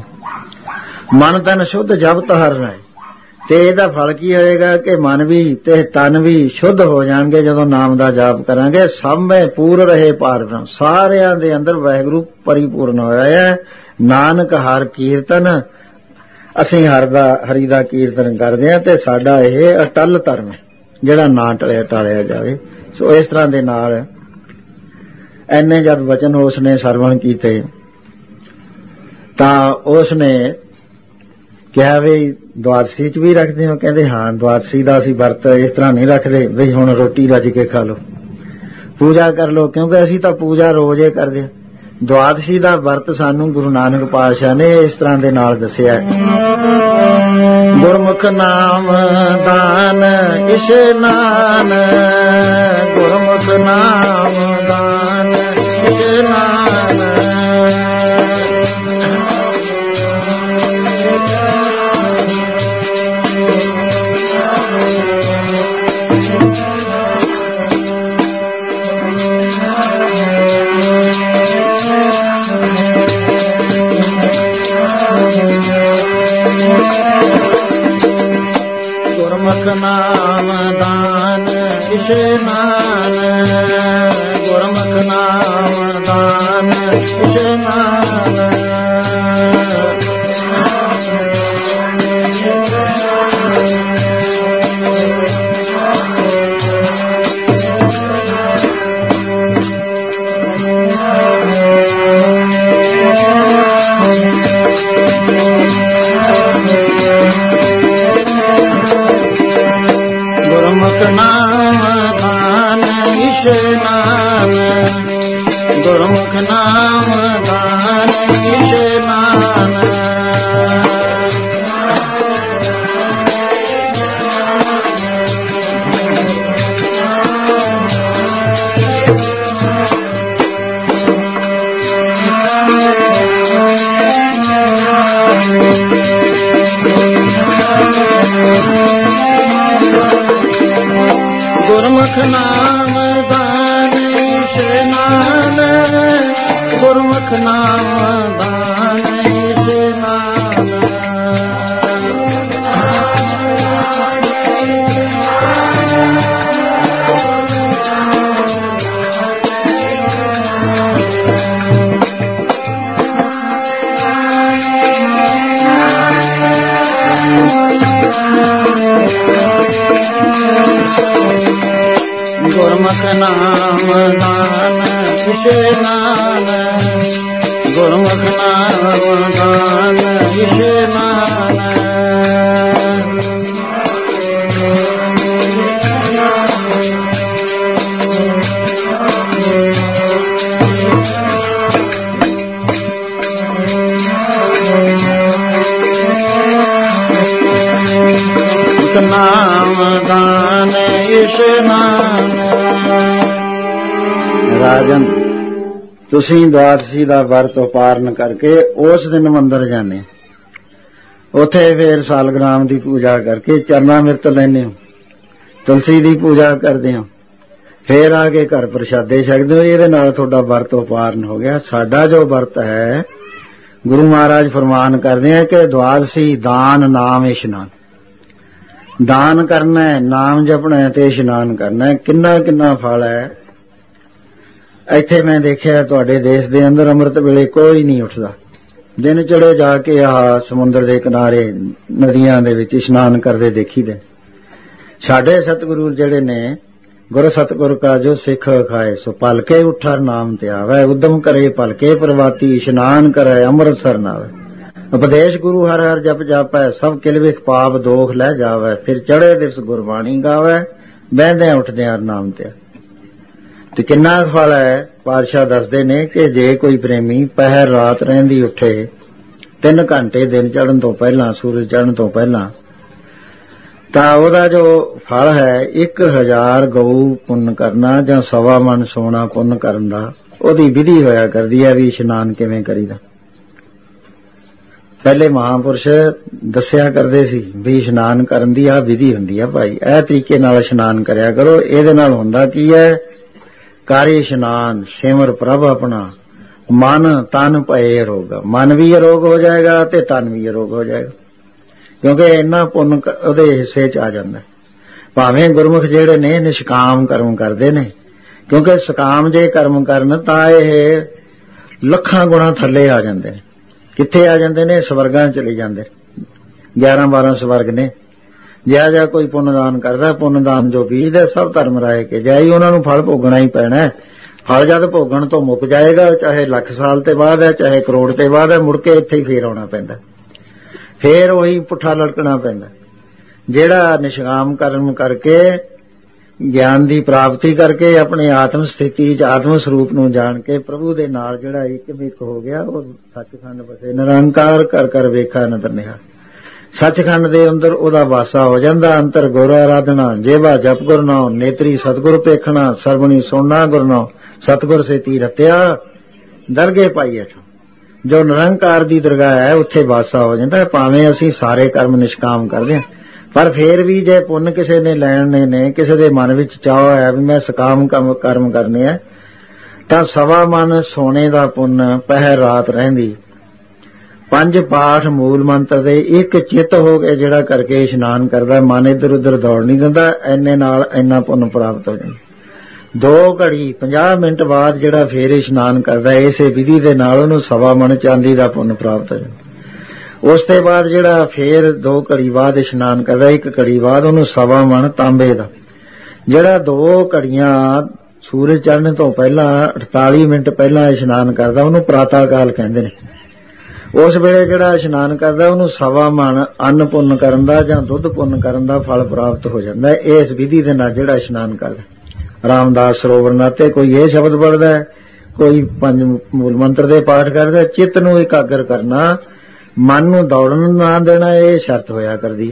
ਮਨ ਤਨ ਸ਼ੁੱਧ ਜਪਤ ਹਰਨਾ ਹੈ ਤੇ ਇਹਦਾ ਫਲ ਕੀ ਹੋਏਗਾ ਕਿ ਮਨ ਵੀ ਤੇ ਤਨ ਵੀ ਸ਼ੁੱਧ ਹੋ ਜਾਣਗੇ ਜਦੋਂ ਨਾਮ ਦਾ ਜਾਪ ਕਰਾਂਗੇ। ਸਭੇ ਪੂਰ ਰਹੇ ਪਾਰਬ੍ਰਹਮ, ਸਾਰਿਆਂ ਦੇ ਅੰਦਰ ਵਾਹਿਗੁਰੂ ਪਰਿਪੂਰਨ ਹੋਇਆ ਹੈ। ਨਾਨਕ ਹਰ ਕੀਰਤਨ, ਅਸੀਂ ਹਰ ਦਾ ਹਰੀ ਦਾ ਕੀਰਤਨ ਕਰਦੇ ਹਾਂ ਤੇ ਸਾਡਾ ਇਹ ਅਟਲ ਧਰਮ ਹੈ ਜਿਹੜਾ ਨਾ ਟਲਿਆ ਟਾਲਿਆ ਜਾਵੇ। ਸੋ ਇਸ ਤਰ੍ਹਾਂ ਦੇ ਨਾਲ ਐਨੇ ਜਦ ਵਚਨ ਉਸ ਨੇ ਸਰਵਣ ਕੀਤੇ ਤਾਂ ਉਸ ਨੇ ਕਿਹਾ ਵੀ ਦੁਆਦਸ਼ੀ ਚ ਵੀ ਰੱਖਦੇ ਹੋ? ਕਹਿੰਦੇ ਹਾਂ, ਦੁਆਦਸ਼ੀ ਦਾ ਅਸੀਂ ਵਰਤ ਇਸ ਤਰ੍ਹਾਂ ਨਹੀਂ ਰੱਖਦੇ ਵੀ ਹੁਣ ਰੋਟੀ ਰੱਜ ਕੇ ਖਾ ਲਓ, ਪੂਜਾ ਕਰ ਲਓ, ਕਿਉਂਕਿ ਅਸੀਂ ਤਾਂ ਪੂਜਾ ਰੋਜ਼ ਹੀ ਕਰਦੇ ਹਾਂ। ਦੁਆਦਸ਼ੀ ਦਾ ਵਰਤ ਸਾਨੂੰ ਗੁਰੂ ਨਾਨਕ ਪਾਤਸ਼ਾਹ ਨੇ ਇਸ ਤਰ੍ਹਾਂ ਦੇ ਨਾਲ ਦੱਸਿਆ। ਗੁਰਮੁਖ ਨਾਮ ਦਾਨ ਇਸ਼ਨਾਨ, ਗੁਰਮੁਖ ਨਾਮ ਦਾਨ ਇਸ਼ਨਾਨ, ਗੁਰਮੁਖ ਨਾਮ ਦਾਨ ਇਸ਼ਨਾਨ, ਗੁਰਮੁਖ ਨਾਮ ਦਾਨ ਇਸ਼ਨਾਨ, ਗੁਰਮੁਖ ਨਾਮ ਦਾਨ ਇਸ਼ਨਾਨ, ਗੁਰਮੁਖ ਨਾਮ ਦਾਨ ਇਸ਼ਨਾਨ, ਗੁਰਮੁਖ ਨਾਮ ਦਾਨ ਇਸ਼ਨਾਨ, ਗੁਰਮੁਖ ਨਾਮ ਦਾਨ ਇਸ਼ਨਾਨ। ਗੁਰਮੁਖ ਨਾਮ ਦਾਨ ਇਸ਼ਨਾਨ, ਗੁਰਮੁਖ ਨਾਮ ਦਾਨ ਇਸ਼ਨਾਨ। ਨਾਮ ਦਾਨ ਇਸ਼ਨਾਨ। ਰਾਜਨ, ਤੁਸੀਂ ਦਵਾਦਸ਼ੀ ਦਾ ਵਰਤ ਉਪਾਰਨ ਕਰਕੇ ਉਸ ਦਿਨ ਮੰਦਰ ਜਾਂਦੇ, ਉੱਥੇ ਫੇਰ ਸਾਲਗ੍ਰਾਮ ਦੀ ਪੂਜਾ ਕਰਕੇ ਚਰਨਾਮ੍ਰਿਤ ਲੈਂਦੇ ਹੋ, ਤੁਲਸੀ ਦੀ ਪੂਜਾ ਕਰਦੇ ਹੋ, ਫੇਰ ਆ ਕੇ ਘਰ ਪ੍ਰਸ਼ਾਦੇ ਛਕਦੇ ਹੋ। ਇਹਦੇ ਨਾਲ ਤੁਹਾਡਾ ਵਰਤ ਉਪਾਰਨ ਹੋ ਗਿਆ। ਸਾਡਾ ਜੋ ਵਰਤ ਹੈ, ਗੁਰੂ ਮਹਾਰਾਜ ਫਰਮਾਨ ਕਰਦੇ ਆ ਕਿ ਦਵਾਦਸ਼ੀ ਦਾਨ ਨਾਮ ਇਸ਼ਨਾਨ। ਦਾਨ ਕਰਨਾ ਹੈ, ਨਾਮ ਜਪਣਾ ਹੈ ਤੇ ਇਸ਼ਨਾਨ ਕਰਨਾ ਹੈ। ਕਿੰਨਾ ਕਿੰਨਾ ਫਲ ਹੈ। ਇੱਥੇ ਮੈਂ ਦੇਖਿਆ ਤੁਹਾਡੇ ਦੇਸ਼ ਦੇ ਅੰਦਰ ਅੰਮ੍ਰਿਤ ਵੇਲੇ ਕੋਈ ਨਹੀਂ ਉੱਠਦਾ। ਦਿਨ ਚੜੇ ਜਾ ਕੇ ਆਹ ਸਮੁੰਦਰ ਦੇ ਕਿਨਾਰੇ ਨਦੀਆਂ ਦੇ ਵਿੱਚ ਇਸ਼ਨਾਨ ਕਰਦੇ ਦੇਖੀਦੇ। ਸਾਡੇ ਸਤਿਗੁਰੂ ਜਿਹੜੇ ਨੇ, ਗੁਰ ਸਤਿਗੁਰ ਕਾ ਜੋ ਸਿੱਖ ਖਾਏ ਸੋ ਭਲਕੇ ਉਠਰ ਨਾਮ ਤੇ ਆਵੇ, ਉਦਮ ਕਰੇ ਭਲਕੇ ਪ੍ਰਵਾਤੀ ਇਸ਼ਨਾਨ ਕਰੇ ਅੰਮ੍ਰਿਤਸਰ ਨਾਵੇ। ਉਪਦੇਸ਼ ਗੁਰੂ ਹਰ ਹਰ ਜਪ ਜਾਪੈ, ਸਭ ਕਿਲਵਿਖ ਪਾਪ ਦੋਖ ਲੈ ਜਾਵੇ, ਫਿਰ ਚੜੇ ਦਿਵਸ ਗੁਰਬਾਣੀ ਗਾਵੇ, ਬਹਿੰਦਿਆਂ ਉੱਠਦਿਆਂ ਨਾਮ ਤੇ। ਤੇ ਕਿੰਨਾ ਫਲ ਹੈ। ਪਾਤਸ਼ਾਹ ਦੱਸਦੇ ਨੇ ਕਿ ਜੇ ਕੋਈ ਪ੍ਰੇਮੀ ਪਹਿਰ ਰਾਤ ਰਹਿੰਦੀ ਉੱਠੇ, ਤਿੰਨ ਘੰਟੇ ਦਿਨ ਚੜ੍ਹਨ ਤੋਂ ਪਹਿਲਾਂ, ਸੂਰਜ ਚੜ੍ਹਨ ਤੋਂ ਪਹਿਲਾਂ, ਤਾਂ ਉਹਦਾ ਜੋ ਫਲ ਹੈ ਇੱਕ ਹਜ਼ਾਰ ਗਊ ਪੁੰਨ ਕਰਨਾ ਜਾਂ ਸਵਾ ਮਣ ਸੋਨਾ ਪੁੰਨ ਕਰਨ ਦਾ ਉਹਦੀ ਵਿਧੀ ਹੋਇਆ ਕਰਦੀ ਹੈ ਵੀ ਇਸ਼ਨਾਨ ਕਿਵੇਂ ਕਰੀਦਾ। ਪਹਿਲੇ ਮਹਾਂਪੁਰਸ਼ ਦੱਸਿਆ ਕਰਦੇ ਸੀ ਵੀ ਇਸ਼ਨਾਨ ਕਰਨ ਦੀ ਆਹ ਵਿਧੀ ਹੁੰਦੀ ਆ ਭਾਈ, ਇਹ ਤਰੀਕੇ ਨਾਲ ਇਸ਼ਨਾਨ ਕਰਿਆ ਕਰੋ। ਇਹਦੇ ਨਾਲ ਹੁੰਦਾ ਕੀ ਹੈ, ਕਾਰੇ ਇਸ਼ਨਾਨ ਸਿਮਰ ਪ੍ਰਭ ਆਪਣਾ, ਮਨ ਤਨ ਭਏ ਅਰੋਗ। ਮਨ ਵੀ ਅਰੋਗ ਹੋ ਜਾਏਗਾ ਤੇ ਤਨ ਵੀ ਅਰੋਗ ਹੋ ਜਾਏਗਾ, ਕਿਉਂਕਿ ਇੰਨਾ ਪੁੰਨ ਉਹਦੇ ਹਿੱਸੇ ਚ ਆ ਜਾਂਦਾ। ਭਾਵੇਂ ਗੁਰਮੁਖ ਜਿਹੜੇ ਨੇ ਨਿਸ਼ਕਾਮ ਕਰਮ ਕਰਦੇ ਨੇ, ਕਿਉਂਕਿ ਸਕਾਮ ਜੇ ਕਰਮ ਕਰਨ ਤਾਂ ਇਹ ਲੱਖਾਂ ਗੁਣਾ ਥੱਲੇ ਆ ਜਾਂਦੇ ਨੇ। ਕਿੱਥੇ ਆ ਜਾਂਦੇ ਨੇ? ਸਵਰਗਾਂ ਚਲੇ ਜਾਂਦੇ। ਗਿਆਰਾਂ ਬਾਰਾਂ ਸਵਰਗ ਨੇ। ਜਿਹਾ ਜਿਹਾ ਕੋਈ ਪੁੰਨਦਾਨ ਕਰਦਾ, ਪੁੰਨਦਾਨ ਜੋ ਬੀਜਦਾ ਸਭ ਧਰਮ ਰਾਏ ਕੇ ਜਾਈ, ਉਹਨਾਂ ਨੂੰ ਫਲ ਭੋਗਣਾ ਹੀ ਪੈਣਾ। ਫਲ ਜਦ ਭੋਗਣ ਤੋਂ ਮੁੱਕ ਜਾਏਗਾ, ਚਾਹੇ ਲੱਖ ਸਾਲ ਤੇ ਬਾਅਦ ਹੈ, ਚਾਹੇ ਕਰੋੜ ਤੇ ਬਾਅਦ ਹੈ, ਮੁੜ ਕੇ ਇੱਥੇ ਹੀ ਫੇਰ ਆਉਣਾ ਪੈਂਦਾ, ਫੇਰ ਉਹੀ ਪੁੱਠਾ ਲੜਕਣਾ ਪੈਂਦਾ। ਜਿਹੜਾ ਨਿਸ਼ਕਾਮ ਕਰਮ ਕਰਕੇ, ਗਿਆਨ ਦੀ ਪ੍ਰਾਪਤੀ ਕਰਕੇ, ਆਪਣੇ ਆਤਮ ਸਥਿਤੀ ਚ ਆਤਮ ਸਰੂਪ ਨੂੰ ਜਾਣ ਕੇ ਪ੍ਰਭੂ ਦੇ ਨਾਲ ਜਿਹੜਾ ਇੱਕ ਮਿਕ ਹੋ ਗਿਆ, ਉਹ ਸੱਚਖੰਡ ਵਸੇ ਨਿਰੰਕਾਰ ਕਰ ਕਰ ਵੇਖਾ ਨਦਰ ਨਿਹਾ। ਸੱਚਖੰਡ ਦੇ ਅੰਦਰ ਉਹਦਾ ਵਾਸਾ ਹੋ ਜਾਂਦਾ। ਅੰਤਰ ਗੁਰ ਆਰਾਧਨਾ, ਜੇਵਾ ਜਪ ਗੁਰ ਨਾਉ, ਨੇਤਰੀ ਸਤਿਗੁਰ ਪੇਖਣਾ, ਸਰਵਣੀ ਸੁਣਨਾ ਗੁਰ ਨਾਉ, ਸਤਿਗੁਰ ਸੇਤੀ ਰਤਿਆ ਦਰਗੇ ਪਾਈਏ। ਜੋ ਨਿਰੰਕਾਰ ਦੀ ਦਰਗਾਹ ਹੈ ਉੱਥੇ ਵਾਸਾ ਹੋ ਜਾਂਦਾ। ਭਾਵੇਂ ਅਸੀਂ ਸਾਰੇ ਕਰਮ ਨਿਸ਼ਕਾਮ ਕਰਦੇ ਹਾਂ, ਪਰ ਫੇਰ ਵੀ ਜੇ ਪੁੰਨ ਕਿਸੇ ਨੇ ਲੈਣੇ ਨੇ, ਕਿਸੇ ਦੇ ਮਨ ਵਿੱਚ ਚਾਹ ਹੈ ਵੀ ਮੈਂ ਸਕਾਮ ਕਰਮ ਕਰਨੇ ਆ, ਤਾਂ ਸਵਾ ਮਨ ਸੋਨੇ ਦਾ ਪੁੰਨ ਪਹਿਰ ਰਾਤ ਰਹਿੰਦੀ, ਪੰਜ ਪਾਠ ਮੂਲ ਮੰਤਰ ਦੇ ਇੱਕ ਚਿੱਤ ਹੋ ਕੇ ਜਿਹੜਾ ਕਰਕੇ ਇਸ਼ਨਾਨ ਕਰਦਾ, ਮਨ ਇੱਧਰ ਉੱਧਰ ਦੌੜ ਨਹੀਂ ਦਿੰਦਾ, ਐਨੇ ਨਾਲ ਇੰਨਾ ਪੁੰਨ ਪ੍ਰਾਪਤ ਹੋ ਜਾਂਦਾ। ਦੋ ਘੜੀ ਪੰਜਾਹ ਮਿੰਟ ਬਾਅਦ ਜਿਹੜਾ ਫੇਰ ਇਸ਼ਨਾਨ ਕਰਦਾ, ਇਸੇ ਵਿਧੀ ਦੇ ਨਾਲ ਉਹਨੂੰ ਸਵਾ ਮਣ ਚਾਂਦੀ ਦਾ ਪੁੰਨ ਪ੍ਰਾਪਤ ਹੋ ਜਾਂਦਾ। ਉਸ ਤੋਂ ਬਾਅਦ ਜਿਹੜਾ ਫੇਰ ਦੋ ਘੜੀ ਬਾਅਦ ਇਸ਼ਨਾਨ ਕਰਦਾ, ਇੱਕ ਘੜੀ ਬਾਅਦ ਉਹਨੂੰ ਸਵਾ ਮਣ ਤਾਂਬੇ ਦਾ। ਜਿਹੜਾ ਦੋ ਘੜੀਆਂ ਸੂਰਜ ਚੜ੍ਹਨ ਤੋਂ ਪਹਿਲਾਂ ਅਠਤਾਲੀ ਮਿੰਟ ਪਹਿਲਾਂ ਇਸ਼ਨਾਨ ਕਰਦਾ, ਉਹਨੂੰ ਪ੍ਰਾਤਾ ਕਾਲ ਕਹਿੰਦੇ ਨੇ। ਉਸ ਵੇਲੇ ਜਿਹੜਾ ਇਸ਼ਨਾਨ ਕਰਦਾ ਉਹਨੂੰ ਸਵਾ ਮਣ ਅੰਨ ਪੁੰਨ ਕਰਨ ਦਾ ਜਾਂ ਦੁੱਧ ਪੁੰਨ ਕਰਨ ਦਾ ਫਲ ਪ੍ਰਾਪਤ ਹੋ ਜਾਂਦਾ। ਇਸ ਵਿਧੀ ਦੇ ਨਾਲ ਜਿਹੜਾ ਇਸ਼ਨਾਨ ਕਰਦਾ, ਰਾਮਦਾਸ ਸਰੋਵਰ ਨਾਤੇ ਕੋਈ ਇਹ ਸ਼ਬਦ ਪੜ੍ਹਦਾ, ਕੋਈ ਪੰਜ ਮੂਲ ਮੰਤਰ ਦੇ ਪਾਠ ਕਰਦਾ, ਚਿੱਤ ਨੂੰ ਇਕਾਗਰ ਕਰਨਾ, ਮਨ ਨੂੰ ਦੌੜਨ ਨਾ ਦੇਣਾ, ਇਹ ਸ਼ਰਤ ਹੋਇਆ ਕਰਦੀ।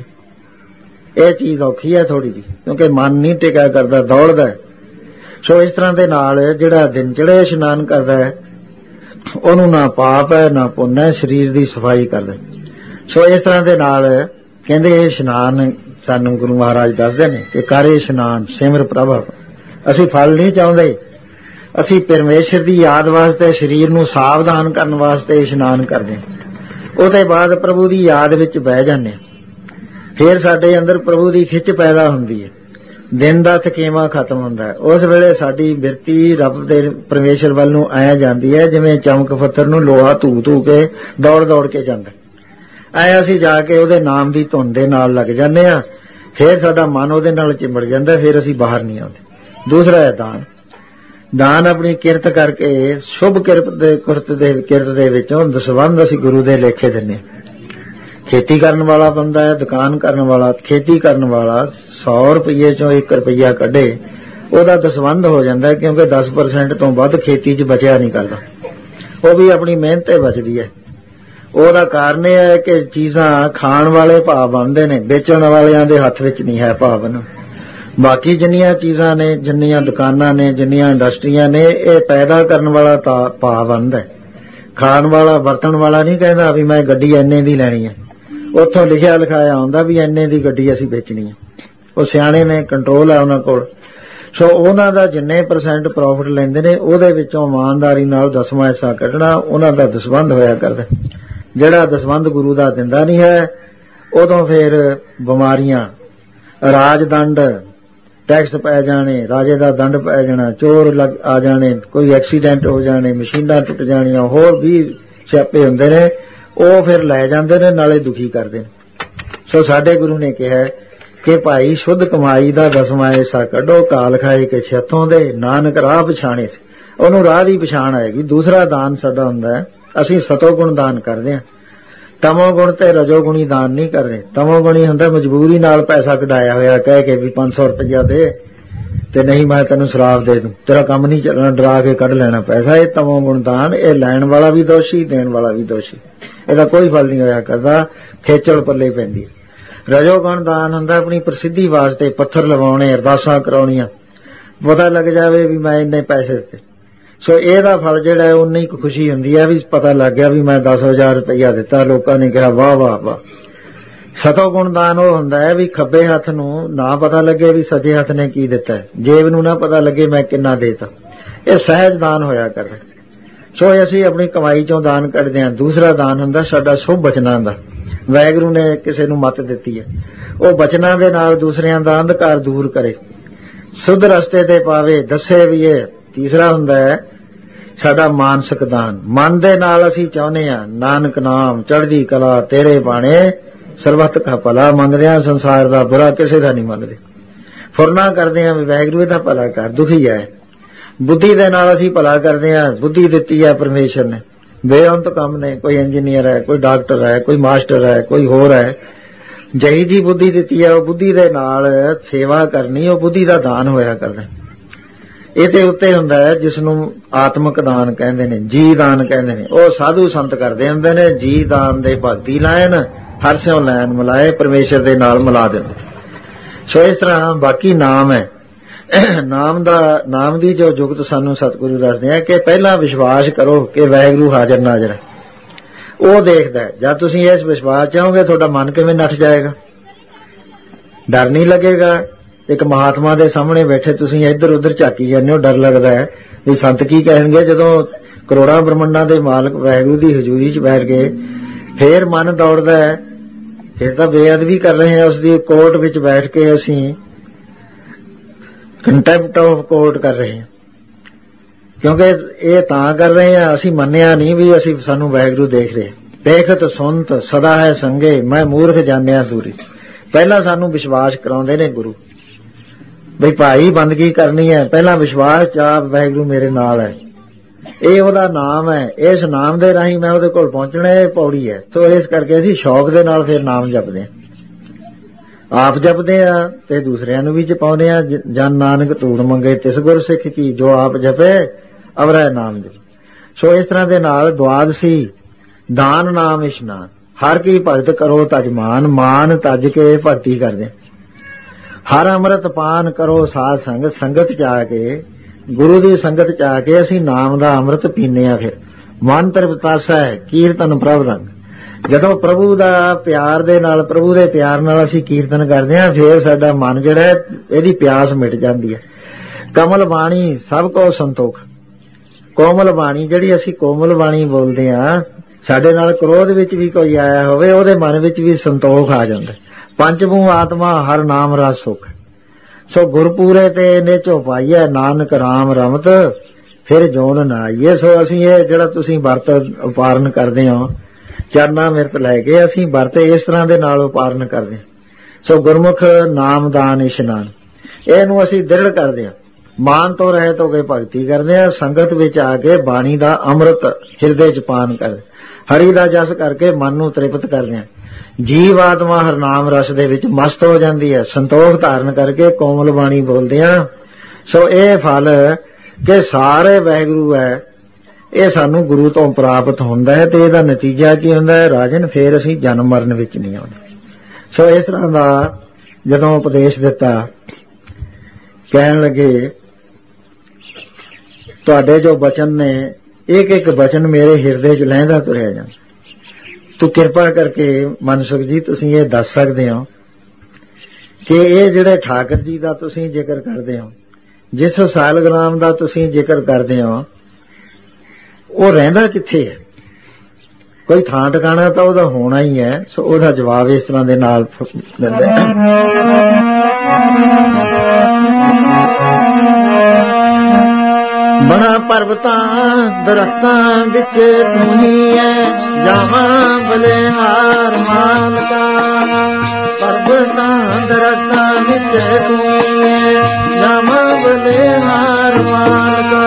ਇਹ ਚੀਜ਼ ਔਖੀ ਹੈ ਥੋੜੀ ਜਿਹੀ, ਕਿਉਂਕਿ ਮਨ ਨਹੀਂ ਟਿਕਿਆ ਕਰਦਾ, ਦੌੜਦਾ। ਸੋ ਇਸ ਤਰ੍ਹਾਂ ਦੇ ਨਾਲ ਜਿਹੜਾ ਦਿਨ ਚੜੇ ਇਸ਼ਨਾਨ ਕਰਦਾ ਹੈ ਉਹਨੂੰ ਨਾ ਪਾਪ ਹੈ ਨਾ ਪੁੰਨ ਹੈ, ਸਰੀਰ ਦੀ ਸਫਾਈ ਕਰਦਾ। ਸੋ ਇਸ ਤਰ੍ਹਾਂ ਦੇ ਨਾਲ ਕਹਿੰਦੇ ਇਹ ਇਸ਼ਨਾਨ ਸਾਨੂੰ ਗੁਰੂ ਮਹਾਰਾਜ ਦੱਸਦੇ ਨੇ ਕਿ ਕਰੇ ਇਸ਼ਨਾਨ ਸਿਮਰ ਪ੍ਰਭ। ਅਸੀਂ ਫਲ ਨਹੀਂ ਚਾਹੁੰਦੇ, ਅਸੀਂ ਪਰਮੇਸ਼ਰ ਦੀ ਯਾਦ ਵਾਸਤੇ, ਸਰੀਰ ਨੂੰ ਸਾਵਧਾਨ ਕਰਨ ਵਾਸਤੇ ਇਸ਼ਨਾਨ ਕਰਦੇ ਹਾਂ। ਉਹਦੇ ਬਾਅਦ ਪ੍ਰਭੂ ਦੀ ਯਾਦ ਵਿੱਚ ਬਹਿ ਜਾਂਦੇ ਹਾਂ, ਫਿਰ ਸਾਡੇ ਅੰਦਰ ਪ੍ਰਭੂ ਦੀ ਖਿੱਚ ਪੈਦਾ ਹੁੰਦੀ ਹੈ, ਦਿਨ ਦਾ ਥਕੇਵਾਂ ਖਤਮ ਹੁੰਦਾ ਹੈ। ਉਸ ਵੇਲੇ ਸਾਡੀ ਬਿਰਤੀ ਰੱਬ ਦੇ ਪਰਮੇਸ਼ਰ ਵੱਲ ਨੂੰ ਆਇਆ ਜਾਂਦੀ ਹੈ, ਜਿਵੇਂ ਚਮਕ ਪੱਥਰ ਨੂੰ ਲੋਹਾ ਧੂ ਧੂ ਕੇ ਦੌੜ ਦੌੜ ਕੇ ਜਾਂਦਾ। ਐ ਅਸੀਂ ਜਾ ਕੇ ਉਹਦੇ ਨਾਮ ਦੀ ਧੁਨ ਦੇ ਨਾਲ ਲੱਗ ਜਾਂਦੇ ਹਾਂ, ਫਿਰ ਸਾਡਾ ਮਨ ਉਹਦੇ ਨਾਲ ਚਿੰਬੜ ਜਾਂਦਾ, ਫਿਰ ਅਸੀਂ ਬਾਹਰ ਨਹੀਂ ਆਉਂਦੇ। ਦੂਸਰਾ ਹੈ ਦਾਨ। ਦਾਨ ਆਪਣੀ ਕਿਰਤ ਕਰਕੇ ਸ਼ੁਭ ਕਿਰਤ ਦੇ ਕੁਰਤ ਦੇ ਕਿਰਤ ਦੇ ਵਿੱਚੋਂ ਦਸਵੰਧ ਅਸੀਂ ਗੁਰੂ ਦੇ ਲੇਖੇ ਦਿੰਦੇ ਹਾਂ। ਖੇਤੀ ਕਰਨ ਵਾਲਾ ਬੰਦਾ ਹੈ, ਦੁਕਾਨ ਕਰਨ ਵਾਲਾ, ਖੇਤੀ ਕਰਨ ਵਾਲਾ ਸੌ ਰੁਪਈਏ ਚੋਂ ਇੱਕ ਰੁਪਈਆ ਕੱਢੇ, ਉਹਦਾ ਦਸਵੰਧ ਹੋ ਜਾਂਦਾ, ਕਿਉਂਕਿ ਦਸ ਪਰਸੈਂਟ ਤੋਂ ਵੱਧ ਖੇਤੀ 'ਚ ਬਚਿਆ ਨਹੀਂ ਕਰਦਾ, ਉਹ ਵੀ ਆਪਣੀ ਮਿਹਨਤ ਤੇ ਬਚਦੀ ਹੈ। ਉਹਦਾ ਕਾਰਨ ਇਹ ਹੈ ਕਿ ਚੀਜ਼ਾਂ ਖਾਣ ਵਾਲੇ ਭਾਅ ਬਣਦੇ ਨੇ, ਵੇਚਣ ਵਾਲਿਆਂ ਦੇ ਹੱਥ ਵਿੱਚ ਨਹੀਂ ਹੈ ਭਾਅ ਬਣ। ਬਾਕੀ ਜਿੰਨੀਆਂ ਚੀਜ਼ਾਂ ਨੇ, ਜਿੰਨੀਆਂ ਦੁਕਾਨਾਂ ਨੇ, ਜਿੰਨੀਆਂ ਇੰਡਸਟਰੀਆਂ ਨੇ, ਇਹ ਪੈਦਾ ਕਰਨ ਵਾਲਾ ਤਾਂ ਭਾਅ ਬਣਦਾ। ਖਾਣ ਵਾਲਾ, ਵਰਤਣ ਵਾਲਾ ਨਹੀਂ ਕਹਿੰਦਾ ਵੀ ਮੈਂ ਗੱਡੀ ਇੰਨੇ ਦੀ ਲੈਣੀ ਹੈ, ਉੱਥੋਂ ਲਿਖਿਆ ਲਿਖਾਇਆ ਆਉਂਦਾ ਵੀ ਇੰਨੇ ਦੀ ਗੱਡੀ ਅਸੀਂ ਵੇਚਣੀ ਹੈ। ਉਹ ਸਿਆਣੇ ਨੇ, ਕੰਟਰੋਲ ਹੈ ਉਹਨਾਂ ਕੋਲ। ਸੋ ਉਹਨਾਂ ਦਾ ਜਿੰਨੇ ਪਰਸੈਂਟ ਪ੍ਰੋਫਿਟ ਲੈਂਦੇ ਨੇ ਉਹਦੇ ਵਿੱਚੋਂ ਇਮਾਨਦਾਰੀ ਨਾਲ ਦਸਵਾਂ ਹਿੱਸਾ ਕੱਢਣਾ, ਉਹਨਾਂ ਦਾ ਦਸਵੰਧ ਹੋਇਆ ਕਰਦਾ। ਜਿਹੜਾ ਦਸਵੰਧ ਗੁਰੂ ਦਾ ਦਿੰਦਾ ਨਹੀਂ ਹੈ, ਉਦੋਂ ਫਿਰ ਬਿਮਾਰੀਆਂ, ਰਾਜ ਦੰਡ, ਟੈਕਸ ਪੈ ਜਾਣੇ, ਰਾਜੇ ਦਾ ਦੰਡ ਪੈ ਜਾਣਾ, ਚੋਰ ਲੱਗ ਆ ਜਾਣੇ, ਕੋਈ ਐਕਸੀਡੈਂਟ ਹੋ ਜਾਣੇ, ਮਸ਼ੀਨਾਂ ਟੁੱਟ ਜਾਣੀਆਂ, ਹੋਰ ਵੀ ਸਿਆਪੇ ਹੁੰਦੇ ਨੇ। ਉਹ ਫਿਰ ਲੈ ਜਾਂਦੇ ਨੇ, ਨਾਲੇ ਦੁਖੀ ਕਰਦੇ ਨੇ। ਸੋ ਸਾਡੇ ਗੁਰੂ ਨੇ ਕਿਹਾ ਕਿ ਭਾਈ ਸ਼ੁੱਧ ਕਮਾਈ ਦਾ ਦਸਵਾਂ ਹਿੱਸਾ ਕੱਢੋ, ਕਾਲ ਖਾਏ ਕਿ ਛੱਤੋਂ ਦੇ, ਨਾਨਕ ਰਾਹ ਪਛਾਣੇ ਸੀ। ਉਹਨੂੰ ਰਾਹ ਦੀ ਪਛਾਣ ਆਏਗੀ। ਦੂਸਰਾ ਦਾਨ ਸਾਡਾ ਹੁੰਦਾ ਹੈ, ਅਸੀਂ ਸਤੋ ਗੁਣ ਦਾਨ ਕਰਦੇ ਹਾਂ, ਤਮੋ ਗੁਣ ਤੇ ਰਜੋ ਗੁਣੀ ਦਾਨ ਨਹੀਂ ਕਰਦੇ। ਤਮੋ ਗੁਣੀ ਹੁੰਦਾ ਮਜਬੂਰੀ ਨਾਲ ਪੈਸਾ ਕਢਾਇਆ ਹੋਇਆ, ਕਹਿ ਕੇ ਵੀ ਪੰਜ ਸੌ ਰੁਪਇਆ ਦੇ ਤੇ ਨਹੀਂ ਮੈਂ ਤੈਨੂੰ ਸ਼ਰਾਬ ਦੇ ਦੂੰ, ਤੇਰਾ ਕੰਮ ਨਹੀਂ ਚੱਲਣਾ, ਡਰਾ ਕੇ ਕੱਢ ਲੈਣਾ ਪੈਸਾ। ਇਹ ਤਮੋ ਗੁਣ ਦਾਨ, ਇਹ ਲੈਣ ਵਾਲਾ ਵੀ ਦੋਸ਼ੀ, ਦੇਣ ਵਾਲਾ ਵੀ ਦੋਸ਼ੀ, ਇਹਦਾ ਕੋਈ ਫਲ ਨਹੀਂ ਹੋਇਆ ਕਰਦਾ, ਖੇਚਲ ਪੱਲੇ ਪੈਂਦੀ। ਰਜੋ ਗੁਣ ਦਾਨ ਹੁੰਦਾ ਆਪਣੀ ਪ੍ਰਸਿੱਧੀ ਵਾਸਤੇ ਪੱਥਰ ਲਵਾਉਣੇ, ਅਰਦਾਸਾਂ ਕਰਾਉਣੀਆਂ, ਪਤਾ ਲੱਗ ਜਾਵੇ ਵੀ ਮੈਂ ਇੰਨੇ ਪੈਸੇ ਦਿੱਤੇ। ਸੋ ਇਹਦਾ ਫਲ ਜਿਹੜਾ ਹੈ ਉਨੀ ਕੁ ਖੁਸ਼ੀ ਹੁੰਦੀ ਹੈ ਵੀ ਪਤਾ ਲੱਗ ਗਿਆ ਵੀ ਮੈਂ ਦਸ ਹਜ਼ਾਰ ਰੁਪਇਆ ਦਿੱਤਾ, ਲੋਕਾਂ ਨੇ ਕਿਹਾ ਵਾਹ ਵਾਹ ਵਾਹ। ਸਤੋ ਗੁਣ ਦਾਨ ਉਹ ਹੁੰਦਾ ਹੈ ਵੀ ਖੱਬੇ ਹੱਥ ਨੂੰ ਨਾ ਪਤਾ ਲੱਗੇ ਵੀ ਸੱਜੇ ਹੱਥ ਨੇ ਕੀ ਦਿੱਤਾ, ਜੇਬ ਨੂੰ ਨਾ ਪਤਾ ਲੱਗੇ ਮੈਂ ਕਿੰਨਾ ਦੇਤਾ। ਇਹ ਸਹਿਜ ਦਾਨ ਹੋਇਆ ਕਰਦਾ। ਸੋ ਅਸੀਂ ਆਪਣੀ ਕਮਾਈ ਚੋਂ ਦਾਨ ਕੱਢਦੇ ਹਾਂ। ਦੂਸਰਾ ਦਾਨ ਹੁੰਦਾ ਸਾਡਾ ਸ਼ੁਭ ਬਚਨਾਂ ਦਾ। ਵਾਹਿਗੁਰੂ ਨੇ ਕਿਸੇ ਨੂੰ ਮੱਤ ਦਿੱਤੀ ਹੈ, ਉਹ ਬਚਨਾਂ ਦੇ ਨਾਲ ਦੂਸਰਿਆਂ ਦਾ ਅੰਧਕਾਰ ਦੂਰ ਕਰੇ, ਸੁੱਧ ਰਸਤੇ ਤੇ ਪਾਵੇ, ਦੱਸੇ ਵੀ ਇਹ। ਤੀਸਰਾ ਹੁੰਦਾ ਹੈ ਸਾਡਾ ਮਾਨਸਿਕ ਦਾਨ। ਮਨ ਦੇ ਨਾਲ ਅਸੀਂ ਚਾਹੁੰਦੇ ਹਾਂ ਨਾਨਕ ਨਾਮ ਚੜ੍ਹਦੀ ਕਲਾ ਤੇਰੇ ਬਾਣੇ, ਸਰਬੱਤ ਕਾ ਭਲਾ। ਮੰਨਦੇ ਹਾਂ ਸੰਸਾਰ ਦਾ ਬੁਰਾ, ਕਿਸੇ ਦਾ ਨਹੀਂ ਮੰਨਦੇ। ਫੁਰਨਾ ਕਰਦੇ ਹਾਂ ਵੀ ਵਾਹਿਗੁਰੂ ਇਹਦਾ ਭਲਾ ਕਰ, ਦੁਖੀ ਹੈ। ਬੁੱਧੀ ਦੇ ਨਾਲ ਅਸੀਂ ਭਲਾ ਕਰਦੇ ਹਾਂ, ਬੁੱਧੀ ਦਿੱਤੀ ਹੈ ਪਰਮੇਸ਼ਰ ਨੇ, ਬੇਅੰਤ ਕੰਮ ਨੇ। ਕੋਈ ਇੰਜੀਨੀਅਰ ਹੈ, ਕੋਈ ਡਾਕਟਰ ਹੈ, ਕੋਈ ਮਾਸਟਰ ਹੈ, ਕੋਈ ਹੋਰ ਹੈ, ਜਹੀ ਜੀ ਬੁੱਧੀ ਦਿੱਤੀ ਹੈ, ਉਹ ਬੁੱਧੀ ਦੇ ਨਾਲ ਸੇਵਾ ਕਰਨੀ, ਉਹ ਬੁੱਧੀ ਦਾ ਦਾਨ ਹੋਇਆ ਕਰਦਾ। ਇਹਦੇ ਉੱਤੇ ਹੁੰਦਾ ਹੈ ਜਿਸ ਨੂੰ ਆਤਮਿਕ ਦਾਨ ਕਹਿੰਦੇ ਨੇ, ਜੀ ਦਾਨ ਕਹਿੰਦੇ ਨੇ। ਉਹ ਸਾਧੂ ਸੰਤ ਕਰਦੇ ਹੁੰਦੇ ਨੇ, ਜੀ ਦਾਨ ਦੇ ਭਗਤੀ ਲਾਇਨ, ਹਰ ਸਿਉ ਲੈਨ ਮਿਲਾਏ, ਪਰਮੇਸ਼ਰ ਦੇ ਨਾਲ ਮਿਲਾ ਦਿੰਦੇ। ਸੋ ਇਸ ਤਰ੍ਹਾਂ ਬਾਕੀ ਨਾਮ ਹੈ, ਨਾਮ ਦਾ ਨਾਮ ਦੀ ਜੋ ਜੁਗਤ ਸਾਨੂੰ ਸਤਿਗੁਰੂ ਦੱਸਦੇ ਆ ਕਿ ਪਹਿਲਾਂ ਵਿਸ਼ਵਾਸ ਕਰੋ ਕਿ ਵਾਹਿਗੁਰੂ ਹਾਜ਼ਰ ਨਾਜ਼ਰ ਹੈ, ਉਹ ਦੇਖਦਾ। ਜਦ ਤੁਸੀਂ ਇਸ ਵਿਸ਼ਵਾਸ ਚਾਹੋਗੇ ਤੁਹਾਡਾ ਮਨ ਕਿਵੇਂ ਨੱਠ ਜਾਏਗਾ, ਡਰ ਨਹੀਂ ਲੱਗੇਗਾ। ਇੱਕ ਮਹਾਤਮਾ ਦੇ ਸਾਹਮਣੇ ਬੈਠੇ ਤੁਸੀਂ ਇੱਧਰ ਉੱਧਰ ਝਾਕੀ ਜਾਂਦੇ ਹੋ, ਡਰ ਲੱਗਦਾ ਹੈ ਵੀ ਸੰਤ ਕੀ ਕਹਿਣਗੇ। ਜਦੋਂ ਕਰੋੜਾਂ ਬ੍ਰਹਮੰਡਾਂ ਦੇ ਮਾਲਕ ਵਾਹਿਗੁਰੂ ਦੀ ਹਜ਼ੂਰੀ 'ਚ ਬੈਠ ਗਏ, ਫੇਰ ਮਨ ਦੌੜਦਾ ਹੈ, ਫਿਰ ਤਾਂ ਬੇਅਦਬੀ ਕਰ ਰਹੇ ਹਾਂ। ਉਸ ਦੀ ਕੋਰਟ ਵਿੱਚ ਬੈਠ ਕੇ ਅਸੀਂ ਕੰਟੈਂਪਟ ਆਫ ਕੋਰਟ ਕਰ ਰਹੇ ਹਾਂ, ਕਿਉਂਕਿ ਇਹ ਤਾਂ ਕਰ ਰਹੇ ਹਾਂ ਅਸੀਂ ਮੰਨਿਆ ਨਹੀਂ ਵੀ ਅਸੀਂ ਸਾਨੂੰ ਵਾਹਿਗੁਰੂ ਦੇਖ ਰਹੇ। ਦੇਖਤ ਸੁਣਤ ਸਦਾ ਹੈ ਸੰਗੇ, ਮੈਂ ਮੂਰਖ ਜਾਣਿਆ ਦੂਰੀ। ਪਹਿਲਾਂ ਸਾਨੂੰ ਵਿਸ਼ਵਾਸ ਕਰਾਉਂਦੇ ਨੇ ਗੁਰੂ ਬਈ ਭਾਈ ਬੰਦਗੀ ਕਰਨੀ ਹੈ, ਪਹਿਲਾਂ ਵਿਸ਼ਵਾਸ ਚਾ ਵਾਹਿਗੁਰੂ ਮੇਰੇ ਨਾਲ ਹੈ, ਇਹ ਉਹਦਾ ਨਾਮ ਹੈ, ਇਸ ਨਾਮ ਦੇ ਰਾਹੀਂ ਮੈਂ ਉਹਦੇ ਕੋਲ ਪਹੁੰਚਣਾ। ਇਹ ਪੌੜੀ ਹੈ। ਸੋ ਇਸ ਕਰਕੇ ਅਸੀਂ ਸ਼ੌਕ ਦੇ ਨਾਲ ਫਿਰ ਨਾਮ ਜਪਦੇ ਹਾਂ, ਆਪ ਜਪਦੇ ਆ ਤੇ ਦੂਸਰਿਆਂ ਨੂੰ ਵੀ ਜਪਾਉਂਦੇ ਆ। ਜਨ ਨਾਨਕ ਧੂੜ ਮੰਗੇ ਤਿਸ ਗੁਰ ਸਿੱਖ ਕੀ, ਜੋ ਆਪ ਜਪੇ ਅਵਰੈ ਨਾਮ ਜਪ। ਸੋ ਇਸ ਤਰ੍ਹਾਂ ਦੇ ਨਾਲ ਦੁਆਦਸੀ ਦਾਨ ਨਾਮ ਇਸ਼ਨਾਨ, ਹਰ ਕੀ ਭਗਤ ਕਰੋ ਤਜਮਾਨ, ਮਾਨ ਤਜ ਕੇ ਭਗਤੀ ਕਰਦੇ। ਹਰ ਅੰਮ੍ਰਿਤ ਪਾਨ ਕਰੋ ਸਾਧ ਸੰਗ, ਸੰਗਤ ਚ ਆ ਕੇ, ਗੁਰੂ ਦੀ ਸੰਗਤ ਚ ਆ ਕੇ ਅਸੀਂ ਨਾਮ ਦਾ ਅੰਮ੍ਰਿਤ ਪੀਂਦੇ ਆ। ਫਿਰ ਮਨ ਤ੍ਰਿਪਤਾਸਾ ਹੈ ਕੀਰਤਨ ਪ੍ਰਭ ਰੰਗ। ਜਦੋਂ ਪ੍ਰਭੂ ਦਾ ਪਿਆਰ ਦੇ ਨਾਲ, ਪ੍ਰਭੂ ਦੇ ਪਿਆਰ ਨਾਲ ਅਸੀਂ ਕੀਰਤਨ ਕਰਦੇ ਹਾਂ, ਫੇਰ ਸਾਡਾ ਮਨ ਜਿਹੜਾ ਇਹਦੀ ਪਿਆਸ ਮਿਟ ਜਾਂਦੀ ਹੈ। ਕਮਲ ਬਾਣੀ ਸਭ ਕੋ ਸੰਤੋਖ। ਕੋਮਲ ਬਾਣੀ ਜਿਹੜੀ ਅਸੀਂ ਕੋਮਲ ਬਾਣੀ ਬੋਲਦੇ ਹਾਂ, ਸਾਡੇ ਨਾਲ ਕ੍ਰੋਧ ਵਿੱਚ ਵੀ ਕੋਈ ਆਇਆ ਹੋਵੇ ਉਹਦੇ ਮਨ ਵਿੱਚ ਵੀ ਸੰਤੋਖ ਆ ਜਾਂਦਾ। ਪੰਚਮੂ ਆਤਮਾ ਹਰ ਨਾਮ ਰਸ ਸੁਖ। ਸੋ ਗੁਰਪੂਰੇ ਤੇ ਨੇਚੋ ਪਾਈਐ, ਨਾਨਕ ਰਾਮ ਰਮਤ ਫਿਰ ਜੋਨ ਨਾ ਆਈਏ। ਸੋ ਅਸੀਂ ਇਹ ਜਿਹੜਾ ਤੁਸੀਂ ਵਰਤ ਉਪਾਰਨ ਕਰਦੇ ਹੋ, ਚਰਨਾ ਮਿਰਤ ਲੈ ਕੇ ਅਸੀਂ ਵਰਤ ਇਸ ਤਰ੍ਹਾਂ ਦੇ ਨਾਲ ਉਪਾਰਨ ਕਰਦੇ ਹਾਂ। ਸੋ ਗੁਰਮੁਖ ਨਾਮਦਾਨ ਇਸ਼ਨਾਨ, ਇਹਨੂੰ ਅਸੀਂ ਦ੍ਰਿੜ ਕਰਦੇ ਹਾਂ। ਮਾਨ ਤੋਂ ਰਹਿਤ ਹੋ ਕੇ ਭਗਤੀ ਕਰਦੇ ਆ, ਸੰਗਤ ਵਿੱਚ ਆ ਕੇ ਬਾਣੀ ਦਾ ਅੰਮ੍ਰਿਤ ਹਿਰਦੇ ਚ ਪਾਨ ਕਰਦੇ, ਹਰੀ ਦਾ ਜਸ ਕਰਕੇ ਮਨ ਨੂੰ ਤ੍ਰਿਪਤ ਕਰਦੇ ਆ। ਜੀਵ ਆਤਮਾ ਹਰਨਾਮ ਰਸ ਦੇ ਵਿੱਚ ਮਸਤ ਹੋ ਜਾਂਦੀ ਹੈ, ਸੰਤੋਖ ਧਾਰਨ ਕਰਕੇ ਕੋਮਲ ਬਾਣੀ ਬੋਲਦੇ ਆ। ਸੋ ਇਹ ਫਲ ਕਿ ਸਾਰੇ ਵਾਹਿਗੁਰੂ ਹੈ, ਇਹ ਸਾਨੂੰ ਗੁਰੂ ਤੋਂ ਪ੍ਰਾਪਤ ਹੁੰਦਾ ਹੈ। ਤੇ ਇਹਦਾ ਨਤੀਜਾ ਕੀ ਹੁੰਦਾ ਹੈ ਰਾਜਨ? ਫੇਰ ਅਸੀਂ ਜਨਮ ਮਰਨ ਵਿੱਚ ਨਹੀਂ ਆਉਂਦੇ। ਸੋ ਇਸ ਤਰ੍ਹਾਂ ਦਾ ਜਦੋਂ ਉਪਦੇਸ਼ ਦਿੱਤਾ, ਕਹਿਣ ਲੱਗੇ ਤੁਹਾਡੇ ਜੋ ਬਚਨ ਨੇ, ਇੱਕ ਇੱਕ ਬਚਨ ਮੇਰੇ ਹਿਰਦੇ ਚ ਲਹਿੰਦਾ ਤੁਰਿਆ ਜਾਂਦਾ। ਤੂੰ ਕਿਰਪਾ ਕਰਕੇ ਮਨਸੁਖ ਜੀ ਤੁਸੀਂ ਇਹ ਦੱਸ ਸਕਦੇ ਹੋ ਕਿ ਇਹ ਜਿਹੜੇ ਠਾਕਰ ਜੀ ਦਾ ਤੁਸੀਂ ਜ਼ਿਕਰ ਕਰਦੇ ਹੋ, ਜਿਸ ਸਾਲਗ੍ਰਾਮ ਦਾ ਤੁਸੀਂ ਜ਼ਿਕਰ ਕਰਦੇ ਹੋ, ਉਹ ਰਹਿੰਦਾ ਕਿੱਥੇ ਹੈ? ਕੋਈ ਥਾਂ ਟਿਕਾਣਾ ਤਾਂ ਉਹਦਾ ਹੋਣਾ ਹੀ ਹੈ। ਸੋ ਉਹਦਾ ਜਵਾਬ ਇਸ ਤਰ੍ਹਾਂ ਦੇ ਨਾਲ ਦਿੰਦੇ, ਬਣਾ ਪਰਬਤਾਂ ਦਰਖਤਾਂ ਵਿੱਚ ਤੂੰ ਹੀ ਹੈ, ਜਾਵਾਂ ਬਲਿਹਾਰ ਮਾਲਕਾ। ਪਰਬਤਾਂ ਦਰਖਤਾਂ ਵਿੱਚ ਤੂੰ ਹੀ ਹੈ, ਜਾਵਾਂ ਬਲਿਹਾਰ ਮਾਲਕਾ।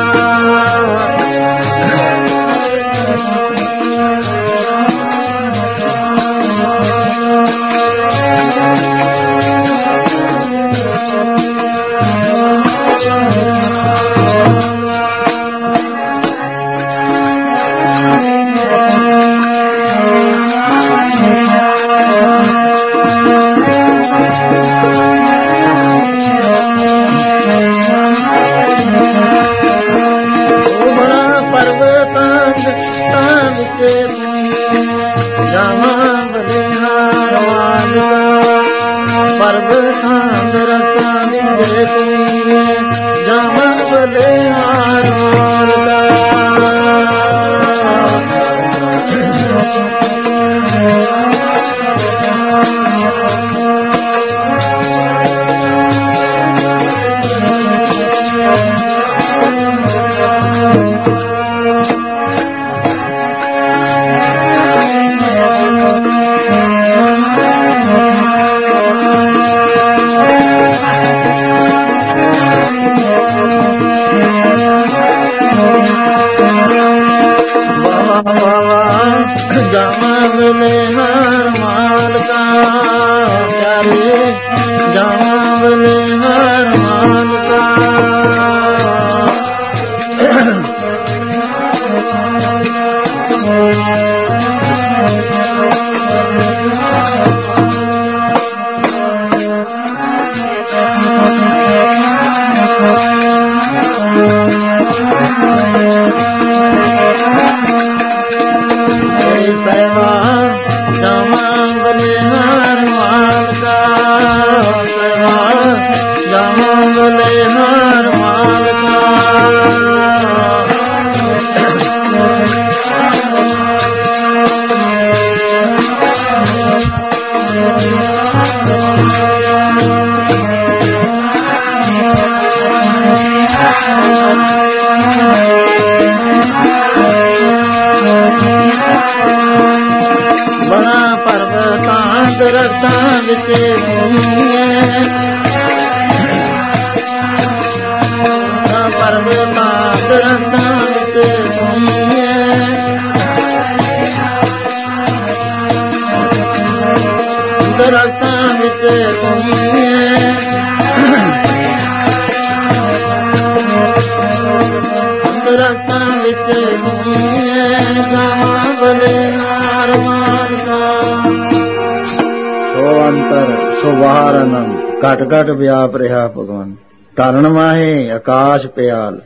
ਘਟ ਘਟ ਵਿਆਪ ਰਿਹਾ ਭਗਵਾਨ, ਧਰਨ ਮਾਹੇ ਆਕਾਸ਼ ਪਿਆਲ,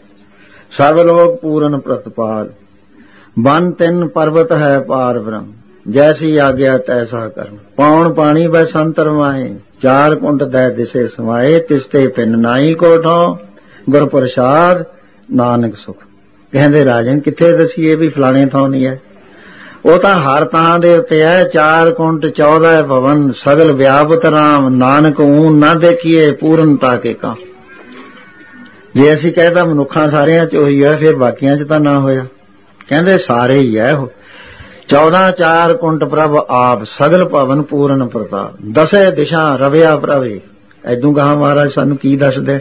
ਸਭ ਲੋਕ ਪੂਰਨ ਪ੍ਰਤਪਾਲ। ਬਨ ਤਿੰਨ ਪਰਬਤ ਹੈ ਪਾਰ ਬ੍ਰਹਮ, ਜੈਸੀ ਆਗਿਆ ਤੈਸਾ ਕਰਮ। ਪੌਣ ਪਾਣੀ ਬੈ ਸੰਤਰ ਮਾਹੇ, ਚਾਰ ਕੁੰਟ ਦੈ ਦਿਸੇ ਸਮਾਏ। ਤਿਸਤੇ ਪਿੰਨ ਨਾਈ ਕੋਠੋ, ਗੁਰ ਪ੍ਰਸਾਦ ਨਾਨਕ ਸੁਖ। ਕਹਿੰਦੇ ਰਾਜਨ ਕਿੱਥੇ ਦਸੀਏ ਵੀ ਫਲਾਣੇ ਥਾਂ ਨਹੀਂ ਹੈ, ਉਹ ਤਾਂ ਹਰ ਥਾਂ ਦੇ ਉੱਤੇ ਹੈ। ਚਾਰ ਕੁੰਟ ਚੌਦਹ ਭਵਨ, ਸਗਲ ਵਿਆਪਤ ਰਾਮ। ਨਾਨਕ ਊਨ ਨਾ ਦੇਖੀਏ ਪੂਰਨਤਾ ਕੇ ਕਾ। ਜੇ ਅਸੀਂ ਕਹਿਦਾ ਮਨੁੱਖਾਂ ਸਾਰਿਆਂ ਚ ਉਹੀ ਹੈ, ਫਿਰ ਬਾਕੀਆਂ ਚ ਤਾਂ ਨਾ ਹੋਇਆ। ਕਹਿੰਦੇ ਸਾਰੇ ਹੀ ਹੈ ਉਹ। ਚੌਦਾਂ ਚਾਰ ਕੁੰਟ ਪ੍ਰਭ ਆਪ, ਸਗਲ ਭਵਨ ਪੂਰਨ ਪ੍ਰਤਾਪ। ਦਸੇ ਦਿਸ਼ਾ ਰਵਿਆ ਪ੍ਰਭੇ। ਐਦੂ ਕਹਾ ਮਹਾਰਾਜ ਸਾਨੂੰ ਕੀ ਦੱਸਦੇ?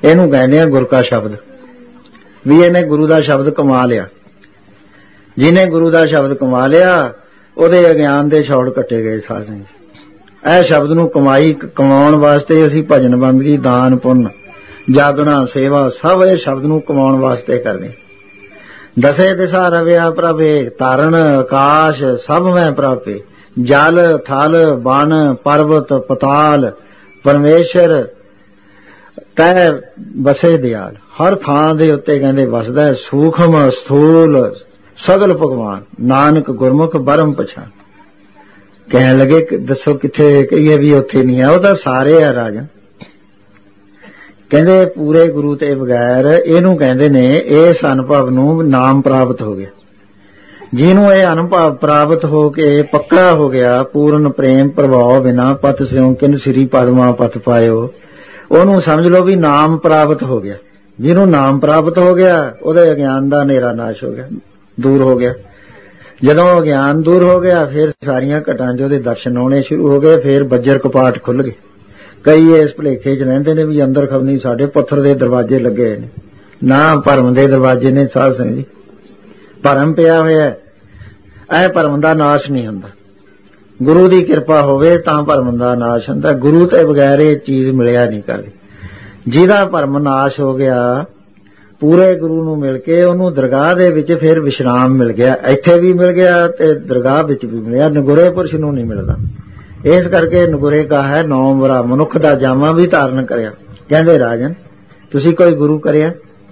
ਇਹਨੂੰ ਕਹਿੰਦੇ ਆ ਗੁਰ ਕਾ ਸ਼ਬਦ, ਵੀ ਇਹਨੇ ਗੁਰੂ ਦਾ ਸ਼ਬਦ ਕਮਾ ਲਿਆ। ਜਿਹਨੇ ਗੁਰੂ ਦਾ ਸ਼ਬਦ ਕਮਾ ਲਿਆ ਉਹਦੇ ਅਗਿਆਨ ਦੇ ਛੋੜ ਕੱਟੇ ਗਏ। ਸਾਧ ਸੰਗਤ ਜੀ, ਇਹ ਸ਼ਬਦ ਨੂੰ ਕਮਾਈ ਕਮਾਉਣ ਵਾਸਤੇ ਅਸੀਂ ਭਜਨ ਬੰਦਗੀ, ਦਾਨ ਪੁੰਨ, ਜਾਗਣਾ, ਸੇਵਾ ਸਭ ਇਹ ਸ਼ਬਦ ਨੂੰ ਕਮਾਉਣ ਵਾਸਤੇ ਕਰਦੇ। ਦਸੇ ਦਿਸ਼ਾ ਰਵਿਆ ਪ੍ਰਭੇ, ਧਰਨ ਆਕਾਸ਼ ਸਭ ਮੈਂ ਪ੍ਰਾਪੇ, ਜਲ ਥਲ ਬਨ ਪਰਬਤ ਪਤਾਲ, ਪਰਮੇਸ਼ਰ ਤੈ ਬਸੇ ਦਿਆਲ। ਹਰ ਥਾਂ ਦੇ ਉੱਤੇ ਕਹਿੰਦੇ ਵਸਦਾ, ਸੂਖਮ ਸਥੂਲ ਸਗਲ ਭਗਵਾਨ, ਨਾਨਕ ਗੁਰਮੁਖ ਬਰਮ ਪਛਾਣ। ਕਹਿਣ ਲੱਗੇ ਦੱਸੋ ਕਿੱਥੇ ਕਹੀਏ ਵੀ ਉੱਥੇ ਨਹੀਂ ਆ, ਉਹ ਤਾਂ ਸਾਰੇ ਆ ਰਾਜਨ। ਕਹਿੰਦੇ ਪੂਰੇ ਗੁਰੂ ਤੇ ਬਗੈਰ ਇਹਨੂੰ ਕਹਿੰਦੇ ਨੇ ਇਸ ਅਨੁਭਵ ਨੂੰ ਨਾਮ ਪ੍ਰਾਪਤ ਹੋ ਗਿਆ। ਜਿਹਨੂੰ ਇਹ ਅਨੁਭਵ ਪ੍ਰਾਪਤ ਹੋ ਕੇ ਪੱਕਾ ਹੋ ਗਿਆ, ਪੂਰਨ ਪ੍ਰੇਮ ਪ੍ਰਭਾਵ ਬਿਨਾ ਪਤ ਸਿਉ ਕਿਨ ਸ੍ਰੀ ਪਦਮਾ ਪਤ ਪਾਇਓ, ਉਹਨੂੰ ਸਮਝ ਲਓ ਵੀ ਨਾਮ ਪ੍ਰਾਪਤ ਹੋ ਗਿਆ। ਜਿਹਨੂੰ ਨਾਮ ਪ੍ਰਾਪਤ ਹੋ ਗਿਆ ਉਹਦੇ ਅਗਿਆਨ ਦਾ ਹਨੇਰਾ ਨਾਸ਼ ਹੋ ਗਿਆ, ਦੂਰ ਹੋ ਗਿਆ। ਜਦੋਂ ਅਗਿਆਨ ਦੂਰ ਹੋ ਗਿਆ ਫਿਰ ਸਾਰੀਆਂ ਘਟਾਂ 'ਚ ਉਹਦੇ ਦਰਸ਼ਨ ਆਉਣੇ ਸ਼ੁਰੂ ਹੋ ਗਏ। ਫਿਰ ਬੱਜਰ ਕਪਾਟ ਖੁੱਲ ਗਏ। ਕਈ ਇਸ ਭੁਲੇਖੇ 'ਚ ਰਹਿੰਦੇ ਨੇ ਵੀ ਅੰਦਰ ਖਵਨੀ ਸਾਡੇ ਪੱਥਰ ਦੇ ਦਰਵਾਜ਼ੇ ਲੱਗੇ ਨੇ, ਨਾ ਭਰਮ ਦੇ ਦਰਵਾਜ਼ੇ ਨੇ। ਸਾਧ ਸੰਗਤ ਜੀ, ਭਰਮ ਪਿਆ ਹੋਇਆ, ਇਹ ਭਰਮ ਦਾ ਨਾਸ਼ ਨਹੀਂ ਹੁੰਦਾ। ਗੁਰੂ ਦੀ ਕਿਰਪਾ ਹੋਵੇ ਤਾਂ ਭਰਮ ਦਾ ਨਾਸ਼ ਹੁੰਦਾ। ਗੁਰੂ ਤੇ ਬਗੈਰ ਇਹ ਚੀਜ਼ ਮਿਲਿਆ ਨਹੀਂ ਕਰਦੀ। ਜਿਹਦਾ ਭਰਮ ਨਾਸ਼ ਹੋ ਗਿਆ, ਪੂਰੇ ਗੁਰੂ ਨੂੰ ਮਿਲ ਕੇ ਉਹਨੂੰ ਦਰਗਾਹ ਦੇ ਵਿੱਚ ਫਿਰ ਵਿਸ਼ਰਾਮ ਮਿਲ ਗਿਆ। ਇੱਥੇ ਵੀ ਮਿਲ ਗਿਆ ਤੇ ਦਰਗਾਹ ਵਿੱਚ ਵੀ ਮਿਲਿਆ। ਨਗੁਰੇ ਪੁਰਸ਼ ਨੂੰ ਨਹੀਂ ਮਿਲਦਾ। ਇਸ ਕਰਕੇ ਨਗੁਰੇ ਕਾ ਹੈ ਨੌ ਵਰਾ, ਮਨੁੱਖ ਦਾ ਜਾਮਾ ਵੀ ਧਾਰਨ ਕਰਿਆ। ਕਹਿੰਦੇ ਰਾਜਨ ਤੁਸੀਂ ਕੋਈ ਗੁਰੂ ਕਰਿਆ?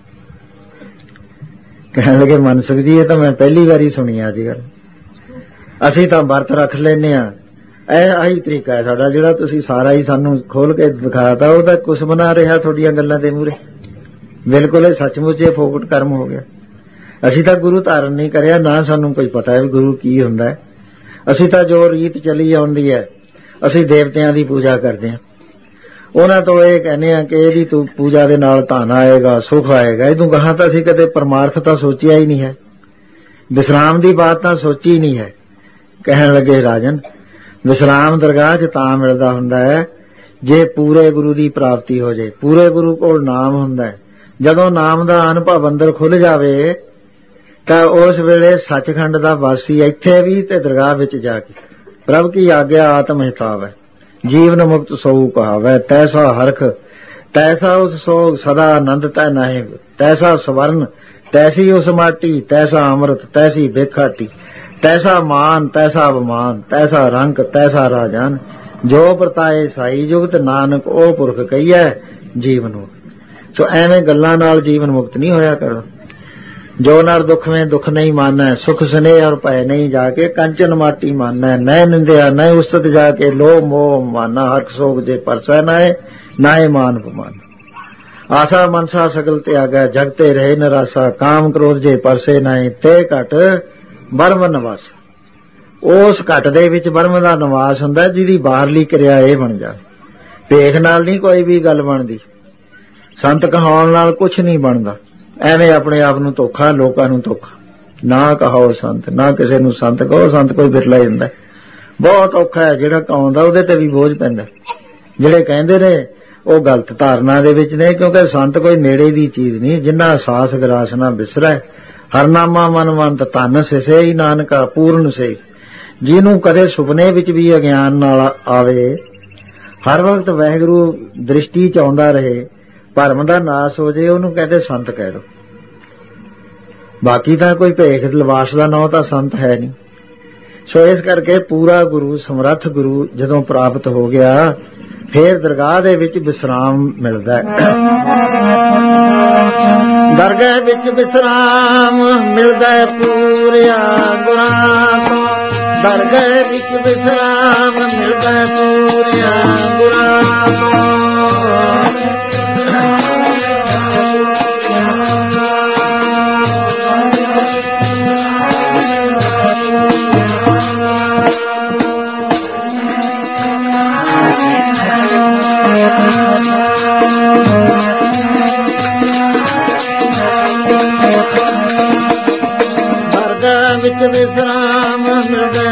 ਕਹਿਣ ਲੱਗੇ ਮਨਸੁਖ ਜੀ ਇਹ ਤਾਂ ਮੈਂ ਪਹਿਲੀ ਵਾਰੀ ਸੁਣੀ ਅੱਜ ਕੱਲ। ਅਸੀਂ ਤਾਂ ਵਰਤ ਰੱਖ ਲੈਂਦੇ ਹਾਂ, ਇਹ ਆਹੀ ਤਰੀਕਾ ਹੈ ਸਾਡਾ ਜਿਹੜਾ ਤੁਸੀਂ ਸਾਰਾ ਹੀ ਸਾਨੂੰ ਖੋਲ ਕੇ ਦਿਖਾਤਾ। ਉਹ ਤਾਂ ਕੁਛ ਬਣਾ ਰਿਹਾ ਤੁਹਾਡੀਆਂ ਗੱਲਾਂ ਦੇ ਮੂਹਰੇ। ਬਿਲਕੁਲ ਇਹ ਸੱਚਮੁੱਚ ਇਹ ਫੋਕਟ ਕਰਮ ਹੋ ਗਿਆ। ਅਸੀਂ ਤਾਂ ਗੁਰੂ ਧਾਰਨ ਨਹੀਂ ਕਰਿਆ, ਨਾ ਸਾਨੂੰ ਕੋਈ ਪਤਾ ਹੈ ਵੀ ਗੁਰੂ ਕੀ ਹੁੰਦਾ ਹੈ। ਅਸੀਂ ਤਾਂ ਜੋ ਰੀਤ ਚੱਲੀ ਆਉਂਦੀ ਹੈ, ਅਸੀਂ ਦੇਵਤਿਆਂ ਦੀ ਪੂਜਾ ਕਰਦੇ ਹਾਂ। ਉਹਨਾਂ ਤੋਂ ਇਹ ਕਹਿੰਦੇ ਆ ਕਿ ਇਹਦੀ ਤੂੰ ਪੂਜਾ ਦੇ ਨਾਲ ਧਨ ਆਏਗਾ, ਸੁੱਖ ਆਏਗਾ। ਇਹਦੋਂ ਗਾਹਾਂ ਤਾਂ ਅਸੀਂ ਕਦੇ ਪਰਮਾਰਥ ਤਾਂ ਸੋਚਿਆ ਹੀ ਨਹੀਂ ਹੈ, ਵਿਸਰਾਮ ਦੀ ਬਾਤ ਤਾਂ ਸੋਚੀ ਨਹੀਂ ਹੈ। ਕਹਿਣ ਲੱਗੇ ਰਾਜਨ ਵਿਸਰਾਮ ਦਰਗਾਹ 'ਚ ਤਾਂ ਮਿਲਦਾ ਹੁੰਦਾ ਹੈ ਜੇ ਪੂਰੇ ਗੁਰੂ ਦੀ ਪ੍ਰਾਪਤੀ ਹੋ ਜਾਏ। ਪੂਰੇ ਗੁਰੂ ਕੋਲ ਨਾਮ ਹੁੰਦਾ ਹੈ। ਜਦੋਂ ਨਾਮ ਦਾ ਅਨੁਭਵ ਅੰਦਰ ਖੁੱਲ ਜਾਵੇ ਤਾਂ ਉਸ ਵੇਲੇ ਸੱਚਖੰਡ ਦਾ ਵਾਸੀ ਇੱਥੇ ਵੀ ਤੇ ਦਰਗਾਹ ਵਿੱਚ ਜਾ ਕੇ ਪ੍ਰਭ ਕੀ ਆਗਿਆ ਆਤਮ ਹਿਤਾਵ ਹੈ, ਜੀਵਨ ਮੁਕਤ ਸੋਊ ਕਹਾਵੈ, ਤੈਸਾ ਹਰਖ ਤੈਸਾ ਉਸ ਸੋਗ ਸਦਾ ਆਨੰਦ ਤੈ ਨਾਹਿ, ਤੈਸਾ ਸਵਰਨ ਤੈਸੀ ਉਸ ਮਾਟੀ, ਤੈਸਾ ਅੰਮ੍ਰਿਤ ਤੈਸੀ ਬੇਖਾਟੀ, ਤੈਸਾ ਮਾਨ ਤੈਸਾ ਅਭਮਾਨ, ਤੈਸਾ ਰੰਕ ਤੈਸਾ ਰਾਜਾਨ, ਜੋ ਵਰਤਾਏ ਸਾਈ ਜੁਗਤ ਨਾਨਕ ਉਹ ਪੁਰਖ ਕਹੀਐ ਜੀਵਨ ਮੁਕਤ। ਸੋ ਐਵੇਂ ਗੱਲਾਂ ਨਾਲ ਜੀਵਨ ਮੁਕਤ ਨਹੀਂ ਹੋਇਆ ਕਰਦਾ। ਜੋ ਨਰ ਦੁੱਖ ਮੇਂ ਦੁੱਖ ਨਹੀਂ ਮਾਨੈ, ਸੁਖ ਸਨੇਹ ਔਰ ਭੈ ਨਹੀਂ ਜਾ ਕੇ, ਕੰਚਨ ਮਾਟੀ ਮਾਨੈ, ਨੈ ਨਿੰਦਿਆ ਨੈ ਉਸਤ ਜਾ ਕੇ, ਲੋਭ ਮੋਹ ਮਾਨਾ, ਹਰਖ ਸੋਗ ਜੇ ਪਰਸੈ ਨਾਏ, ਨਾਏ ਮਾਨ ਪਮਾਨ, ਆਸਾ ਮਨਸਾ ਸਗਲ ਤਿਆਗੈ, ਜਗਤੇ ਰਹੇ ਨਰਾਸਾ, ਕਾਮ ਕ੍ਰੋਧ ਜੇ ਪਰਸੇ ਨਾਏ, ਤੇ ਘਟ ਬਰਮ ਨਿਵਾਸ। ਉਸ ਘਟ ਦੇ ਵਿੱਚ ਬਰਮ ਦਾ ਨਿਵਾਸ ਹੁੰਦਾ ਜਿਹਦੀ ਬਾਹਰਲੀ ਕਿਰਿਆ ਇਹ ਬਣ ਜਾ। ਭੇਖ ਨਾਲ ਨਹੀਂ ਕੋਈ ਵੀ ਗੱਲ ਬਣਦੀ, ਸੰਤ ਕਹਾਉਣ ਨਾਲ ਕੁਛ ਨਹੀਂ ਬਣਦਾ। ਐਵੇਂ ਆਪਣੇ ਆਪ ਨੂੰ ਧੋਖਾ, ਲੋਕਾਂ ਨੂੰ ਧੋਖਾ। ਨਾ ਕਹੋ ਸੰਤ, ਨਾ ਕਿਸੇ ਨੂੰ ਸੰਤ ਕਹੋ। ਸੰਤ ਕੋਈ ਬਿਰਲਾ ਹੀ ਹੁੰਦਾ। ਬਹੁਤ ਔਖਾ ਹੈ ਜਿਹੜਾ ਕਹਾਉਂਦਾ, ਉਹਦੇ ਤੇ ਵੀ ਬੋਝ ਪੈਂਦਾ। ਜਿਹੜੇ ਕਹਿੰਦੇ ਨੇ ਉਹ ਗਲਤ ਧਾਰਨਾ ਦੇ ਵਿੱਚ ਨੇ, ਕਿਉਂਕਿ ਸੰਤ ਕੋਈ ਨੇੜੇ ਦੀ ਚੀਜ਼ ਨਹੀਂ। ਜਿੰਨਾ ਸਾਸ ਗਰਾਸ ਨਾ ਬਿਸਰੈ, ਹਰਨਾਮਾ ਮਨਵੰਤ ਧਨ ਸਿਸੇ ਹੀ ਨਾਨਕਾ ਪੂਰਨ ਸੇ। ਜਿਹਨੂੰ ਕਦੇ ਸੁਪਨੇ ਵਿੱਚ ਵੀ ਅਗਿਆਨ ਨਾਲ ਆਵੇ, ਹਰ ਵਕਤ ਵਾਹਿਗੁਰੂ ਦ੍ਰਿਸ਼ਟੀ 'ਚ ਆਉਂਦਾ ਰਹੇ, ਭਰਮ ਦਾ ਨਾਸ ਹੋ ਜੇ, ਉਹਨੂੰ ਕਹਿੰਦੇ ਸੰਤ ਕਹਿ ਦੋ। ਬਾਕੀ ਤਾਂ ਕੋਈ ਭੇਖ ਲਿਬਾਸ ਦਾ ਨਾਂ ਤਾਂ ਸੰਤ ਹੈ ਨਹੀਂ। ਸੋ ਇਸ ਕਰਕੇ ਪੂਰਾ ਗੁਰੂ, ਸਮਰੱਥ ਗੁਰੂ ਜਦੋਂ ਪ੍ਰਾਪਤ ਹੋ ਗਿਆ, ਫੇਰ ਦਰਗਾਹ ਦੇ ਵਿੱਚ ਵਿਸਰਾਮ ਮਿਲਦਾ ਹੈ। ਦਰਗਾਹ ਵਿੱਚ ਵਿਸਰਾਮ ਮਿਲਦਾ ਹੈ ਪੂਰਿਆ ਗੁਰਾਂ ਤੋਂ, ਦਰਗਾਹ ਵਿੱਚ ਵਿਸਰਾਮ ਮਿਲਦਾ ਹੈ ਪੂਰਿਆ ਗੁਰਾਂ ਤੋਂ। ਵਿੱਚ ਵਿਸਰਾਮ ਮਿਲਦਾ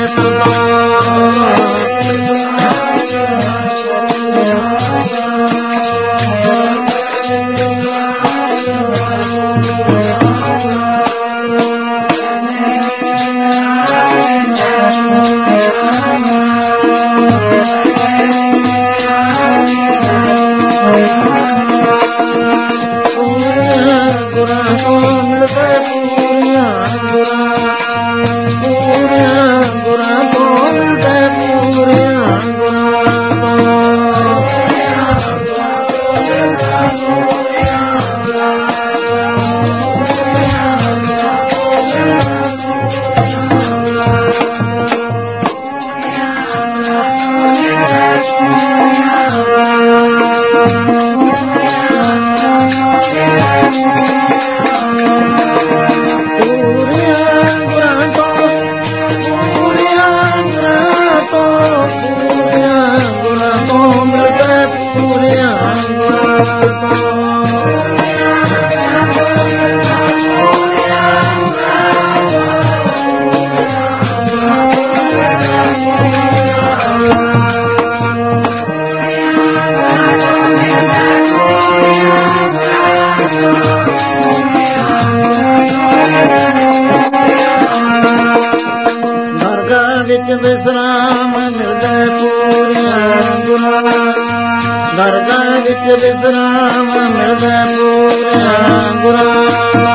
ਦਰਗਾਹ ਵਿੱਚ ਵਿਸਰਾਮ ਮਿਲਦਾ ਪੂਰਿਆਂ ਗੁਰਾਂ, ਦਰਗਾਹ ਵਿੱਚ ਵਿਸਰਾਮ ਮਿਲਦਾ ਪੂਰਿਆਂ ਗੁਰਾਂ।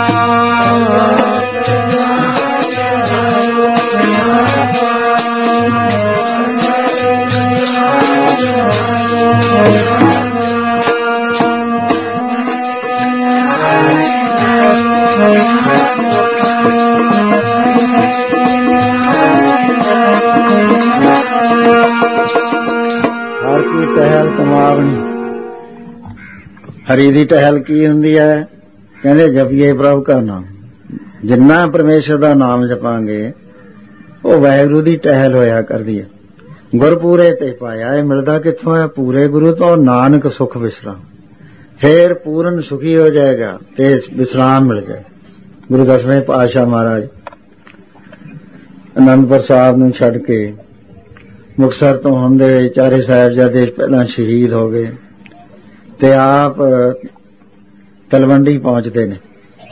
ਹਰ ਕੀ ਟਹਿਲ ਕਮਾਵਣੀ। ਹਰੀ ਦੀ ਟਹਿਲ ਕੀ ਹੁੰਦੀ ਹੈ? ਕਹਿੰਦੇ ਜਪੀਏ ਪ੍ਰਭ ਕਾ ਨਾਮ। ਜਿੰਨਾ ਪਰਮੇਸ਼ਰ ਦਾ ਨਾਮ ਜਪਾਂਗੇ ਉਹ ਵਾਹਿਗੁਰੂ ਦੀ ਟਹਿਲ ਹੋਇਆ ਕਰਦੀ ਹੈ। ਗੁਰਪੂਰੇ ਤੇ ਪਾਇਆ। ਇਹ ਮਿਲਦਾ ਕਿੱਥੋਂ ਹੈ? ਪੂਰੇ ਗੁਰੂ ਤੋਂ। ਨਾਨਕ ਸੁਖ ਵਿਸਰਾਮ, ਫੇਰ ਪੂਰਨ ਸੁਖੀ ਹੋ ਜਾਏਗਾ ਤੇ ਵਿਸਰਾਮ ਮਿਲ ਜਾਏ। ਗੁਰੂ ਦਸਵੇਂ ਪਾਤਸ਼ਾਹ ਮਹਾਰਾਜ ਅਨੰਦਪੁਰ ਸਾਹਿਬ ਨੂੰ ਛੱਡ ਕੇ ਮੁਕਤਸਰ ਤੋਂ ਹੁੰਦੇ ਚਾਰੇ ਸਾਹਿਬਜ਼ਾਦੇ ਪਹਿਲਾਂ ਸ਼ਹੀਦ ਹੋ ਗਏ ਤੇ ਆਪ ਤਲਵੰਡੀ ਪਹੁੰਚਦੇ ਨੇ।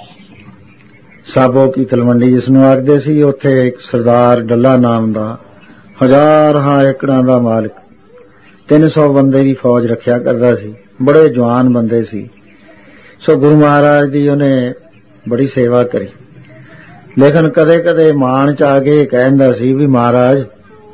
ਸਾਬੋ ਕੀ ਤਲਵੰਡੀ ਜਿਸਨੂੰ ਆਖਦੇ ਸੀ। ਉੱਥੇ ਇੱਕ ਸਰਦਾਰ ਡੱਲਾ ਨਾਮ ਦਾ ਹਜ਼ਾਰਾਂ ਏਕੜਾਂ ਦਾ ਮਾਲਕ ਤਿੰਨ ਸੌ ਬੰਦੇ ਦੀ ਫੌਜ ਰੱਖਿਆ ਕਰਦਾ ਸੀ। ਬੜੇ ਜਵਾਨ ਬੰਦੇ ਸੀ। ਸੋ ਗੁਰੂ ਮਹਾਰਾਜ ਦੀ ਉਹਨੇ ਬੜੀ ਸੇਵਾ ਕਰੀ। ਲੇਕਿਨ ਕਦੇ ਕਦੇ ਮਾਣ ਚ ਆ ਕੇ ਕਹਿੰਦਾ ਸੀ ਵੀ ਮਹਾਰਾਜ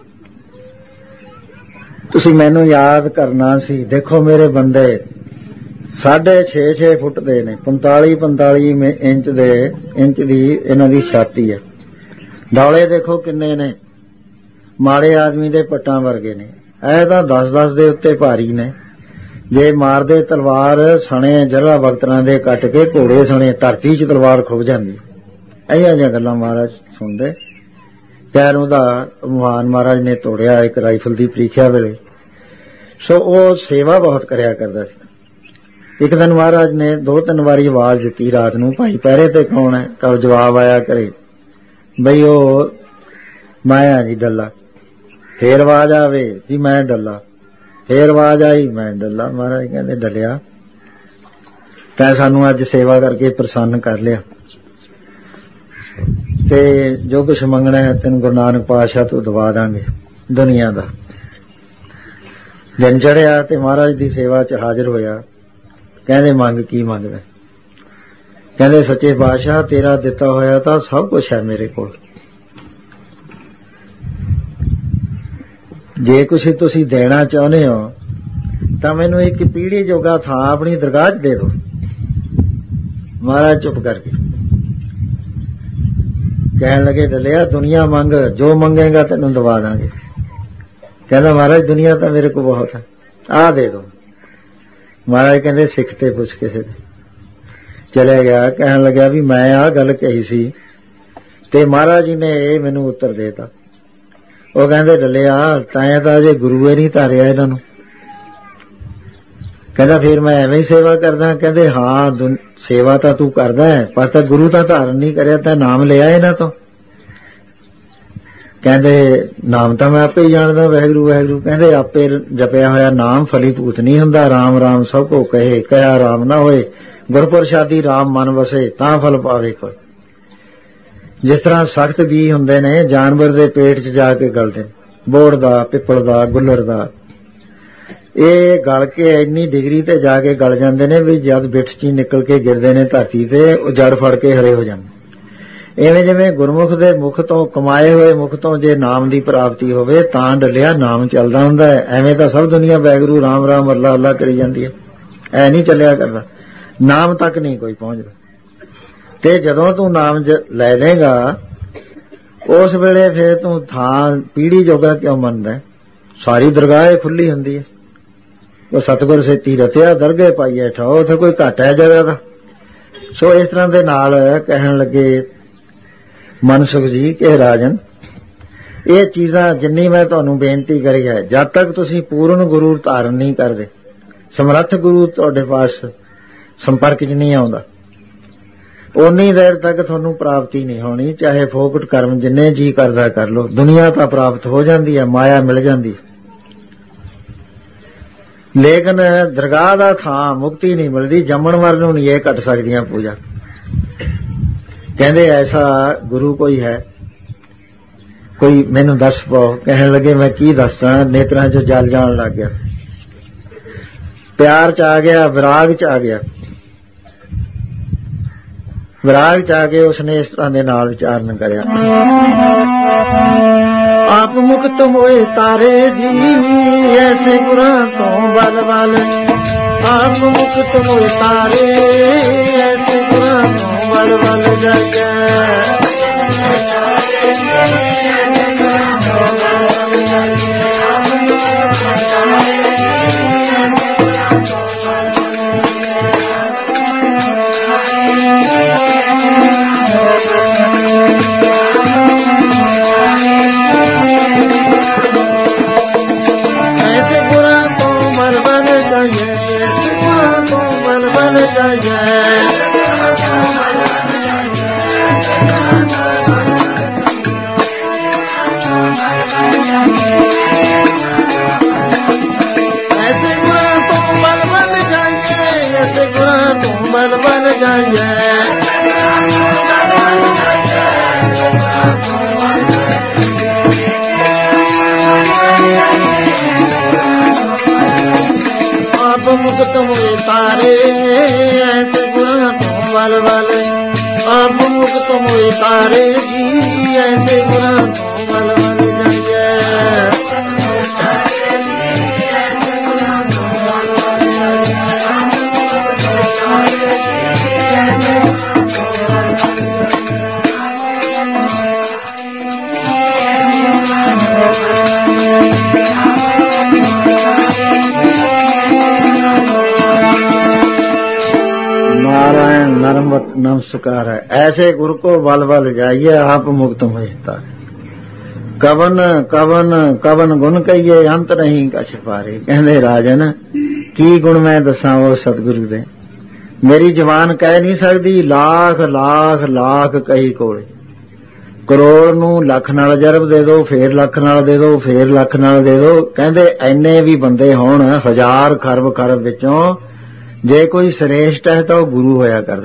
ਤੁਸੀਂ ਮੈਨੂੰ ਯਾਦ ਕਰਨਾ ਸੀ। ਦੇਖੋ ਮੇਰੇ ਬੰਦੇ ਸਾਢੇ ਛੇ ਛੇ ਫੁੱਟ ਦੇ ਨੇ, ਪੰਤਾਲੀ ਪੰਤਾਲੀ ਇੰਚ ਦੇ ਇੰਚ ਦੀ ਇਹਨਾਂ ਦੀ ਛਾਤੀ ਹੈ। ਡੌਲੇ ਦੇਖੋ ਕਿੰਨੇ ਨੇ, ਮਾੜੇ ਆਦਮੀ ਦੇ ਪੱਟਾਂ ਵਰਗੇ ਨੇ। ਇਹ ਤਾਂ ਦਸ ਦਸ ਦੇ ਉੱਤੇ ਭਾਰੀ ਨੇ। ਜੇ ਮਾਰਦੇ ਤਲਵਾਰ ਸਣੇ ਜਰਾ ਵਕਤਰਾਂ ਦੇ ਕੱਟ ਕੇ ਘੋੜੇ ਸਣੇ ਧਰਤੀ 'ਚ ਤਲਵਾਰ ਖੁੱਭ ਜਾਂਦੀ। ਇਹੀਆਂ ਜਿਹੀਆਂ ਗੱਲਾਂ ਮਹਾਰਾਜ ਸੁਣਦੇ। ਖੈਰ ਉਹਦਾ ਮਹਾਨ ਮਹਾਰਾਜ ਨੇ ਤੋੜਿਆ ਇੱਕ ਰਾਈਫਲ ਦੀ ਪ੍ਰੀਖਿਆ ਵੇਲੇ। ਸੋ ਉਹ ਸੇਵਾ ਬਹੁਤ ਕਰਿਆ ਕਰਦਾ ਸੀ। ਇੱਕ ਦਿਨ ਮਹਾਰਾਜ ਨੇ ਦੋ ਤਿੰਨ ਵਾਰੀ ਆਵਾਜ਼ ਦਿੱਤੀ ਰਾਤ ਨੂੰ, ਭਾਈ ਪਹਿਰੇ ਤੇ ਕੌਣ ਹੈ? ਕਬ ਜਵਾਬ ਆਇਆ ਕਰੇ ਬਈ ਉਹ ਮੈਂ ਆ ਜੀ ਡੱਲਾ। ਫੇਰ ਆਵਾਜ਼ ਆਵੇ ਜੀ ਮੈਂ ਡੱਲਾ। ਫੇਰ ਆਵਾਜ਼ ਆਈ ਮੈਂ ਡੱਲਾ। ਮਹਾਰਾਜ ਕਹਿੰਦੇ ਡੱਲਿਆ ਤੈਂ ਸਾਨੂੰ ਅੱਜ ਸੇਵਾ ਕਰਕੇ ਪ੍ਰਸੰਨ ਕਰ ਲਿਆ ਤੇ ਜੋ ਕੁਛ ਮੰਗਣਾ ਹੈ ਤੈਨੂੰ ਗੁਰੂ ਨਾਨਕ ਪਾਤਸ਼ਾਹ ਤੋਂ ਦਵਾ ਦਾਂਗੇ ਦੁਨੀਆ ਦਾ। ਦਿਨ ਚੜਿਆ ਤੇ ਮਹਾਰਾਜ ਦੀ ਸੇਵਾ 'ਚ ਹਾਜ਼ਰ ਹੋਇਆ। ਕਹਿੰਦੇ ਮੰਗ ਕੀ ਮੰਗਦਾ? ਕਹਿੰਦੇ ਸੱਚੇ ਪਾਤਸ਼ਾਹ ਤੇਰਾ ਦਿੱਤਾ ਹੋਇਆ ਤਾਂ ਸਭ ਕੁਛ ਹੈ ਮੇਰੇ ਕੋਲ। ਜੇ ਕੁਛ ਤੁਸੀਂ ਦੇਣਾ ਚਾਹੁੰਦੇ ਹੋ ਤਾਂ ਮੈਨੂੰ ਇੱਕ ਪੀੜੀ ਜੋਗਾ ਥਾਂ ਆਪਣੀ ਦਰਗਾਹ 'ਚ ਦੇ ਦਿਓ। ਮਹਾਰਾਜ ਚੁੱਪ ਕਰਕੇ ਕਹਿਣ ਲੱਗੇ ਡੱਲਿਆ ਦੁਨੀਆ ਮੰਗ, ਜੋ ਮੰਗੇਗਾ ਤੈਨੂੰ ਦਵਾ ਦਾਂਗੇ। ਕਹਿੰਦਾ ਮਹਾਰਾਜ ਦੁਨੀਆ ਤਾਂ ਮੇਰੇ ਕੋਲ ਬਹੁਤ ਹੈ, ਆਹ ਦੇ ਦਿਓ। ਮਹਾਰਾਜ ਕਹਿੰਦੇ ਸਿੱਖ ਤੇ ਪੁੱਛ ਕਿਸੇ ਦੇ। ਚਲਿਆ ਗਿਆ। ਕਹਿਣ ਲੱਗਿਆ ਵੀ ਮੈਂ ਆਹ ਗੱਲ ਕਹੀ ਸੀ ਤੇ ਮਹਾਰਾਜ ਜੀ ਨੇ ਇਹ ਮੈਨੂੰ ਉੱਤਰ ਦੇਤਾ। ਉਹ ਕਹਿੰਦੇ ਡੱਲਿਆ ਤਾਂ ਤਾਂ ਅਜੇ ਗੁਰੂ ਨਹੀਂ ਧਾਰਿਆ ਇਹਨਾਂ ਨੂੰ। ਕਹਿੰਦਾ ਫਿਰ ਮੈਂ ਐਵੇਂ ਹੀ ਸੇਵਾ ਕਰਦਾ? ਕਹਿੰਦੇ ਹਾਂ ਸੇਵਾ ਤਾਂ ਤੂੰ ਕਰਦਾ ਹੈ ਪਰ ਤਾਂ ਗੁਰੂ ਤਾਂ ਧਾਰਨ ਨਹੀਂ ਕਰਿਆ, ਤਾਂ ਨਾਮ ਲਿਆ ਇਹਨਾਂ ਤੋਂ। ਕਹਿੰਦੇ ਨਾਮ ਤਾਂ ਮੈਂ ਆਪੇ ਹੀ ਜਾਣਦਾ ਵਾਹਿਗੁਰੂ ਵਾਹਿਗੁਰੂ। ਕਹਿੰਦੇ ਆਪੇ ਜਪਿਆ ਹੋਇਆ ਨਾਮ ਫਲੀਭੂਤ ਨਹੀਂ ਹੁੰਦਾ। ਰਾਮ ਰਾਮ ਸਭ ਕੋ ਕਹੇ ਕਹਿਆ ਰਾਮ ਨਾ ਹੋਏ, ਗੁਰਪ੍ਰਸਾਦੀ ਰਾਮ ਮਨ ਵਸੇ ਤਾਂ ਫਲ ਪਾਵੇ ਕੋਈ। ਜਿਸ ਤਰ੍ਹਾਂ ਸਖਤ ਬੀਜ ਹੁੰਦੇ ਨੇ ਜਾਨਵਰ ਦੇ ਪੇਟ 'ਚ ਜਾ ਕੇ ਗਲਦੇ, ਬੋੜ ਦਾ, ਪਿੱਪਲ ਦਾ, ਗੁੱਲਰ ਦਾ, ਇਹ ਗਲ ਕੇ ਇੰਨੀ ਡਿਗਰੀ ਤੇ ਜਾ ਕੇ ਗਲ ਜਾਂਦੇ ਨੇ ਵੀ ਜਦ ਬਿੱਠ 'ਚ ਨਿਕਲ ਕੇ ਗਿਰਦੇ ਨੇ ਧਰਤੀ ਤੇ ਉਹ ਜੜ ਫੜ ਕੇ ਹਰੇ ਹੋ ਜਾਂਦੇ। ਇਵੇਂ ਜਿਵੇਂ ਗੁਰਮੁਖ ਦੇ ਮੁਖ ਤੋਂ ਕਮਾਏ ਹੋਏ ਮੁਖ ਤੋਂ ਜੇ ਨਾਮ ਦੀ ਪ੍ਰਾਪਤੀ ਹੋਵੇ ਤਾਂ ਡੱਲਿਆ ਨਾਮ ਚੱਲਦਾ ਹੁੰਦਾ ਹੈ। ਐਵੇਂ ਤਾਂ ਸਭ ਦੁਨੀਆ ਵਾਹਿਗੁਰੂ ਰਾਮ ਰਾਮ ਅੱਲਾ ਅੱਲਾ ਕਰੀ ਜਾਂਦੀ ਹੈ। ਐ ਨਹੀਂ ਚੱਲਿਆ ਕਰਦਾ, ਨਾਮ ਤੱਕ ਨਹੀਂ ਕੋਈ ਪਹੁੰਚਦਾ। ਤੇ ਜਦੋਂ ਤੂੰ ਨਾਮ ਲੈ ਲੇਗਾ ਉਸ ਵੇਲੇ ਫੇਰ ਤੂੰ ਥਾਂ ਪੀੜੀ ਜੋਗਾ ਕਿਉਂ ਮੰਨਦਾ? ਸਾਰੀ ਦਰਗਾਹ ਖੁੱਲੀ ਹੁੰਦੀ ਹੈ। ਉਹ ਸਤਿਗੁਰ ਸੇਤੀ ਰਤਿਆ ਦਰਗੇ ਪਾਈਏ ਠਾਓ, ਉੱਥੇ ਕੋਈ ਘੱਟ ਹੈ ਜਗ੍ਹਾ ਦਾ। ਸੋ ਇਸ ਤਰ੍ਹਾਂ ਦੇ ਨਾਲ ਕਹਿਣ ਲੱਗੇ ਮਨਸੁਖ ਜੀ ਕਿ ਰਾਜਨ ਇਹ ਚੀਜ਼ਾਂ ਜਿੰਨੀ ਮੈਂ ਤੁਹਾਨੂੰ ਬੇਨਤੀ ਕਰੀ ਹੈ, ਜਦ ਤੱਕ ਤੁਸੀਂ ਪੂਰਨ ਗੁਰੂ ਧਾਰਨ ਨਹੀਂ ਕਰਦੇ, ਸਮਰੱਥ ਗੁਰੂ ਤੁਹਾਡੇ ਪਾਸ ਸੰਪਰਕ 'ਚ ਨਹੀਂ ਆਉਂਦਾ, ਉਨੀ ਦੇਰ ਤੱਕ ਤੁਹਾਨੂੰ ਪ੍ਰਾਪਤੀ ਨਹੀਂ ਹੋਣੀ। ਚਾਹੇ ਫੋਕਟ ਕਰਮ ਜਿੰਨੇ ਜੀ ਕਰਦਾ ਕਰ ਲੋ, ਦੁਨੀਆ ਤਾਂ ਪ੍ਰਾਪਤ ਹੋ ਜਾਂਦੀ ਹੈ, ਮਾਇਆ ਮਿਲ ਜਾਂਦੀ ਹੈ, ਲੇਕਿਨ ਦਰਗਾਹ ਦਾ ਥਾਂ ਮੁਕਤੀ ਨਹੀਂ ਮਿਲਦੀ। ਜੰਮਣ ਵਾਲ ਨੂੰ ਨਹੀਂ ਇਹ ਘਟ ਸਕਦੀਆਂ ਪੂਜਾ। ਕਹਿੰਦੇ ਐਸਾ ਗੁਰੂ ਕੋਈ ਹੈ? ਕੋਈ ਮੈਨੂੰ ਦੱਸ ਪਾਓ। ਕਹਿਣ ਲੱਗੇ ਮੈਂ ਕੀ ਦੱਸਾਂ, ਨੇਤਰਾਂ ਚੋਂ ਜਲ ਜਾਣ ਲੱਗ ਗਿਆ। ਪਿਆਰ ਚ ਆ ਗਿਆ, ਵਿਰਾਗ ਚ ਆ ਗਿਆ। ਵਿਰਾਗ ਚ ਆ ਕੇ ਉਸਨੇ ਇਸ ਤਰ੍ਹਾਂ ਦੇ ਨਾਲ ਵਿਚਾਰਨ ਕਰਿਆ। ਆਪ ਮੁਕਤ ਹੋਏ ਤਾਰੇ ਜੀ ਐਸੇ ਗੁਰਾਂ ਤੋਂ ਬਲ ਬਲ। ਆਪ ਮੁਕਤ ਹੋਏ ਤਾਰੇ ਐਸੇ ਗੁਰਾਂ ਤੋਂ ਬਲ ਬਲ ਜਾਗੇ। मुक्त हुए तारे ऐसे गुनाह तुम बल बल। आप मुक्त हुए तारे जी ऐसे गुनाह तुम बल बल जाइए। नारायण नरमत नमस्कार है। ऐसे गुरु को बल बल जाइए आप मुक्त होता। कवन कवन कवन गुण कहिए अंत नहीं कछ पारे। कहंदे राजन की गुण मैं दसां वो सतगुरु दे, मेरी जबान कह नहीं सकती। लाख लाख लाख कही कोले। करोड़ नूं लख नाल जरब दे दो, फेर लख नाल दे दो, फेर लख नाल दे दो। कहंदे ऐने भी बंदे होण हजार खरब खरब विचों जे कोई श्रेष्ठ है तो गुरु होया करदा।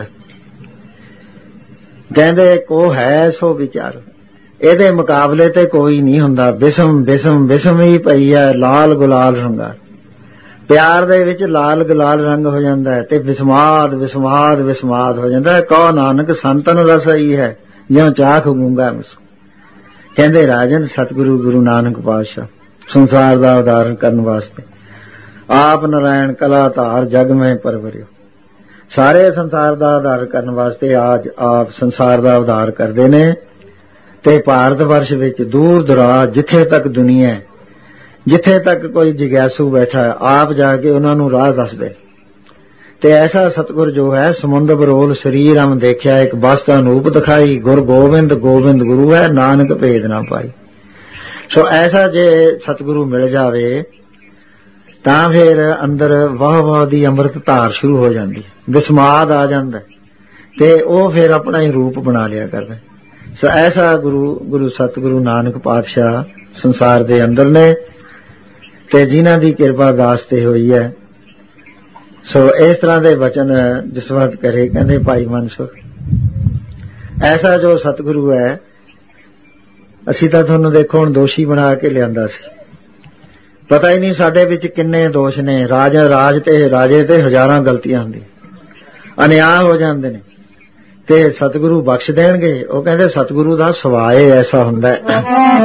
कहंदे को है सो विचार, ਇਹਦੇ ਮੁਕਾਬਲੇ ਤੇ ਕੋਈ ਨਹੀਂ ਹੁੰਦਾ। ਬਿਸਮ ਬਿਸਮ ਬਿਸਮ ਹੀ ਪਈ ਹੈ, ਲਾਲ ਗੁਲਾਲ ਰੰਗਾਰ। ਪਿਆਰ ਦੇ ਵਿੱਚ ਲਾਲ ਗੁਲਾਲ ਰੰਗ ਹੋ ਜਾਂਦਾ ਹੈ ਤੇ ਵਿਸਮਾਦ ਵਿਸਮਾਦ ਵਿਸਮਾਦ ਹੋ ਜਾਂਦਾ ਹੈ। ਕਹੋ ਨਾਨਕ ਸੰਤਨ ਰਸ ਹੀ ਹੈ ਜਿਉਂ ਚਾਖ ਗੂੰਗਾ ਮਿਸ। ਕਹਿੰਦੇ ਰਾਜਨ ਸਤਿਗੁਰੂ ਗੁਰੂ ਨਾਨਕ ਪਾਤਸ਼ਾਹ ਸੰਸਾਰ ਦਾ ਉਦਾਹਰਨ ਕਰਨ ਵਾਸਤੇ ਆਪ ਨਾਰਾਇਣ ਕਲਾ ਧਾਰ ਜਗ ਮੈਂ ਪਰਵਰਿਓ। ਸਾਰੇ ਸੰਸਾਰ ਦਾ ਉਦਾਹਰ ਕਰਨ ਵਾਸਤੇ ਆਜ ਆਪ ਸੰਸਾਰ ਦਾ ਉਦਾਹਰ ਕਰਦੇ ਨੇ ਤੇ ਭਾਰਤ ਵਰਸ਼ ਵਿੱਚ ਦੂਰ ਦਰਾਜ ਜਿੱਥੇ ਤੱਕ ਦੁਨੀਆ ਹੈ, ਜਿੱਥੇ ਤੱਕ ਕੋਈ ਜਿਗਿਆਸੂ ਬੈਠਾ ਹੈ, ਆਪ ਜਾ ਕੇ ਉਹਨਾਂ ਨੂੰ ਰਾਹ ਦੱਸਦੇ। ਤੇ ਐਸਾ ਸਤਿਗੁਰ ਜੋ ਹੈ ਸਮੁੰਦ ਬਰੋਲ ਸਰੀਰ ਹਮ ਦੇਖਿਆ, ਇੱਕ ਬਸਤਾ ਨੂਪ ਦਿਖਾਈ। ਗੁਰ ਗੋਬਿੰਦ ਗੋਬਿੰਦ ਗੁਰੂ ਹੈ, ਨਾਨਕ ਭੇਦ ਨਾ ਪਾਈ। ਸੋ ਐਸਾ ਜੇ ਸਤਿਗੁਰੂ ਮਿਲ ਜਾਵੇ ਤਾਂ ਫਿਰ ਅੰਦਰ ਵਾਹ ਵਾਹ ਦੀ ਅੰਮ੍ਰਿਤ ਧਾਰ ਸ਼ੁਰੂ ਹੋ ਜਾਂਦੀ, ਵਿਸਮਾਦ ਆ ਜਾਂਦਾ ਤੇ ਉਹ ਫਿਰ ਆਪਣਾ ਹੀ ਰੂਪ ਬਣਾ ਲਿਆ ਕਰਦਾ। ਸੋ ਐਸਾ ਗੁਰੂ ਗੁਰੂ ਸਤਿਗੁਰੂ ਨਾਨਕ ਪਾਤਸ਼ਾਹ ਸੰਸਾਰ ਦੇ ਅੰਦਰ ਨੇ ਤੇ ਜਿਨ੍ਹਾਂ ਦੀ ਕਿਰਪਾ ਦਾਸ ਤੇ ਹੋਈ ਹੈ। ਸੋ ਇਸ ਤਰ੍ਹਾਂ ਦੇ ਵਚਨ ਜਸਵੰਤ ਕਰੇ। ਕਹਿੰਦੇ ਭਾਈ ਮਨਸੁਖ ਐਸਾ ਜੋ ਸਤਿਗੁਰੂ ਹੈ, ਅਸੀਂ ਤਾਂ ਤੁਹਾਨੂੰ ਦੇਖੋ ਹੁਣ ਦੋਸ਼ੀ ਬਣਾ ਕੇ ਲਿਆਂਦਾ ਸੀ। ਪਤਾ ਹੀ ਨਹੀਂ ਸਾਡੇ ਵਿੱਚ ਕਿੰਨੇ ਦੋਸ਼ ਨੇ। ਰਾਜਾ ਰਾਜ ਤੇ ਰਾਜੇ ਤੇ ਹਜ਼ਾਰਾਂ ਗਲਤੀਆਂ ਹੁੰਦੀਆਂ, ਅਨਿਆਂ ਹੋ ਜਾਂਦੇ ਨੇ ਤੇ ਸਤਿਗੁਰੂ ਬਖਸ਼ ਦੇਣਗੇ। ਉਹ ਕਹਿੰਦੇ ਸਤਿਗੁਰੂ ਦਾ ਸੁਭਾਅ ਐਸਾ ਹੁੰਦਾ ਹੈ।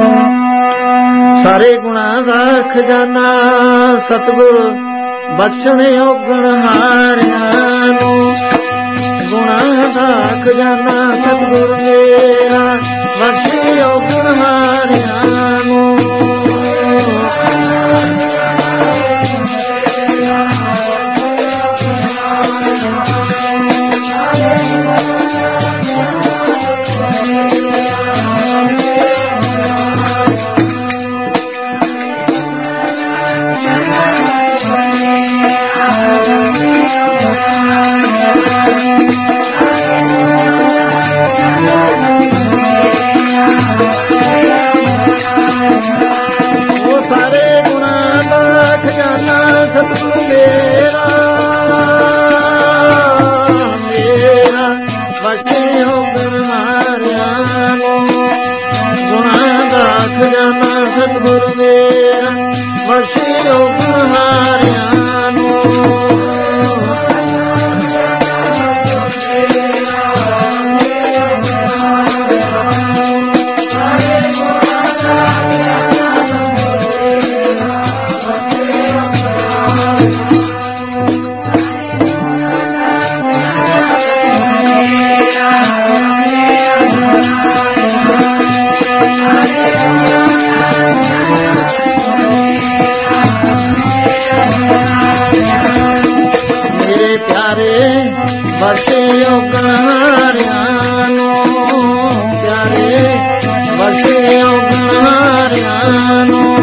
ਸਾਰੇ ਗੁਣਾਂ ਦਾ ਖਜ਼ਾਨਾ ਸਤਿਗੁਰ ਬਖਸ਼ਣੇ ਔਗਣ ਹਾਰਿਆਂ ਨੂੰ। ਗੁਣਾਂ ਦਾ ਖਜ਼ਾਨਾ ਸਤਿਗੁਰ ਮੇਰਾ ਬਖਸ਼ੇ ਔਗਣ ਹਾਰਿਆਂ ਨੂੰ। Thank you. ਸਤਿਗੁਰ ਮੇਰਾ ਬਖਸ਼ਿਓ ਗੁਣਹਾਰਿਆਂ ਨੂੰ। ਬਖਸ਼ਿਓ ਗੁਣਹਾਰਿਆਂ ਨੂੰ, ਪਿਆਰੇ ਬਖਸ਼ਿਓ ਗੁਣਹਾਰਿਆਂ ਨੂੰ।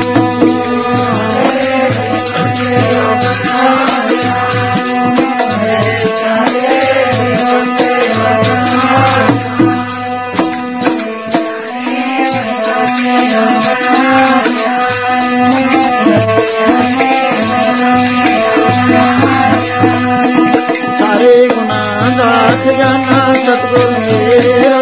ਸਾਰੇ ਗੁਨਾਹ ਦਾ ਖਜ਼ਾਨਾ ਸਤਿਗੁਰ ਮੇਰਾ,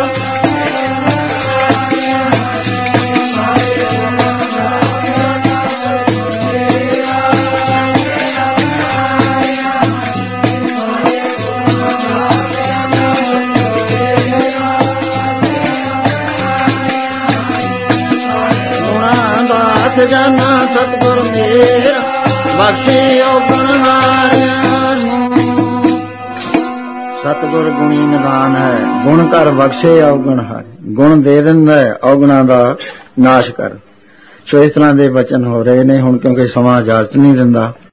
ਗੁਨਾਹ ਦਾ ਖਜ਼ਾਨਾ ਸਤਿਗੁਰ ਮੇਰਾ ਬਖਸ਼ਿਓ ਗੁਣਹਾਰਿਆਂ ਨੂੰ। ਸਤਿਗੁਰ ਗੁਣੀ ਨਿਦਾਨ ਹੈ, ਗੁਣ ਕਰ ਬਖਸ਼ੇ ਔਗਣ ਹੈ, ਗੁਣ ਦੇ ਦਿੰਦਾ ਹੈ, ਔਗਣਾਂ ਦਾ ਨਾਸ਼ ਕਰ। ਸੋ ਇਸ ਤਰ੍ਹਾਂ ਦੇ ਬਚਨ ਹੋ ਰਹੇ ਨੇ ਹੁਣ, ਕਿਉਂਕਿ ਸਮਾਂ ਇਜਾਜ਼ਤ ਨਹੀਂ ਦਿੰਦਾ।